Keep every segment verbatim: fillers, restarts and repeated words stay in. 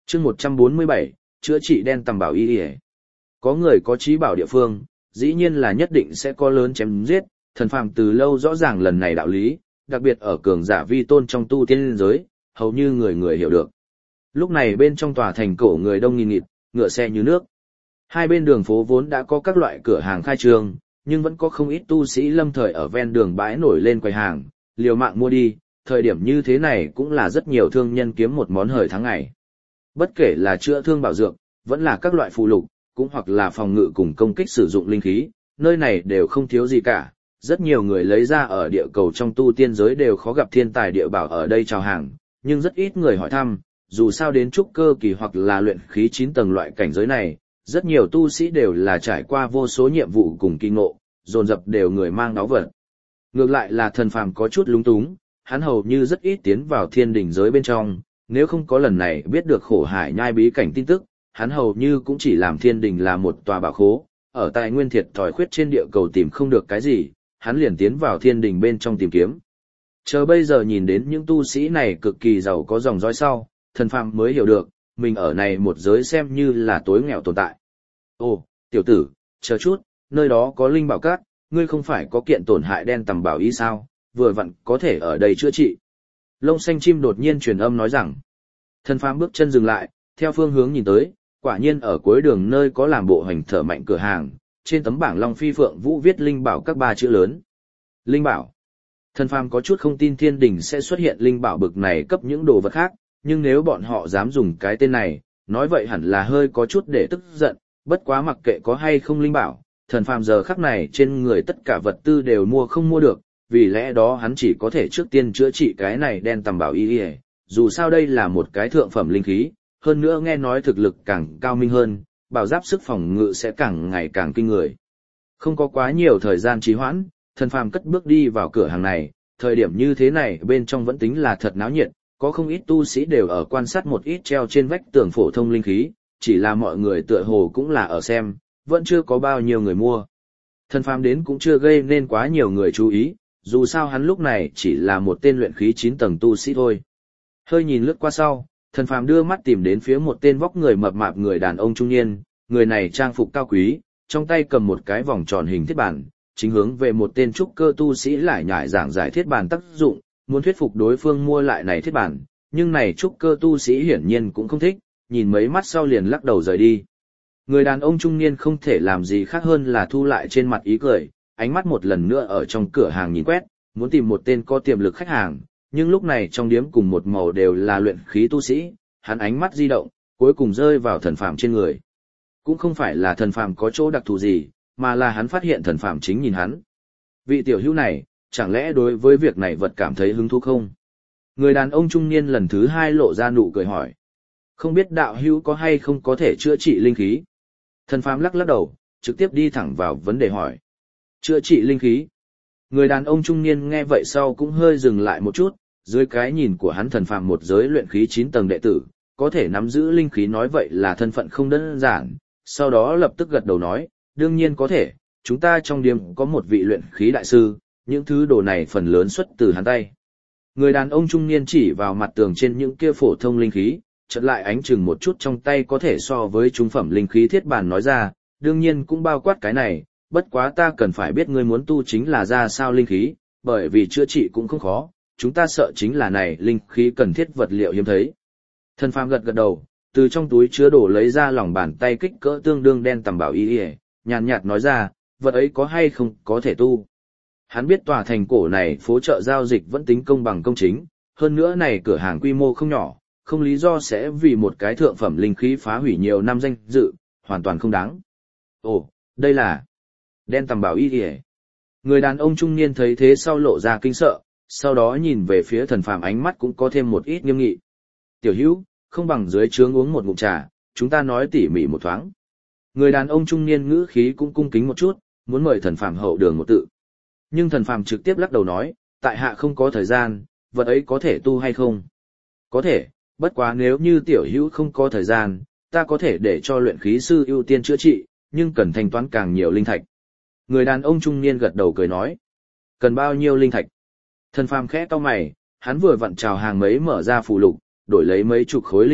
chương một trăm bốn mươi bảy, chữa trị đen tầm bảo y y. Có người có trí bảo địa phương, dĩ nhiên là nhất định sẽ có lớn chém giết, thần phàm từ lâu rõ ràng lần này đạo lý, đặc biệt ở cường giả vi tôn trong tu tiên giới, hầu như người người hiểu được. Lúc này bên trong tòa thành cổ người đông nghìn nghịt, ngựa xe như nước. Hai bên đường phố vốn đã có các loại cửa hàng khai trương, nhưng vẫn có không ít tu sĩ lâm thời ở ven đường bãi nổi lên quầy hàng, liều mạng mua đi, thời điểm như thế này cũng là rất nhiều thương nhân kiếm một món hời tháng ngày. Bất kể là chữa thương bảo dược, vẫn là các loại phù lục, cũng hoặc là phòng ngự cùng công kích sử dụng linh khí, nơi này đều không thiếu gì cả. Rất nhiều người lấy ra ở địa cầu trong tu tiên giới đều khó gặp thiên tài địa bảo ở đây chào hàng, nhưng rất ít người hỏi thăm, dù sao đến trúc cơ kỳ hoặc là luyện khí chín tầng loại cảnh giới này, rất nhiều tu sĩ đều là trải qua vô số nhiệm vụ cùng kỳ ngộ, dồn dập đều người mang đáo vật. Ngược lại là thần phàm có chút lúng túng, hắn hầu như rất ít tiến vào thiên đỉnh giới bên trong, nếu không có lần này biết được khổ hải nhai bí cảnh tin tức, hắn hầu như cũng chỉ làm thiên đình là một tòa bảo khố, ở tài nguyên thiệt thòi khuyết trên địa cầu tìm không được cái gì, hắn liền tiến vào thiên đình bên trong tìm kiếm. Chờ bây giờ nhìn đến những tu sĩ này cực kỳ giàu có dòng dõi sau, thần phàm mới hiểu được, mình ở này một giới xem như là tối nghèo tồn tại. Ồ, tiểu tử, chờ chút, nơi đó có linh bảo cát, ngươi không phải có kiện tổn hại đen tầm bảo y sao, vừa vặn có thể ở đây chữa trị. Lông xanh chim đột nhiên truyền âm nói rằng, thần phàm bước chân dừng lại, theo phương hướng nhìn tới, quả nhiên ở cuối đường nơi có làm bộ hành thở mạnh cửa hàng, trên tấm bảng Long Phi Phượng Vũ viết linh bảo các ba chữ lớn. Linh bảo. Thần phàm có chút không tin thiên đình sẽ xuất hiện linh bảo bực này cấp những đồ vật khác, nhưng nếu bọn họ dám dùng cái tên này, nói vậy hẳn là hơi có chút để tức giận, bất quá mặc kệ có hay không linh bảo, thần phàm giờ khắc này trên người tất cả vật tư đều mua không mua được, vì lẽ đó hắn chỉ có thể trước tiên chữa trị cái này đen tầm bảo y y, dù sao đây là một cái thượng phẩm linh khí, hơn nữa nghe nói thực lực càng cao minh hơn, bảo giáp sức phòng ngự sẽ càng ngày càng kinh người. Không có quá nhiều thời gian trì hoãn, thần phàm cất bước đi vào cửa hàng này, thời điểm như thế này bên trong vẫn tính là thật náo nhiệt, có không ít tu sĩ đều ở quan sát một ít treo trên vách tường phổ thông linh khí, chỉ là mọi người tựa hồ cũng là ở xem, vẫn chưa có bao nhiêu người mua. Thần phàm đến cũng chưa gây nên quá nhiều người chú ý, dù sao hắn lúc này chỉ là một tên luyện khí chín tầng tu sĩ thôi. Hơi nhìn lướt qua sau, thần phàm đưa mắt tìm đến phía một tên vóc người mập mạp người đàn ông trung niên, người này trang phục cao quý, trong tay cầm một cái vòng tròn hình thiết bản, chính hướng về một tên trúc cơ tu sĩ lại nhải giảng giải thiết bản tác dụng, muốn thuyết phục đối phương mua lại này thiết bản, nhưng này trúc cơ tu sĩ hiển nhiên cũng không thích, nhìn mấy mắt sau liền lắc đầu rời đi. Người đàn ông trung niên không thể làm gì khác hơn là thu lại trên mặt ý cười, ánh mắt một lần nữa ở trong cửa hàng nhìn quét, muốn tìm một tên có tiềm lực khách hàng, nhưng lúc này trong điếm cùng một màu đều là luyện khí tu sĩ, hắn ánh mắt di động, cuối cùng rơi vào thần phàm trên người. Cũng không phải là thần phàm có chỗ đặc thù gì, mà là hắn phát hiện thần phàm chính nhìn hắn. Vị tiểu hữu này, chẳng lẽ đối với việc này vật cảm thấy hứng thú không? Người đàn ông trung niên lần thứ hai lộ ra nụ cười hỏi. Không biết đạo hữu có hay không có thể chữa trị linh khí? Thần phàm lắc lắc đầu, trực tiếp đi thẳng vào vấn đề hỏi. Chữa trị linh khí? Người đàn ông trung niên nghe vậy sau cũng hơi dừng lại một chút, dưới cái nhìn của hắn thần phàm một giới luyện khí chín tầng đệ tử, có thể nắm giữ linh khí nói vậy là thân phận không đơn giản, sau đó lập tức gật đầu nói, đương nhiên có thể, chúng ta trong điếm có một vị luyện khí đại sư, những thứ đồ này phần lớn xuất từ hắn tay. Người đàn ông trung niên chỉ vào mặt tường trên những kia phổ thông linh khí, chợt lại ánh chừng một chút trong tay có thể so với trung phẩm linh khí thiết bản nói ra, đương nhiên cũng bao quát cái này, bất quá ta cần phải biết ngươi muốn tu chính là ra sao linh khí, bởi vì chữa trị cũng không khó, chúng ta sợ chính là này linh khí cần thiết vật liệu hiếm thấy. Thần phàm gật gật đầu, từ trong túi chứa đồ lấy ra lòng bàn tay kích cỡ tương đương đen tầm bảo y y, nhàn nhạt nói ra, vật ấy có hay không có thể tu. Hắn biết tòa thành cổ này phố chợ giao dịch vẫn tính công bằng công chính, hơn nữa này cửa hàng quy mô không nhỏ, không lý do sẽ vì một cái thượng phẩm linh khí phá hủy nhiều năm danh dự, hoàn toàn không đáng. Ồ, đây là đen tầm bảo y y. Người đàn ông trung niên thấy thế sau lộ ra kinh sợ, sau đó nhìn về phía thần phàm ánh mắt cũng có thêm một ít nghiêm nghị. Tiểu hữu, không bằng dưới trướng uống một ngụm trà, chúng ta nói tỉ mỉ một thoáng. Người đàn ông trung niên ngữ khí cũng cung kính một chút, muốn mời thần phàm hậu đường một tự. Nhưng thần phàm trực tiếp lắc đầu nói, tại hạ không có thời gian, vật ấy có thể tu hay không? Có thể, bất quá nếu như tiểu hữu không có thời gian, ta có thể để cho luyện khí sư ưu tiên chữa trị, nhưng cần thanh toán càng nhiều linh thạch. Người đàn ông trung niên gật đầu cười nói, cần bao nhiêu linh thạch? Thần phàm khẽ cau mày, hắn vừa vặn chào hàng mấy mở ra phù lục, đổi lấy mấy chục khối linh thạch,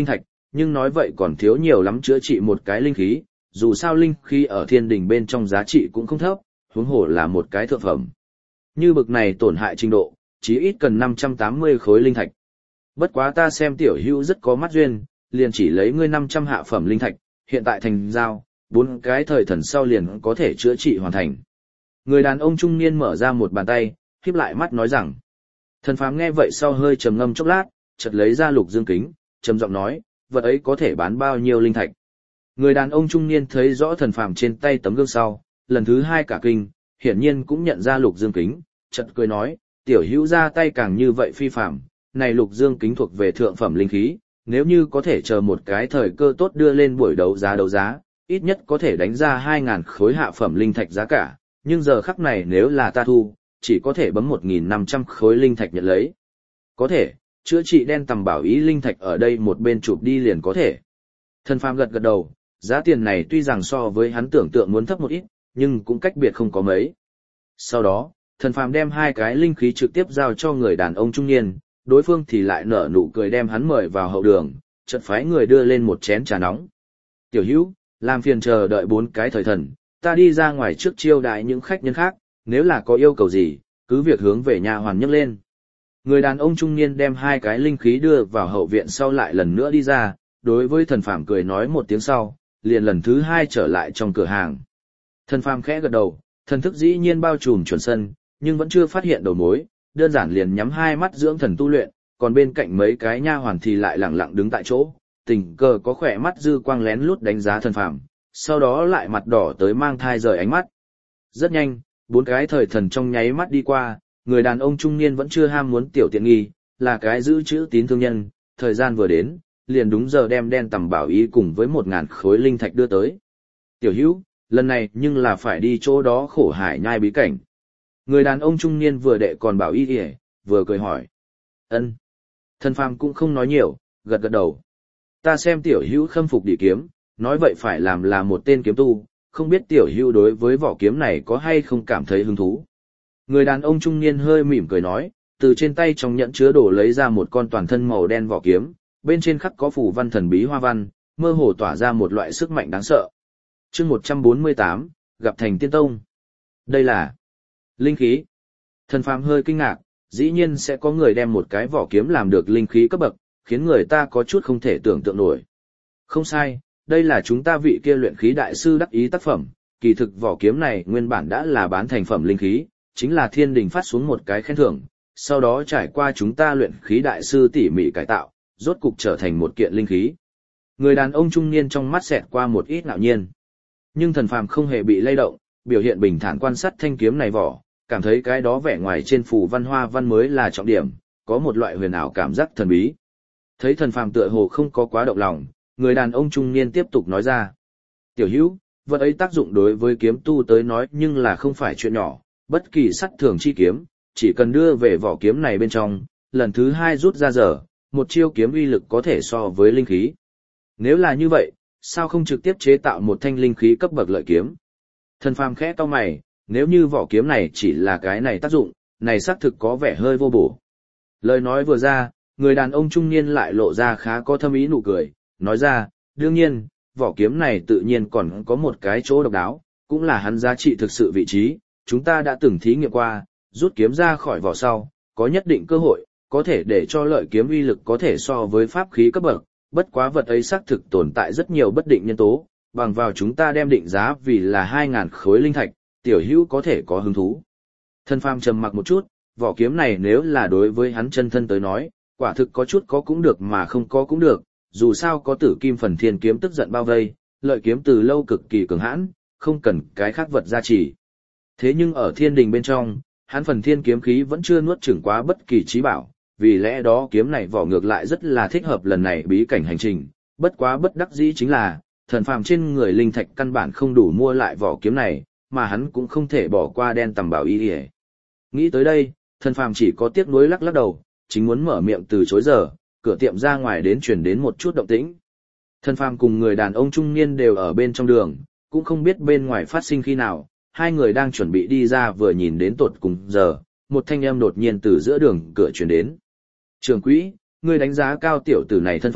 nhưng nói vậy còn thiếu nhiều lắm chữa trị một cái linh khí, dù sao linh khí ở thiên đình bên trong giá trị cũng không thấp, huống hồ là một cái thượng phẩm. Như bực này tổn hại trình độ, chí ít cần năm trăm tám mươi khối linh thạch. Bất quá ta xem tiểu hữu rất có mắt duyên, liền chỉ lấy ngươi năm trăm hạ phẩm linh thạch, hiện tại thành giao, bốn cái thời thần sau liền có thể chữa trị hoàn thành. Người đàn ông trung niên mở ra một bàn tay, khép lại mắt nói rằng. Thần phàm nghe vậy sau hơi trầm ngâm chốc lát, chợt lấy ra lục dương kính, trầm giọng nói, vật ấy có thể bán bao nhiêu linh thạch. Người đàn ông trung niên thấy rõ thần phàm trên tay tấm gương sau, lần thứ hai cả kinh, hiển nhiên cũng nhận ra lục dương kính, chợt cười nói, tiểu hữu ra tay càng như vậy phi phàm, này lục dương kính thuộc về thượng phẩm linh khí, nếu như có thể chờ một cái thời cơ tốt đưa lên buổi đấu giá đấu giá, ít nhất có thể đánh ra hai ngàn khối hạ phẩm linh thạch giá cả, nhưng giờ khắc này nếu là ta thu, chỉ có thể bấm một nghìn năm trăm khối linh thạch nhận lấy. Có thể, chữa trị đen tầm bảo ý linh thạch ở đây một bên chụp đi liền có thể. Thần phàm gật gật đầu, giá tiền này tuy rằng so với hắn tưởng tượng muốn thấp một ít, nhưng cũng cách biệt không có mấy. Sau đó, thần phàm đem hai cái linh khí trực tiếp giao cho người đàn ông trung niên, đối phương thì lại nở nụ cười đem hắn mời vào hậu đường, chợt phái người đưa lên một chén trà nóng. Tiểu hữu, làm phiền chờ đợi bốn cái thời thần, ta đi ra ngoài trước chiêu đãi những khách nhân khác, nếu là có yêu cầu gì, cứ việc hướng về nhà hoàn nhấc lên. Người đàn ông trung niên đem hai cái linh khí đưa vào hậu viện sau lại lần nữa đi ra, đối với thần phàm cười nói một tiếng sau, liền lần thứ hai trở lại trong cửa hàng. Thần phàm khẽ gật đầu, thần thức dĩ nhiên bao trùm chuẩn sân, nhưng vẫn chưa phát hiện đầu mối, đơn giản liền nhắm hai mắt dưỡng thần tu luyện, còn bên cạnh mấy cái nha hoàn thì lại lẳng lặng đứng tại chỗ, tình cờ có khỏe mắt dư quang lén lút đánh giá thần phàm, sau đó lại mặt đỏ tới mang thai rời ánh mắt. Rất nhanh, bốn cái thời thần trong nháy mắt đi qua, người đàn ông trung niên vẫn chưa ham muốn tiểu tiện nghi, là cái giữ chữ tín thương nhân, thời gian vừa đến, liền đúng giờ đem đen tầm bảo ý cùng với một ngàn khối linh thạch đưa tới. Tiểu hữu, lần này nhưng là phải đi chỗ đó khổ hải nhai bí cảnh. Người đàn ông trung niên vừa đệ còn bảo y kìa, vừa cười hỏi. Ân. Thần phàm cũng không nói nhiều, gật gật đầu. Ta xem tiểu hữu khâm phục địa kiếm, nói vậy phải làm là một tên kiếm tu, không biết tiểu hữu đối với vỏ kiếm này có hay không cảm thấy hứng thú. Người đàn ông trung niên hơi mỉm cười nói, từ trên tay trong nhẫn chứa đồ lấy ra một con toàn thân màu đen vỏ kiếm, bên trên khắc có phù văn thần bí hoa văn, mơ hồ tỏa ra một loại sức mạnh đáng sợ. Chương một trăm bốn mươi tám, gặp thành tiên tông. Đây là linh khí. Thần phàm hơi kinh ngạc, dĩ nhiên sẽ có người đem một cái vỏ kiếm làm được linh khí cấp bậc, khiến người ta có chút không thể tưởng tượng nổi. Không sai, đây là chúng ta vị kia luyện khí đại sư đắc ý tác phẩm, kỳ thực vỏ kiếm này nguyên bản đã là bán thành phẩm linh khí, chính là thiên đình phát xuống một cái khen thưởng, sau đó trải qua chúng ta luyện khí đại sư tỉ mỉ cải tạo, rốt cục trở thành một kiện linh khí. Người đàn ông trung niên trong mắt xẹt qua một ít ngạo nhiên. Nhưng thần phàm không hề bị lay động, biểu hiện bình thản quan sát thanh kiếm này vỏ, cảm thấy cái đó vẻ ngoài trên phù văn hoa văn mới là trọng điểm, có một loại huyền ảo cảm giác thần bí. Thấy thần phàm tựa hồ không có quá động lòng, người đàn ông trung niên tiếp tục nói ra. Tiểu hữu, vật ấy tác dụng đối với kiếm tu tới nói nhưng là không phải chuyện nhỏ, bất kỳ sắt thường chi kiếm, chỉ cần đưa về vỏ kiếm này bên trong, lần thứ hai rút ra giờ, một chiêu kiếm uy lực có thể so với linh khí. Nếu là như vậy, sao không trực tiếp chế tạo một thanh linh khí cấp bậc lợi kiếm? Thần phàm khẽ cau mày, nếu như vỏ kiếm này chỉ là cái này tác dụng, này xác thực có vẻ hơi vô bổ. Lời nói vừa ra, người đàn ông trung niên lại lộ ra khá có thâm ý nụ cười, nói ra, đương nhiên, vỏ kiếm này tự nhiên còn có một cái chỗ độc đáo, cũng là hắn giá trị thực sự vị trí, chúng ta đã từng thí nghiệm qua, rút kiếm ra khỏi vỏ sau, có nhất định cơ hội, có thể để cho lợi kiếm uy lực có thể so với pháp khí cấp bậc, bất quá vật ấy xác thực tồn tại rất nhiều bất định nhân tố, bằng vào chúng ta đem định giá vì là hai ngàn khối linh thạch, tiểu hữu có thể có hứng thú. Thần phàm trầm mặc một chút, vỏ kiếm này nếu là đối với hắn chân thân tới nói, quả thực có chút có cũng được mà không có cũng được, dù sao có tử kim phần thiên kiếm tức giận bao vây, lợi kiếm từ lâu cực kỳ cường hãn, không cần cái khác vật gia trì. Thế nhưng ở thiên đình bên trong, hắn phần thiên kiếm khí vẫn chưa nuốt chửng quá bất kỳ trí bảo, vì lẽ đó kiếm này vỏ ngược lại rất là thích hợp lần này bí cảnh hành trình, bất quá bất đắc dĩ chính là, thần phàm trên người linh thạch căn bản không đủ mua lại vỏ kiếm này, mà hắn cũng không thể bỏ qua đen tầm bảo y y. Nghĩ tới đây, thần phàm chỉ có tiếc nuối lắc lắc đầu, chính muốn mở miệng từ chối giờ, cửa tiệm ra ngoài đến truyền đến một chút động tĩnh. Thần phàm cùng người đàn ông trung niên đều ở bên trong đường, cũng không biết bên ngoài phát sinh khi nào, hai người đang chuẩn bị đi ra vừa nhìn đến tột cùng giờ, một thanh âm đột nhiên từ giữa đường cửa truyền đến. Trưởng quỹ, ngươi đánh giá cao tiểu tử này thân phận,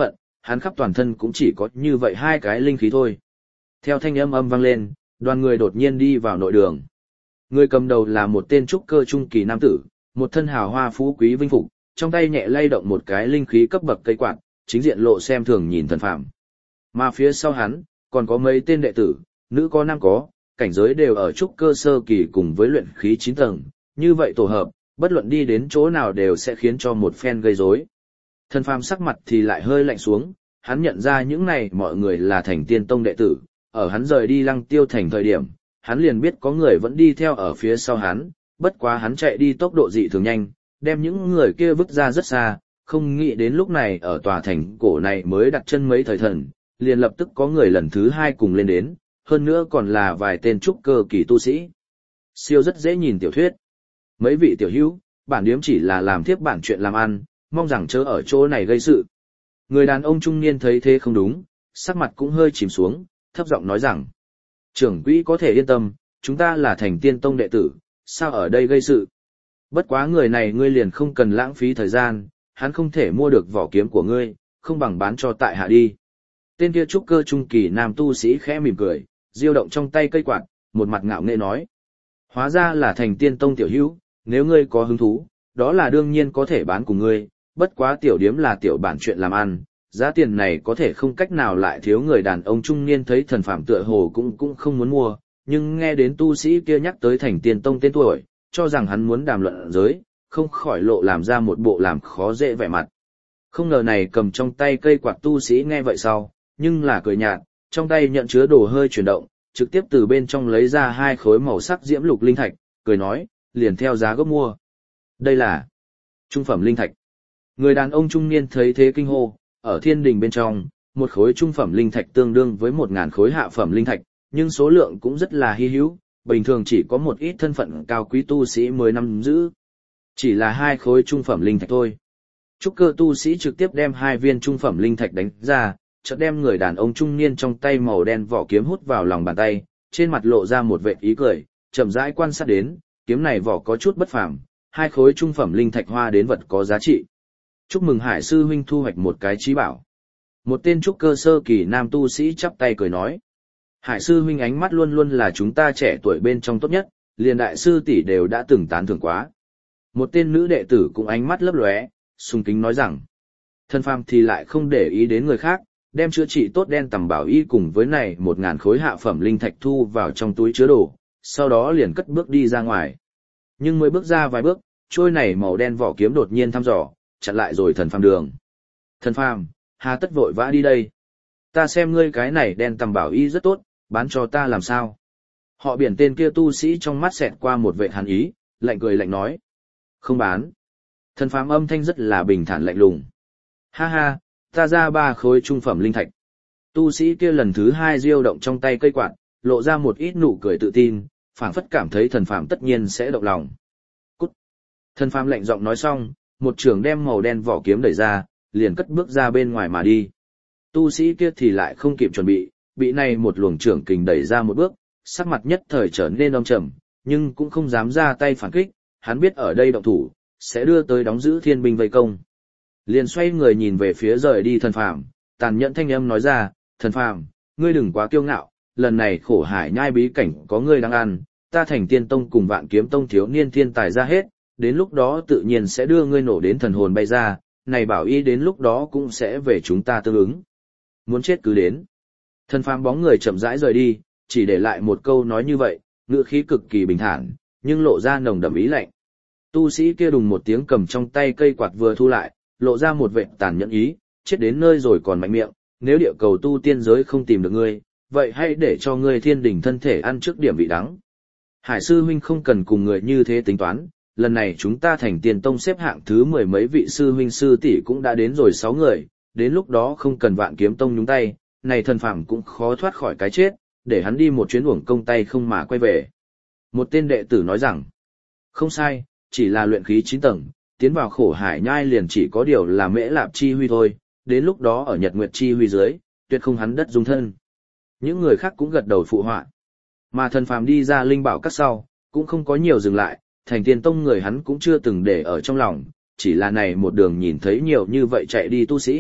hắn khắp toàn thân cũng chỉ có như vậy hai cái linh khí thôi. Theo thanh âm âm vang lên, đoàn người đột nhiên đi vào nội đường. Người cầm đầu là một tên trúc cơ trung kỳ nam tử, một thân hào hoa phú quý vinh phục, trong tay nhẹ lay động một cái linh khí cấp bậc cây quạt, chính diện lộ xem thường nhìn Thần Phàm. Mà phía sau hắn, còn có mấy tên đệ tử, nữ có nam có, cảnh giới đều ở trúc cơ sơ kỳ cùng với luyện khí chín tầng, như vậy tổ hợp, bất luận đi đến chỗ nào đều sẽ khiến cho một phen gây rối. Thần Phàm sắc mặt thì lại hơi lạnh xuống, hắn nhận ra những này mọi người là Thành Tiên Tông đệ tử, ở hắn rời đi Lăng Tiêu Thành thời điểm, hắn liền biết có người vẫn đi theo ở phía sau hắn, bất quá hắn chạy đi tốc độ dị thường nhanh, đem những người kia vứt ra rất xa, không nghĩ đến lúc này ở tòa thành cổ này mới đặt chân mấy thời thần, liền lập tức có người lần thứ hai cùng lên đến, hơn nữa còn là vài tên trúc cơ kỳ tu sĩ. Siêu rất dễ nhìn tiểu thuyết. Mấy vị tiểu hữu, bản điếm chỉ là làm thiếp bản chuyện làm ăn, mong rằng chớ ở chỗ này gây sự. Người đàn ông trung niên thấy thế không đúng, sắc mặt cũng hơi chìm xuống, thấp giọng nói rằng: trưởng quỹ có thể yên tâm, chúng ta là Thành Tiên Tông đệ tử, sao ở đây gây sự? Bất quá người này ngươi liền không cần lãng phí thời gian, hắn không thể mua được vỏ kiếm của ngươi, không bằng bán cho tại hạ đi. Tên kia trúc cơ trung kỳ nam tu sĩ khẽ mỉm cười, diêu động trong tay cây quạt, một mặt ngạo nghễ nói: hóa ra là Thành Tiên Tông tiểu hữu, nếu ngươi có hứng thú, đó là đương nhiên có thể bán cùng ngươi, bất quá tiểu điếm là tiểu bản chuyện làm ăn, giá tiền này có thể không cách nào lại thiếu. Người đàn ông trung niên thấy Thần Phàm tựa hồ cũng cũng không muốn mua, nhưng nghe đến tu sĩ kia nhắc tới Thành Tiên Tông tên tuổi, cho rằng hắn muốn đàm luận giới, không khỏi lộ làm ra một bộ làm khó dễ vẻ mặt. Không ngờ này cầm trong tay cây quạt tu sĩ nghe vậy sau, nhưng là cười nhạt, trong tay nhận chứa đồ hơi chuyển động, trực tiếp từ bên trong lấy ra hai khối màu sắc diễm lục linh thạch, cười nói, liền theo giá gốc mua. Đây là trung phẩm linh thạch. Người đàn ông trung niên thấy thế kinh hô, ở thiên đình bên trong, một khối trung phẩm linh thạch tương đương với một ngàn khối hạ phẩm linh thạch, nhưng số lượng cũng rất là hy hữu, bình thường chỉ có một ít thân phận cao quý tu sĩ mới nắm giữ. Chỉ là hai khối trung phẩm linh thạch thôi. Trúc cơ tu sĩ trực tiếp đem hai viên trung phẩm linh thạch đánh ra, chợt đem người đàn ông trung niên trong tay màu đen vỏ kiếm hút vào lòng bàn tay, trên mặt lộ ra một vệt ý cười, chậm rãi quan sát đến, kiếm này vỏ có chút bất phàm, hai khối trung phẩm linh thạch hoa đến vật có giá trị. Chúc mừng Hải sư huynh thu hoạch một cái trí bảo. Một tên trúc cơ sơ kỳ nam tu sĩ chắp tay cười nói. Hải sư huynh ánh mắt luôn luôn là chúng ta trẻ tuổi bên trong tốt nhất, liền đại sư tỷ đều đã từng tán thưởng quá. Một tên nữ đệ tử cũng ánh mắt lấp lóe, sung kính nói rằng. Thần Phàm thì lại không để ý đến người khác, đem chữa trị tốt đen tầm bảo y cùng với này một ngàn khối hạ phẩm linh thạch thu vào trong túi chứa đồ, sau đó liền cất bước đi ra ngoài. Nhưng mới bước ra vài bước, trôi này màu đen vỏ kiếm đột nhiên thăm dò, chặn lại rồi Thần Phàm đường. Thần Phàm, hà tất vội vã đi đây? Ta xem ngươi cái này đen tầm bảo y rất tốt, bán cho ta làm sao? Họ biển tên kia tu sĩ trong mắt xẹt qua một vệt hàn ý, lạnh cười lạnh nói. Không bán. Thần Phàm âm thanh rất là bình thản lạnh lùng. Ha ha, ta ra ba khối trung phẩm linh thạch. Tu sĩ kia lần thứ hai diêu động trong tay cây quạt, lộ ra một ít nụ cười tự tin, phảng phất cảm thấy Thần Phàm tất nhiên sẽ động lòng. Cút. Thần Phàm lạnh giọng nói xong, một trường đem màu đen vỏ kiếm đẩy ra, liền cất bước ra bên ngoài mà đi. Tu sĩ kia thì lại không kịp chuẩn bị, bị này một luồng trưởng kình đẩy ra một bước, sắc mặt nhất thời trở nên âm trầm, nhưng cũng không dám ra tay phản kích, hắn biết ở đây động thủ, sẽ đưa tới đóng giữ thiên binh vây công. Liền xoay người nhìn về phía rời đi Thần Phàm, tàn nhẫn thanh âm nói ra, Thần Phàm, ngươi đừng quá kiêu ngạo, lần này khổ hải nhai bí cảnh có ngươi đang ăn, ta Thành Tiên Tông cùng Vạn Kiếm Tông thiếu niên thiên tài ra hết, đến lúc đó tự nhiên sẽ đưa ngươi nổ đến thần hồn bay ra, này bảo y đến lúc đó cũng sẽ về chúng ta tương ứng. Muốn chết cứ đến. Thần Phàm bóng người chậm rãi rời đi, chỉ để lại một câu nói như vậy, ngữ khí cực kỳ bình thản, nhưng lộ ra nồng đậm ý lạnh. Tu sĩ kia đùng một tiếng cầm trong tay cây quạt vừa thu lại, lộ ra một vệt tàn nhẫn ý, chết đến nơi rồi còn mạnh miệng, nếu địa cầu tu tiên giới không tìm được ngươi, vậy hãy để cho ngươi thiên đình thân thể ăn trước điểm vị đắng. Hải sư huynh không cần cùng người như thế tính toán, lần này chúng ta Thành Tiên Tông xếp hạng thứ mười mấy vị sư huynh sư tỷ cũng đã đến rồi sáu người, đến lúc đó không cần Vạn Kiếm Tông nhúng tay, này Thần Phàm cũng khó thoát khỏi cái chết, để hắn đi một chuyến uổng công tay không mà quay về. Một tên đệ tử nói rằng, không sai, chỉ là luyện khí chín tầng, tiến vào khổ hải nhai liền chỉ có điều là mễ lạp chi huy thôi, đến lúc đó ở nhật nguyệt chi huy dưới, tuyệt không hắn đất dung thân. Những người khác cũng gật đầu phụ họa. Mà Thần Phàm đi ra linh bảo các sau, cũng không có nhiều dừng lại, Thành Tiên Tông người hắn cũng chưa từng để ở trong lòng, chỉ là này một đường nhìn thấy nhiều như vậy chạy đi tu sĩ,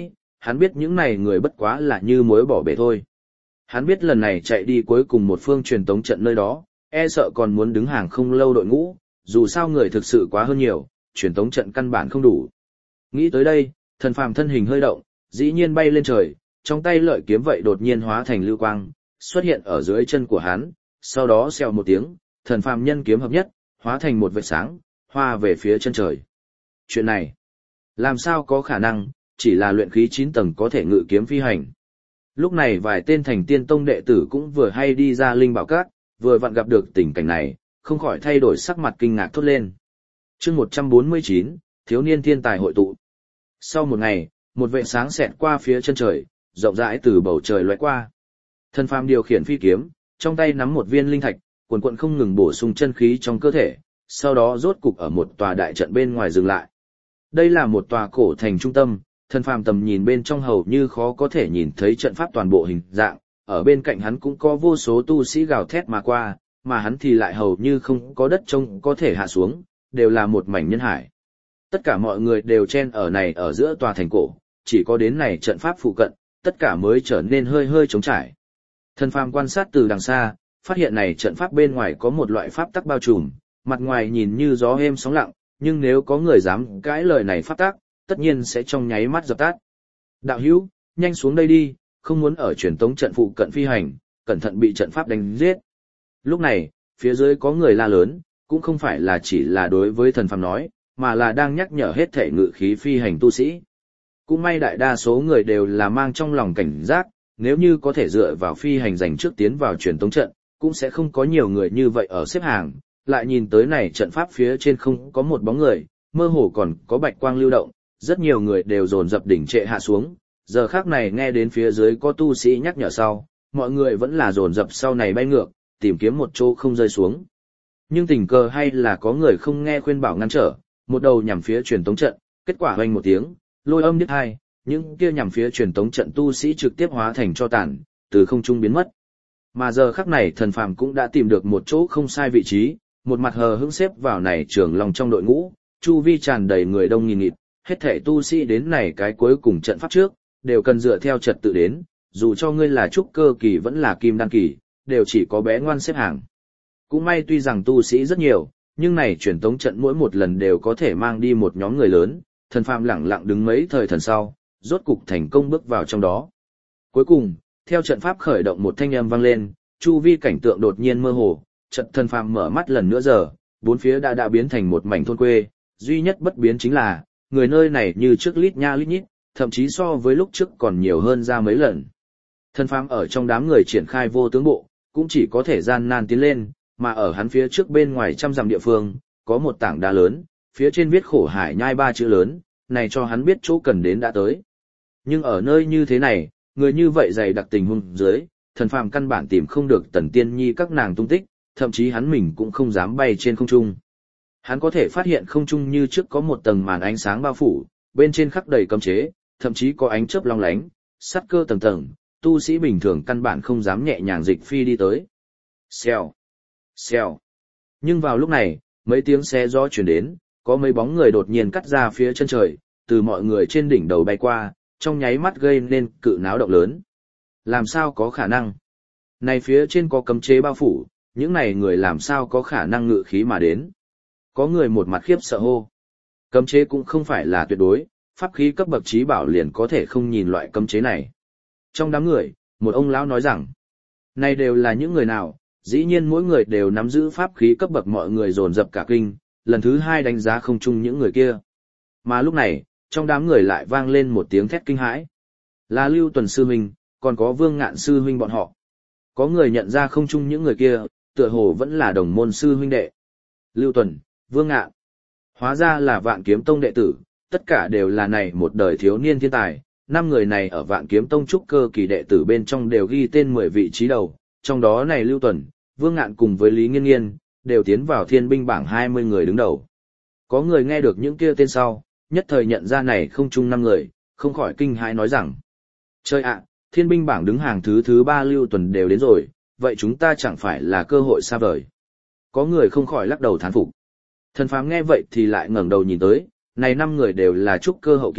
hắn biết những này người bất quá là như muối bỏ bể thôi. Hắn biết lần này chạy đi cuối cùng một phương truyền tống trận nơi đó, e sợ còn muốn đứng hàng không lâu đội ngũ, dù sao người thực sự quá hơn nhiều, truyền tống trận căn bản không đủ. Nghĩ tới đây, thần phàm thân hình hơi động, dĩ nhiên bay lên trời, trong tay lợi kiếm vậy đột nhiên hóa thành lưu quang, xuất hiện ở dưới chân của hắn, sau đó xèo một tiếng, thần phàm nhân kiếm hợp nhất, hóa thành một vệt sáng, hoa về phía chân trời. Chuyện này, làm sao có khả năng, chỉ là luyện khí chín tầng có thể ngự kiếm phi hành. Lúc này vài tên thành tiên tông đệ tử cũng vừa hay đi ra linh bảo các, vừa vặn gặp được tình cảnh này, không khỏi thay đổi sắc mặt kinh ngạc thốt lên. Chương một trăm bốn mươi chín, thiếu niên thiên tài hội tụ. Sau một ngày, một vệ sáng xẹt qua phía chân trời, rộng rãi từ bầu trời lóe qua. Thần phàm điều khiển phi kiếm, trong tay nắm một viên linh thạch, cuồn cuộn không ngừng bổ sung chân khí trong cơ thể, sau đó rốt cục ở một tòa đại trận bên ngoài dừng lại. Đây là một tòa cổ thành trung tâm, thần phàm tầm nhìn bên trong hầu như khó có thể nhìn thấy trận pháp toàn bộ hình dạng, ở bên cạnh hắn cũng có vô số tu sĩ gào thét mà qua, mà hắn thì lại hầu như không có đất trông có thể hạ xuống, đều là một mảnh nhân hải. Tất cả mọi người đều chen ở này ở giữa tòa thành cổ, chỉ có đến này trận pháp phụ cận, tất cả mới trở nên hơi hơi trống trải. Thần phàm quan sát từ đằng xa, phát hiện này trận pháp bên ngoài có một loại pháp tắc bao trùm, mặt ngoài nhìn như gió êm sóng lặng, nhưng nếu có người dám cãi lời này pháp tắc, tất nhiên sẽ trong nháy mắt dập tắt. Đạo hữu, nhanh xuống đây đi, không muốn ở truyền tống trận phụ cận phi hành, cẩn thận bị trận pháp đánh giết. Lúc này, phía dưới có người la lớn, cũng không phải là chỉ là đối với thần phàm nói, mà là đang nhắc nhở hết thể ngự khí phi hành tu sĩ. Cũng may đại đa số người đều là mang trong lòng cảnh giác, nếu như có thể dựa vào phi hành giành trước tiến vào truyền tống trận, cũng sẽ không có nhiều người như vậy ở xếp hàng, lại nhìn tới này trận pháp phía trên không có một bóng người, mơ hồ còn có bạch quang lưu động, rất nhiều người đều dồn dập đỉnh trệ hạ xuống, giờ khác này nghe đến phía dưới có tu sĩ nhắc nhở sau, mọi người vẫn là dồn dập sau này bay ngược, tìm kiếm một chỗ không rơi xuống. Nhưng tình cờ hay là có người không nghe khuyên bảo ngăn trở, một đầu nhằm phía truyền tống trận, kết quả hoành một tiếng, lôi âm đứt hai, những kia nhằm phía truyền tống trận tu sĩ trực tiếp hóa thành cho tàn, từ không trung biến mất. Mà giờ khắc này thần phàm cũng đã tìm được một chỗ không sai vị trí, một mặt hờ hững xếp vào này trường lòng trong đội ngũ, chu vi tràn đầy người đông nghìn nghịt, hết thảy tu sĩ đến này cái cuối cùng trận pháp trước, đều cần dựa theo trật tự đến, dù cho ngươi là trúc cơ kỳ vẫn là kim đan kỳ, đều chỉ có bé ngoan xếp hàng. Cũng may tuy rằng tu sĩ rất nhiều, nhưng này truyền tống trận mỗi một lần đều có thể mang đi một nhóm người lớn, thần phàm lặng lặng đứng mấy thời thần sau, rốt cục thành công bước vào trong đó. Cuối cùng, theo trận pháp khởi động một thanh âm vang lên, chu vi cảnh tượng đột nhiên mơ hồ, trận thần phàm mở mắt lần nữa giờ, bốn phía đã đã biến thành một mảnh thôn quê, duy nhất bất biến chính là, người nơi này như trước lít nha lít nhít, thậm chí so với lúc trước còn nhiều hơn ra mấy lần. Thần phàm ở trong đám người triển khai vô tướng bộ, cũng chỉ có thể gian nan tiến lên, mà ở hắn phía trước bên ngoài trăm dặm địa phương, có một tảng đá lớn, phía trên viết khổ hải nhai ba chữ lớn, này cho hắn biết chỗ cần đến đã tới. Nhưng ở nơi như thế này, người như vậy dày đặc tình huống dưới, thần phàm căn bản tìm không được Tần Tiên Nhi các nàng tung tích, thậm chí hắn mình cũng không dám bay trên không trung. Hắn có thể phát hiện không trung như trước có một tầng màn ánh sáng bao phủ, bên trên khắc đầy cấm chế, thậm chí có ánh chớp long lánh, sắt cơ tầng tầng, tu sĩ bình thường căn bản không dám nhẹ nhàng dịch phi đi tới. Xèo, xèo. Nhưng vào lúc này, mấy tiếng xe gió truyền đến, có mấy bóng người đột nhiên cắt ra phía chân trời, từ mọi người trên đỉnh đầu bay qua, trong nháy mắt gây nên cự náo động lớn. Làm sao có khả năng? Này phía trên có cấm chế bao phủ, những này người làm sao có khả năng ngự khí mà đến? Có người một mặt khiếp sợ hô. Cấm chế cũng không phải là tuyệt đối, pháp khí cấp bậc trí bảo liền có thể không nhìn loại cấm chế này. Trong đám người, một ông lão nói rằng, này đều là những người nào, dĩ nhiên mỗi người đều nắm giữ pháp khí cấp bậc, mọi người dồn dập cả kinh, lần thứ hai đánh giá không chung những người kia. Mà lúc này, trong đám người lại vang lên một tiếng thét kinh hãi. Là Lưu Tuần sư huynh, còn có Vương Ngạn sư huynh bọn họ. Có người nhận ra không chung những người kia, tựa hồ vẫn là đồng môn sư huynh đệ. Lưu Tuần, Vương Ngạn, hóa ra là Vạn Kiếm Tông đệ tử, tất cả đều là này một đời thiếu niên thiên tài. Năm người này ở Vạn Kiếm Tông trúc cơ kỳ đệ tử bên trong đều ghi tên mười vị trí đầu, trong đó này Lưu Tuần, Vương Ngạn cùng với Lý Nghiên Nghiên, đều tiến vào thiên binh bảng hai mươi người đứng đầu. Có người nghe được những kia tên sau, nhất thời nhận ra này không chung năm người, không khỏi kinh hãi nói rằng: Trời ạ, thiên binh bảng đứng hàng thứ thứ ba Lưu Tuần đều đến rồi, vậy chúng ta chẳng phải là cơ hội xa vời. Có người không khỏi lắc đầu thán phục. Thần phàm nghe vậy thì lại ngẩng đầu nhìn tới, này năm người đều là trúc cơ hậu kỳ,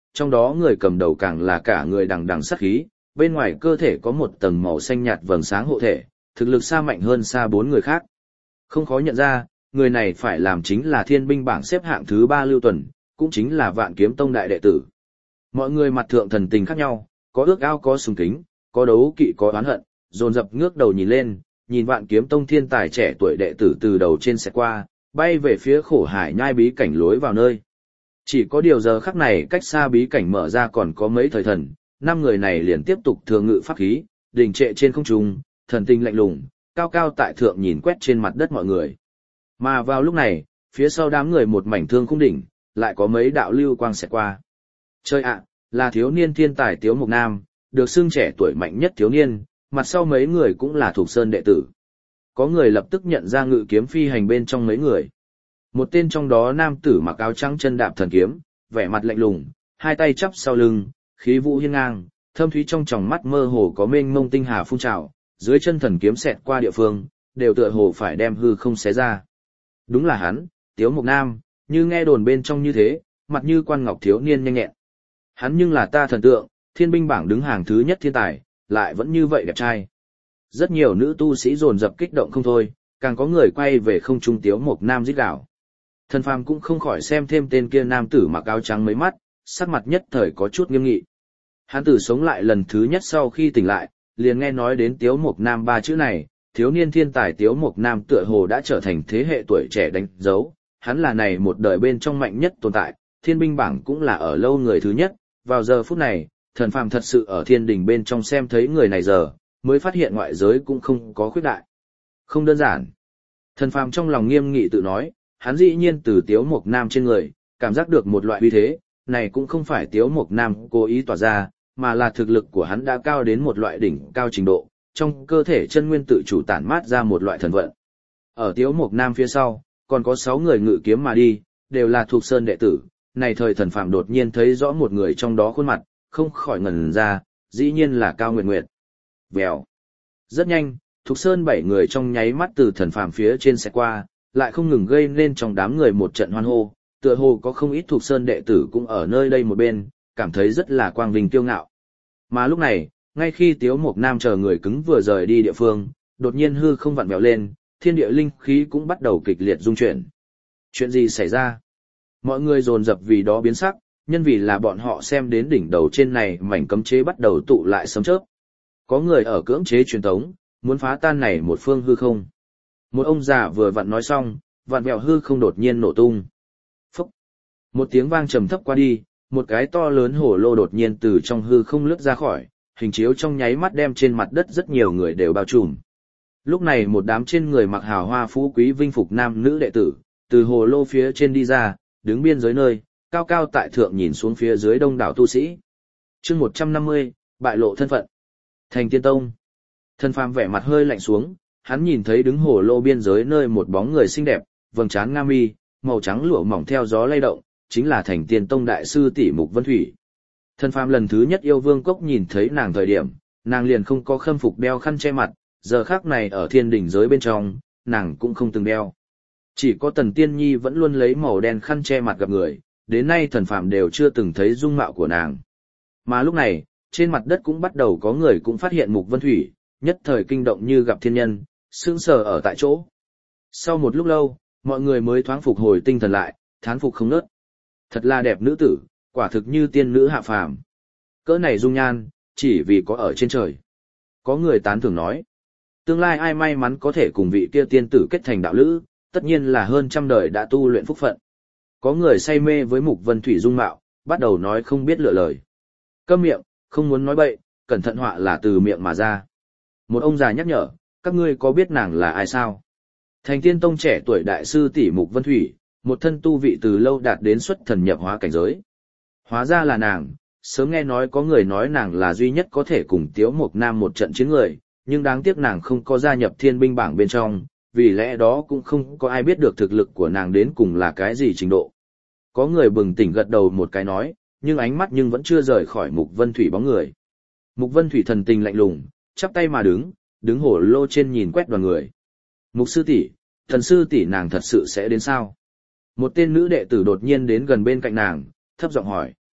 trong đó người cầm đầu càng là cả người đằng đằng sát khí, bên ngoài cơ thể có một tầng màu xanh nhạt vầng sáng hộ thể, thực lực xa mạnh hơn xa bốn người khác. Không khó nhận ra, người này phải làm chính là thiên binh bảng xếp hạng thứ ba Lưu Tuần, cũng chính là Vạn Kiếm Tông đại đệ tử. Mọi người mặt thượng thần tình khác nhau, có ước ao có sùng kính, có đấu kỵ có oán hận, dồn dập ngước đầu nhìn lên, nhìn Vạn Kiếm Tông thiên tài trẻ tuổi đệ tử từ đầu trên xe qua, bay về phía khổ hải nhai bí cảnh lối vào nơi. Chỉ có điều giờ khắc này cách xa bí cảnh mở ra còn có mấy thời thần, năm người này liền tiếp tục thừa ngự pháp khí, đình trệ trên không trung, thần tinh lạnh lùng, cao cao tại thượng nhìn quét trên mặt đất mọi người. Mà vào lúc này, phía sau đám người một mảnh thương khung đỉnh, lại có mấy đạo lưu quang xẹt qua. Chơi ạ, là thiếu niên thiên tài Tiếu Mộc Nam, được xưng trẻ tuổi mạnh nhất thiếu niên, mặt sau mấy người cũng là thuộc sơn đệ tử. Có người lập tức nhận ra ngự kiếm phi hành bên trong mấy người. Một tên trong đó nam tử mặc áo trắng chân đạp thần kiếm, vẻ mặt lạnh lùng, hai tay chắp sau lưng, khí vũ hiên ngang, thâm thúy trong tròng mắt mơ hồ có mênh mông tinh hà phun trào, dưới chân thần kiếm xẹt qua địa phương, đều tựa hồ phải đem hư không xé ra. Đúng là hắn, Tiếu Mộc Nam, như nghe đồn bên trong như thế, mặt như quan ngọc thiếu niên nhanh nhẹn. Hắn nhưng là ta thần tượng, thiên binh bảng đứng hàng thứ nhất thiên tài, lại vẫn như vậy đẹp trai. Rất nhiều nữ tu sĩ dồn dập kích động không thôi, càng có người quay về không trung Tiếu Mộc Nam rít gào. Thần phàm cũng không khỏi xem thêm tên kia nam tử mặc áo trắng mấy mắt, sắc mặt nhất thời có chút nghiêm nghị. Hắn tử sống lại lần thứ nhất sau khi tỉnh lại, liền nghe nói đến Tiếu Mộc Nam ba chữ này, thiếu niên thiên tài Tiếu Mộc Nam tựa hồ đã trở thành thế hệ tuổi trẻ đánh dấu, hắn là này một đời bên trong mạnh nhất tồn tại, thiên binh bảng cũng là ở lâu người thứ nhất, vào giờ phút này, thần phàm thật sự ở thiên đình bên trong xem thấy người này giờ, mới phát hiện ngoại giới cũng không có khuyết đại. Không đơn giản. Thần phàm trong lòng nghiêm nghị tự nói, hắn dĩ nhiên từ Tiếu Mộc Nam trên người, cảm giác được một loại uy thế, này cũng không phải Tiếu Mộc Nam cố ý tỏa ra, mà là thực lực của hắn đã cao đến một loại đỉnh cao trình độ, trong cơ thể chân nguyên tự chủ tản mát ra một loại thần vận. Ở Tiếu Mộc Nam phía sau, còn có sáu người ngự kiếm mà đi, đều là thuộc sơn đệ tử, này thời thần phàm đột nhiên thấy rõ một người trong đó khuôn mặt, không khỏi ngẩn ra, dĩ nhiên là Cao Nguyệt Nguyệt. Vèo. Rất nhanh, thuộc sơn bảy người trong nháy mắt từ thần phàm phía trên xe qua, lại không ngừng gây nên trong đám người một trận hoan hô, tựa hồ có không ít thuộc sơn đệ tử cũng ở nơi đây một bên, cảm thấy rất là quang vinh kiêu ngạo. Mà lúc này, ngay khi Tiếu Mộc Nam chờ người cứng vừa rời đi địa phương, đột nhiên hư không vặn vẹo lên, thiên địa linh khí cũng bắt đầu kịch liệt rung chuyển. Chuyện gì xảy ra? Mọi người dồn dập vì đó biến sắc, nhân vì là bọn họ xem đến đỉnh đầu trên này mảnh cấm chế bắt đầu tụ lại sấm chớp. Có người ở cưỡng chế truyền tống, muốn phá tan này một phương hư không. Một ông già vừa vặn nói xong, vặn vẹo hư không đột nhiên nổ tung. Phúc! Một tiếng vang trầm thấp qua đi, một cái to lớn hổ lô đột nhiên từ trong hư không lướt ra khỏi, hình chiếu trong nháy mắt đem trên mặt đất rất nhiều người đều bao trùm. Lúc này một đám trên người mặc hào hoa phú quý vinh phục nam nữ đệ tử, từ hồ lô phía trên đi ra, đứng biên giới nơi, cao cao tại thượng nhìn xuống phía dưới đông đảo tu sĩ. Chương một trăm năm mươi, bại lộ thân phận. Thành Tiên Tông. Thần phàm vẻ mặt hơi lạnh xuống, hắn nhìn thấy đứng hồ lô biên giới nơi một bóng người xinh đẹp, vầng trán nga mi, màu trắng lụa mỏng theo gió lay động, chính là Thành Tiên Tông đại sư tỷ Mục Vân Thủy. Thần phàm lần thứ nhất yêu vương cốc nhìn thấy nàng thời điểm, nàng liền không có khâm phục đeo khăn che mặt, giờ khác này ở thiên đỉnh giới bên trong, nàng cũng không từng đeo. Chỉ có Tần Tiên Nhi vẫn luôn lấy màu đen khăn che mặt gặp người, đến nay thần phàm đều chưa từng thấy dung mạo của nàng. Mà lúc này, trên mặt đất cũng bắt đầu có người cũng phát hiện Mục Vân Thủy, nhất thời kinh động như gặp thiên nhân, sững sờ ở tại chỗ. Sau một lúc lâu, mọi người mới thoáng phục hồi tinh thần lại, thán phục không ngớt. Thật là đẹp nữ tử, quả thực như tiên nữ hạ phàm. Cỡ này dung nhan, chỉ vì có ở trên trời. Có người tán thưởng nói, tương lai ai may mắn có thể cùng vị kia tiên tử kết thành đạo lữ, tất nhiên là hơn trăm đời đã tu luyện phúc phận. Có người say mê với Mục Vân Thủy dung mạo, bắt đầu nói không biết lựa lời. Câm miệng, không muốn nói bậy, cẩn thận họa là từ miệng mà ra. Một ông già nhắc nhở, các ngươi có biết nàng là ai sao? Thành Tiên Tông trẻ tuổi đại sư tỷ Mục Vân Thủy, một thân tu vị từ lâu đạt đến xuất thần nhập hóa cảnh giới. Hóa ra là nàng, sớm nghe nói có người nói nàng là duy nhất có thể cùng Tiếu Mộc Nam một trận chiến người, nhưng đáng tiếc nàng không có gia nhập thiên binh bảng bên trong, vì lẽ đó cũng không có ai biết được thực lực của nàng đến cùng là cái gì trình độ. Có người bừng tỉnh gật đầu một cái nói, nhưng ánh mắt nhưng vẫn chưa rời khỏi Mục Vân Thủy bóng người. Mục Vân Thủy thần tình lạnh lùng, chắp tay mà đứng, đứng hổ lô trên nhìn quét đoàn người. Mục sư tỷ, thần sư tỷ nàng thật sự sẽ đến sao? Một tên nữ đệ tử đột nhiên đến gần bên cạnh nàng, thấp giọng hỏi.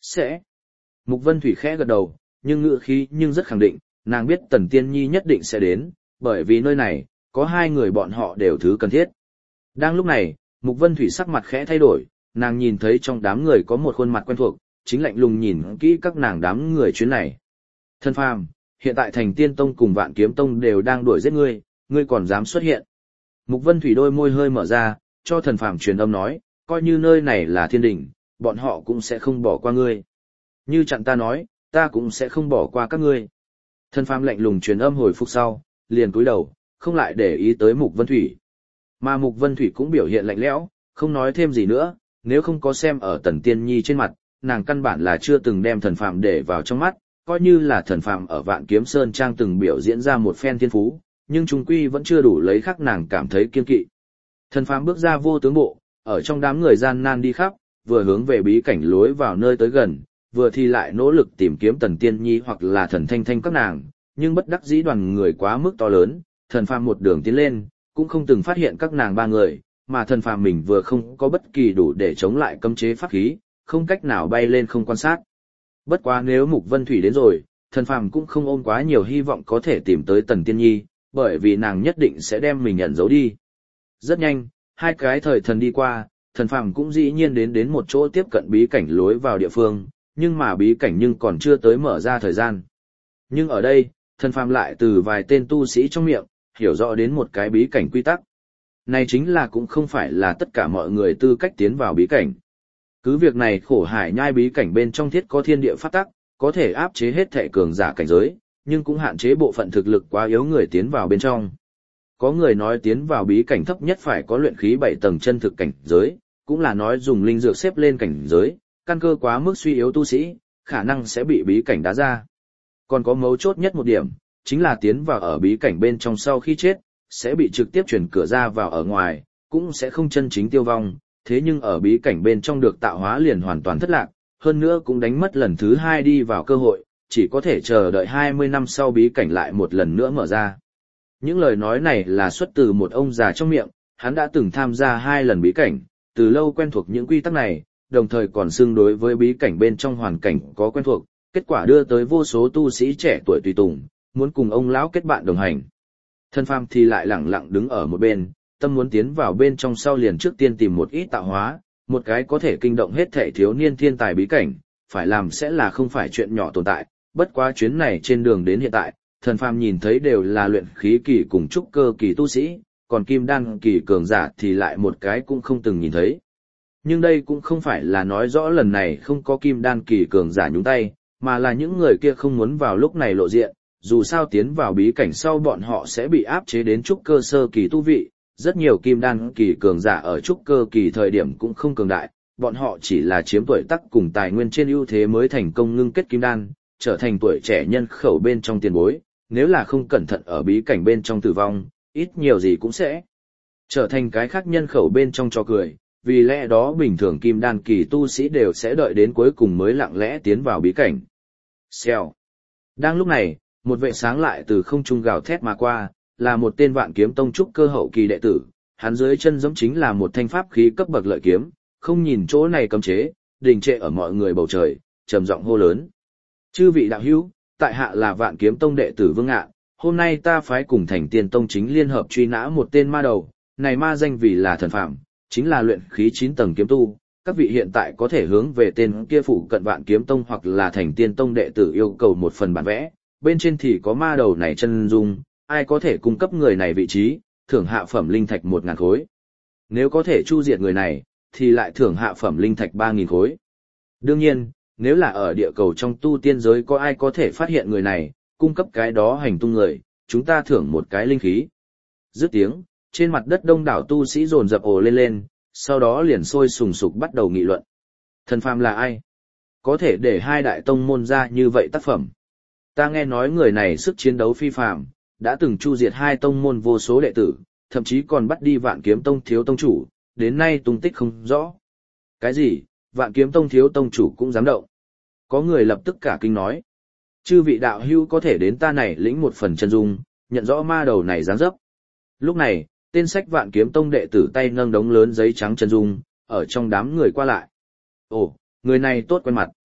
Sẽ. Mục Vân Thủy khẽ gật đầu, nhưng ngữ khí nhưng rất khẳng định, nàng biết Tần Tiên Nhi nhất định sẽ đến, bởi vì nơi này, có hai người bọn họ đều thứ cần thiết. Đang lúc này, Mục Vân Thủy sắc mặt khẽ thay đổi, nàng nhìn thấy trong đám người có một khuôn mặt quen thuộc, chính lạnh lùng nhìn kỹ các nàng đám người chuyến này. Thân phàm, hiện tại Thành Tiên Tông cùng Vạn Kiếm Tông đều đang đuổi giết ngươi, ngươi còn dám xuất hiện. Mục Vân Thủy đôi môi hơi mở ra, cho thần phàm truyền âm nói, coi như nơi này là thiên đỉnh, bọn họ cũng sẽ không bỏ qua ngươi. Như chặn ta nói, ta cũng sẽ không bỏ qua các ngươi. Thần phàm lạnh lùng truyền âm hồi phục sau, liền cúi đầu, không lại để ý tới Mục Vân Thủy. Mà Mục Vân Thủy cũng biểu hiện lạnh lẽo, không nói thêm gì nữa, nếu không có xem ở Tần Tiên Nhi trên mặt, nàng căn bản là chưa từng đem thần phàm để vào trong mắt, coi như là thần phàm ở Vạn Kiếm Sơn Trang từng biểu diễn ra một phen thiên phú, nhưng chúng quy vẫn chưa đủ lấy khắc nàng cảm thấy kiên kỵ. Thần phàm bước ra vô tướng bộ, ở trong đám người gian nan đi khắp, vừa hướng về bí cảnh lối vào nơi tới gần, vừa thì lại nỗ lực tìm kiếm Tần Tiên Nhi hoặc là Thần Thanh Thanh các nàng, nhưng bất đắc dĩ đoàn người quá mức to lớn, thần phàm một đường tiến lên, cũng không từng phát hiện các nàng ba người, mà thần phàm mình vừa không có bất kỳ đủ để chống lại cấm chế pháp khí, không cách nào bay lên không quan sát. Bất quá nếu Mục Vân Thủy đến rồi, thần phàm cũng không ôm quá nhiều hy vọng có thể tìm tới Tần Tiên Nhi, bởi vì nàng nhất định sẽ đem mình nhận giấu đi. Rất nhanh, hai cái thời thần đi qua, thần phàm cũng dĩ nhiên đến đến một chỗ tiếp cận bí cảnh lối vào địa phương, nhưng mà bí cảnh nhưng còn chưa tới mở ra thời gian. Nhưng ở đây, thần phàm lại từ vài tên tu sĩ trong miệng, hiểu rõ đến một cái bí cảnh quy tắc. Này chính là cũng không phải là tất cả mọi người tư cách tiến vào bí cảnh. Cứ việc này khổ hải nhai bí cảnh bên trong thiết có thiên địa pháp tắc, có thể áp chế hết thể cường giả cảnh giới, nhưng cũng hạn chế bộ phận thực lực quá yếu người tiến vào bên trong. Có người nói tiến vào bí cảnh thấp nhất phải có luyện khí bảy tầng chân thực cảnh giới, cũng là nói dùng linh dược xếp lên cảnh giới, căn cơ quá mức suy yếu tu sĩ, khả năng sẽ bị bí cảnh đá ra. Còn có mấu chốt nhất một điểm, chính là tiến vào ở bí cảnh bên trong sau khi chết, sẽ bị trực tiếp chuyển cửa ra vào ở ngoài, cũng sẽ không chân chính tiêu vong, thế nhưng ở bí cảnh bên trong được tạo hóa liền hoàn toàn thất lạc, hơn nữa cũng đánh mất lần thứ hai đi vào cơ hội, chỉ có thể chờ đợi hai mươi năm sau bí cảnh lại một lần nữa mở ra. Những lời nói này là xuất từ một ông già trong miệng, hắn đã từng tham gia hai lần bí cảnh, từ lâu quen thuộc những quy tắc này, đồng thời còn xưng đối với bí cảnh bên trong hoàn cảnh có quen thuộc, kết quả đưa tới vô số tu sĩ trẻ tuổi tùy tùng, muốn cùng ông lão kết bạn đồng hành. Thân phàm thì lại lẳng lặng đứng ở một bên, tâm muốn tiến vào bên trong sau liền trước tiên tìm một ít tạo hóa, một cái có thể kinh động hết thể thiếu niên thiên tài bí cảnh, phải làm sẽ là không phải chuyện nhỏ tồn tại, bất quá chuyến này trên đường đến hiện tại, thần phàm nhìn thấy đều là luyện khí kỳ cùng trúc cơ kỳ tu sĩ, còn kim đan kỳ cường giả thì lại một cái cũng không từng nhìn thấy. Nhưng đây cũng không phải là nói rõ lần này không có kim đan kỳ cường giả nhúng tay, mà là những người kia không muốn vào lúc này lộ diện, dù sao tiến vào bí cảnh sau bọn họ sẽ bị áp chế đến trúc cơ sơ kỳ tu vị, rất nhiều kim đan kỳ cường giả ở trúc cơ kỳ thời điểm cũng không cường đại, bọn họ chỉ là chiếm tuổi tác cùng tài nguyên trên ưu thế mới thành công ngưng kết kim đan, trở thành tuổi trẻ nhân khẩu bên trong tiền bối, nếu là không cẩn thận ở bí cảnh bên trong tử vong, ít nhiều gì cũng sẽ trở thành cái khác nhân khẩu bên trong cho cười, vì lẽ đó bình thường kim đan kỳ tu sĩ đều sẽ đợi đến cuối cùng mới lặng lẽ tiến vào bí cảnh. Xèo. Đang lúc này, một vệ sáng lại từ không trung gào thét mà qua, là một tên Vạn Kiếm Tông trúc cơ hậu kỳ đệ tử, hắn dưới chân giống chính là một thanh pháp khí cấp bậc lợi kiếm, không nhìn chỗ này cấm chế, đình trệ ở mọi người bầu trời, trầm giọng hô lớn. Chư vị đạo hữu, tại hạ là Vạn Kiếm Tông đệ tử Vương Ngạn, hôm nay ta phái cùng Thành Tiên Tông chính liên hợp truy nã một tên ma đầu, này ma danh vì là thần phạm, chính là luyện khí chín tầng kiếm tu, các vị hiện tại có thể hướng về tên kia phụ cận Vạn Kiếm Tông hoặc là Thành Tiên Tông đệ tử yêu cầu một phần bản vẽ, bên trên thì có ma đầu này chân dung, ai có thể cung cấp người này vị trí, thưởng hạ phẩm linh thạch một ngàn khối. Nếu có thể chu diệt người này, thì lại thưởng hạ phẩm linh thạch ba nghìn khối. Đương nhiên, nếu là ở địa cầu trong tu tiên giới có ai có thể phát hiện người này, cung cấp cái đó hành tung người, chúng ta thưởng một cái linh khí. Dứt tiếng, trên mặt đất đông đảo tu sĩ dồn dập ồ lên lên, sau đó liền sôi sùng sục bắt đầu nghị luận. Thần phàm là ai? Có thể để hai đại tông môn ra như vậy tác phẩm. Ta nghe nói người này sức chiến đấu phi phàm, đã từng chu diệt hai tông môn vô số đệ tử, thậm chí còn bắt đi Vạn Kiếm Tông thiếu tông chủ, đến nay tung tích không rõ. Cái gì? Vạn Kiếm Tông thiếu tông chủ cũng dám động? Có người lập tức cả kinh nói. Chư vị đạo hữu có thể đến ta này lĩnh một phần chân dung, nhận rõ ma đầu này dáng dấp. Lúc này, tên sách Vạn Kiếm Tông đệ tử tay nâng đống lớn giấy trắng chân dung, ở trong đám người qua lại. Ồ, người này tốt quen mặt.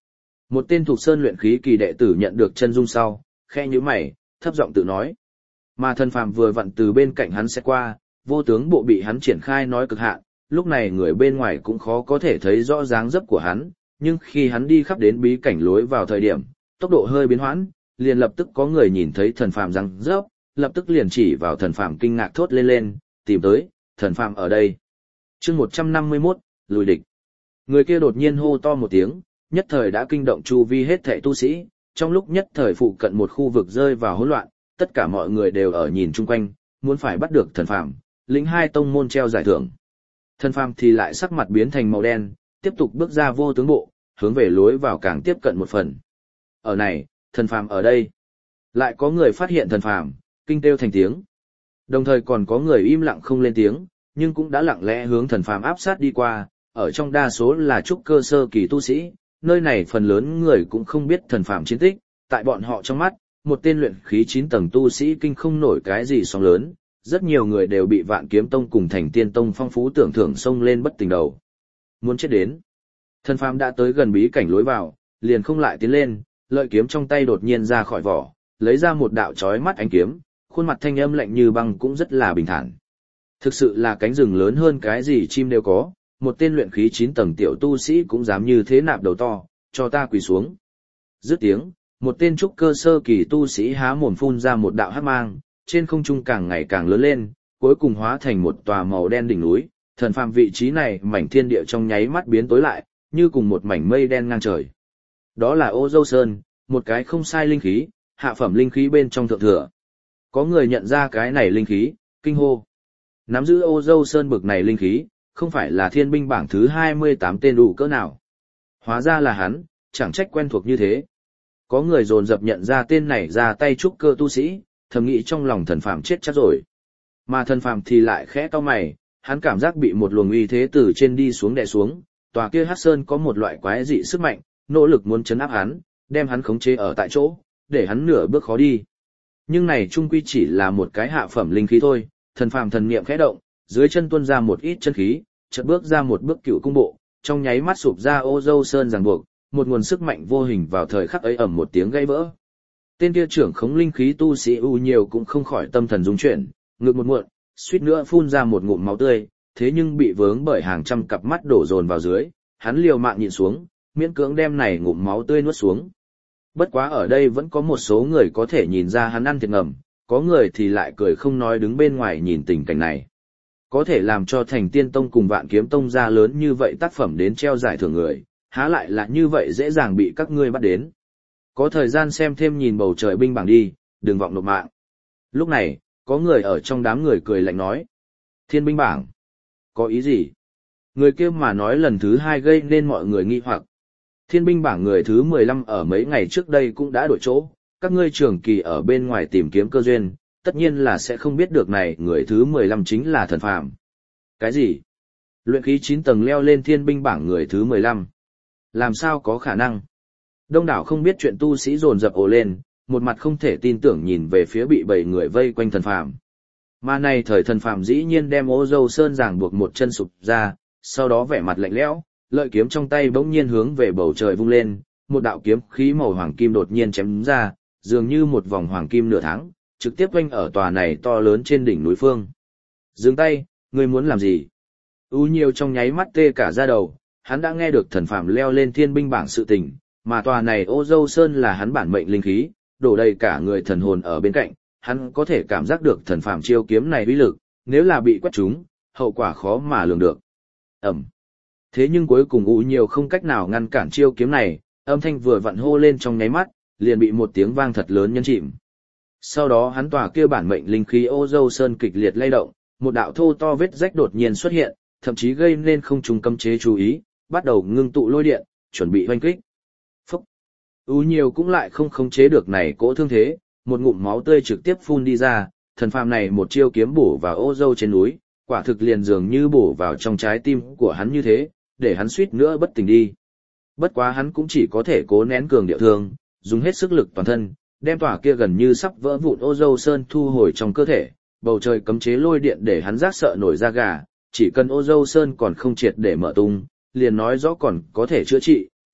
Một tên thuộc sơn luyện khí kỳ đệ tử nhận được chân dung sau, khẽ nhíu mày, thấp giọng tự nói. Mà thần phàm vừa vặn từ bên cạnh hắn sẽ qua, vô tướng bộ bị hắn triển khai nói cực hạn, lúc này người bên ngoài cũng khó có thể thấy rõ dáng dấp của hắn, nhưng khi hắn đi khắp đến bí cảnh lối vào thời điểm, tốc độ hơi biến hoãn, liền lập tức có người nhìn thấy thần phàm răng rớp, lập tức liền chỉ vào thần phàm kinh ngạc thốt lên lên, tìm tới, thần phàm ở đây. Chương một trăm năm mươi mốt, lùi địch. Người kia đột nhiên hô to một tiếng, nhất thời đã kinh động chu vi hết thảy tu sĩ, trong lúc nhất thời phụ cận một khu vực rơi vào hỗn loạn, tất cả mọi người đều ở nhìn chung quanh, muốn phải bắt được thần phàm, lĩnh hai tông môn treo giải thưởng. Thần phàm thì lại sắc mặt biến thành màu đen, tiếp tục bước ra vô tướng bộ, hướng về lối vào càng tiếp cận một phần. Ở này, thần phàm ở đây. Lại có người phát hiện thần phàm, kinh kêu thành tiếng. Đồng thời còn có người im lặng không lên tiếng, nhưng cũng đã lặng lẽ hướng thần phàm áp sát đi qua, ở trong đa số là trúc cơ sơ kỳ tu sĩ, nơi này phần lớn người cũng không biết thần phàm chiến tích, tại bọn họ trong mắt, một tên luyện khí chín tầng tu sĩ kinh không nổi cái gì sóng lớn, rất nhiều người đều bị Vạn Kiếm Tông cùng Thành Tiên Tông phong phú tưởng thưởng xông lên bất tỉnh đầu. Muốn chết đến. Thần phàm đã tới gần bí cảnh lối vào, liền không lại tiến lên, lợi kiếm trong tay đột nhiên ra khỏi vỏ, lấy ra một đạo chói mắt ánh kiếm, khuôn mặt thanh âm lạnh như băng cũng rất là bình thản. Thực sự là cánh rừng lớn hơn cái gì chim đều có, một tên luyện khí chín tầng tiểu tu sĩ cũng dám như thế nạp đầu to, cho ta quỳ xuống. Dứt tiếng, một tên trúc cơ sơ kỳ tu sĩ há mồm phun ra một đạo hắc mang, trên không trung càng ngày càng lớn lên, cuối cùng hóa thành một tòa màu đen đỉnh núi, thần phàm vị trí này mảnh thiên địa trong nháy mắt biến tối lại, như cùng một mảnh mây đen ngang trời. Đó là Ô Dâu Sơn, một cái không sai linh khí, hạ phẩm linh khí bên trong thượng thừa. Có người nhận ra cái này linh khí, kinh hô. Nắm giữ Ô Dâu Sơn bực này linh khí, không phải là thiên binh bảng thứ hai mươi tám tên đủ cỡ nào. Hóa ra là hắn, chẳng trách quen thuộc như thế. Có người dồn dập nhận ra tên này ra tay trúc cơ tu sĩ, thầm nghĩ trong lòng thần phàm chết chắc rồi. Mà thần phàm thì lại khẽ cau mày, hắn cảm giác bị một luồng uy thế từ trên đi xuống đè xuống, tòa kia Hắc Sơn có một loại quái dị sức mạnh, nỗ lực muốn chấn áp hắn, đem hắn khống chế ở tại chỗ, để hắn nửa bước khó đi. Nhưng này chung quy chỉ là một cái hạ phẩm linh khí thôi, thần phàm thần niệm khẽ động, dưới chân tuôn ra một ít chân khí, chợt bước ra một bước cựu cung bộ, trong nháy mắt sụp ra Ô Dâu Sơn ràng buộc, một nguồn sức mạnh vô hình vào thời khắc ấy ầm một tiếng gãy vỡ. Tên kia trưởng khống linh khí tu sĩ u nhiều cũng không khỏi tâm thần rung chuyển, ngực một muộn, suýt nữa phun ra một ngụm máu tươi, thế nhưng bị vướng bởi hàng trăm cặp mắt đổ dồn vào dưới, hắn liều mạng nhịn xuống, miễn cưỡng đem này ngụm máu tươi nuốt xuống. Bất quá ở đây vẫn có một số người có thể nhìn ra hắn ăn thiệt ngầm, có người thì lại cười không nói đứng bên ngoài nhìn tình cảnh này. Có thể làm cho Thành Tiên Tông cùng Vạn Kiếm Tông ra lớn như vậy tác phẩm đến treo giải thưởng người, há lại là như vậy dễ dàng bị các ngươi bắt đến. Có thời gian xem thêm nhìn bầu trời binh bảng đi, đừng vọng nộp mạng. Lúc này, có người ở trong đám người cười lạnh nói. Thiên binh bảng? Có ý gì? Người kia mà nói lần thứ hai gây nên mọi người nghi hoặc. Thiên binh bảng người thứ mười lăm ở mấy ngày trước đây cũng đã đổi chỗ, các ngươi trường kỳ ở bên ngoài tìm kiếm cơ duyên, tất nhiên là sẽ không biết được này người thứ mười lăm chính là thần phàm. Cái gì? Luyện khí chín tầng leo lên thiên binh bảng người thứ mười lăm. Làm sao có khả năng? Đông đảo không biết chuyện tu sĩ dồn dập ồ lên, một mặt không thể tin tưởng nhìn về phía bị bảy người vây quanh thần phàm. Mà này thời thần phàm dĩ nhiên đem Ô Dâu Sơn giằng buộc một chân sụp ra, sau đó vẻ mặt lạnh lẽo, lợi kiếm trong tay bỗng nhiên hướng về bầu trời vung lên, một đạo kiếm khí màu hoàng kim đột nhiên chém ra, dường như một vòng hoàng kim nửa tháng, trực tiếp quanh ở tòa này to lớn trên đỉnh núi phương. Dừng tay, ngươi muốn làm gì? U nhiều trong nháy mắt tê cả da đầu, hắn đã nghe được thần phàm leo lên thiên binh bảng sự tình, mà tòa này Ô Dâu Sơn là hắn bản mệnh linh khí, đổ đầy cả người thần hồn ở bên cạnh, hắn có thể cảm giác được thần phàm chiêu kiếm này uy lực, nếu là bị quét trúng, hậu quả khó mà lường được. Ẩm. Thế nhưng cuối cùng U nhiều không cách nào ngăn cản chiêu kiếm này, âm thanh vừa vặn hô lên trong nháy mắt, liền bị một tiếng vang thật lớn nhấn chìm. Sau đó hắn tòa kia bản mệnh linh khí Ô Dâu Sơn kịch liệt lay động, một đạo thô to vết rách đột nhiên xuất hiện, thậm chí gây nên không trung cấm chế chú ý, bắt đầu ngưng tụ lôi điện, chuẩn bị hoanh kích. Phúc! U nhiều cũng lại không khống chế được này cỗ thương thế, một ngụm máu tươi trực tiếp phun đi ra, thần phàm này một chiêu kiếm bổ vào Ô Dâu trên núi, quả thực liền dường như bổ vào trong trái tim của hắn như thế, để hắn suýt nữa bất tỉnh đi. Bất quá hắn cũng chỉ có thể cố nén cường điệu thương, dùng hết sức lực toàn thân, đem tòa kia gần như sắp vỡ vụn Ô Dâu Sơn thu hồi trong cơ thể, bầu trời cấm chế lôi điện để hắn rát sợ nổi da gà, chỉ cần Ô Dâu Sơn còn không triệt để mở tung, liền nói rõ còn có thể chữa trị,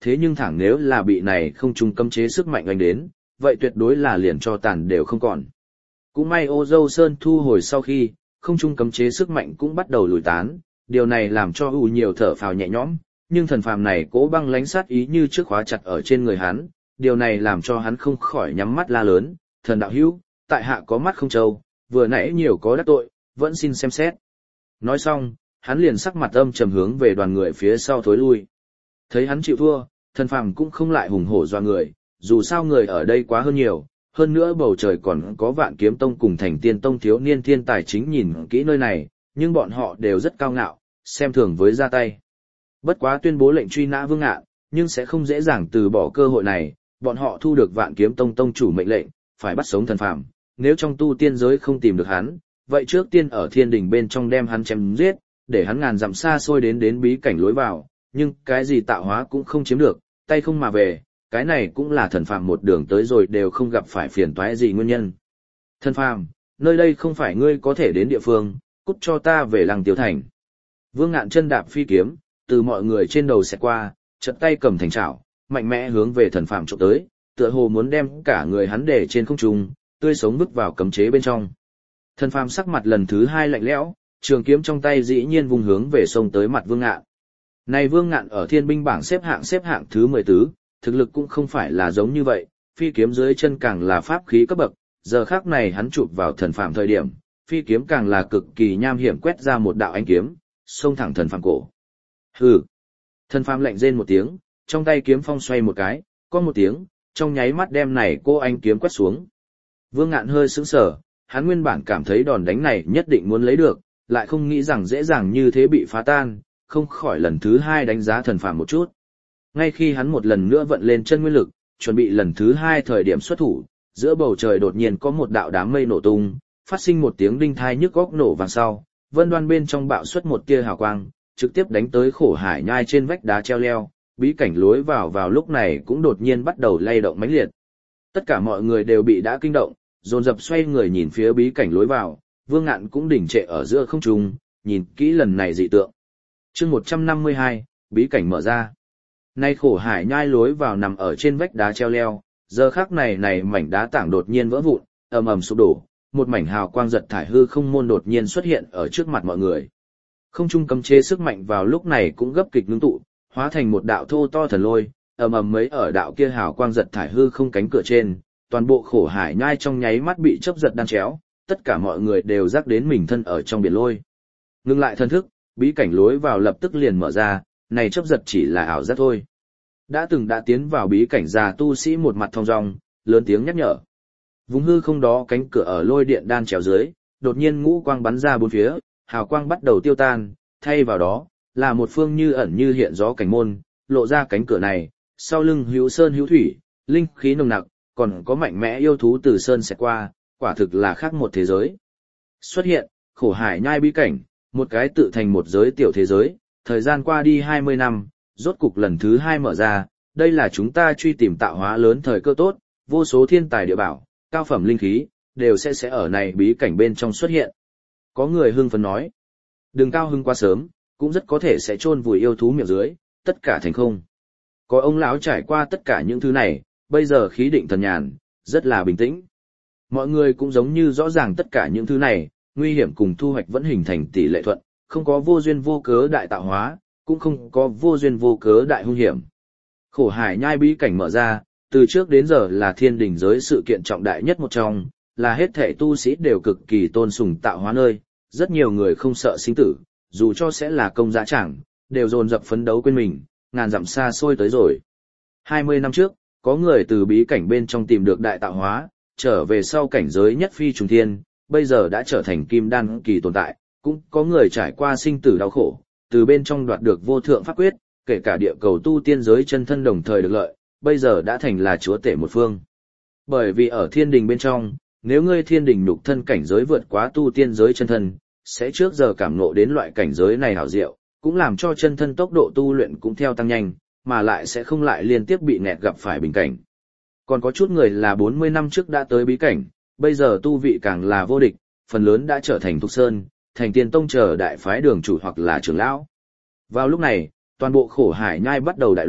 thế nhưng thẳng nếu là bị này không trung cấm chế sức mạnh đánh đến, vậy tuyệt đối là liền cho tàn đều không còn. Cũng may Ô Dâu Sơn thu hồi sau khi, không trung cấm chế sức mạnh cũng bắt đầu lùi tán, điều này làm cho U nhiều thở phào nhẹ nhõm, nhưng thần phàm này cố băng lánh sát ý như trước khóa chặt ở trên người hắn, điều này làm cho hắn không khỏi nhắm mắt la lớn, thần đạo hữu, tại hạ có mắt không trâu, vừa nãy nhiều có đắc tội, vẫn xin xem xét. Nói xong, hắn liền sắc mặt âm trầm hướng về đoàn người phía sau thối lui. Thấy hắn chịu thua, thần phàm cũng không lại hùng hổ doa người, dù sao người ở đây quá hơn nhiều, hơn nữa bầu trời còn có Vạn Kiếm Tông cùng Thành Tiên Tông thiếu niên thiên tài chính nhìn kỹ nơi này, nhưng bọn họ đều rất cao ngạo, xem thường với ra tay. Bất quá tuyên bố lệnh truy nã Vương Ngạn, nhưng sẽ không dễ dàng từ bỏ cơ hội này, bọn họ thu được Vạn Kiếm Tông tông chủ mệnh lệnh, phải bắt sống thần phàm, nếu trong tu tiên giới không tìm được hắn, vậy trước tiên ở thiên đình bên trong đem hắn chém giết, để hắn ngàn dặm xa xôi đến đến bí cảnh lối vào, nhưng cái gì tạo hóa cũng không chiếm được, tay không mà về, cái này cũng là thần phàm một đường tới rồi đều không gặp phải phiền toái gì nguyên nhân. Thần phàm, nơi đây không phải ngươi có thể đến địa phương, cút cho ta về Lăng Tiêu Thành. Vương Ngạn chân đạp phi kiếm, từ mọi người trên đầu xẹt qua, chật tay cầm thành trảo, mạnh mẽ hướng về thần phàm chụp tới, tựa hồ muốn đem cả người hắn để trên không trung, tươi sống vứt vào cấm chế bên trong. Thần phàm sắc mặt lần thứ hai lạnh lẽo, trường kiếm trong tay dĩ nhiên vùng hướng về sông tới mặt Vương Ngạn. Này Vương Ngạn ở thiên binh bảng xếp hạng xếp hạng thứ mười tứ, thực lực cũng không phải là giống như vậy, phi kiếm dưới chân càng là pháp khí cấp bậc, giờ khắc này hắn chụp vào thần phàm thời điểm, phi kiếm càng là cực kỳ nham hiểm quét ra một đạo ánh kiếm, xông thẳng thần phàm cổ. Hừ. Thần phàm lạnh rên một tiếng, trong tay kiếm phong xoay một cái, có một tiếng, trong nháy mắt đem này cô anh kiếm quét xuống. Vương Ngạn hơi sững sờ, hắn nguyên bản cảm thấy đòn đánh này nhất định muốn lấy được, lại không nghĩ rằng dễ dàng như thế bị phá tan, không khỏi lần thứ hai đánh giá thần phàm một chút. Ngay khi hắn một lần nữa vận lên chân nguyên lực, chuẩn bị lần thứ hai thời điểm xuất thủ, giữa bầu trời đột nhiên có một đạo đám mây nổ tung, phát sinh một tiếng đinh thai nhức góc nổ vang sau, vân đoan bên trong bạo xuất một tia hào quang, trực tiếp đánh tới khổ hải nhai trên vách đá treo leo, bí cảnh lối vào vào lúc này cũng đột nhiên bắt đầu lay động mãnh liệt. Tất cả mọi người đều bị đã kinh động, dồn dập xoay người nhìn phía bí cảnh lối vào, Vương Ngạn cũng đỉnh trệ ở giữa không trung, nhìn kỹ lần này dị tượng. Chương một trăm năm mươi hai, bí cảnh mở ra. Nay khổ hải nhai lối vào nằm ở trên vách đá treo leo, giờ khắc này này mảnh đá tảng đột nhiên vỡ vụn, ầm ầm sụp đổ, một mảnh hào quang giật thải hư không môn đột nhiên xuất hiện ở trước mặt mọi người. Không trung cấm chế sức mạnh vào lúc này cũng gấp kịch ngưng tụ, hóa thành một đạo thô to thần lôi, ầm ầm mấy ở đạo kia hào quang giật thải hư không cánh cửa trên, toàn bộ khổ hải nhai trong nháy mắt bị chớp giật đan chéo, tất cả mọi người đều rắc đến mình thân ở trong biển lôi. Ngưng lại thân thức, bí cảnh lối vào lập tức liền mở ra, này chớp giật chỉ là ảo giác thôi. Đã từng đã tiến vào bí cảnh già tu sĩ một mặt thong dong, lớn tiếng nhắc nhở. Vùng hư không đó cánh cửa ở lôi điện đan chéo dưới, đột nhiên ngũ quang bắn ra bốn phía, hào quang bắt đầu tiêu tan, thay vào đó là một phương như ẩn như hiện gió cảnh môn, lộ ra cánh cửa này, sau lưng hữu sơn hữu thủy, linh khí nồng nặc, còn có mạnh mẽ yêu thú từ sơn sẽ qua, quả thực là khác một thế giới. Xuất hiện, khổ hải nhai bí cảnh, một cái tự thành một giới tiểu thế giới, thời gian qua đi hai mươi năm, rốt cục lần thứ hai mở ra, đây là chúng ta truy tìm tạo hóa lớn thời cơ tốt, vô số thiên tài địa bảo, cao phẩm linh khí, đều sẽ sẽ ở này bí cảnh bên trong xuất hiện. Có người hưng phấn nói, đừng cao hưng quá sớm, cũng rất có thể sẽ chôn vùi yêu thú miệng dưới, tất cả thành không. Có ông lão trải qua tất cả những thứ này, bây giờ khí định thần nhàn, rất là bình tĩnh. Mọi người cũng giống như rõ ràng tất cả những thứ này, nguy hiểm cùng thu hoạch vẫn hình thành tỷ lệ thuận, không có vô duyên vô cớ đại tạo hóa, cũng không có vô duyên vô cớ đại hung hiểm. Khổ hải nhai bí cảnh mở ra, từ trước đến giờ là thiên đình giới sự kiện trọng đại nhất một trong, là hết thảy tu sĩ đều cực kỳ tôn sùng tạo hóa nơi, rất nhiều người không sợ sinh tử, dù cho sẽ là công giá chẳng, đều dồn dập phấn đấu quên mình, ngàn dặm xa xôi tới rồi. hai mươi năm trước, có người từ bí cảnh bên trong tìm được đại tạo hóa, trở về sau cảnh giới nhất phi trùng thiên, bây giờ đã trở thành kim đan kỳ tồn tại, cũng có người trải qua sinh tử đau khổ, từ bên trong đoạt được vô thượng pháp quyết, kể cả địa cầu tu tiên giới chân thân đồng thời được lợi, bây giờ đã thành là chúa tể một phương. Bởi vì ở thiên đình bên trong, nếu ngươi thiên đình nhục thân cảnh giới vượt quá tu tiên giới chân thân, sẽ trước giờ cảm ngộ đến loại cảnh giới này hảo diệu, cũng làm cho chân thân tốc độ tu luyện cũng theo tăng nhanh, mà lại sẽ không lại liên tiếp bị nghẹt gặp phải bình cảnh. Còn có chút người là bốn mươi năm trước đã tới bí cảnh, bây giờ tu vị càng là vô địch, phần lớn đã trở thành Thục Sơn, thành Tiên Tông chờ đại phái đường chủ hoặc là trưởng lão. Vào lúc này, toàn bộ khổ hải nhai bắt đầu đại loạn,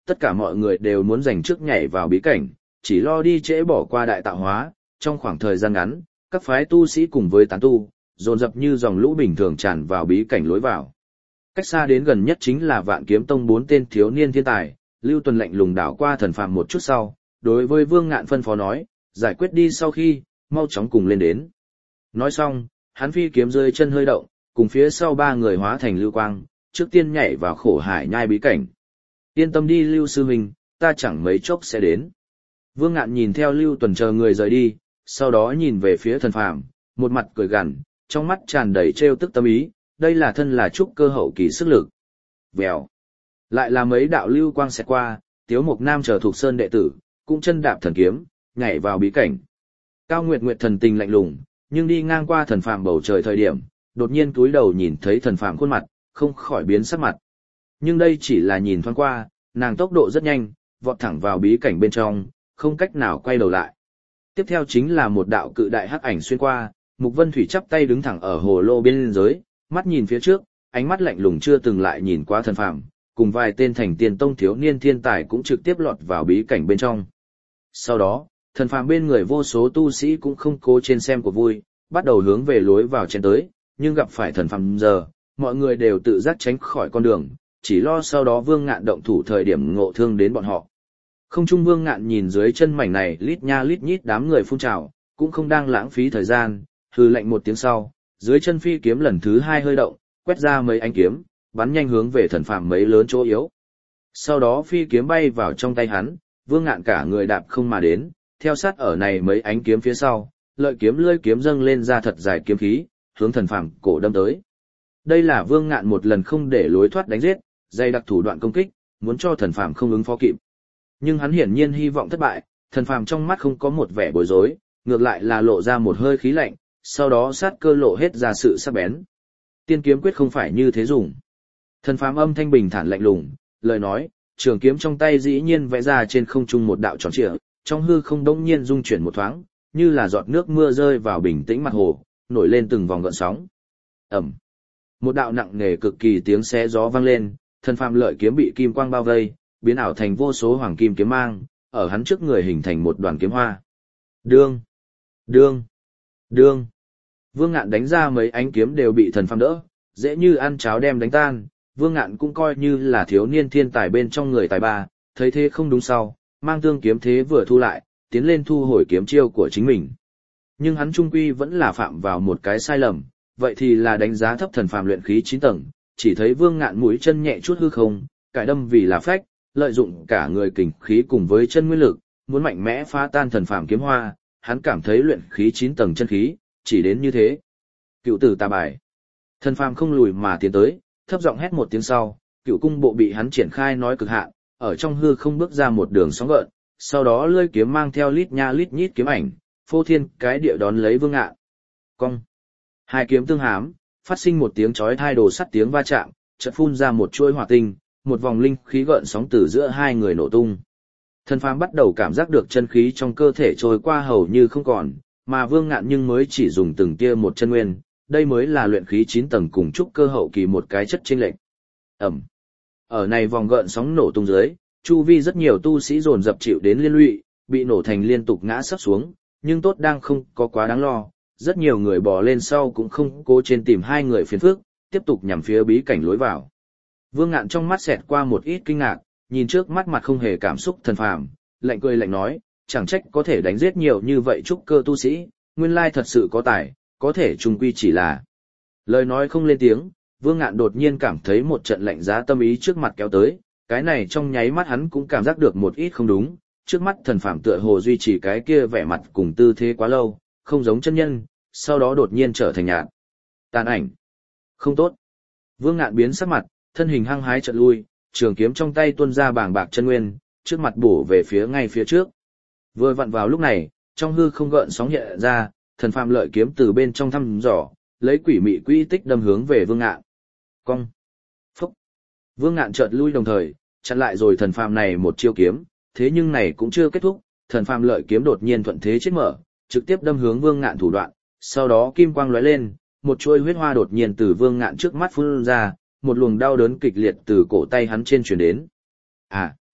tất cả mọi người đều muốn giành trước nhảy vào bí cảnh, chỉ lo đi trễ bỏ qua đại tạo hóa, trong khoảng thời gian ngắn, các phái tu sĩ cùng với tán tu, dồn dập như dòng lũ bình thường tràn vào bí cảnh lối vào. Cách xa đến gần nhất chính là Vạn Kiếm Tông bốn tên thiếu niên thiên tài, Lưu Tuần lạnh lùng đảo qua Thần Phàm một chút sau, đối với Vương Ngạn phân phó nói, giải quyết đi sau khi, mau chóng cùng lên đến. Nói xong, hắn phi kiếm rơi chân hơi động, cùng phía sau ba người hóa thành lưu quang, trước tiên nhảy vào khổ hải nhai bí cảnh. Yên tâm đi Lưu sư huynh, ta chẳng mấy chốc sẽ đến. Vương Ngạn nhìn theo Lưu Tuần chờ người rời đi, sau đó nhìn về phía Thần Phàm, một mặt cười gằn, trong mắt tràn đầy trêu tức tâm ý, đây là thân là trúc cơ hậu kỳ sức lực. Vèo. Lại là mấy đạo lưu quang xẹt qua, Tiếu Mộc Nam chờ thuộc sơn đệ tử, cũng chân đạp thần kiếm, nhảy vào bí cảnh. Cao Nguyệt Nguyệt thần tình lạnh lùng, nhưng đi ngang qua Thần Phàm bầu trời thời điểm, đột nhiên cúi đầu nhìn thấy Thần Phàm khuôn mặt, không khỏi biến sắc mặt. Nhưng đây chỉ là nhìn thoáng qua, nàng tốc độ rất nhanh, vọt thẳng vào bí cảnh bên trong, không cách nào quay đầu lại. Tiếp theo chính là một đạo cự đại hắc ảnh xuyên qua, Mục Vân Thủy chắp tay đứng thẳng ở hồ lô biên giới, mắt nhìn phía trước, ánh mắt lạnh lùng chưa từng lại nhìn qua Thần Phàm, cùng vài tên thành tiền tông thiếu niên thiên tài cũng trực tiếp lọt vào bí cảnh bên trong. Sau đó, Thần Phàm bên người vô số tu sĩ cũng không cố trên xem của vui, bắt đầu hướng về lối vào chen tới, nhưng gặp phải Thần Phàm giờ, mọi người đều tự giác tránh khỏi con đường, chỉ lo sau đó Vương Ngạn động thủ thời điểm ngộ thương đến bọn họ. Không trung Vương Ngạn nhìn dưới chân mảnh này lít nha lít nhít đám người phun trào, cũng không đang lãng phí thời gian, hừ lạnh một tiếng sau, dưới chân phi kiếm lần thứ hai hơi động, quét ra mấy ánh kiếm, bắn nhanh hướng về Thần Phàm mấy lớn chỗ yếu. Sau đó phi kiếm bay vào trong tay hắn, Vương Ngạn cả người đạp không mà đến, theo sát ở này mấy ánh kiếm phía sau, lợi kiếm lưỡi kiếm dâng lên ra thật dài kiếm khí, hướng Thần Phàm cổ đâm tới. Đây là Vương Ngạn một lần không để lối thoát đánh giết, dày đặc thủ đoạn công kích, muốn cho Thần Phàm không ứng phó kịp. Nhưng hắn hiển nhiên hy vọng thất bại, Thần Phàm trong mắt không có một vẻ bối rối, ngược lại là lộ ra một hơi khí lạnh, sau đó sát cơ lộ hết ra sự sắc bén. Tiên kiếm quyết không phải như thế dùng. Thần Phàm âm thanh bình thản lạnh lùng, lời nói, trường kiếm trong tay dĩ nhiên vẽ ra trên không trung một đạo tròn trịa, trong hư không đống nhiên rung chuyển một thoáng, như là giọt nước mưa rơi vào bình tĩnh mặt hồ, nổi lên từng vòng gợn sóng. Ầm. Một đạo nặng nề cực kỳ tiếng xé gió vang lên, Thần Phàm lợi kiếm bị kim quang bao vây, biến ảo thành vô số hoàng kim kiếm mang, ở hắn trước người hình thành một đoàn kiếm hoa. Đương, đương, đương. Vương Ngạn đánh ra mấy ánh kiếm đều bị Thần Phàm đỡ, dễ như ăn cháo đem đánh tan. Vương Ngạn cũng coi như là thiếu niên thiên tài bên trong người tài ba, thấy thế không đúng sau, mang tương kiếm thế vừa thu lại, tiến lên thu hồi kiếm chiêu của chính mình. Nhưng hắn trung quy vẫn là phạm vào một cái sai lầm, vậy thì là đánh giá thấp Thần Phàm luyện khí chín tầng, chỉ thấy Vương Ngạn mũi chân nhẹ chút hư không, cải đâm vì là phách, lợi dụng cả người kình khí cùng với chân nguyên lực, muốn mạnh mẽ phá tan Thần Phàm kiếm hoa, hắn cảm thấy luyện khí chín tầng chân khí, chỉ đến như thế. Cựu tử tà bài. Thần Phàm không lùi mà tiến tới, thấp giọng hét một tiếng sau, cựu cung bộ bị hắn triển khai nói cực hạn, ở trong hư không bước ra một đường sóng gợn, sau đó lưỡi kiếm mang theo lít nha lít nhít kiếm ảnh, phô thiên cái địa đón lấy Vương Ngạn. Cong. Hai kiếm tương hám, phát sinh một tiếng chói tai đồ sắt tiếng va chạm, chợt phun ra một chuỗi hỏa tinh, một vòng linh khí gợn sóng từ giữa hai người nổ tung. Thần Phàm bắt đầu cảm giác được chân khí trong cơ thể trôi qua hầu như không còn, mà Vương Ngạn nhưng mới chỉ dùng từng tia một chân nguyên, đây mới là luyện khí chín tầng cùng trúc cơ hậu kỳ một cái chất chênh lệch. Ầm. Ở này vòng gợn sóng nổ tung dưới, chu vi rất nhiều tu sĩ dồn dập chịu đến liên lụy, bị nổ thành liên tục ngã sấp xuống, nhưng tốt đang không có quá đáng lo, rất nhiều người bò lên sau cũng không cố trên tìm hai người phiền phức, tiếp tục nhằm phía bí cảnh lối vào. Vương Ngạn trong mắt xẹt qua một ít kinh ngạc, nhìn trước mắt mặt không hề cảm xúc Thần Phàm, lạnh cười lạnh nói, chẳng trách có thể đánh giết nhiều như vậy trúc cơ tu sĩ, nguyên lai thật sự có tài, có thể trung quy chỉ là. Lời nói không lên tiếng, Vương Ngạn đột nhiên cảm thấy một trận lạnh giá tâm ý trước mặt kéo tới, cái này trong nháy mắt hắn cũng cảm giác được một ít không đúng, trước mắt Thần Phàm tựa hồ duy trì cái kia vẻ mặt cùng tư thế quá lâu, không giống chân nhân, sau đó đột nhiên trở thành nhạt. Tàn ảnh. Không tốt. Vương Ngạn biến sắc mặt, thân hình hăng hái chợt lui, trường kiếm trong tay tuôn ra bàng bạc chân nguyên, trước mặt bổ về phía ngay phía trước. Vừa vặn vào lúc này, trong hư không gợn sóng hiện ra, Thần Phàm lợi kiếm từ bên trong thăm dò, lấy quỷ mị quỹ tích đâm hướng về Vương Ngạn. Cong. Phúc. Vương Ngạn chợt lui đồng thời, chặn lại rồi Thần Phàm này một chiêu kiếm, thế nhưng này cũng chưa kết thúc, Thần Phàm lợi kiếm đột nhiên thuận thế chết mở, trực tiếp đâm hướng Vương Ngạn thủ đoạn, sau đó kim quang lóe lên, một chuôi huyết hoa đột nhiên từ Vương Ngạn trước mắt phun ra, một luồng đau đớn kịch liệt từ cổ tay hắn trên truyền đến. À.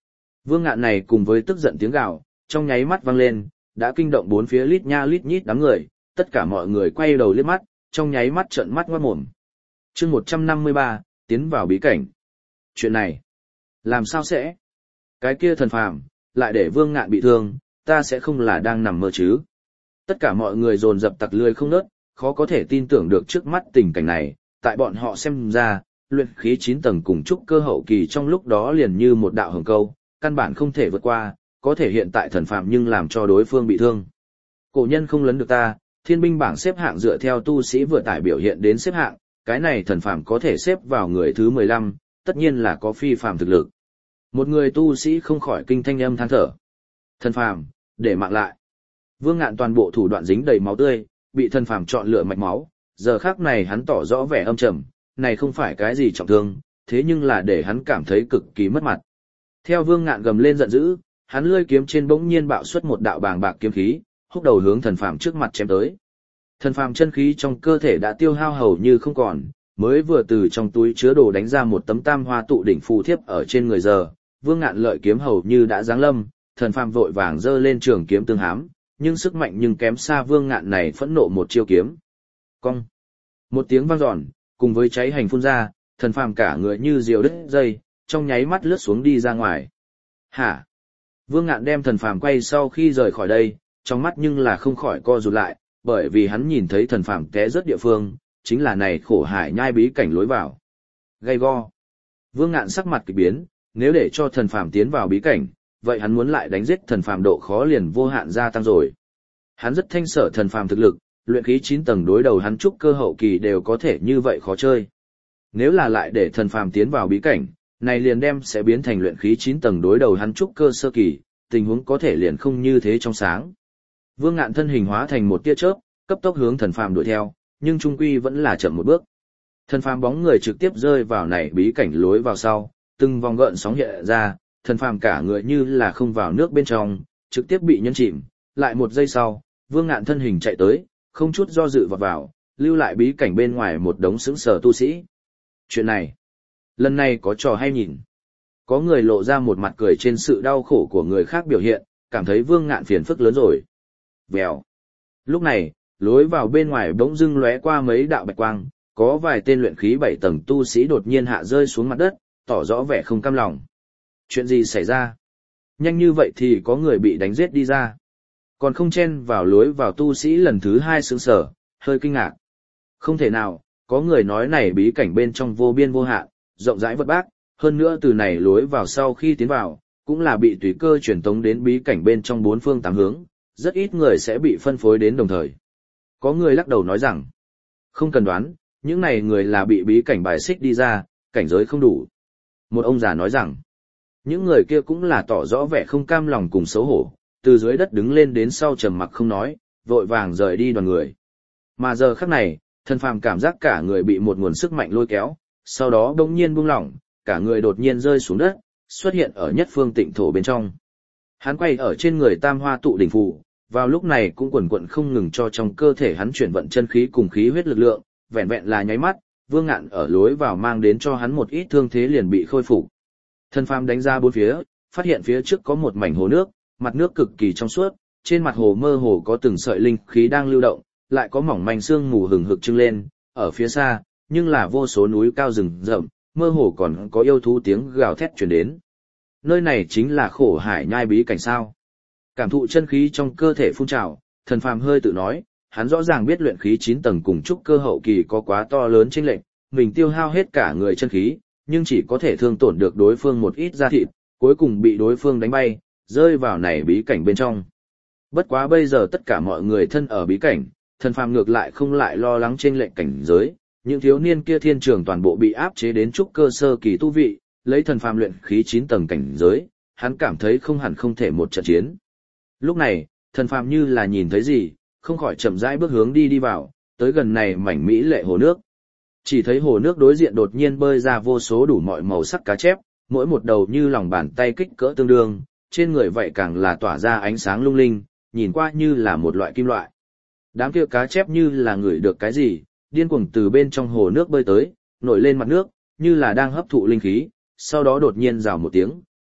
Vương Ngạn này cùng với tức giận tiếng gào, trong nháy mắt vang lên, đã kinh động bốn phía lít nha lít nhít đám người, tất cả mọi người quay đầu liếc mắt, trong nháy mắt trợn mắt ngoát mồm. Chương một trăm năm mươi ba, tiến vào bí cảnh. Chuyện này, làm sao sẽ? Cái kia thần phàm, lại để Vương Ngạn bị thương, ta sẽ không là đang nằm mơ chứ? Tất cả mọi người dồn dập tặc lưỡi không ngớt, khó có thể tin tưởng được trước mắt tình cảnh này, tại bọn họ xem ra, luyện khí chín tầng cùng trúc cơ hậu kỳ trong lúc đó liền như một đạo hồng câu, căn bản không thể vượt qua, có thể hiện tại thần phàm nhưng làm cho đối phương bị thương. Cổ nhân không lấn được ta, thiên binh bảng xếp hạng dựa theo tu sĩ vừa tải biểu hiện đến xếp hạng, cái này thần phàm có thể xếp vào người thứ mười lăm, tất nhiên là có phi phàm thực lực. Một người tu sĩ không khỏi kinh thanh âm than thở. Thần phàm, để mạng lại. Vương Ngạn toàn bộ thủ đoạn dính đầy máu tươi, bị thần phàm chọn lựa mạch máu, giờ khắc này hắn tỏ rõ vẻ âm trầm, này không phải cái gì trọng thương, thế nhưng là để hắn cảm thấy cực kỳ mất mặt. Theo Vương Ngạn gầm lên giận dữ, hắn lưỡi kiếm trên bỗng nhiên bạo xuất một đạo bàng bạc kiếm khí, húc đầu hướng thần phàm trước mặt chém tới. Thần phàm chân khí trong cơ thể đã tiêu hao hầu như không còn, mới vừa từ trong túi chứa đồ đánh ra một tấm tam hoa tụ đỉnh phù thiếp ở trên người giờ, Vương Ngạn lợi kiếm hầu như đã giáng lâm, thần phàm vội vàng giơ lên trường kiếm tương hám, nhưng sức mạnh nhưng kém xa Vương Ngạn này phẫn nộ một chiêu kiếm. Cong. Một tiếng vang dọn, cùng với cháy hành phun ra, thần phàm cả người như diều đứt dây, trong nháy mắt lướt xuống đi ra ngoài. Hả? Vương Ngạn đem thần phàm quay sau khi rời khỏi đây, trong mắt nhưng là không khỏi co rụt lại, bởi vì hắn nhìn thấy thần phàm té rớt địa phương, chính là này khổ hải nhai bí cảnh lối vào. Gay go. Vương Ngạn sắc mặt kỳ biến, nếu để cho thần phàm tiến vào bí cảnh, vậy hắn muốn lại đánh giết thần phàm độ khó liền vô hạn gia tăng rồi. Hắn rất thanh sở thần phàm thực lực, luyện khí chín tầng đối đầu hắn trúc cơ hậu kỳ đều có thể như vậy khó chơi. Nếu là lại để thần phàm tiến vào bí cảnh, này liền đem sẽ biến thành luyện khí chín tầng đối đầu hắn trúc cơ sơ kỳ, tình huống có thể liền không như thế trong sáng. Vương Ngạn thân hình hóa thành một tia chớp, cấp tốc hướng thần phàm đuổi theo, nhưng trung quy vẫn là chậm một bước. Thần phàm bóng người trực tiếp rơi vào này bí cảnh lối vào sau, từng vòng gợn sóng hiện ra, thần phàm cả người như là không vào nước bên trong, trực tiếp bị nhấn chìm, lại một giây sau, Vương Ngạn thân hình chạy tới, không chút do dự vọt vào, lưu lại bí cảnh bên ngoài một đống sững sờ tu sĩ. Chuyện này, lần này có trò hay nhìn. Có người lộ ra một mặt cười trên sự đau khổ của người khác biểu hiện, cảm thấy Vương Ngạn phiền phức lớn rồi. Vèo. Lúc này, lối vào bên ngoài bỗng dưng lóe qua mấy đạo bạch quang, có vài tên luyện khí bảy tầng tu sĩ đột nhiên hạ rơi xuống mặt đất, tỏ rõ vẻ không cam lòng. Chuyện gì xảy ra? Nhanh như vậy thì có người bị đánh giết đi ra. Còn không chen vào lối vào tu sĩ lần thứ hai sững sờ, hơi kinh ngạc. Không thể nào, có người nói này bí cảnh bên trong vô biên vô hạn, rộng rãi vật bác, hơn nữa từ này lối vào sau khi tiến vào, cũng là bị tùy cơ truyền tống đến bí cảnh bên trong bốn phương tám hướng, rất ít người sẽ bị phân phối đến đồng thời. Có người lắc đầu nói rằng, không cần đoán, những này người là bị bí cảnh bài xích đi ra, cảnh giới không đủ. Một ông già nói rằng, những người kia cũng là tỏ rõ vẻ không cam lòng cùng xấu hổ, từ dưới đất đứng lên đến sau trầm mặc không nói, vội vàng rời đi đoàn người. Mà giờ khắc này, thần phàm cảm giác cả người bị một nguồn sức mạnh lôi kéo, sau đó đột nhiên buông lỏng, cả người đột nhiên rơi xuống đất, xuất hiện ở nhất phương tịnh thổ bên trong. Hắn quay ở trên người tam hoa tụ đỉnh phù, vào lúc này cũng quần quận không ngừng cho trong cơ thể hắn chuyển vận chân khí cùng khí huyết lực lượng, vẹn vẹn là nháy mắt, Vương Ngạn ở lối vào mang đến cho hắn một ít thương thế liền bị khôi phục. Thần phàm đánh ra bốn phía, phát hiện phía trước có một mảnh hồ nước, mặt nước cực kỳ trong suốt, trên mặt hồ mơ hồ có từng sợi linh khí đang lưu động, lại có mỏng manh sương mù hừng hực trưng lên, ở phía xa, nhưng là vô số núi cao rừng rậm, mơ hồ còn có yêu thú tiếng gào thét truyền đến. Nơi này chính là khổ hải nhai bí cảnh sao? Cảm thụ chân khí trong cơ thể phun trào, thần phàm hơi tự nói, hắn rõ ràng biết luyện khí chín tầng cùng trúc cơ hậu kỳ có quá to lớn chênh lệch, mình tiêu hao hết cả người chân khí, nhưng chỉ có thể thương tổn được đối phương một ít da thịt, cuối cùng bị đối phương đánh bay, rơi vào này bí cảnh bên trong. Bất quá bây giờ tất cả mọi người thân ở bí cảnh, thần phàm ngược lại không lại lo lắng chênh lệch cảnh giới, những thiếu niên kia thiên trường toàn bộ bị áp chế đến trúc cơ sơ kỳ tu vị, lấy thần phàm luyện khí chín tầng cảnh giới, hắn cảm thấy không hẳn không thể một trận chiến. Lúc này, thần phàm như là nhìn thấy gì, không khỏi chậm rãi bước hướng đi đi vào, tới gần này mảnh mỹ lệ hồ nước. Chỉ thấy hồ nước đối diện đột nhiên bơi ra vô số đủ mọi màu sắc cá chép, mỗi một đầu như lòng bàn tay kích cỡ tương đương, trên người vậy càng là tỏa ra ánh sáng lung linh, nhìn qua như là một loại kim loại. Đám kia cá chép như là ngửi được cái gì, điên cuồng từ bên trong hồ nước bơi tới, nổi lên mặt nước, như là đang hấp thụ linh khí, sau đó đột nhiên rào một tiếng,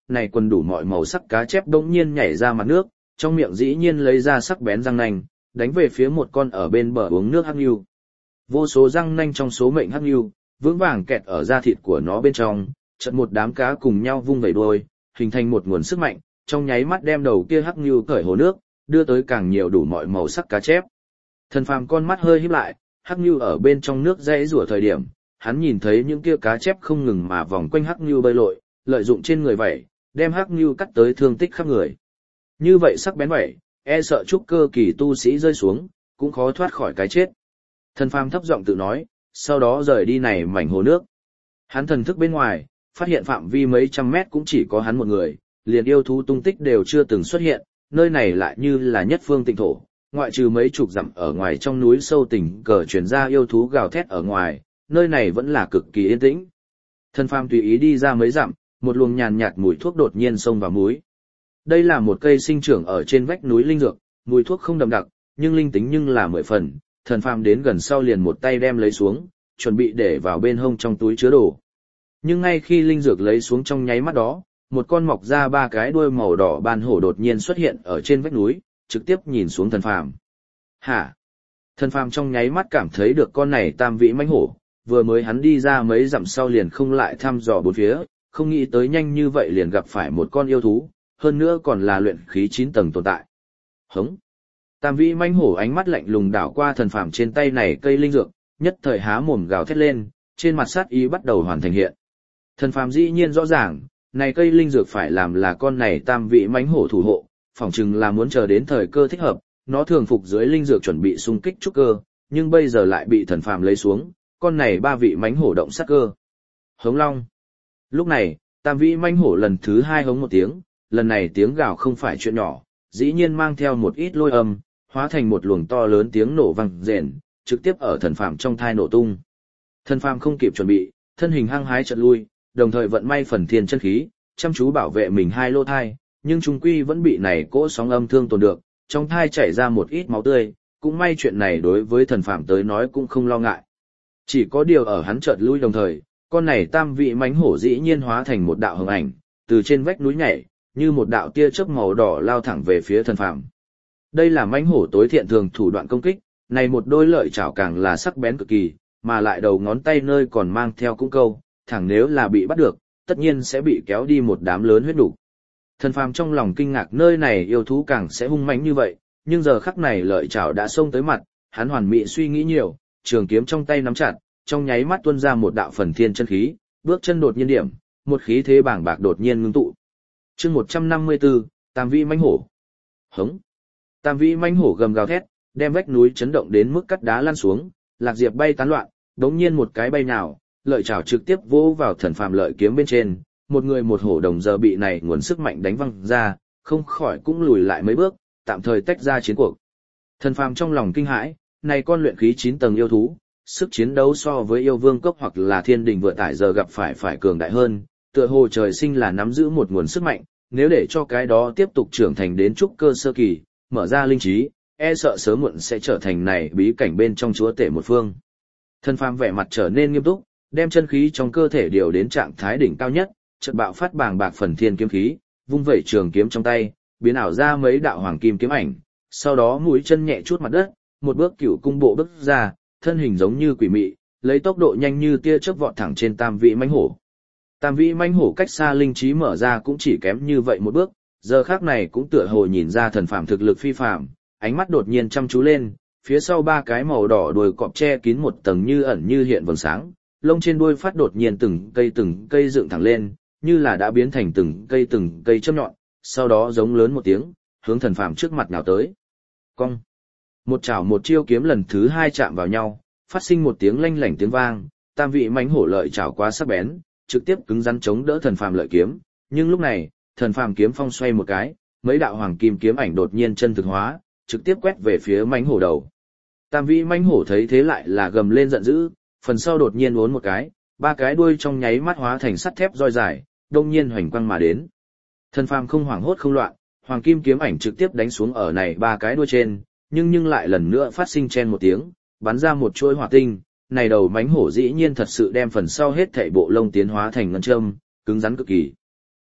này quần đủ mọi màu sắc cá chép bỗng nhiên nhảy ra mặt nước, trong miệng dĩ nhiên lấy ra sắc bén răng nanh, đánh về phía một con ở bên bờ uống nước hắc nhu. Vô số răng nanh trong số mệnh hắc nhu, vững vàng kẹt ở da thịt của nó bên trong, chợt một đám cá cùng nhau vung vẩy đuôi, hình thành một nguồn sức mạnh, trong nháy mắt đem đầu kia hắc nhu cởi hồ nước, đưa tới càng nhiều đủ mọi màu sắc cá chép. Thần Phàm con mắt hơi híp lại, hắc nhu ở bên trong nước dãy rủa thời điểm, hắn nhìn thấy những kia cá chép không ngừng mà vòng quanh hắc nhu bơi lội, lợi dụng trên người vậy, đem hắc nhu cắt tới thương tích khắp người. Như vậy sắc bén vậy, e sợ trúc cơ kỳ tu sĩ rơi xuống, cũng khó thoát khỏi cái chết. Thần Phàm thấp giọng tự nói, sau đó rời đi này mảnh hồ nước. Hắn thần thức bên ngoài, phát hiện phạm vi mấy trăm mét cũng chỉ có hắn một người, liền yêu thú tung tích đều chưa từng xuất hiện, nơi này lại như là nhất phương tịnh thổ, ngoại trừ mấy chục dặm ở ngoài trong núi sâu tỉnh cờ truyền ra yêu thú gào thét ở ngoài, nơi này vẫn là cực kỳ yên tĩnh. Thần Phàm tùy ý đi ra mấy dặm, một luồng nhàn nhạt mùi thuốc đột nhiên xông vào mũi. Đây là một cây sinh trưởng ở trên vách núi linh dược, mùi thuốc không đậm đặc, nhưng linh tính nhưng là mười phần. Thần Phàm đến gần sau liền một tay đem lấy xuống, chuẩn bị để vào bên hông trong túi chứa đồ. Nhưng ngay khi linh dược lấy xuống trong nháy mắt đó, một con mọc ra ba cái đuôi màu đỏ ban hổ đột nhiên xuất hiện ở trên vách núi, trực tiếp nhìn xuống Thần Phàm. Hả? Thần Phàm trong nháy mắt cảm thấy được con này tam vĩ mãnh hổ, vừa mới hắn đi ra mấy dặm sau liền không lại thăm dò bốn phía, không nghĩ tới nhanh như vậy liền gặp phải một con yêu thú, hơn nữa còn là luyện khí chín tầng tồn tại. Hống! Tam vĩ mãnh hổ ánh mắt lạnh lùng đảo qua Thần Phàm trên tay này cây linh dược, nhất thời há mồm gào thét lên, trên mặt sát ý bắt đầu hoàn thành hiện. Thần Phàm dĩ nhiên rõ ràng, này cây linh dược phải làm là con này tam vĩ mãnh hổ thủ hộ, phỏng chừng là muốn chờ đến thời cơ thích hợp, nó thường phục dưới linh dược chuẩn bị xung kích trúc cơ, nhưng bây giờ lại bị Thần Phàm lấy xuống, con này ba vị mãnh hổ động sát cơ. Hống long. Lúc này, tam vĩ mãnh hổ lần thứ hai hống một tiếng, lần này tiếng gào không phải chuyện nhỏ, dĩ nhiên mang theo một ít lôi âm, hóa thành một luồng to lớn tiếng nổ vang rền, trực tiếp ở Thần Phàm trong thai nổ tung. Thần Phàm không kịp chuẩn bị, thân hình hăng hái chợt lui, đồng thời vận may phần thiên chân khí, chăm chú bảo vệ mình hai lỗ thai, nhưng trung quy vẫn bị này cỗ sóng âm thương tổn được, trong thai chảy ra một ít máu tươi, cũng may chuyện này đối với Thần Phàm tới nói cũng không lo ngại. Chỉ có điều ở hắn chợt lui đồng thời, con này tam vị mãnh hổ dĩ nhiên hóa thành một đạo hồng ảnh, từ trên vách núi nhảy, như một đạo tia chớp màu đỏ lao thẳng về phía Thần Phàm. Đây là mãnh hổ tối thiện thường thủ đoạn công kích, này một đôi lợi chảo càng là sắc bén cực kỳ, mà lại đầu ngón tay nơi còn mang theo cung câu, thẳng nếu là bị bắt được, tất nhiên sẽ bị kéo đi một đám lớn huyết đủ. Thần Phàm trong lòng kinh ngạc nơi này yêu thú càng sẽ hung mãnh như vậy, nhưng giờ khắc này lợi chảo đã xông tới mặt, hắn hoàn mỹ suy nghĩ nhiều, trường kiếm trong tay nắm chặt, trong nháy mắt tuôn ra một đạo phần thiên chân khí, bước chân đột nhiên điểm, một khí thế bàng bạc đột nhiên ngưng tụ. Chương một trăm năm mươi tư, Tam vĩ mãnh hổ. Hống. Tam vĩ mãnh hổ gầm gào thét, đem vách núi chấn động đến mức cắt đá lăn xuống, lạc diệp bay tán loạn, đống nhiên một cái bay nào, lợi chảo trực tiếp vỗ vào Thần Phàm lợi kiếm bên trên, một người một hổ đồng giờ bị này nguồn sức mạnh đánh văng ra, không khỏi cũng lùi lại mấy bước, tạm thời tách ra chiến cuộc. Thần Phàm trong lòng kinh hãi, này con luyện khí chín tầng yêu thú, sức chiến đấu so với yêu vương cốc hoặc là thiên đình vừa tải giờ gặp phải phải cường đại hơn, tựa hồ trời sinh là nắm giữ một nguồn sức mạnh, nếu để cho cái đó tiếp tục trưởng thành đến trúc cơ sơ kỳ, mở ra linh trí, e sợ sớm muộn sẽ trở thành này bí cảnh bên trong chúa tể một phương. Thần Phàm vẻ mặt trở nên nghiêm túc, đem chân khí trong cơ thể điều đến trạng thái đỉnh cao nhất, chợt bạo phát bàng bạc phần thiên kiếm khí, vung vẩy trường kiếm trong tay, biến ảo ra mấy đạo hoàng kim kiếm ảnh, sau đó mũi chân nhẹ chút mặt đất, một bước cửu cung bộ bước ra, thân hình giống như quỷ mị, lấy tốc độ nhanh như tia chớp vọt thẳng trên tam vĩ mãnh hổ. Tam vĩ mãnh hổ cách xa linh trí mở ra cũng chỉ kém như vậy một bước, giờ khắc này cũng tựa hồ nhìn ra Thần Phàm thực lực phi phàm, ánh mắt đột nhiên chăm chú lên, phía sau ba cái màu đỏ đuôi cọp che kín một tầng như ẩn như hiện vầng sáng, lông trên đuôi phát đột nhiên từng cây từng cây dựng thẳng lên, như là đã biến thành từng cây từng cây châm nhọn, sau đó giống lớn một tiếng, hướng Thần Phàm trước mặt nhào tới. Cong. Một chảo một chiêu kiếm lần thứ hai chạm vào nhau, phát sinh một tiếng lanh lảnh tiếng vang, tam vị mãnh hổ lợi chảo quá sắc bén, trực tiếp cứng rắn chống đỡ Thần Phàm lợi kiếm, nhưng lúc này, Thần Phàm kiếm phong xoay một cái, mấy đạo hoàng kim kiếm ảnh đột nhiên chân thực hóa, trực tiếp quét về phía mãnh hổ đầu. Tam vĩ mãnh hổ thấy thế lại là gầm lên giận dữ, phần sau đột nhiên uốn một cái, ba cái đuôi trong nháy mắt hóa thành sắt thép roi dài, đông nhiên hoành quăng mà đến. Thần Phàm không hoảng hốt không loạn, hoàng kim kiếm ảnh trực tiếp đánh xuống ở này ba cái đuôi trên, nhưng nhưng lại lần nữa phát sinh chen một tiếng, bắn ra một chuỗi hỏa tinh, này đầu mãnh hổ dĩ nhiên thật sự đem phần sau hết thảy bộ lông tiến hóa thành ngân châm, cứng rắn cực kỳ.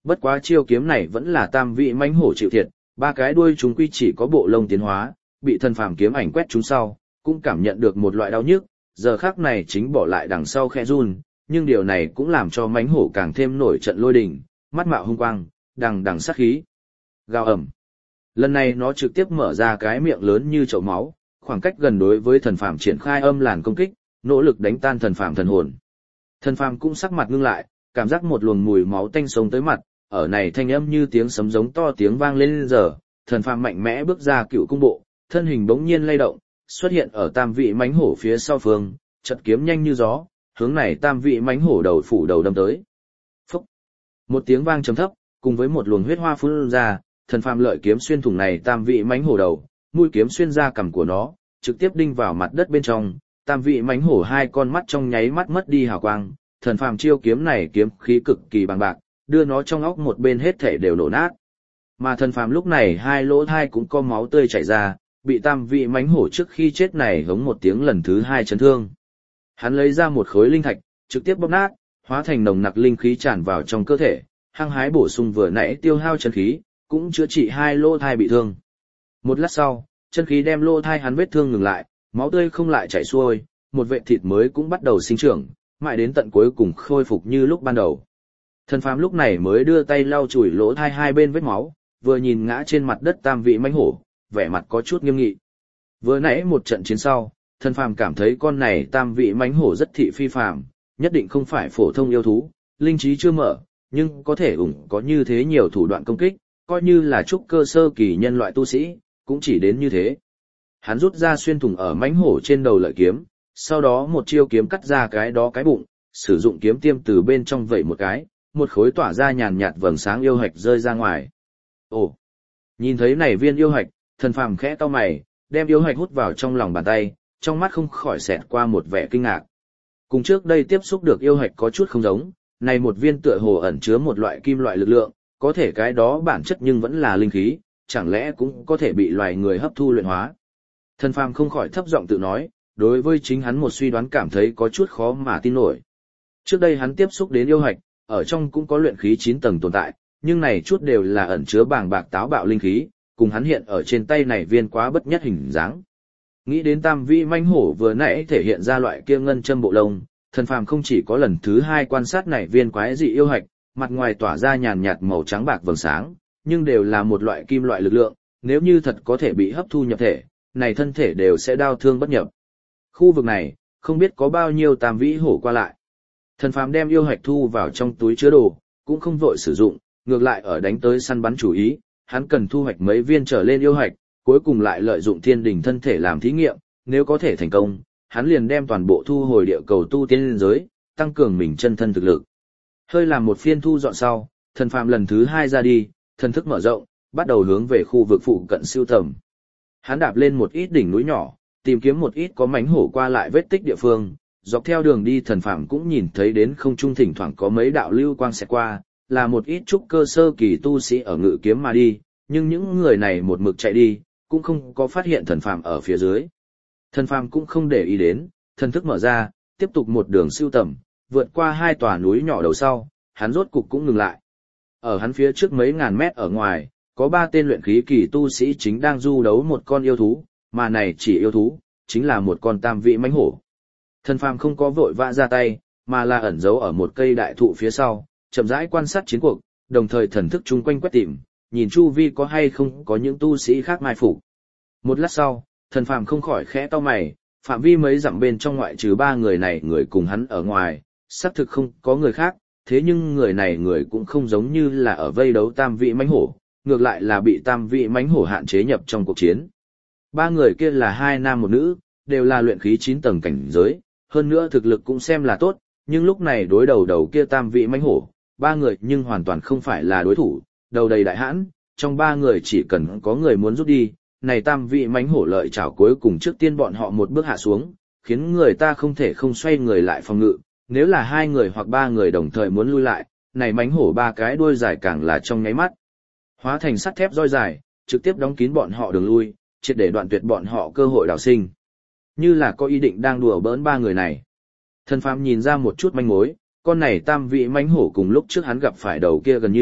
bất quá chiêu kiếm này vẫn là tam vị mãnh hổ chịu thiệt, ba cái đuôi chúng quy chỉ có bộ lông tiến hóa, bị thần phàm kiếm ảnh quét chúng sau, cũng cảm nhận được một loại đau nhức, giờ khắc này chính bỏ lại đằng sau khẽ run, nhưng điều này cũng làm cho mãnh hổ càng thêm nổi trận lôi đình, mắt mạo hung quang, đằng đằng sát khí. Gào ầm. Lần này nó trực tiếp mở ra cái miệng lớn như chậu máu, khoảng cách gần đối với thần phàm triển khai âm làn công kích, nỗ lực đánh tan thần phàm thần hồn. Thần phàm cũng sắc mặt ngưng lại, cảm giác một luồng mùi máu tanh sống tới mặt, ở này thanh âm như tiếng sấm giống to tiếng vang lên giờ, thần phàm mạnh mẽ bước ra cựu cung bộ, thân hình bỗng nhiên lay động, xuất hiện ở tam vị mãnh hổ phía sau phương, chật kiếm nhanh như gió, hướng này tam vị mãnh hổ đầu phủ đầu đâm tới. Phúc! Một tiếng vang trầm thấp, cùng với một luồng huyết hoa phun ra, thần phàm lợi kiếm xuyên thủng này tam vị mãnh hổ đầu, mũi kiếm xuyên ra cằm của nó, trực tiếp đinh vào mặt đất bên trong, tam vị mãnh hổ hai con mắt trong nháy mắt mất đi hào quang, thần phàm chiêu kiếm này kiếm khí cực kỳ bằng bạc, đưa nó trong óc một bên hết thể đều nổ nát. Mà thần phàm lúc này hai lỗ thai cũng có máu tươi chảy ra, bị tam vị mãnh hổ trước khi chết này hống một tiếng lần thứ hai chấn thương. Hắn lấy ra một khối linh thạch, trực tiếp bóp nát, hóa thành nồng nặc linh khí tràn vào trong cơ thể, hăng hái bổ sung vừa nãy tiêu hao chân khí, cũng chữa trị hai lỗ thai bị thương. Một lát sau, chân khí đem lỗ thai hắn vết thương ngừng lại, máu tươi không lại chảy xuôi, một vệt thịt mới cũng bắt đầu sinh trưởng, mãi đến tận cuối cùng khôi phục như lúc ban đầu. Thần phàm lúc này mới đưa tay lau chùi lỗ thai hai bên vết máu, vừa nhìn ngã trên mặt đất tam vị mãnh hổ, vẻ mặt có chút nghiêm nghị. Vừa nãy một trận chiến sau, thần phàm cảm thấy con này tam vị mãnh hổ rất thị phi phàm, nhất định không phải phổ thông yêu thú, linh trí chưa mở, nhưng có thể ủng có như thế nhiều thủ đoạn công kích, coi như là trúc cơ sơ kỳ nhân loại tu sĩ, cũng chỉ đến như thế. Hắn rút ra xuyên thủng ở mãnh hổ trên đầu lợi kiếm, sau đó một chiêu kiếm cắt ra cái đó cái bụng, sử dụng kiếm tiêm từ bên trong vẩy một cái, một khối tỏa ra nhàn nhạt vầng sáng yêu hạch rơi ra ngoài. Ồ! Nhìn thấy này viên yêu hạch, thần phàm khẽ cau mày, đem yêu hạch hút vào trong lòng bàn tay, trong mắt không khỏi xẹt qua một vẻ kinh ngạc. Cùng trước đây tiếp xúc được yêu hạch có chút không giống, này một viên tựa hồ ẩn chứa một loại kim loại lực lượng, có thể cái đó bản chất nhưng vẫn là linh khí, chẳng lẽ cũng có thể bị loài người hấp thu luyện hóa. Thần phàm không khỏi thấp giọng tự nói, đối với chính hắn một suy đoán cảm thấy có chút khó mà tin nổi. Trước đây hắn tiếp xúc đến yêu hạch, ở trong cũng có luyện khí chín tầng tồn tại, nhưng này chút đều là ẩn chứa bàng bạc táo bạo linh khí, cùng hắn hiện ở trên tay này viên quá bất nhất hình dáng. Nghĩ đến tam vị mãnh hổ vừa nãy thể hiện ra loại kia ngân châm bộ lông, thần phàm không chỉ có lần thứ hai quan sát này viên quái dị yêu hạch, mặt ngoài tỏa ra nhàn nhạt màu trắng bạc vầng sáng, nhưng đều là một loại kim loại lực lượng, nếu như thật có thể bị hấp thu nhập thể, này thân thể đều sẽ đau thương bất nhập. Khu vực này, không biết có bao nhiêu tam vĩ hổ qua lại. Thần phàm đem yêu hạch thu vào trong túi chứa đồ, cũng không vội sử dụng, ngược lại ở đánh tới săn bắn chủ ý, hắn cần thu hoạch mấy viên trở lên yêu hạch, cuối cùng lại lợi dụng thiên đình thân thể làm thí nghiệm, nếu có thể thành công, hắn liền đem toàn bộ thu hồi địa cầu tu tiên liên giới, tăng cường mình chân thân thực lực. Hơi làm một phiên thu dọn sau, thần phàm lần thứ hai ra đi, thần thức mở rộng, bắt đầu hướng về khu vực phụ cận siêu tầm. Hắn đạp lên một ít đỉnh núi nhỏ, tìm kiếm một ít có mánh hổ qua lại vết tích địa phương, dọc theo đường đi thần phàm cũng nhìn thấy đến không trung thỉnh thoảng có mấy đạo lưu quang xẹt qua, là một ít trúc cơ sơ kỳ tu sĩ ở ngự kiếm mà đi, nhưng những người này một mực chạy đi, cũng không có phát hiện thần phàm ở phía dưới. Thần phàm cũng không để ý đến, thần thức mở ra, tiếp tục một đường siêu tầm, vượt qua hai tòa núi nhỏ đầu sau, hắn rốt cục cũng ngừng lại. Ở hắn phía trước mấy ngàn mét ở ngoài, có ba tên luyện khí kỳ tu sĩ chính đang du đấu một con yêu thú, mà này chỉ yêu thú, chính là một con tam vị mãnh hổ. Thần phàm không có vội vã ra tay, mà là ẩn giấu ở một cây đại thụ phía sau, chậm rãi quan sát chiến cuộc, đồng thời thần thức chung quanh quét tìm, nhìn chu vi có hay không có những tu sĩ khác mai phục. Một lát sau, thần phàm không khỏi khẽ cau mày, phạm vi mấy dặm bên trong ngoại trừ ba người này người cùng hắn ở ngoài, xác thực không có người khác, thế nhưng người này người cũng không giống như là ở vây đấu tam vị mãnh hổ, ngược lại là bị tam vị mãnh hổ hạn chế nhập trong cuộc chiến. Ba người kia là hai nam một nữ, đều là luyện khí chín tầng cảnh giới, hơn nữa thực lực cũng xem là tốt, nhưng lúc này đối đầu đầu kia tam vị mãnh hổ, ba người nhưng hoàn toàn không phải là đối thủ, đầu đầy đại hãn, trong ba người chỉ cần có người muốn rút đi, này tam vị mãnh hổ lợi chảo cuối cùng trước tiên bọn họ một bước hạ xuống, khiến người ta không thể không xoay người lại phòng ngự, nếu là hai người hoặc ba người đồng thời muốn lui lại, này mãnh hổ ba cái đuôi dài càng là trong nháy mắt, hóa thành sắt thép roi dài, trực tiếp đóng kín bọn họ đường lui, triệt để đoạn tuyệt bọn họ cơ hội đào sinh. Như là có ý định đang đùa bỡn ba người này. Thần phàm nhìn ra một chút manh mối, con này tam vị mãnh hổ cùng lúc trước hắn gặp phải đầu kia gần như,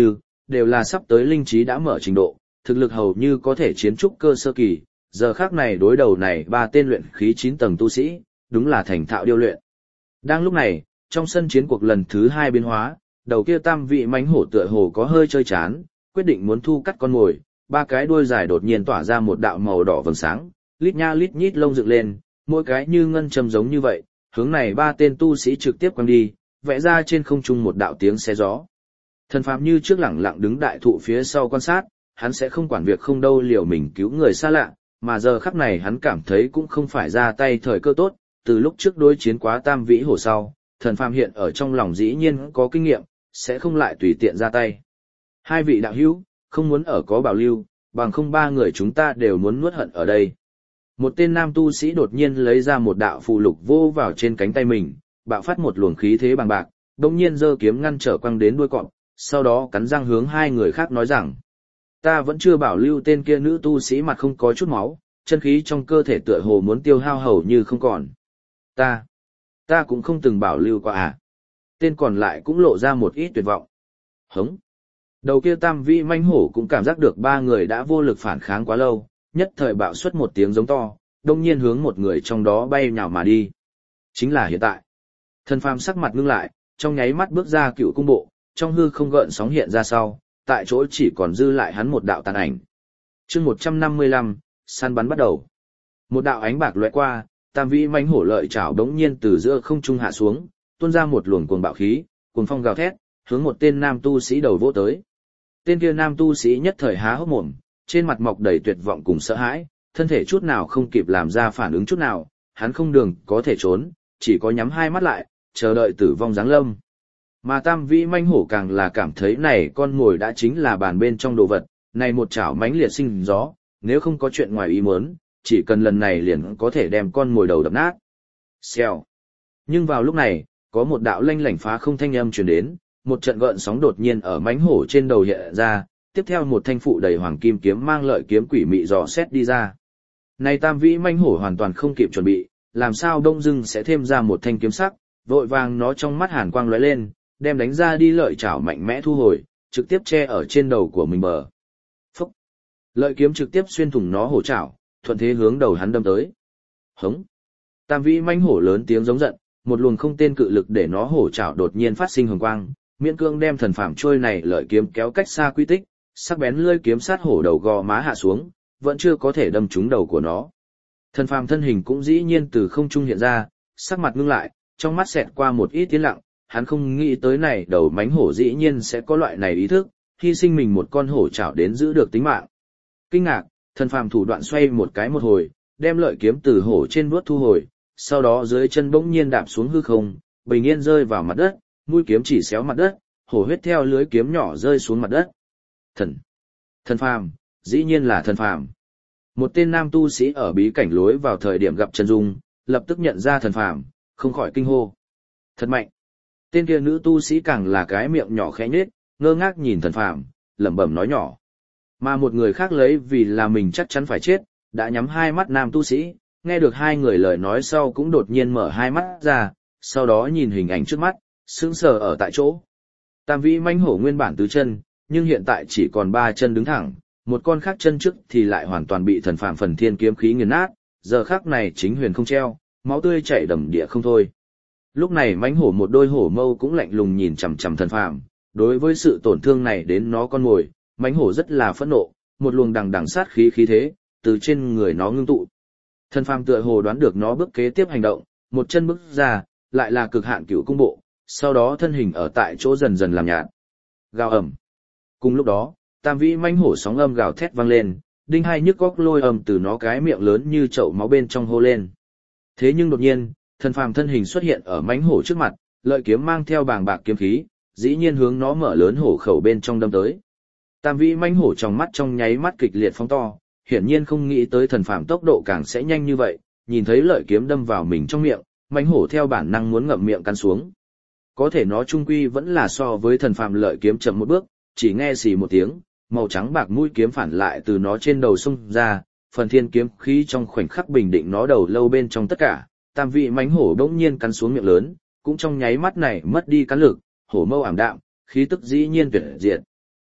đều là sắp tới linh trí đã mở trình độ, thực lực hầu như có thể chiến trúc cơ sơ kỳ, giờ khác này đối đầu này ba tên luyện khí chín tầng tu sĩ, đúng là thành thạo điêu luyện. Đang lúc này, trong sân chiến cuộc lần thứ hai biến hóa, đầu kia tam vị mãnh hổ tựa hồ có hơi chơi chán, quyết định muốn thu cắt con mồi, ba cái đuôi dài đột nhiên tỏa ra một đạo màu đỏ vầng sáng, lít nha lít nhít lông dựng lên, mỗi cái như ngân châm giống như vậy, hướng này ba tên tu sĩ trực tiếp quăng đi, vẽ ra trên không trung một đạo tiếng xé gió. Thần Phạm như trước lẳng lặng đứng đại thụ phía sau quan sát, hắn sẽ không quản việc không đâu liều mình cứu người xa lạ, mà giờ khắc này hắn cảm thấy cũng không phải ra tay thời cơ tốt, từ lúc trước đối chiến quá tam vĩ hổ sau, Thần Phạm hiện ở trong lòng dĩ nhiên có kinh nghiệm, sẽ không lại tùy tiện ra tay. Hai vị đạo hữu, không muốn ở có bảo lưu, bằng không ba người chúng ta đều muốn nuốt hận ở đây. Một tên nam tu sĩ đột nhiên lấy ra một đạo phù lục vô vào trên cánh tay mình, bạo phát một luồng khí thế bằng bạc, đồng nhiên giơ kiếm ngăn trở quăng đến đuôi cọp, sau đó cắn răng hướng hai người khác nói rằng, ta vẫn chưa bảo lưu. Tên kia nữ tu sĩ mặt không có chút máu, chân khí trong cơ thể tựa hồ muốn tiêu hao hầu như không còn. Ta, ta cũng không từng bảo lưu qua à. Tên còn lại cũng lộ ra một ít tuyệt vọng. Hống. Đầu kia tam vĩ manh hổ cũng cảm giác được ba người đã vô lực phản kháng quá lâu, nhất thời bạo xuất một tiếng giống to, đông nhiên hướng một người trong đó bay nhào mà đi. Chính là hiện tại. Thần Phàm sắc mặt ngưng lại, trong nháy mắt bước ra Cựu Cung bộ, trong hư không gợn sóng hiện ra sau, tại chỗ chỉ còn dư lại hắn một đạo tàn ảnh. Chương một trăm năm mươi lăm, săn bắn bắt đầu. Một đạo ánh bạc lóe qua, tam vĩ manh hổ lợi chảo đống nhiên từ giữa không trung hạ xuống, tuôn ra một luồng cuồng bạo khí, cuồng phong gào thét, hướng một tên nam tu sĩ đầu vỗ tới. Tên kia nam tu sĩ nhất thời há hốc mồm, trên mặt mọc đầy tuyệt vọng cùng sợ hãi, thân thể chút nào không kịp làm ra phản ứng chút nào, hắn không đường có thể trốn, chỉ có nhắm hai mắt lại, chờ đợi tử vong giáng lâm. Mà tam vĩ manh hổ càng là cảm thấy này con mồi đã chính là bàn bên trong đồ vật, này một chảo mãnh liệt sinh gió, nếu không có chuyện ngoài ý muốn, chỉ cần lần này liền có thể đem con mồi đầu đập nát. Xèo. Nhưng vào lúc này, có một đạo lanh lảnh phá không thanh âm truyền đến, một trận gợn sóng đột nhiên ở mãnh hổ trên đầu hiện ra, tiếp theo một thanh phụ đầy hoàng kim kiếm mang lợi kiếm quỷ mị dò xét đi ra. Này tam vĩ mãnh hổ hoàn toàn không kịp chuẩn bị, làm sao đông dưng sẽ thêm ra một thanh kiếm sắc, vội vàng nó trong mắt hàn quang lóe lên, đem đánh ra đi lợi chảo mạnh mẽ thu hồi, trực tiếp che ở trên đầu của mình bờ. Phúc! Lợi kiếm trực tiếp xuyên thủng nó hổ chảo, thuận thế hướng đầu hắn đâm tới. Hống! Tam vĩ mãnh hổ lớn tiếng giống giận, một luồng không tên cự lực để nó hổ chảo đột nhiên phát sinh hồng quang, miễn cương đem Thần Phàm trôi này lợi kiếm kéo cách xa quy tích, sắc bén lưỡi kiếm sát hổ đầu gò má hạ xuống, vẫn chưa có thể đâm trúng đầu của nó. Thần Phàm thân hình cũng dĩ nhiên từ không trung hiện ra, sắc mặt ngưng lại, trong mắt xẹt qua một ít tiến lặng, hắn không nghĩ tới này đầu mãnh hổ dĩ nhiên sẽ có loại này ý thức, hy sinh mình một con hổ chảo đến giữ được tính mạng. Kinh ngạc, Thần Phàm thủ đoạn xoay một cái một hồi, đem lợi kiếm từ hổ trên vuốt thu hồi, sau đó dưới chân bỗng nhiên đạp xuống hư không, bình yên rơi vào mặt đất, mũi kiếm chỉ xéo mặt đất, hổ huyết theo lưới kiếm nhỏ rơi xuống mặt đất. Thần, Thần Phàm, dĩ nhiên là Thần Phàm. Một tên nam tu sĩ ở bí cảnh lối vào thời điểm gặp Trần Dung, lập tức nhận ra Thần Phàm, không khỏi kinh hô. Thật mạnh. Tên kia nữ tu sĩ càng là cái miệng nhỏ khẽ nhếch, ngơ ngác nhìn Thần Phàm, lẩm bẩm nói nhỏ. Mà một người khác lấy vì là mình chắc chắn phải chết, đã nhắm hai mắt nam tu sĩ, nghe được hai người lời nói sau cũng đột nhiên mở hai mắt ra, sau đó nhìn hình ảnh trước mắt, sững sờ ở tại chỗ. Tam vĩ mãnh hổ nguyên bản tứ chân, nhưng hiện tại chỉ còn ba chân đứng thẳng, một con khác chân trước thì lại hoàn toàn bị Thần Phàm phần thiên kiếm khí nghiền nát, giờ khắc này chính huyền không treo, máu tươi chảy đầm địa không thôi. Lúc này mãnh hổ một đôi hổ mâu cũng lạnh lùng nhìn chằm chằm Thần Phàm, đối với sự tổn thương này đến nó con mồi, mãnh hổ rất là phẫn nộ, một luồng đằng đằng sát khí khí thế từ trên người nó ngưng tụ. Thần Phàm tựa hồ đoán được nó bước kế tiếp hành động, một chân bước ra, lại là cực hạn Cựu Cung bộ, sau đó thân hình ở tại chỗ dần dần làm nhạt. Gào ầm. Cùng lúc đó, tam vĩ mãnh hổ sóng âm gào thét vang lên, đinh hai nhức góc lôi âm từ nó cái miệng lớn như chậu máu bên trong hô lên. Thế nhưng đột nhiên, Thần Phàm thân hình xuất hiện ở mãnh hổ trước mặt, lợi kiếm mang theo bàng bạc kiếm khí, dĩ nhiên hướng nó mở lớn hổ khẩu bên trong đâm tới. Tam vĩ mãnh hổ trong mắt trong nháy mắt kịch liệt phóng to, hiển nhiên không nghĩ tới Thần Phàm tốc độ càng sẽ nhanh như vậy, nhìn thấy lợi kiếm đâm vào mình trong miệng, mãnh hổ theo bản năng muốn ngậm miệng cắn xuống. Có thể nó trung quy vẫn là so với Thần Phàm lợi kiếm chậm một bước, chỉ nghe xì một tiếng, màu trắng bạc mũi kiếm phản lại từ nó trên đầu xung ra, phần thiên kiếm khí trong khoảnh khắc bình định nó đầu lâu bên trong tất cả, tam vị mãnh hổ bỗng nhiên cắn xuống miệng lớn, cũng trong nháy mắt này mất đi cắn lực, hổ mâu ảm đạm, khí tức dĩ nhiên tuyệt diệt.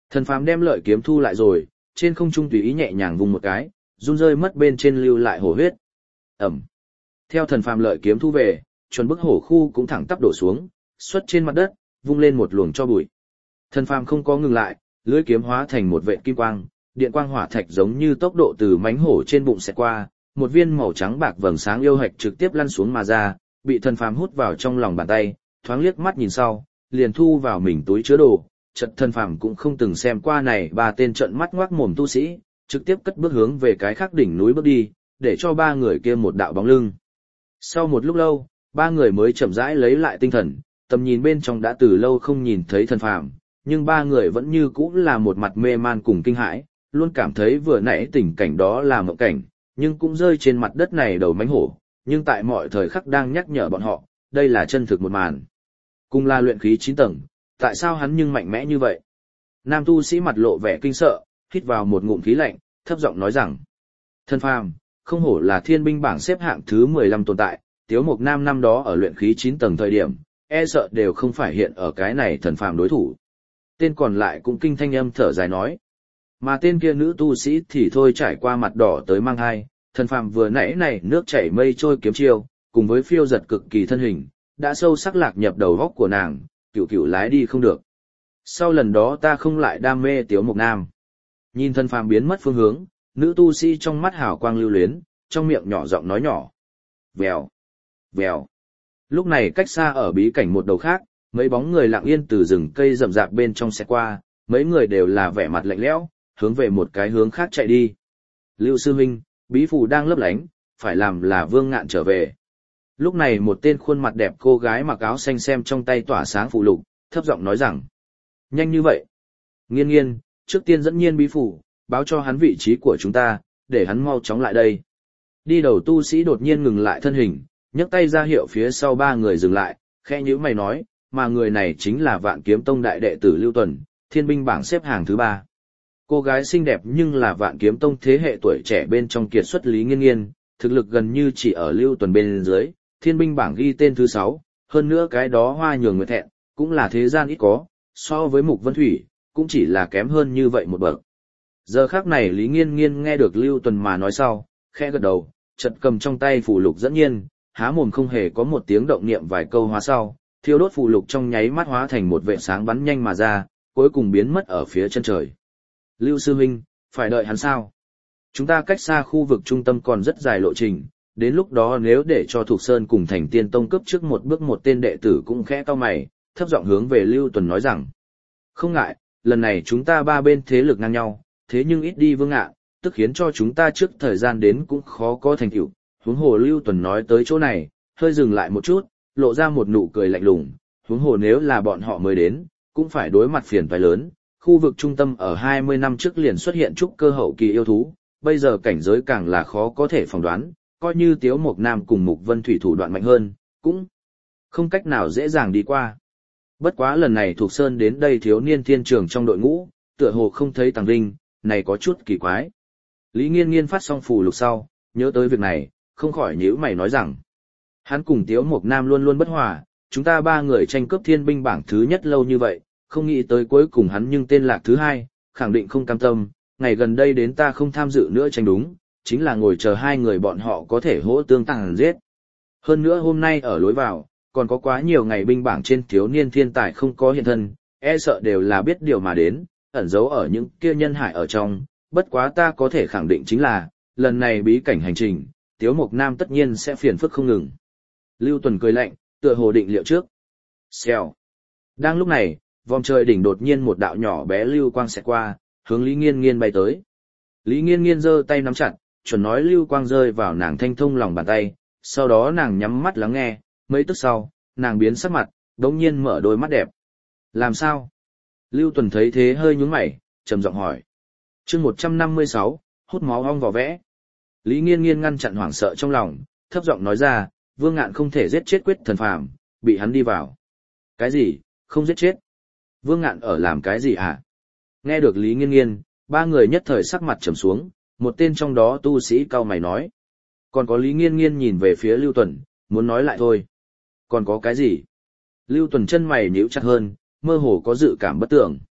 Thần phàm đem lợi kiếm thu lại rồi, trên không trung tùy ý nhẹ nhàng vùng một cái, run rơi mất bên trên lưu lại hổ huyết. Ẩm. Theo thần phàm lợi kiếm thu về, chuẩn bức hổ khu cũng thẳng tắp đổ xuống, xuất trên mặt đất, vung lên một luồng cho bụi. Thần phàm không có ngừng lại, lưỡi kiếm hóa thành một vệt kim quang, điện quang hỏa thạch giống như tốc độ từ mánh hổ trên bụng xẹt qua, một viên màu trắng bạc vầng sáng yêu hạch trực tiếp lăn xuống mà ra, bị thần phàm hút vào trong lòng bàn tay, thoáng liếc mắt nhìn sau, liền thu vào mình túi chứa đồ. Chợt thần phàm cũng không từng xem qua này ba tên trận mắt ngoác mồm tu sĩ, trực tiếp cất bước hướng về cái khác đỉnh núi bước đi, để cho ba người kia một đạo bóng lưng. Sau một lúc lâu, ba người mới chậm rãi lấy lại tinh thần, tầm nhìn bên trong đã từ lâu không nhìn thấy thần phàm, nhưng ba người vẫn như cũ là một mặt mê man cùng kinh hãi, luôn cảm thấy vừa nãy tình cảnh đó là mộng cảnh, nhưng cũng rơi trên mặt đất này đầu mánh hổ, nhưng tại mọi thời khắc đang nhắc nhở bọn họ, đây là chân thực một màn. Cùng là luyện khí chín tầng, tại sao hắn nhưng mạnh mẽ như vậy? Nam tu sĩ mặt lộ vẻ kinh sợ, hít vào một ngụm khí lạnh, thấp giọng nói rằng: Thần phàm, không hổ là thiên binh bảng xếp hạng thứ mười lăm tồn tại, Tiếu Mộc Nam năm đó ở luyện khí chín tầng thời điểm, e sợ đều không phải hiện ở cái này thần phàm đối thủ. Tên còn lại cũng kinh thanh âm thở dài nói. Mà tên kia nữ tu sĩ thì thôi trải qua mặt đỏ tới mang hai, thần phàm vừa nãy này nước chảy mây trôi kiếm chiêu, cùng với phiêu giật cực kỳ thân hình, đã sâu sắc lạc nhập đầu góc của nàng, cựu cựu lái đi không được. Sau lần đó ta không lại đam mê Tiếu Mộc Nam. Nhìn thần phàm biến mất phương hướng, nữ tu sĩ trong mắt hào quang lưu luyến, trong miệng nhỏ giọng nói nhỏ. Vèo, vèo. Lúc này cách xa ở bí cảnh một đầu khác, mấy bóng người lặng yên từ rừng cây rậm rạp bên trong xe qua, mấy người đều là vẻ mặt lạnh lẽo, hướng về một cái hướng khác chạy đi. Lưu sư huynh, bí phù đang lấp lánh, phải làm là Vương Ngạn trở về. Lúc này một tên khuôn mặt đẹp cô gái mặc áo xanh xem trong tay tỏa sáng phụ lục, thấp giọng nói rằng: Nhanh như vậy. Nghiên nghiên, trước tiên dẫn nhiên bí phù, báo cho hắn vị trí của chúng ta, để hắn mau chóng lại đây. Đi đầu tu sĩ đột nhiên ngừng lại thân hình, nhấc tay ra hiệu phía sau ba người dừng lại, khẽ nhíu mày nói, mà người này chính là Vạn Kiếm Tông đại đệ tử Lưu Tuần, thiên binh bảng xếp hàng thứ ba. Cô gái xinh đẹp nhưng là Vạn Kiếm Tông thế hệ tuổi trẻ bên trong kiệt xuất Lý Nghiên Nghiên, thực lực gần như chỉ ở Lưu Tuần bên dưới, thiên binh bảng ghi tên thứ sáu, hơn nữa cái đó hoa nhường người thẹn, cũng là thế gian ít có, so với Mục Vân Thủy, cũng chỉ là kém hơn như vậy một bậc. Giờ khắc này Lý Nghiên Nghiên nghe được Lưu Tuần mà nói sau, khẽ gật đầu, chợt cầm trong tay phù lục dẫn nhiên, há mồm không hề có một tiếng động niệm vài câu hóa sau, thiêu đốt phù lục trong nháy mắt hóa thành một vệt sáng bắn nhanh mà ra, cuối cùng biến mất ở phía chân trời. Lưu sư huynh, phải đợi hắn sao? Chúng ta cách xa khu vực trung tâm còn rất dài lộ trình, đến lúc đó nếu để cho Thục Sơn cùng Thành Tiên Tông cướp trước một bước một tên đệ tử cũng khẽ cau mày, thấp giọng hướng về Lưu Tuần nói rằng: Không ngại, lần này chúng ta ba bên thế lực ngang nhau, thế nhưng ít đi Vương Ngạn, tức khiến cho chúng ta trước thời gian đến cũng khó có thành tựu. Huống hồ Lưu Tuần nói tới chỗ này, hơi dừng lại một chút, lộ ra một nụ cười lạnh lùng, huống hồ nếu là bọn họ mới đến, cũng phải đối mặt phiền toái lớn. Khu vực trung tâm ở hai mươi năm trước liền xuất hiện trúc cơ hậu kỳ yêu thú, bây giờ cảnh giới càng là khó có thể phỏng đoán, coi như Tiếu Mộc Nam cùng Mục Vân Thủy thủ đoạn mạnh hơn, cũng không cách nào dễ dàng đi qua. Bất quá lần này Thục Sơn đến đây thiếu niên thiên trường trong đội ngũ, tựa hồ không thấy Tàng Vinh, này có chút kỳ quái. Lý Nghiên Nghiên phát xong phù lục sau, nhớ tới việc này, không khỏi nhíu mày nói rằng: Hắn cùng Tiếu Mộc Nam luôn luôn bất hòa, chúng ta ba người tranh cướp thiên binh bảng thứ nhất lâu như vậy, không nghĩ tới cuối cùng hắn nhưng tên lạc thứ hai, khẳng định không cam tâm, ngày gần đây đến ta không tham dự nữa tranh đúng, chính là ngồi chờ hai người bọn họ có thể hỗ tương tàng giết. Hơn nữa hôm nay ở lối vào, còn có quá nhiều ngày binh bảng trên thiếu niên thiên tài không có hiện thân, e sợ đều là biết điều mà đến, ẩn giấu ở những kia nhân hải ở trong, bất quá ta có thể khẳng định chính là, lần này bí cảnh hành trình, Tiếu Mộc Nam tất nhiên sẽ phiền phức không ngừng. Lưu Tuần cười lạnh, tựa hồ định liệu trước. Xèo. Đang lúc này, vòng trời đỉnh đột nhiên một đạo nhỏ bé lưu quang xẹt qua, hướng Lý Nghiên Nghiên bay tới. Lý Nghiên Nghiên giơ tay nắm chặt, chuẩn nói lưu quang rơi vào nàng thanh thông lòng bàn tay, sau đó nàng nhắm mắt lắng nghe, mấy tức sau, nàng biến sắc mặt, đống nhiên mở đôi mắt đẹp. Làm sao? Lưu Tuần thấy thế hơi nhướng mày, trầm giọng hỏi. Chương một trăm năm mươi sáu, hút máu ong vỏ vẽ. Lý Nghiên Nghiên ngăn chặn hoảng sợ trong lòng, thấp giọng nói ra, Vương Ngạn không thể giết chết quyết thần phàm, bị hắn đi vào. Cái gì, không giết chết? Vương Ngạn ở làm cái gì hả? Nghe được Lý Nghiên Nghiên, ba người nhất thời sắc mặt trầm xuống, một tên trong đó tu sĩ cau mày nói. Còn có Lý Nghiên Nghiên nhìn về phía Lưu Tuần, muốn nói lại thôi. Còn có cái gì? Lưu Tuần chân mày nhíu chặt hơn, mơ hồ có dự cảm bất tưởng.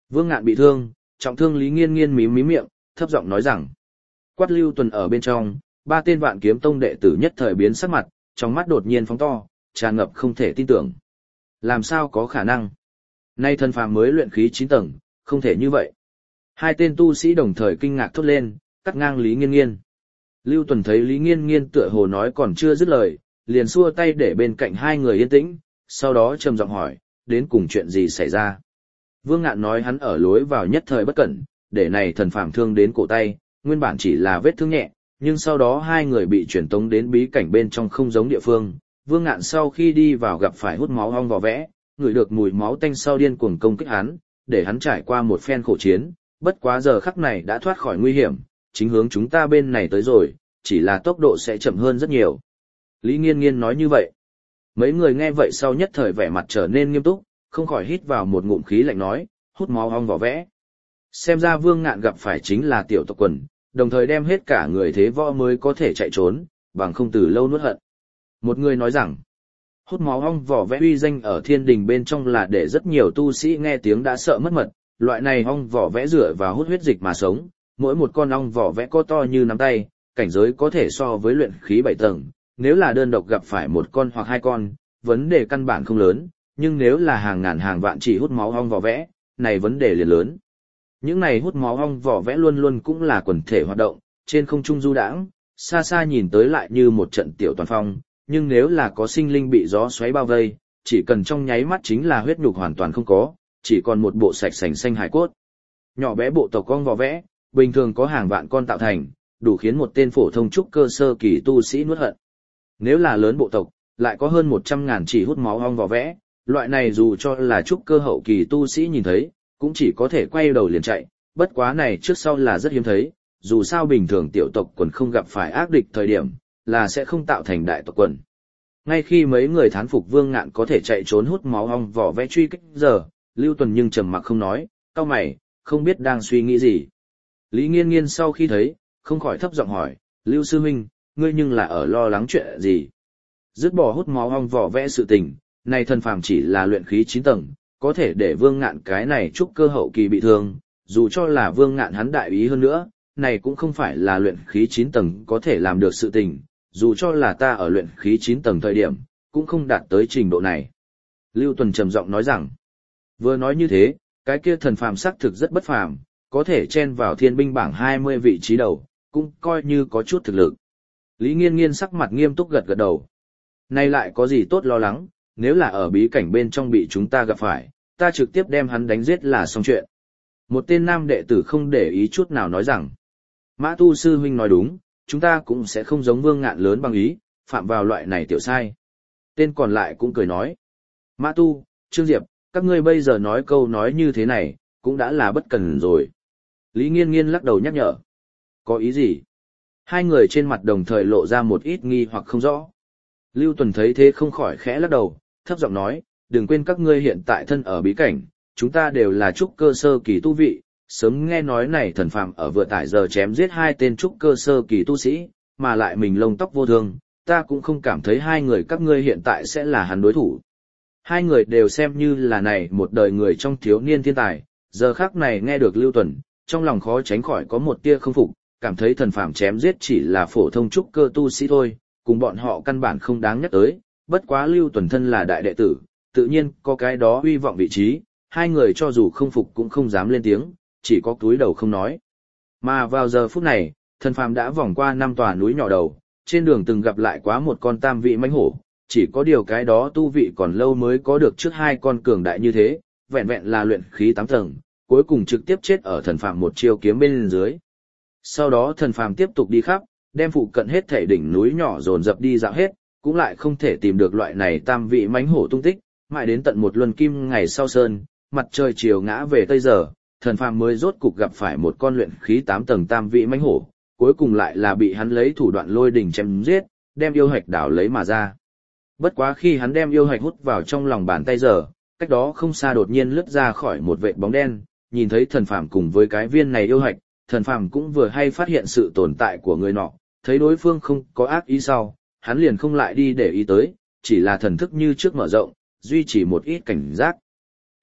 Vương Ngạn bị thương, trọng thương Lý Nghiên Nghiên mím mím miệng, thấp giọng nói rằng. Quát Lưu Tuần ở bên trong, ba tên Vạn Kiếm Tông đệ tử nhất thời biến sắc mặt, trong mắt đột nhiên phóng to, tràn ngập không thể tin tưởng. Làm sao có khả năng? Nay thần phàm mới luyện khí chín tầng, không thể như vậy. Hai tên tu sĩ đồng thời kinh ngạc thốt lên, cắt ngang Lý Nghiên Nghiên. Lưu Tuần thấy Lý Nghiên Nghiên tựa hồ nói còn chưa dứt lời, liền xua tay để bên cạnh hai người yên tĩnh, sau đó trầm giọng hỏi, đến cùng chuyện gì xảy ra? Vương Ngạn nói hắn ở lối vào nhất thời bất cẩn, để này thần phàm thương đến cổ tay, nguyên bản chỉ là vết thương nhẹ, nhưng sau đó hai người bị chuyển tống đến bí cảnh bên trong không giống địa phương. Vương Ngạn sau khi đi vào gặp phải hút máu ong vỏ vẽ, ngửi được mùi máu tanh sau điên cuồng công kích hắn, để hắn trải qua một phen khổ chiến, bất quá giờ khắc này đã thoát khỏi nguy hiểm, chính hướng chúng ta bên này tới rồi, chỉ là tốc độ sẽ chậm hơn rất nhiều. Lý Nghiên Nghiên nói như vậy. Mấy người nghe vậy sau nhất thời vẻ mặt trở nên nghiêm túc, không khỏi hít vào một ngụm khí lạnh nói, hút máu ong vỏ vẽ. Xem ra Vương Ngạn gặp phải chính là tiểu tộc quần, đồng thời đem hết cả người thế võ mới có thể chạy trốn, bằng không từ lâu nuốt hận. Một người nói rằng, hút máu ong vỏ vẽ uy danh ở thiên đình bên trong là để rất nhiều tu sĩ nghe tiếng đã sợ mất mật, loại này ong vỏ vẽ dựa vào hút huyết dịch mà sống, mỗi một con ong vỏ vẽ có to như nắm tay, cảnh giới có thể so với luyện khí bảy tầng, nếu là đơn độc gặp phải một con hoặc hai con, vấn đề căn bản không lớn, nhưng nếu là hàng ngàn hàng vạn chỉ hút máu ong vỏ vẽ, này vấn đề liền lớn. Những này hút máu ong vỏ vẽ luôn luôn cũng là quần thể hoạt động, trên không trung du đãng, xa xa nhìn tới lại như một trận tiểu toàn phong, nhưng nếu là có sinh linh bị gió xoáy bao vây, chỉ cần trong nháy mắt chính là huyết nhục hoàn toàn không có, chỉ còn một bộ sạch sành xanh hải cốt. Nhỏ bé bộ tộc ong vỏ vẽ, bình thường có hàng vạn con tạo thành, đủ khiến một tên phổ thông trúc cơ sơ kỳ tu sĩ nuốt hận. Nếu là lớn bộ tộc, lại có hơn một trăm ngàn chỉ hút máu ong vỏ vẽ, loại này dù cho là trúc cơ hậu kỳ tu sĩ nhìn thấy, cũng chỉ có thể quay đầu liền chạy, bất quá này trước sau là rất hiếm thấy, dù sao bình thường tiểu tộc quần không gặp phải ác địch thời điểm, là sẽ không tạo thành đại tộc quần. Ngay khi mấy người thán phục Vương Ngạn có thể chạy trốn hút máu ong vỏ vẽ truy kích giờ, Lưu Tuần nhưng trầm mặc không nói, cau mày, không biết đang suy nghĩ gì. Lý Nghiên Nghiên sau khi thấy, không khỏi thấp giọng hỏi, Lưu sư huynh, ngươi nhưng là ở lo lắng chuyện gì? Dứt bỏ hút máu ong vỏ vẽ sự tình, này thần phàm chỉ là luyện khí chín tầng, có thể để Vương Ngạn cái này trúc cơ hậu kỳ bị thương, dù cho là Vương Ngạn hắn đại ý hơn nữa, này cũng không phải là luyện khí chín tầng có thể làm được sự tình, dù cho là ta ở luyện khí chín tầng thời điểm, cũng không đạt tới trình độ này. Lưu Tuần trầm giọng nói rằng, vừa nói như thế, cái kia thần phàm xác thực rất bất phàm, có thể chen vào thiên binh bảng hai mươi vị trí đầu, cũng coi như có chút thực lực. Lý Nghiên Nghiên sắc mặt nghiêm túc gật gật đầu. Nay lại có gì tốt lo lắng, nếu là ở bí cảnh bên trong bị chúng ta gặp phải, ta trực tiếp đem hắn đánh giết là xong chuyện. Một tên nam đệ tử không để ý chút nào nói rằng, Mã Tu sư huynh nói đúng, chúng ta cũng sẽ không giống Vương Ngạn lớn bằng ý, phạm vào loại này tiểu sai. Tên còn lại cũng cười nói, Mã Tu, Trương Diệp, các ngươi bây giờ nói câu nói như thế này, cũng đã là bất cần rồi. Lý Nghiên Nghiên lắc đầu nhắc nhở, có ý gì? Hai người trên mặt đồng thời lộ ra một ít nghi hoặc không rõ. Lưu Tuần thấy thế không khỏi khẽ lắc đầu, thấp giọng nói, đừng quên các ngươi hiện tại thân ở bí cảnh, chúng ta đều là trúc cơ sơ kỳ tu vị, sớm nghe nói này thần phàm ở vừa tải giờ chém giết hai tên trúc cơ sơ kỳ tu sĩ, mà lại mình lông tóc vô thương, ta cũng không cảm thấy hai người các ngươi hiện tại sẽ là hắn đối thủ. Hai người đều xem như là này một đời người trong thiếu niên thiên tài, giờ khắc này nghe được Lưu Tuần, trong lòng khó tránh khỏi có một tia không phục, cảm thấy thần phàm chém giết chỉ là phổ thông trúc cơ tu sĩ thôi, cùng bọn họ căn bản không đáng nhắc tới, bất quá Lưu Tuần thân là đại đệ tử, tự nhiên có cái đó uy vọng vị trí, hai người cho dù không phục cũng không dám lên tiếng, chỉ có cúi đầu không nói. Mà vào giờ phút này, thần phàm đã vòng qua năm tòa núi nhỏ đầu, trên đường từng gặp lại quá một con tam vị mãnh hổ, chỉ có điều cái đó tu vị còn lâu mới có được trước hai con cường đại như thế, vẹn vẹn là luyện khí tám tầng, cuối cùng trực tiếp chết ở thần phàm một chiêu kiếm bên dưới. Sau đó thần phàm tiếp tục đi khắp, đem phụ cận hết thể đỉnh núi nhỏ dồn dập đi dạo hết, cũng lại không thể tìm được loại này tam vị mãnh hổ tung tích, mãi đến tận một luân kim ngày sau sơn, mặt trời chiều ngã về tây giờ, thần phàm mới rốt cục gặp phải một con luyện khí tám tầng tam vị mãnh hổ, cuối cùng lại là bị hắn lấy thủ đoạn lôi đỉnh chém giết, đem yêu hạch đảo lấy mà ra. Bất quá khi hắn đem yêu hạch hút vào trong lòng bàn tay giờ, cách đó không xa đột nhiên lướt ra khỏi một vệt bóng đen, nhìn thấy thần phàm cùng với cái viên này yêu hạch, thần phàm cũng vừa hay phát hiện sự tồn tại của người nọ, thấy đối phương không có ác ý sau, hắn liền không lại đi để ý tới, chỉ là thần thức như trước mở rộng, duy trì một ít cảnh giác.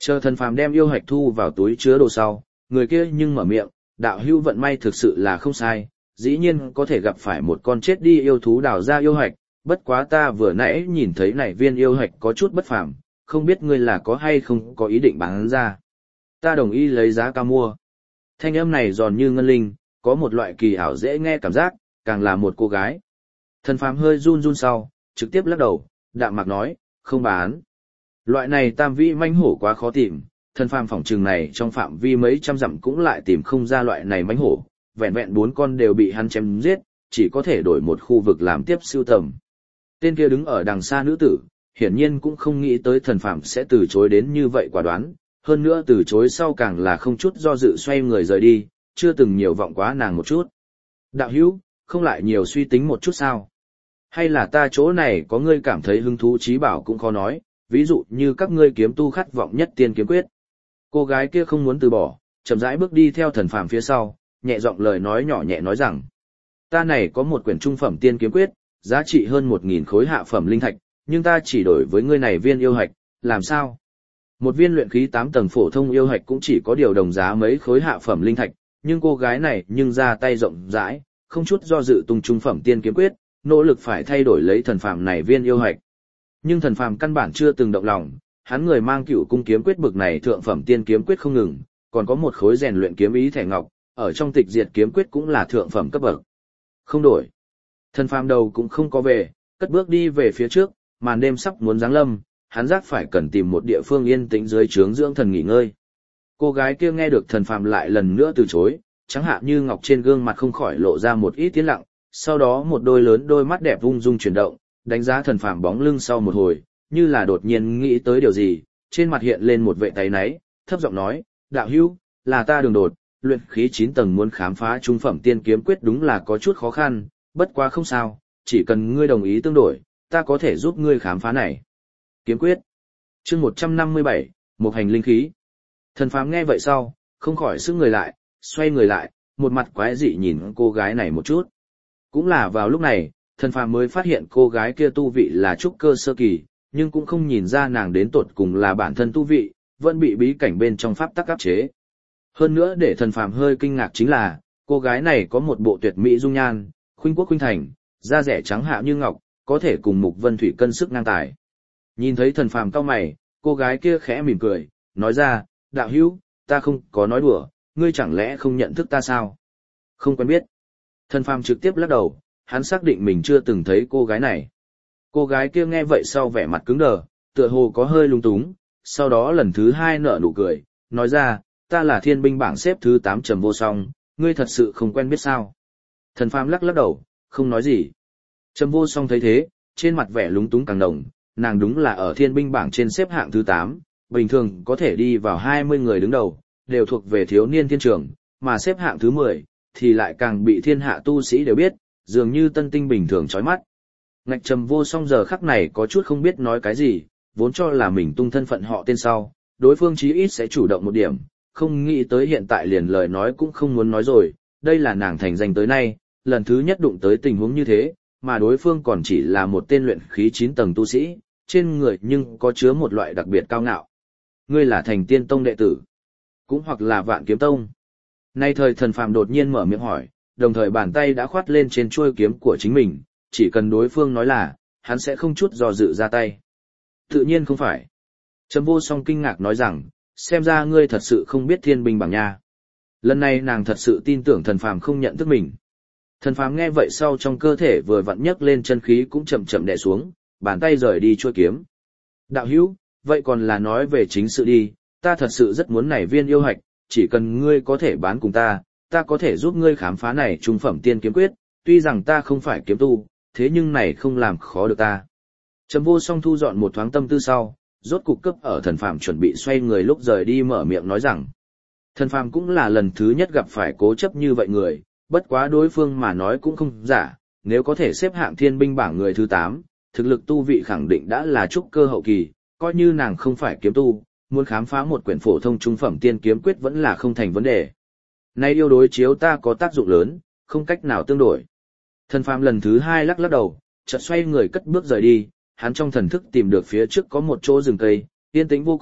Chờ thần phàm đem yêu hạch thu vào túi chứa đồ sau, người kia nhưng mở miệng, đạo hữu vận may thực sự là không sai, dĩ nhiên có thể gặp phải một con chết đi yêu thú đào ra yêu hạch, bất quá ta vừa nãy nhìn thấy này viên yêu hạch có chút bất phàm, không biết ngươi là có hay không có ý định bán ra. Ta đồng ý lấy giá cao mua. Thanh âm này giòn như ngân linh, có một loại kỳ ảo dễ nghe cảm giác, càng là một cô gái. Thần phàm hơi run run sau, trực tiếp lắc đầu, đạm mạc nói, không bán. Loại này tam vĩ manh hổ quá khó tìm, thần phàm phỏng trừng này trong phạm vi mấy trăm dặm cũng lại tìm không ra loại này manh hổ, vẹn vẹn bốn con đều bị hắn chém giết, chỉ có thể đổi một khu vực làm tiếp sưu tầm. Tên kia đứng ở đằng xa nữ tử, hiển nhiên cũng không nghĩ tới thần phàm sẽ từ chối đến như vậy quả đoán, hơn nữa từ chối sau càng là không chút do dự xoay người rời đi, chưa từng nhiều vọng quá nàng một chút. Đạo hữu, không lại nhiều suy tính một chút sao? Hay là ta chỗ này có ngươi cảm thấy hứng thú trí bảo cũng khó nói, ví dụ như các ngươi kiếm tu khát vọng nhất tiên kiếm quyết. Cô gái kia không muốn từ bỏ, chậm rãi bước đi theo thần phàm phía sau, nhẹ giọng lời nói nhỏ nhẹ nói rằng, ta này có một quyển trung phẩm tiên kiếm quyết, giá trị hơn một nghìn khối hạ phẩm linh thạch, nhưng ta chỉ đổi với ngươi này viên yêu hạch, làm sao? Một viên luyện khí tám tầng phổ thông yêu hạch cũng chỉ có điều đồng giá mấy khối hạ phẩm linh thạch, nhưng cô gái này nhưng ra tay rộng rãi, không chút do dự tung trung phẩm tiên kiếm quyết, nỗ lực phải thay đổi lấy thần phàm này viên yêu hạch. Nhưng thần phàm căn bản chưa từng động lòng, hắn người mang cửu cung kiếm quyết bực này thượng phẩm tiên kiếm quyết không ngừng, còn có một khối rèn luyện kiếm ý thẻ ngọc, ở trong tịch diệt kiếm quyết cũng là thượng phẩm cấp bậc. Không đổi. Thần phàm đầu cũng không có về, cất bước đi về phía trước, màn đêm sắp muốn giáng lâm, hắn giác phải cần tìm một địa phương yên tĩnh dưới trướng dưỡng thần nghỉ ngơi. Cô gái kia nghe được thần phàm lại lần nữa từ chối, trắng hạ như ngọc trên gương mặt không khỏi lộ ra một ít tiến lặng, sau đó một đôi lớn đôi mắt đẹp vung dung chuyển động, đánh giá thần phàm bóng lưng sau một hồi, như là đột nhiên nghĩ tới điều gì, trên mặt hiện lên một vẻ táy náy, thấp giọng nói, đạo hữu, là ta đường đột, luyện khí chín tầng muốn khám phá trung phẩm tiên kiếm quyết đúng là có chút khó khăn, bất quá không sao, chỉ cần ngươi đồng ý tương đổi, ta có thể giúp ngươi khám phá này. Kiếm quyết. Chương một trăm năm mươi bảy, một hành linh khí. Thần phàm nghe vậy sau, không khỏi sững người lại, xoay người lại, một mặt quái dị nhìn cô gái này một chút. Cũng là vào lúc này, thần phàm mới phát hiện cô gái kia tu vị là trúc cơ sơ kỳ, nhưng cũng không nhìn ra nàng đến tột cùng là bản thân tu vị, vẫn bị bí cảnh bên trong pháp tắc áp chế. Hơn nữa để thần phàm hơi kinh ngạc chính là, cô gái này có một bộ tuyệt mỹ dung nhan, khuynh quốc khuynh thành, da rẻ trắng hạ như ngọc, có thể cùng Mục Vân Thủy cân sức ngang tài. Nhìn thấy thần phàm cau mày, cô gái kia khẽ mỉm cười, nói ra, đạo hữu, ta không có nói đùa, ngươi chẳng lẽ không nhận thức ta sao? Không quen biết. Thần phàm trực tiếp lắc đầu, hắn xác định mình chưa từng thấy cô gái này. Cô gái kia nghe vậy sau vẻ mặt cứng đờ, tựa hồ có hơi lung túng, sau đó lần thứ hai nở nụ cười, nói ra, ta là thiên binh bảng xếp thứ tám Trầm Vô Song, ngươi thật sự không quen biết sao? Thần phàm lắc lắc đầu, không nói gì. Trầm Vô Song thấy thế, trên mặt vẻ lúng túng càng đồng, nàng đúng là ở thiên binh bảng trên xếp hạng thứ tám, bình thường có thể đi vào hai mươi người đứng đầu, đều thuộc về thiếu niên thiên trường, mà xếp hạng thứ mười, thì lại càng bị thiên hạ tu sĩ đều biết, dường như tân tinh bình thường chói mắt. Ngạch Trầm Vô Song giờ khắc này có chút không biết nói cái gì, vốn cho là mình tung thân phận họ tên sau, đối phương chí ít sẽ chủ động một điểm, không nghĩ tới hiện tại liền lời nói cũng không muốn nói rồi, đây là nàng thành danh tới nay, lần thứ nhất đụng tới tình huống như thế, mà đối phương còn chỉ là một tên luyện khí chín tầng tu sĩ, trên người nhưng có chứa một loại đặc biệt cao ngạo. Ngươi là Thành Tiên Tông đệ tử, cũng hoặc là Vạn Kiếm Tông. Nay thời thần phàm đột nhiên mở miệng hỏi, đồng thời bàn tay đã khoát lên trên chuôi kiếm của chính mình, chỉ cần đối phương nói là, hắn sẽ không chút do dự ra tay. Tự nhiên không phải. Trầm Vô Song kinh ngạc nói rằng, xem ra ngươi thật sự không biết thiên binh bảng nha. Lần này nàng thật sự tin tưởng thần phàm không nhận thức mình. Thần phàm nghe vậy sau trong cơ thể vừa vặn nhấc lên chân khí cũng chậm chậm đè xuống, bàn tay rời đi chuôi kiếm. Đạo hữu, vậy còn là nói về chính sự đi, ta thật sự rất muốn nảy viên yêu hạch, chỉ cần ngươi có thể bán cùng ta, ta có thể giúp ngươi khám phá này trung phẩm tiên kiếm quyết, tuy rằng ta không phải kiếm tu, thế nhưng này không làm khó được ta. Trầm Vô Song thu dọn một thoáng tâm tư sau, rốt cục cấp ở thần phàm chuẩn bị xoay người lúc rời đi mở miệng nói rằng, thần phàm cũng là lần thứ nhất gặp phải cố chấp như vậy người, bất quá đối phương mà nói cũng không giả, nếu có thể xếp hạng thiên binh bảng người thứ tám, thực lực tu vị khẳng định đã là trúc cơ hậu kỳ, coi như nàng không phải kiếm tu, muốn khám phá một quyển phổ thông trung phẩm tiên kiếm quyết vẫn là không thành vấn đề. Nay yêu đối chiếu ta có tác dụng lớn, không cách nào tương đổi. Thần phàm lần thứ hai lắc lắc đầu, chợt xoay người cất bước rời đi, hắn trong thần thức tìm được phía trước có một chỗ rừng cây, yên tĩnh vô cùng,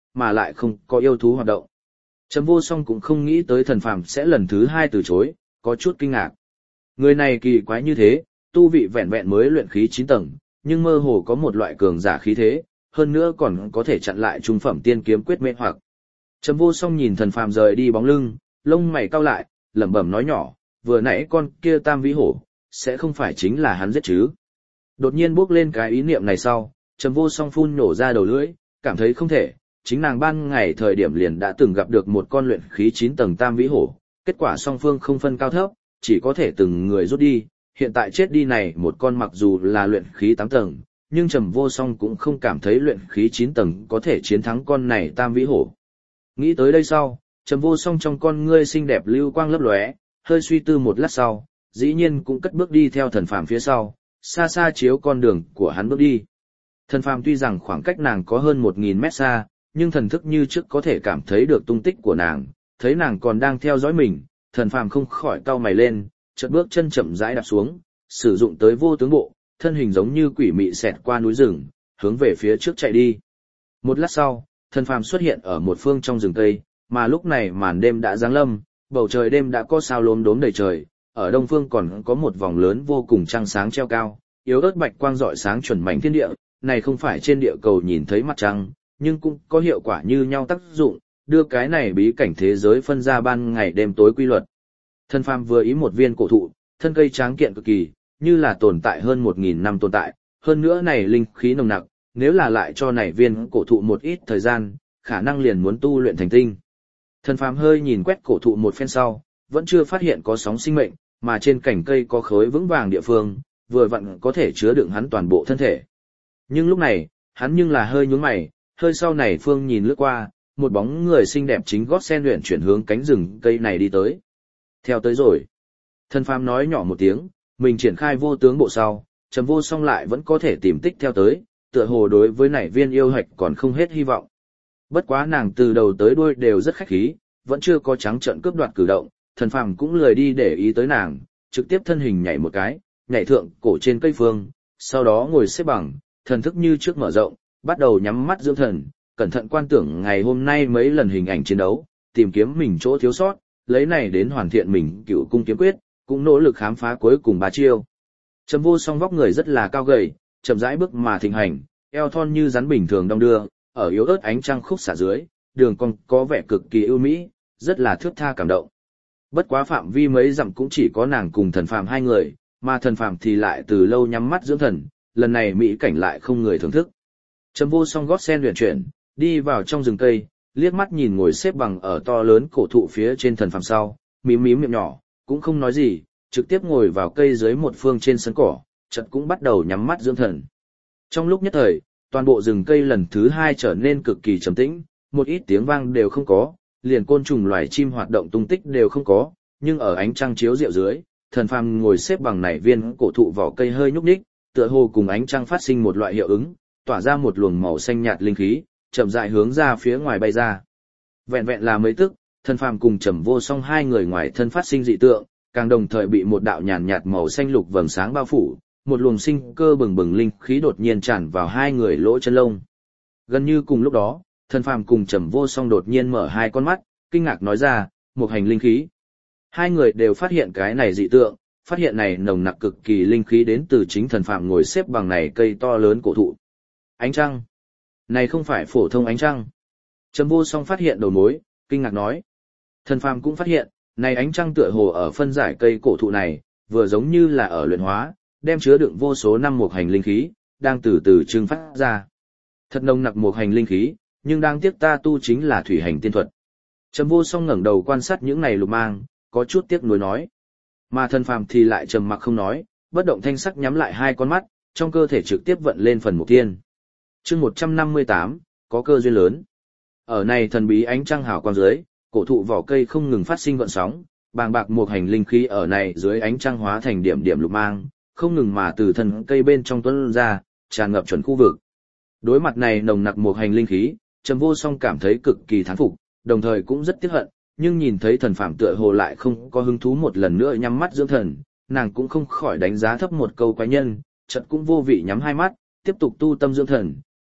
mà lại không có yêu thú hoạt động. Trầm Vô Song cũng không nghĩ tới Thần Phàm sẽ lần thứ hai từ chối, có chút kinh ngạc. Người này kỳ quái như thế, tu vị vẹn vẹn mới luyện khí chín tầng, nhưng mơ hồ có một loại cường giả khí thế, hơn nữa còn có thể chặn lại trung phẩm tiên kiếm quyết mê hoặc. Trầm Vô Song nhìn Thần Phàm rời đi bóng lưng, lông mày cau lại, lẩm bẩm nói nhỏ, vừa nãy con kia Tam Vĩ Hổ, sẽ không phải chính là hắn giết chứ? Đột nhiên bước lên cái ý niệm này sau, Trầm Vô Song phun nổ ra đầu lưỡi, cảm thấy không thể, chính nàng ban ngày thời điểm liền đã từng gặp được một con luyện khí chín tầng Tam Vĩ Hổ, kết quả song phương không phân cao thấp, chỉ có thể từng người rút đi, hiện tại chết đi này một con mặc dù là luyện khí tám tầng, nhưng Trầm Vô Song cũng không cảm thấy luyện khí chín tầng có thể chiến thắng con này Tam Vĩ Hổ. Nghĩ tới đây sau, Trầm Vô Song trong con ngươi xinh đẹp lưu quang lấp lóe, hơi suy tư một lát sau, dĩ nhiên cũng cất bước đi theo Thần Phàm phía sau, xa xa chiếu con đường của hắn bước đi. Thần Phàm tuy rằng khoảng cách nàng có hơn một nghìn mét xa, nhưng thần thức như trước có thể cảm thấy được tung tích của nàng, thấy nàng còn đang theo dõi mình, Thần Phàm không khỏi cau mày lên, chợt bước chân chậm rãi đạp xuống, sử dụng tới vô tướng bộ, thân hình giống như quỷ mị xẹt qua núi rừng, hướng về phía trước chạy đi. Một lát sau, Thần Phàm xuất hiện ở một phương trong rừng cây, mà lúc này màn đêm đã giáng lâm, bầu trời đêm đã có sao lốm đốm đầy trời, ở đông phương còn có một vòng lớn vô cùng trăng sáng treo cao, yếu ớt bạch quang rọi sáng chuẩn mảnh thiên địa, này không phải trên địa cầu nhìn thấy mặt trăng, nhưng cũng có hiệu quả như nhau tác dụng, đưa cái này bí cảnh thế giới phân ra ban ngày đêm tối quy luật. Thần Phàm vừa ý một viên cổ thụ, thân cây tráng kiện cực kỳ, như là tồn tại hơn một nghìn năm tồn tại, hơn nữa này linh khí nồng nặc, nếu là lại cho này viên cổ thụ một ít thời gian, khả năng liền muốn tu luyện thành tinh. Thần Phàm hơi nhìn quét cổ thụ một phen sau, vẫn chưa phát hiện có sóng sinh mệnh, mà trên cành cây có khối vững vàng địa phương, vừa vặn có thể chứa đựng hắn toàn bộ thân thể. Nhưng lúc này, hắn nhưng là hơi nhướng mày, hơi sau này phương nhìn lướt qua, một bóng người xinh đẹp chính gót sen luyện chuyển hướng cánh rừng cây này đi tới. Theo tới rồi. Thần Phàm nói nhỏ một tiếng, mình triển khai vô tướng bộ sau, Trầm Vô Song lại vẫn có thể tìm tích theo tới, tựa hồ đối với nảy viên yêu hạch còn không hết hy vọng. Bất quá nàng từ đầu tới đuôi đều rất khách khí, vẫn chưa có trắng trợn cướp đoạt cử động, Thần Phàm cũng lười đi để ý tới nàng, trực tiếp thân hình nhảy một cái, nhảy thượng cổ trên cây phương, sau đó ngồi xếp bằng, thần thức như trước mở rộng, bắt đầu nhắm mắt dưỡng thần, cẩn thận quan tưởng ngày hôm nay mấy lần hình ảnh chiến đấu, tìm kiếm mình chỗ thiếu sót, lấy này đến hoàn thiện mình Cựu Cung kiếm quyết, cũng nỗ lực khám phá cuối cùng ba chiêu. Trầm Vô Song vóc người rất là cao gầy, chậm rãi bước mà thịnh hành, eo thon như rắn bình thường đong đưa, ở yếu ớt ánh trăng khúc xạ dưới, đường cong có vẻ cực kỳ ưu mỹ, rất là thướt tha cảm động. Bất quá phạm vi mấy dặm cũng chỉ có nàng cùng Thần Phàm hai người, mà Thần Phàm thì lại từ lâu nhắm mắt dưỡng thần, lần này mỹ cảnh lại không người thưởng thức. Trầm Vô Song gót sen luyện chuyển, đi vào trong rừng cây, liếc mắt nhìn ngồi xếp bằng ở to lớn cổ thụ phía trên Thần Phàm sau, mím mím miệng nhỏ, cũng không nói gì, trực tiếp ngồi vào cây dưới một phương trên sân cỏ, chợt cũng bắt đầu nhắm mắt dưỡng thần. Trong lúc nhất thời, toàn bộ rừng cây lần thứ hai trở nên cực kỳ trầm tĩnh, một ít tiếng vang đều không có, liền côn trùng loài chim hoạt động tung tích đều không có, nhưng ở ánh trăng chiếu rượu dưới, Thần Phàm ngồi xếp bằng nảy viên cổ thụ vỏ cây hơi nhúc nhích, tựa hồ cùng ánh trăng phát sinh một loại hiệu ứng, tỏa ra một luồng màu xanh nhạt linh khí, chậm rãi hướng ra phía ngoài bay ra. Vẹn vẹn là mấy tức, Thần Phàm cùng Trầm Vô Song hai người ngoài thân phát sinh dị tượng, càng đồng thời bị một đạo nhàn nhạt màu xanh lục vầng sáng bao phủ, một luồng sinh cơ bừng bừng linh khí đột nhiên tràn vào hai người lỗ chân lông. Gần như cùng lúc đó, Thần Phàm cùng Trầm Vô Song đột nhiên mở hai con mắt, kinh ngạc nói ra, một hành linh khí. Hai người đều phát hiện cái này dị tượng, phát hiện này nồng nặc cực kỳ linh khí đến từ chính Thần Phàm ngồi xếp bằng này cây to lớn cổ thụ. Ánh trăng. Này không phải phổ thông ánh trăng. Trầm Vô Song phát hiện đầu mối, kinh ngạc nói. Thần Phàm cũng phát hiện, này ánh trăng tựa hồ ở phân giải cây cổ thụ này, vừa giống như là ở luyện hóa, đem chứa đựng vô số năm một hành linh khí, đang từ từ trưng phát ra. Thật nồng nặc một hành linh khí, nhưng đang tiếc ta tu chính là thủy hành tiên thuật. Trầm Vô Song ngẩng đầu quan sát những này lục mang, có chút tiếc nuối nói. Mà Thần Phàm thì lại trầm mặc không nói, bất động thanh sắc nhắm lại hai con mắt, trong cơ thể trực tiếp vận lên phần mục tiên. Chương một trăm năm mươi tám, có cơ duyên lớn. Ở này thần bí ánh trăng hào quang dưới, cổ thụ vỏ cây không ngừng phát sinh gợn sóng, bàng bạc một hành linh khí ở này dưới ánh trăng hóa thành điểm điểm lục mang, không ngừng mà từ thân cây bên trong tuôn ra, tràn ngập chuẩn khu vực. Đối mặt này nồng nặc một hành linh khí, Trầm Vô Song cảm thấy cực kỳ thán phục, đồng thời cũng rất tiếc hận, nhưng nhìn thấy Thần Phàm tựa hồ lại không có hứng thú một lần nữa nhắm mắt dưỡng thần, nàng cũng không khỏi đánh giá thấp một câu quái nhân, chợt cũng vô vị nhắm hai mắt, tiếp tục tu tâm dưỡng thần,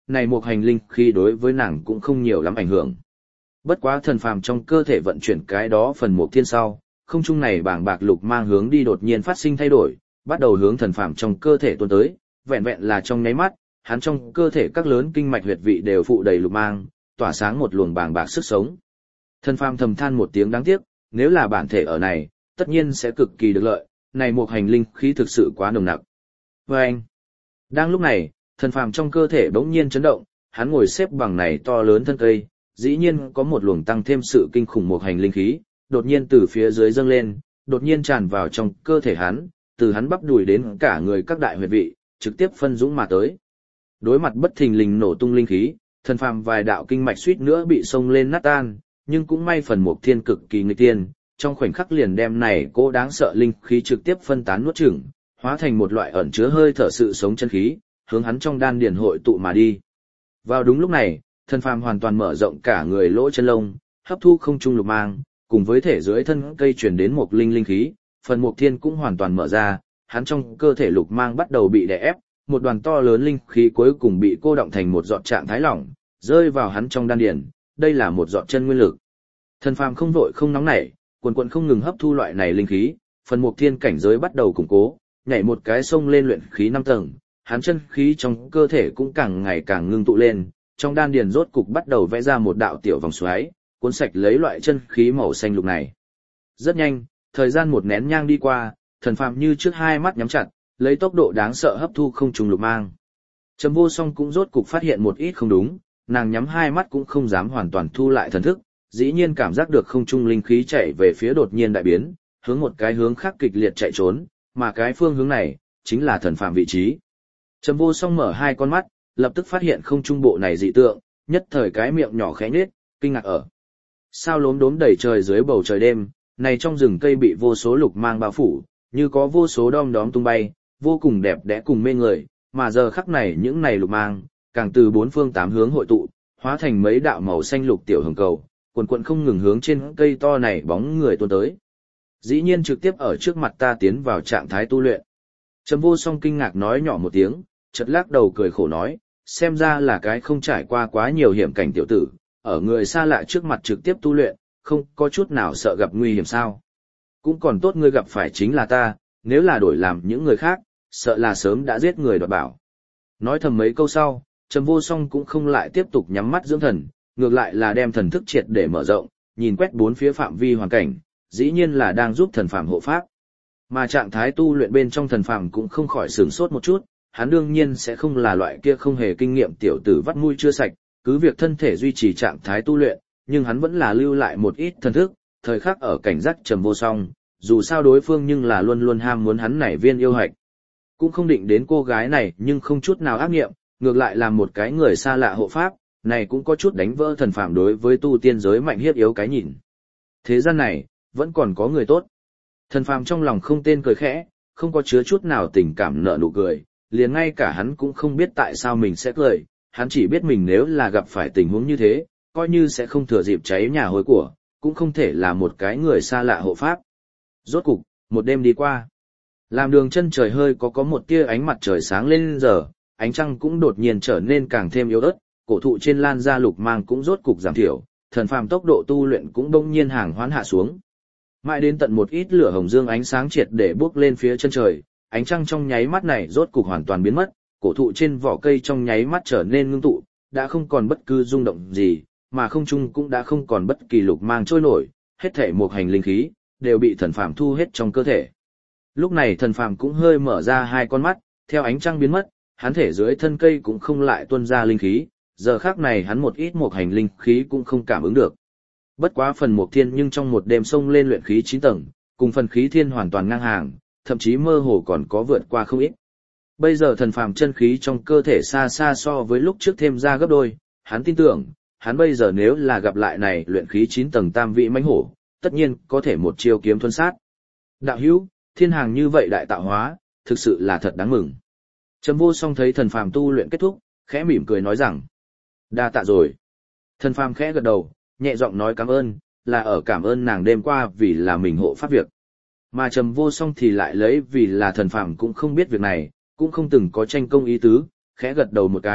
này một hành linh khí đối với nàng cũng không nhiều lắm ảnh hưởng. Bất quá thần phàm trong cơ thể vận chuyển cái đó phần một thiên sau, không trung này bàng bạc lục mang hướng đi đột nhiên phát sinh thay đổi, bắt đầu hướng thần phàm trong cơ thể tuôn tới, vẹn vẹn là trong nháy mắt, hắn trong cơ thể các lớn kinh mạch huyệt vị đều phụ đầy lục mang, tỏa sáng một luồng bàng bạc sức sống. Thần phàm thầm than một tiếng đáng tiếc, nếu là bản thể ở này, tất nhiên sẽ cực kỳ được lợi, này một hành linh khí thực sự quá nồng nặc. Và anh, đang lúc này, thần phàm trong cơ thể bỗng nhiên chấn động, hắn ngồi xếp bằng này to lớn thân cây, dĩ nhiên có một luồng tăng thêm sự kinh khủng một hành linh khí, đột nhiên từ phía dưới dâng lên, đột nhiên tràn vào trong cơ thể hắn, từ hắn bắp đùi đến cả người các đại huyệt vị, trực tiếp phân dũng mà tới. Đối mặt bất thình lình nổ tung linh khí, thần phàm vài đạo kinh mạch suýt nữa bị xông lên nát tan, nhưng cũng may phần Mộc Thiên cực kỳ nghịch tiên, trong khoảnh khắc liền đem này cô đáng sợ linh khí trực tiếp phân tán nuốt chửng, hóa thành một loại ẩn chứa hơi thở sự sống chân khí, hướng hắn trong đan điền hội tụ mà đi. Vào đúng lúc này, thần phàm hoàn toàn mở rộng cả người lỗ chân lông, hấp thu không trung lục mang, cùng với thể dưới thân cây truyền đến một linh linh khí, phần Mộc Thiên cũng hoàn toàn mở ra, hắn trong cơ thể lục mang bắt đầu bị đè ép, một đoàn to lớn linh khí cuối cùng bị cô động thành một giọt trạng thái lỏng, rơi vào hắn trong đan điền, đây là một giọt chân nguyên lực. Thần phàm không vội không nóng nảy, quần quần không ngừng hấp thu loại này linh khí, phần Mộc Thiên cảnh giới bắt đầu củng cố, nhảy một cái sông lên luyện khí năm tầng, hắn chân khí trong cơ thể cũng càng ngày càng ngưng tụ lên, trong đan điền rốt cục bắt đầu vẽ ra một đạo tiểu vòng xoáy, cuốn sạch lấy loại chân khí màu xanh lục này. Rất nhanh, thời gian một nén nhang đi qua, thần phàm như trước hai mắt nhắm chặt, lấy tốc độ đáng sợ hấp thu không trùng lục mang. Trầm Vô Song cũng rốt cục phát hiện một ít không đúng, nàng nhắm hai mắt cũng không dám hoàn toàn thu lại thần thức, dĩ nhiên cảm giác được không trung linh khí chạy về phía đột nhiên đại biến, hướng một cái hướng khác kịch liệt chạy trốn, mà cái phương hướng này chính là thần phàm vị trí. Trầm Vô Song mở hai con mắt, lập tức phát hiện không trung bộ này dị tượng, nhất thời cái miệng nhỏ khẽ nhếch, kinh ngạc ở. Sao lốm đốm đầy trời dưới bầu trời đêm, này trong rừng cây bị vô số lục mang bao phủ, như có vô số đom đóm tung bay, vô cùng đẹp đẽ cùng mê người, mà giờ khắc này những này lục mang, càng từ bốn phương tám hướng hội tụ, hóa thành mấy đạo màu xanh lục tiểu hồng cầu, quần quần không ngừng hướng trên cây to này bóng người tuôn tới. Dĩ nhiên trực tiếp ở trước mặt ta tiến vào trạng thái tu luyện. Trầm Vô Song kinh ngạc nói nhỏ một tiếng, chợt lắc đầu cười khổ nói, xem ra là cái không trải qua quá nhiều hiểm cảnh tiểu tử, ở người xa lạ trước mặt trực tiếp tu luyện, không có chút nào sợ gặp nguy hiểm sao. Cũng còn tốt ngươi gặp phải chính là ta, nếu là đổi làm những người khác, sợ là sớm đã giết người đoạt bảo. Nói thầm mấy câu sau, Trầm Vô Song cũng không lại tiếp tục nhắm mắt dưỡng thần, ngược lại là đem thần thức triệt để mở rộng, nhìn quét bốn phía phạm vi hoàn cảnh, dĩ nhiên là đang giúp thần phàm hộ pháp. Mà trạng thái tu luyện bên trong thần phàm cũng không khỏi sửng sốt một chút, hắn đương nhiên sẽ không là loại kia không hề kinh nghiệm tiểu tử vắt mũi chưa sạch, cứ việc thân thể duy trì trạng thái tu luyện, nhưng hắn vẫn là lưu lại một ít thần thức, thời khắc ở cảnh giác Trầm Vô Song, dù sao đối phương nhưng là luôn luôn ham muốn hắn nảy viên yêu hạch. Cũng không định đến cô gái này nhưng không chút nào ác nghiệm, ngược lại là một cái người xa lạ hộ pháp, này cũng có chút đánh vỡ thần phàm đối với tu tiên giới mạnh hiếp yếu cái nhìn. Thế gian này, vẫn còn có người tốt. Thần phàm trong lòng không tên cười khẽ, không có chứa chút nào tình cảm nở nụ cười, liền ngay cả hắn cũng không biết tại sao mình sẽ cười, hắn chỉ biết mình nếu là gặp phải tình huống như thế, coi như sẽ không thừa dịp cháy nhà hối của, cũng không thể là một cái người xa lạ hộ pháp. Rốt cục, một đêm đi qua. Làm đường chân trời hơi có có một tia ánh mặt trời sáng lên giờ, ánh trăng cũng đột nhiên trở nên càng thêm yếu ớt, cổ thụ trên lan ra lục mang cũng rốt cục giảm thiểu, thần phàm tốc độ tu luyện cũng bỗng nhiên hàng hoán hạ xuống. Mãi đến tận một ít lửa hồng dương ánh sáng triệt để bước lên phía chân trời, ánh trăng trong nháy mắt này rốt cục hoàn toàn biến mất, cổ thụ trên vỏ cây trong nháy mắt trở nên ngưng tụ, đã không còn bất cứ rung động gì, mà không trung cũng đã không còn bất kỳ lục mang trôi nổi, hết thảy một hành linh khí đều bị thần phàm thu hết trong cơ thể. Lúc này thần phàm cũng hơi mở ra hai con mắt, theo ánh trăng biến mất, hắn thể dưới thân cây cũng không lại tuôn ra linh khí, giờ khắc này hắn một ít một hành linh khí cũng không cảm ứng được. Bất quá phần Mộc Thiên nhưng trong một đêm xông lên luyện khí chín tầng, cùng phần khí thiên hoàn toàn ngang hàng, thậm chí mơ hồ còn có vượt qua không ít. Bây giờ thần phàm chân khí trong cơ thể xa xa so với lúc trước thêm ra gấp đôi, hắn tin tưởng, hắn bây giờ nếu là gặp lại này luyện khí chín tầng tam vị mãnh hổ, tất nhiên có thể một chiêu kiếm thuần sát. Đạo hữu, thiên hàng như vậy đại tạo hóa, thực sự là thật đáng mừng. Trầm Vô Song thấy thần phàm tu luyện kết thúc, khẽ mỉm cười nói rằng, đa tạ rồi. Thần phàm khẽ gật đầu, nhẹ giọng nói cảm ơn, là ở cảm ơn nàng đêm qua vì là mình hộ pháp việc. Mà Trầm Vô Song thì lại lấy vì là thần phàm cũng không biết việc này, cũng không từng có tranh công ý tứ, khẽ gật đầu một cái,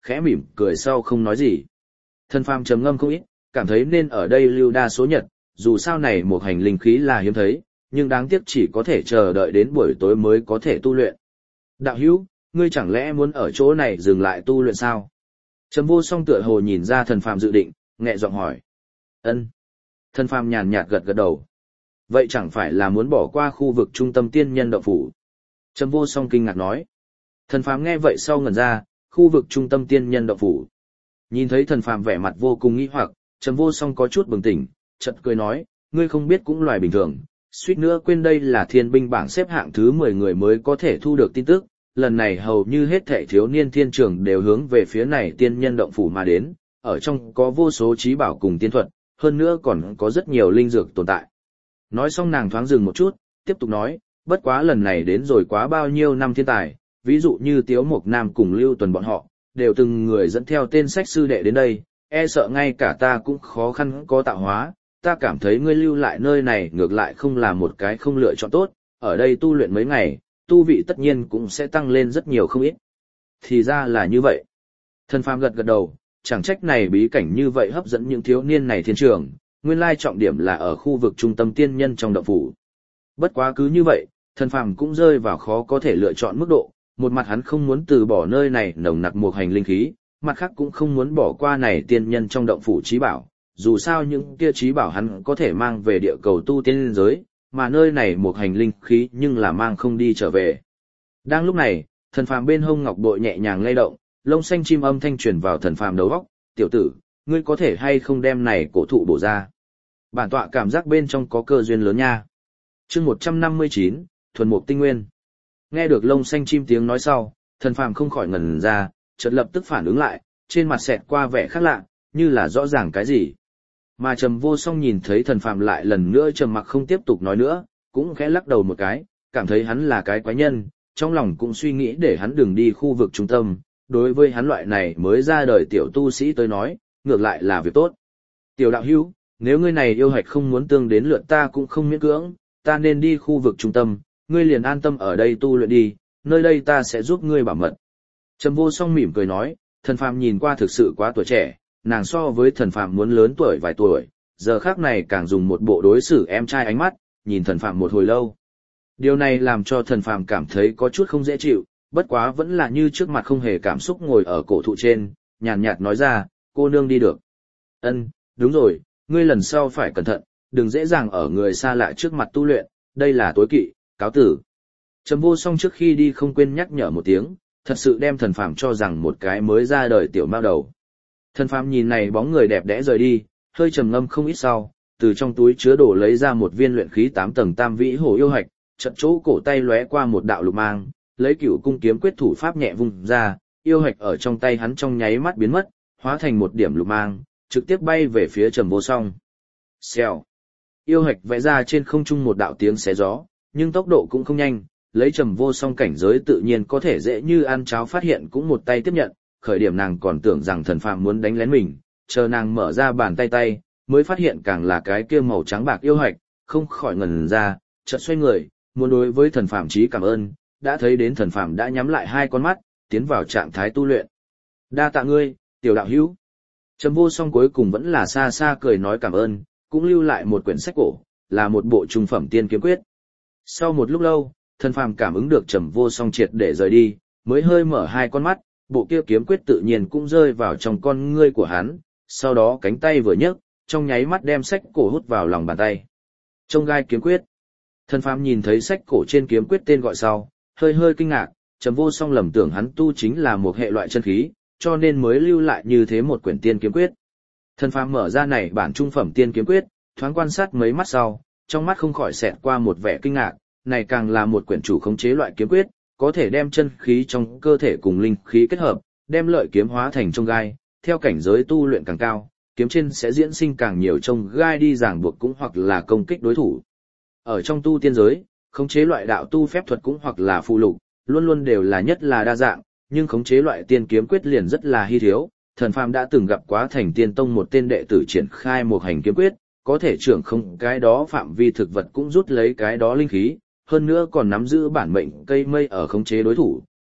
khẽ mỉm cười sau không nói gì. Thần phàm trầm ngâm không ít, cảm thấy nên ở đây lưu đa số nhật, dù sao này một hành linh khí là hiếm thấy, nhưng đáng tiếc chỉ có thể chờ đợi đến buổi tối mới có thể tu luyện. Đạo hữu, ngươi chẳng lẽ muốn ở chỗ này dừng lại tu luyện sao? Trầm Vô Song tựa hồ nhìn ra thần phàm dự định, nhẹ giọng hỏi. Ân. Thần phàm nhàn nhạt gật gật đầu. Vậy chẳng phải là muốn bỏ qua khu vực trung tâm tiên nhân động phủ? Trầm Vô Song kinh ngạc nói. Thần phàm nghe vậy sau ngẩn ra, khu vực trung tâm tiên nhân động phủ. Nhìn thấy thần phàm vẻ mặt vô cùng nghi hoặc, Trầm Vô Song có chút bừng tỉnh, chợt cười nói, ngươi không biết cũng loài bình thường, suýt nữa quên đây là thiên binh bảng xếp hạng thứ mười người mới có thể thu được tin tức, lần này hầu như hết thảy thiếu niên thiên trường đều hướng về phía này tiên nhân động phủ mà đến, ở trong có vô số trí bảo cùng tiên thuật, hơn nữa còn có rất nhiều linh dược tồn tại. Nói xong nàng thoáng dừng một chút, tiếp tục nói, bất quá lần này đến rồi quá bao nhiêu năm thiên tài, ví dụ như Tiếu Mộc Nam cùng Lưu Tuần bọn họ, đều từng người dẫn theo tên sách sư đệ đến đây, e sợ ngay cả ta cũng khó khăn có tạo hóa, ta cảm thấy ngươi lưu lại nơi này ngược lại không là một cái không lựa chọn tốt, ở đây tu luyện mấy ngày, tu vị tất nhiên cũng sẽ tăng lên rất nhiều không ít. Thì ra là như vậy. Thần phàm gật gật đầu, chẳng trách này bí cảnh như vậy hấp dẫn những thiếu niên này thiên trường, nguyên lai trọng điểm là ở khu vực trung tâm tiên nhân trong động phủ. Bất quá cứ như vậy, thần phàm cũng rơi vào khó có thể lựa chọn mức độ, một mặt hắn không muốn từ bỏ nơi này nồng nặc một hành linh khí, mặt khác cũng không muốn bỏ qua này tiên nhân trong động phủ trí bảo, dù sao những kia trí bảo hắn có thể mang về địa cầu tu tiên giới, mà nơi này một hành linh khí nhưng là mang không đi trở về. Đang lúc này, thần phàm bên hông ngọc bội nhẹ nhàng lay động, lông xanh chim âm thanh truyền vào thần phàm đầu óc, "Tiểu tử, ngươi có thể hay không đem này cổ thụ bổ ra? Bản tọa cảm giác bên trong có cơ duyên lớn nha." Chương một trăm năm mươi chín, thuần mục tinh nguyên. Nghe được lông xanh chim tiếng nói sau, thần phàm không khỏi ngẩn ra, chợt lập tức phản ứng lại, trên mặt xẹt qua vẻ khác lạ, như là rõ ràng cái gì. Mà Trầm Vô Song nhìn thấy thần phàm lại lần nữa trầm mặc không tiếp tục nói nữa, cũng khẽ lắc đầu một cái, cảm thấy hắn là cái quái nhân, trong lòng cũng suy nghĩ để hắn đừng đi khu vực trung tâm, đối với hắn loại này mới ra đời tiểu tu sĩ tới nói, ngược lại là việc tốt. Tiểu đạo hữu, nếu ngươi này yêu hạch không muốn tương đến lượt ta cũng không miễn cưỡng, ta nên đi khu vực trung tâm, ngươi liền an tâm ở đây tu luyện đi, nơi đây ta sẽ giúp ngươi bảo mật. Trầm Vô Song mỉm cười nói, thần phàm nhìn qua thực sự quá tuổi trẻ, nàng so với thần phàm muốn lớn tuổi vài tuổi, giờ khác này càng dùng một bộ đối xử em trai ánh mắt, nhìn thần phàm một hồi lâu. Điều này làm cho thần phàm cảm thấy có chút không dễ chịu, bất quá vẫn là như trước mặt không hề cảm xúc ngồi ở cổ thụ trên, nhàn nhạt nói ra, cô nương đi được. Ân, đúng rồi, ngươi lần sau phải cẩn thận, đừng dễ dàng ở người xa lạ trước mặt tu luyện, đây là tối kỵ, cáo tử. Trầm Vô Song trước khi đi không quên nhắc nhở một tiếng, thật sự đem thần phàm cho rằng một cái mới ra đời tiểu mao đầu. Thần phàm nhìn này bóng người đẹp đẽ rời đi, hơi trầm ngâm không ít sau, từ trong túi chứa đồ lấy ra một viên luyện khí tám tầng tam vĩ hổ yêu hạch, chợt chỗ cổ tay lóe qua một đạo lục mang, lấy cửu cung kiếm quyết thủ pháp nhẹ vung ra, yêu hạch ở trong tay hắn trong nháy mắt biến mất, hóa thành một điểm lục mang, trực tiếp bay về phía Trầm Vô Song. Xèo. Yêu hạch vẽ ra trên không trung một đạo tiếng xé gió, nhưng tốc độ cũng không nhanh, lấy Trầm Vô Song cảnh giới tự nhiên có thể dễ như ăn cháo phát hiện cũng một tay tiếp nhận, khởi điểm nàng còn tưởng rằng thần phàm muốn đánh lén mình, chờ nàng mở ra bàn tay tay, mới phát hiện càng là cái kia màu trắng bạc yêu hạch, không khỏi ngẩn ra, chợt xoay người, muốn đối với thần phàm chí cảm ơn, đã thấy đến thần phàm đã nhắm lại hai con mắt, tiến vào trạng thái tu luyện. Đa tạ ngươi, tiểu đạo hữu. Trầm Vô Song cuối cùng vẫn là xa xa cười nói cảm ơn, cũng lưu lại một quyển sách cổ, là một bộ trung phẩm tiên kiếm quyết. Sau một lúc lâu, thần phàm cảm ứng được Trầm Vô Song triệt để rời đi, mới hơi mở hai con mắt, bộ kia kiếm quyết tự nhiên cũng rơi vào trong con ngươi của hắn, sau đó cánh tay vừa nhấc, trong nháy mắt đem sách cổ hút vào lòng bàn tay. Trông gai kiếm quyết. Thần phàm nhìn thấy sách cổ trên kiếm quyết tên gọi sau, hơi hơi kinh ngạc, Trầm Vô Song lầm tưởng hắn tu chính là một hệ loại chân khí, cho nên mới lưu lại như thế một quyển tiên kiếm quyết. Thần phàm mở ra này bản trung phẩm tiên kiếm quyết, thoáng quan sát mấy mắt sau, trong mắt không khỏi xẹt qua một vẻ kinh ngạc, này càng là một quyển chủ khống chế loại kiếm quyết, có thể đem chân khí trong cơ thể cùng linh khí kết hợp, đem lợi kiếm hóa thành chông gai, theo cảnh giới tu luyện càng cao, kiếm trên sẽ diễn sinh càng nhiều chông gai đi ràng buộc cũng hoặc là công kích đối thủ. Ở trong tu tiên giới, khống chế loại đạo tu phép thuật cũng hoặc là phụ lục, luôn luôn đều là nhất là đa dạng, nhưng khống chế loại tiên kiếm quyết liền rất là hi thiếu. Thần phàm đã từng gặp quá Thành Tiên Tông một tên đệ tử triển khai một hành kiếm quyết, có thể trưởng không cái đó phạm vi thực vật cũng rút lấy cái đó linh khí, hơn nữa còn nắm giữ bản mệnh cây mây ở khống chế đối thủ,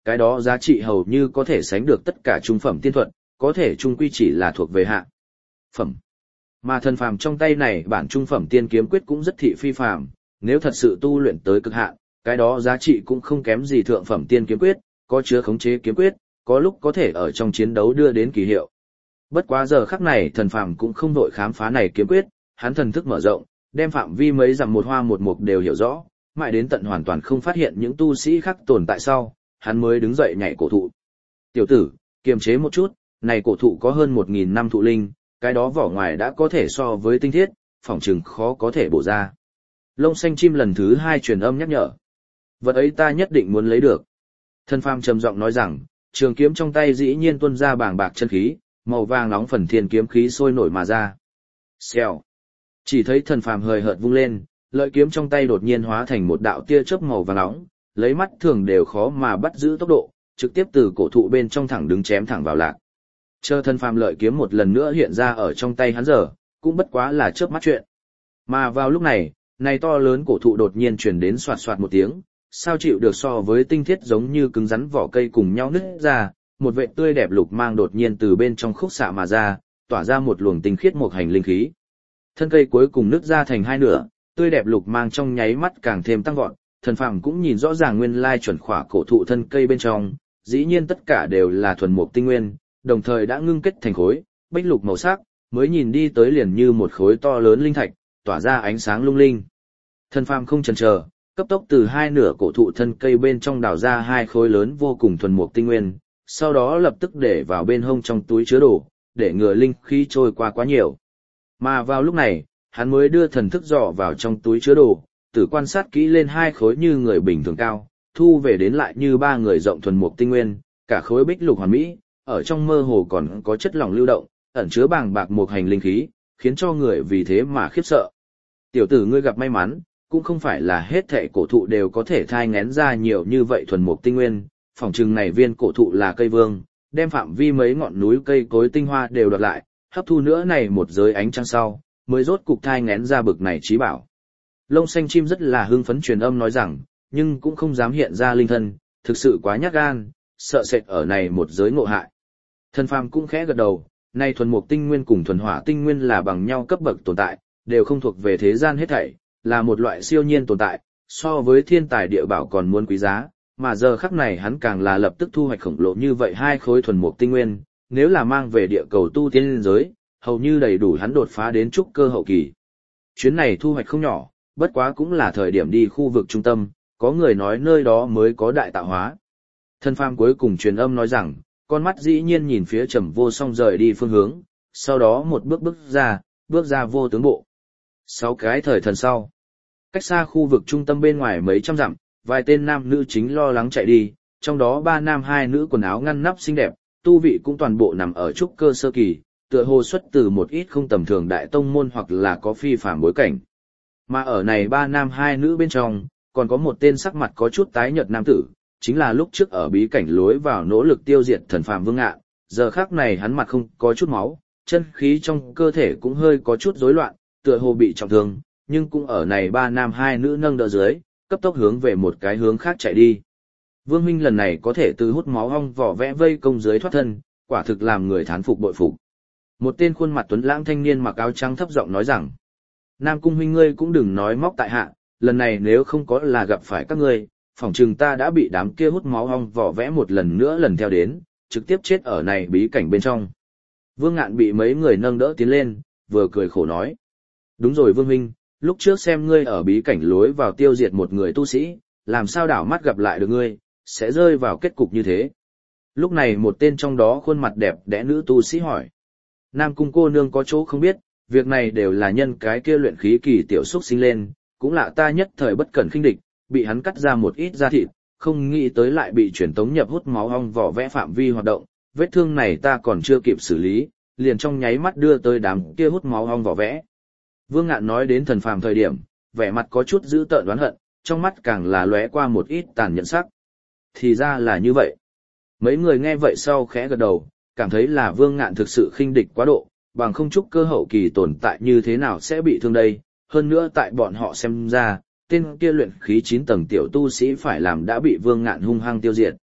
cái đó giá trị hầu như có thể sánh được tất cả trung phẩm tiên thuật, có thể trung quy chỉ là thuộc về hạ phẩm. Mà thần phàm trong tay này bản trung phẩm tiên kiếm quyết cũng rất thị phi phàm, nếu thật sự tu luyện tới cực hạn, cái đó giá trị cũng không kém gì thượng phẩm tiên kiếm quyết, có chứa khống chế kiếm quyết, có lúc có thể ở trong chiến đấu đưa đến kỳ hiệu. Bất quá giờ khắc này thần phàm cũng không vội khám phá này kiếm quyết, hắn thần thức mở rộng, đem phạm vi mấy dặm một hoa một mục đều hiểu rõ, mãi đến tận hoàn toàn không phát hiện những tu sĩ khác tồn tại sau, hắn mới đứng dậy nhảy cổ thụ. Tiểu tử, kiềm chế một chút, này cổ thụ có hơn một nghìn năm thụ linh, cái đó vỏ ngoài đã có thể so với tinh thiết, phỏng chừng khó có thể bổ ra. Lông xanh chim lần thứ hai truyền âm nhắc nhở. Vật ấy ta nhất định muốn lấy được. Thần phàm trầm giọng nói rằng, trường kiếm trong tay dĩ nhiên tuôn ra bàng bạc chân khí, màu vàng nóng phần thiên kiếm khí sôi nổi mà ra. Xèo. Chỉ thấy thần phàm hời hợt vung lên, lợi kiếm trong tay đột nhiên hóa thành một đạo tia chớp màu vàng nóng, lấy mắt thường đều khó mà bắt giữ tốc độ, trực tiếp từ cổ thụ bên trong thẳng đứng chém thẳng vào lạc. Chờ thần phàm lợi kiếm một lần nữa hiện ra ở trong tay hắn giờ, cũng bất quá là chớp mắt chuyện. Mà vào lúc này, này to lớn cổ thụ đột nhiên truyền đến xoạt xoạt một tiếng, sao chịu được so với tinh thiết giống như cứng rắn vỏ cây cùng nhau nứt ra, một vệt tươi đẹp lục mang đột nhiên từ bên trong khúc xạ mà ra, tỏa ra một luồng tinh khiết một hành linh khí. Thân cây cuối cùng nứt ra thành hai nửa, tươi đẹp lục mang trong nháy mắt càng thêm tăng vọt, thần phàm cũng nhìn rõ ràng nguyên lai chuẩn khỏa cổ thụ thân cây bên trong, dĩ nhiên tất cả đều là thuần mục tinh nguyên, đồng thời đã ngưng kết thành khối, bích lục màu sắc, mới nhìn đi tới liền như một khối to lớn linh thạch, tỏa ra ánh sáng lung linh. Thần phàm không chần chờ, cấp tốc từ hai nửa cổ thụ thân cây bên trong đào ra hai khối lớn vô cùng thuần mục tinh nguyên, sau đó lập tức để vào bên hông trong túi chứa đồ, để ngừa linh khí trôi qua quá nhiều. Mà vào lúc này, hắn mới đưa thần thức dò vào trong túi chứa đồ, tử quan sát kỹ lên hai khối như người bình thường cao, thu về đến lại như ba người rộng thuần mục tinh nguyên, cả khối bích lục hoàn mỹ, ở trong mơ hồ còn có chất lỏng lưu động, ẩn chứa bàng bạc một hành linh khí, khiến cho người vì thế mà khiếp sợ. Tiểu tử ngươi gặp may mắn, cũng không phải là hết thảy cổ thụ đều có thể thai ngén ra nhiều như vậy thuần mục tinh nguyên, phỏng chừng này viên cổ thụ là cây vương, đem phạm vi mấy ngọn núi cây cối tinh hoa đều đoạt lại, hấp thu nữa này một giới ánh trăng sau, mới rốt cục thai ngén ra bực này trí bảo. Lông xanh chim rất là hưng phấn truyền âm nói rằng, nhưng cũng không dám hiện ra linh thân, thực sự quá nhát gan, sợ sệt ở này một giới ngộ hại. Thần phàm cũng khẽ gật đầu, này thuần mục tinh nguyên cùng thuần hỏa tinh nguyên là bằng nhau cấp bậc tồn tại, đều không thuộc về thế gian hết thảy, là một loại siêu nhiên tồn tại, so với thiên tài địa bảo còn muốn quý giá, mà giờ khắc này hắn càng là lập tức thu hoạch khổng lồ như vậy hai khối thuần mục tinh nguyên, nếu là mang về địa cầu tu tiên liên giới, hầu như đầy đủ hắn đột phá đến trúc cơ hậu kỳ. Chuyến này thu hoạch không nhỏ, bất quá cũng là thời điểm đi khu vực trung tâm, có người nói nơi đó mới có đại tạo hóa. Thần phàm cuối cùng truyền âm nói rằng, con mắt dĩ nhiên nhìn phía Trầm Vô Song rời đi phương hướng, sau đó một bước bước ra, bước ra vô tướng bộ. Sáu cái thời thần sau, cách xa khu vực trung tâm bên ngoài mấy trăm dặm, vài tên nam nữ chính lo lắng chạy đi, trong đó ba nam hai nữ quần áo ngăn nắp xinh đẹp, tu vị cũng toàn bộ nằm ở trúc cơ sơ kỳ, tựa hồ xuất từ một ít không tầm thường đại tông môn hoặc là có phi phàm bối cảnh. Mà ở này ba nam hai nữ bên trong, còn có một tên sắc mặt có chút tái nhợt nam tử, chính là lúc trước ở bí cảnh lối vào nỗ lực tiêu diệt thần phàm Vương Ngạn, giờ khắc này hắn mặt không có chút máu, chân khí trong cơ thể cũng hơi có chút rối loạn, tựa hồ bị trọng thương, nhưng cũng ở này ba nam hai nữ nâng đỡ dưới, cấp tốc hướng về một cái hướng khác chạy đi. Vương Minh lần này có thể từ hút máu ong vỏ vẽ vây công dưới thoát thân, quả thực làm người thán phục bội phục. Một tên khuôn mặt tuấn lãng thanh niên mặc áo trắng thấp giọng nói rằng, Nam Cung huynh ngươi cũng đừng nói móc tại hạ, lần này nếu không có là gặp phải các ngươi, phỏng chừng ta đã bị đám kia hút máu ong vỏ vẽ một lần nữa lần theo đến, trực tiếp chết ở này bí cảnh bên trong. Vương Ngạn bị mấy người nâng đỡ tiến lên, vừa cười khổ nói. Đúng rồi Vương huynh, lúc trước xem ngươi ở bí cảnh lối vào tiêu diệt một người tu sĩ, làm sao đảo mắt gặp lại được ngươi, sẽ rơi vào kết cục như thế. Lúc này một tên trong đó khuôn mặt đẹp đẽ nữ tu sĩ hỏi. Nam Cung cô nương có chỗ không biết, việc này đều là nhân cái kia luyện khí kỳ tiểu xúc sinh lên, cũng là ta nhất thời bất cẩn khinh địch, bị hắn cắt ra một ít da thịt, không nghĩ tới lại bị truyền tống nhập hút máu ong vỏ vẽ phạm vi hoạt động, vết thương này ta còn chưa kịp xử lý, liền trong nháy mắt đưa tới đám kia hút máu ong vỏ vẽ. Vương Ngạn nói đến thần phàm thời điểm, vẻ mặt có chút dữ tợn oán hận, trong mắt càng là lóe qua một ít tàn nhẫn sắc. Thì ra là như vậy. Mấy người nghe vậy sau khẽ gật đầu, cảm thấy là Vương Ngạn thực sự khinh địch quá độ, bằng không chúc cơ hậu kỳ tồn tại như thế nào sẽ bị thương đây, hơn nữa tại bọn họ xem ra, tên kia luyện khí chín tầng tiểu tu sĩ phải làm đã bị Vương Ngạn hung hăng tiêu diệt.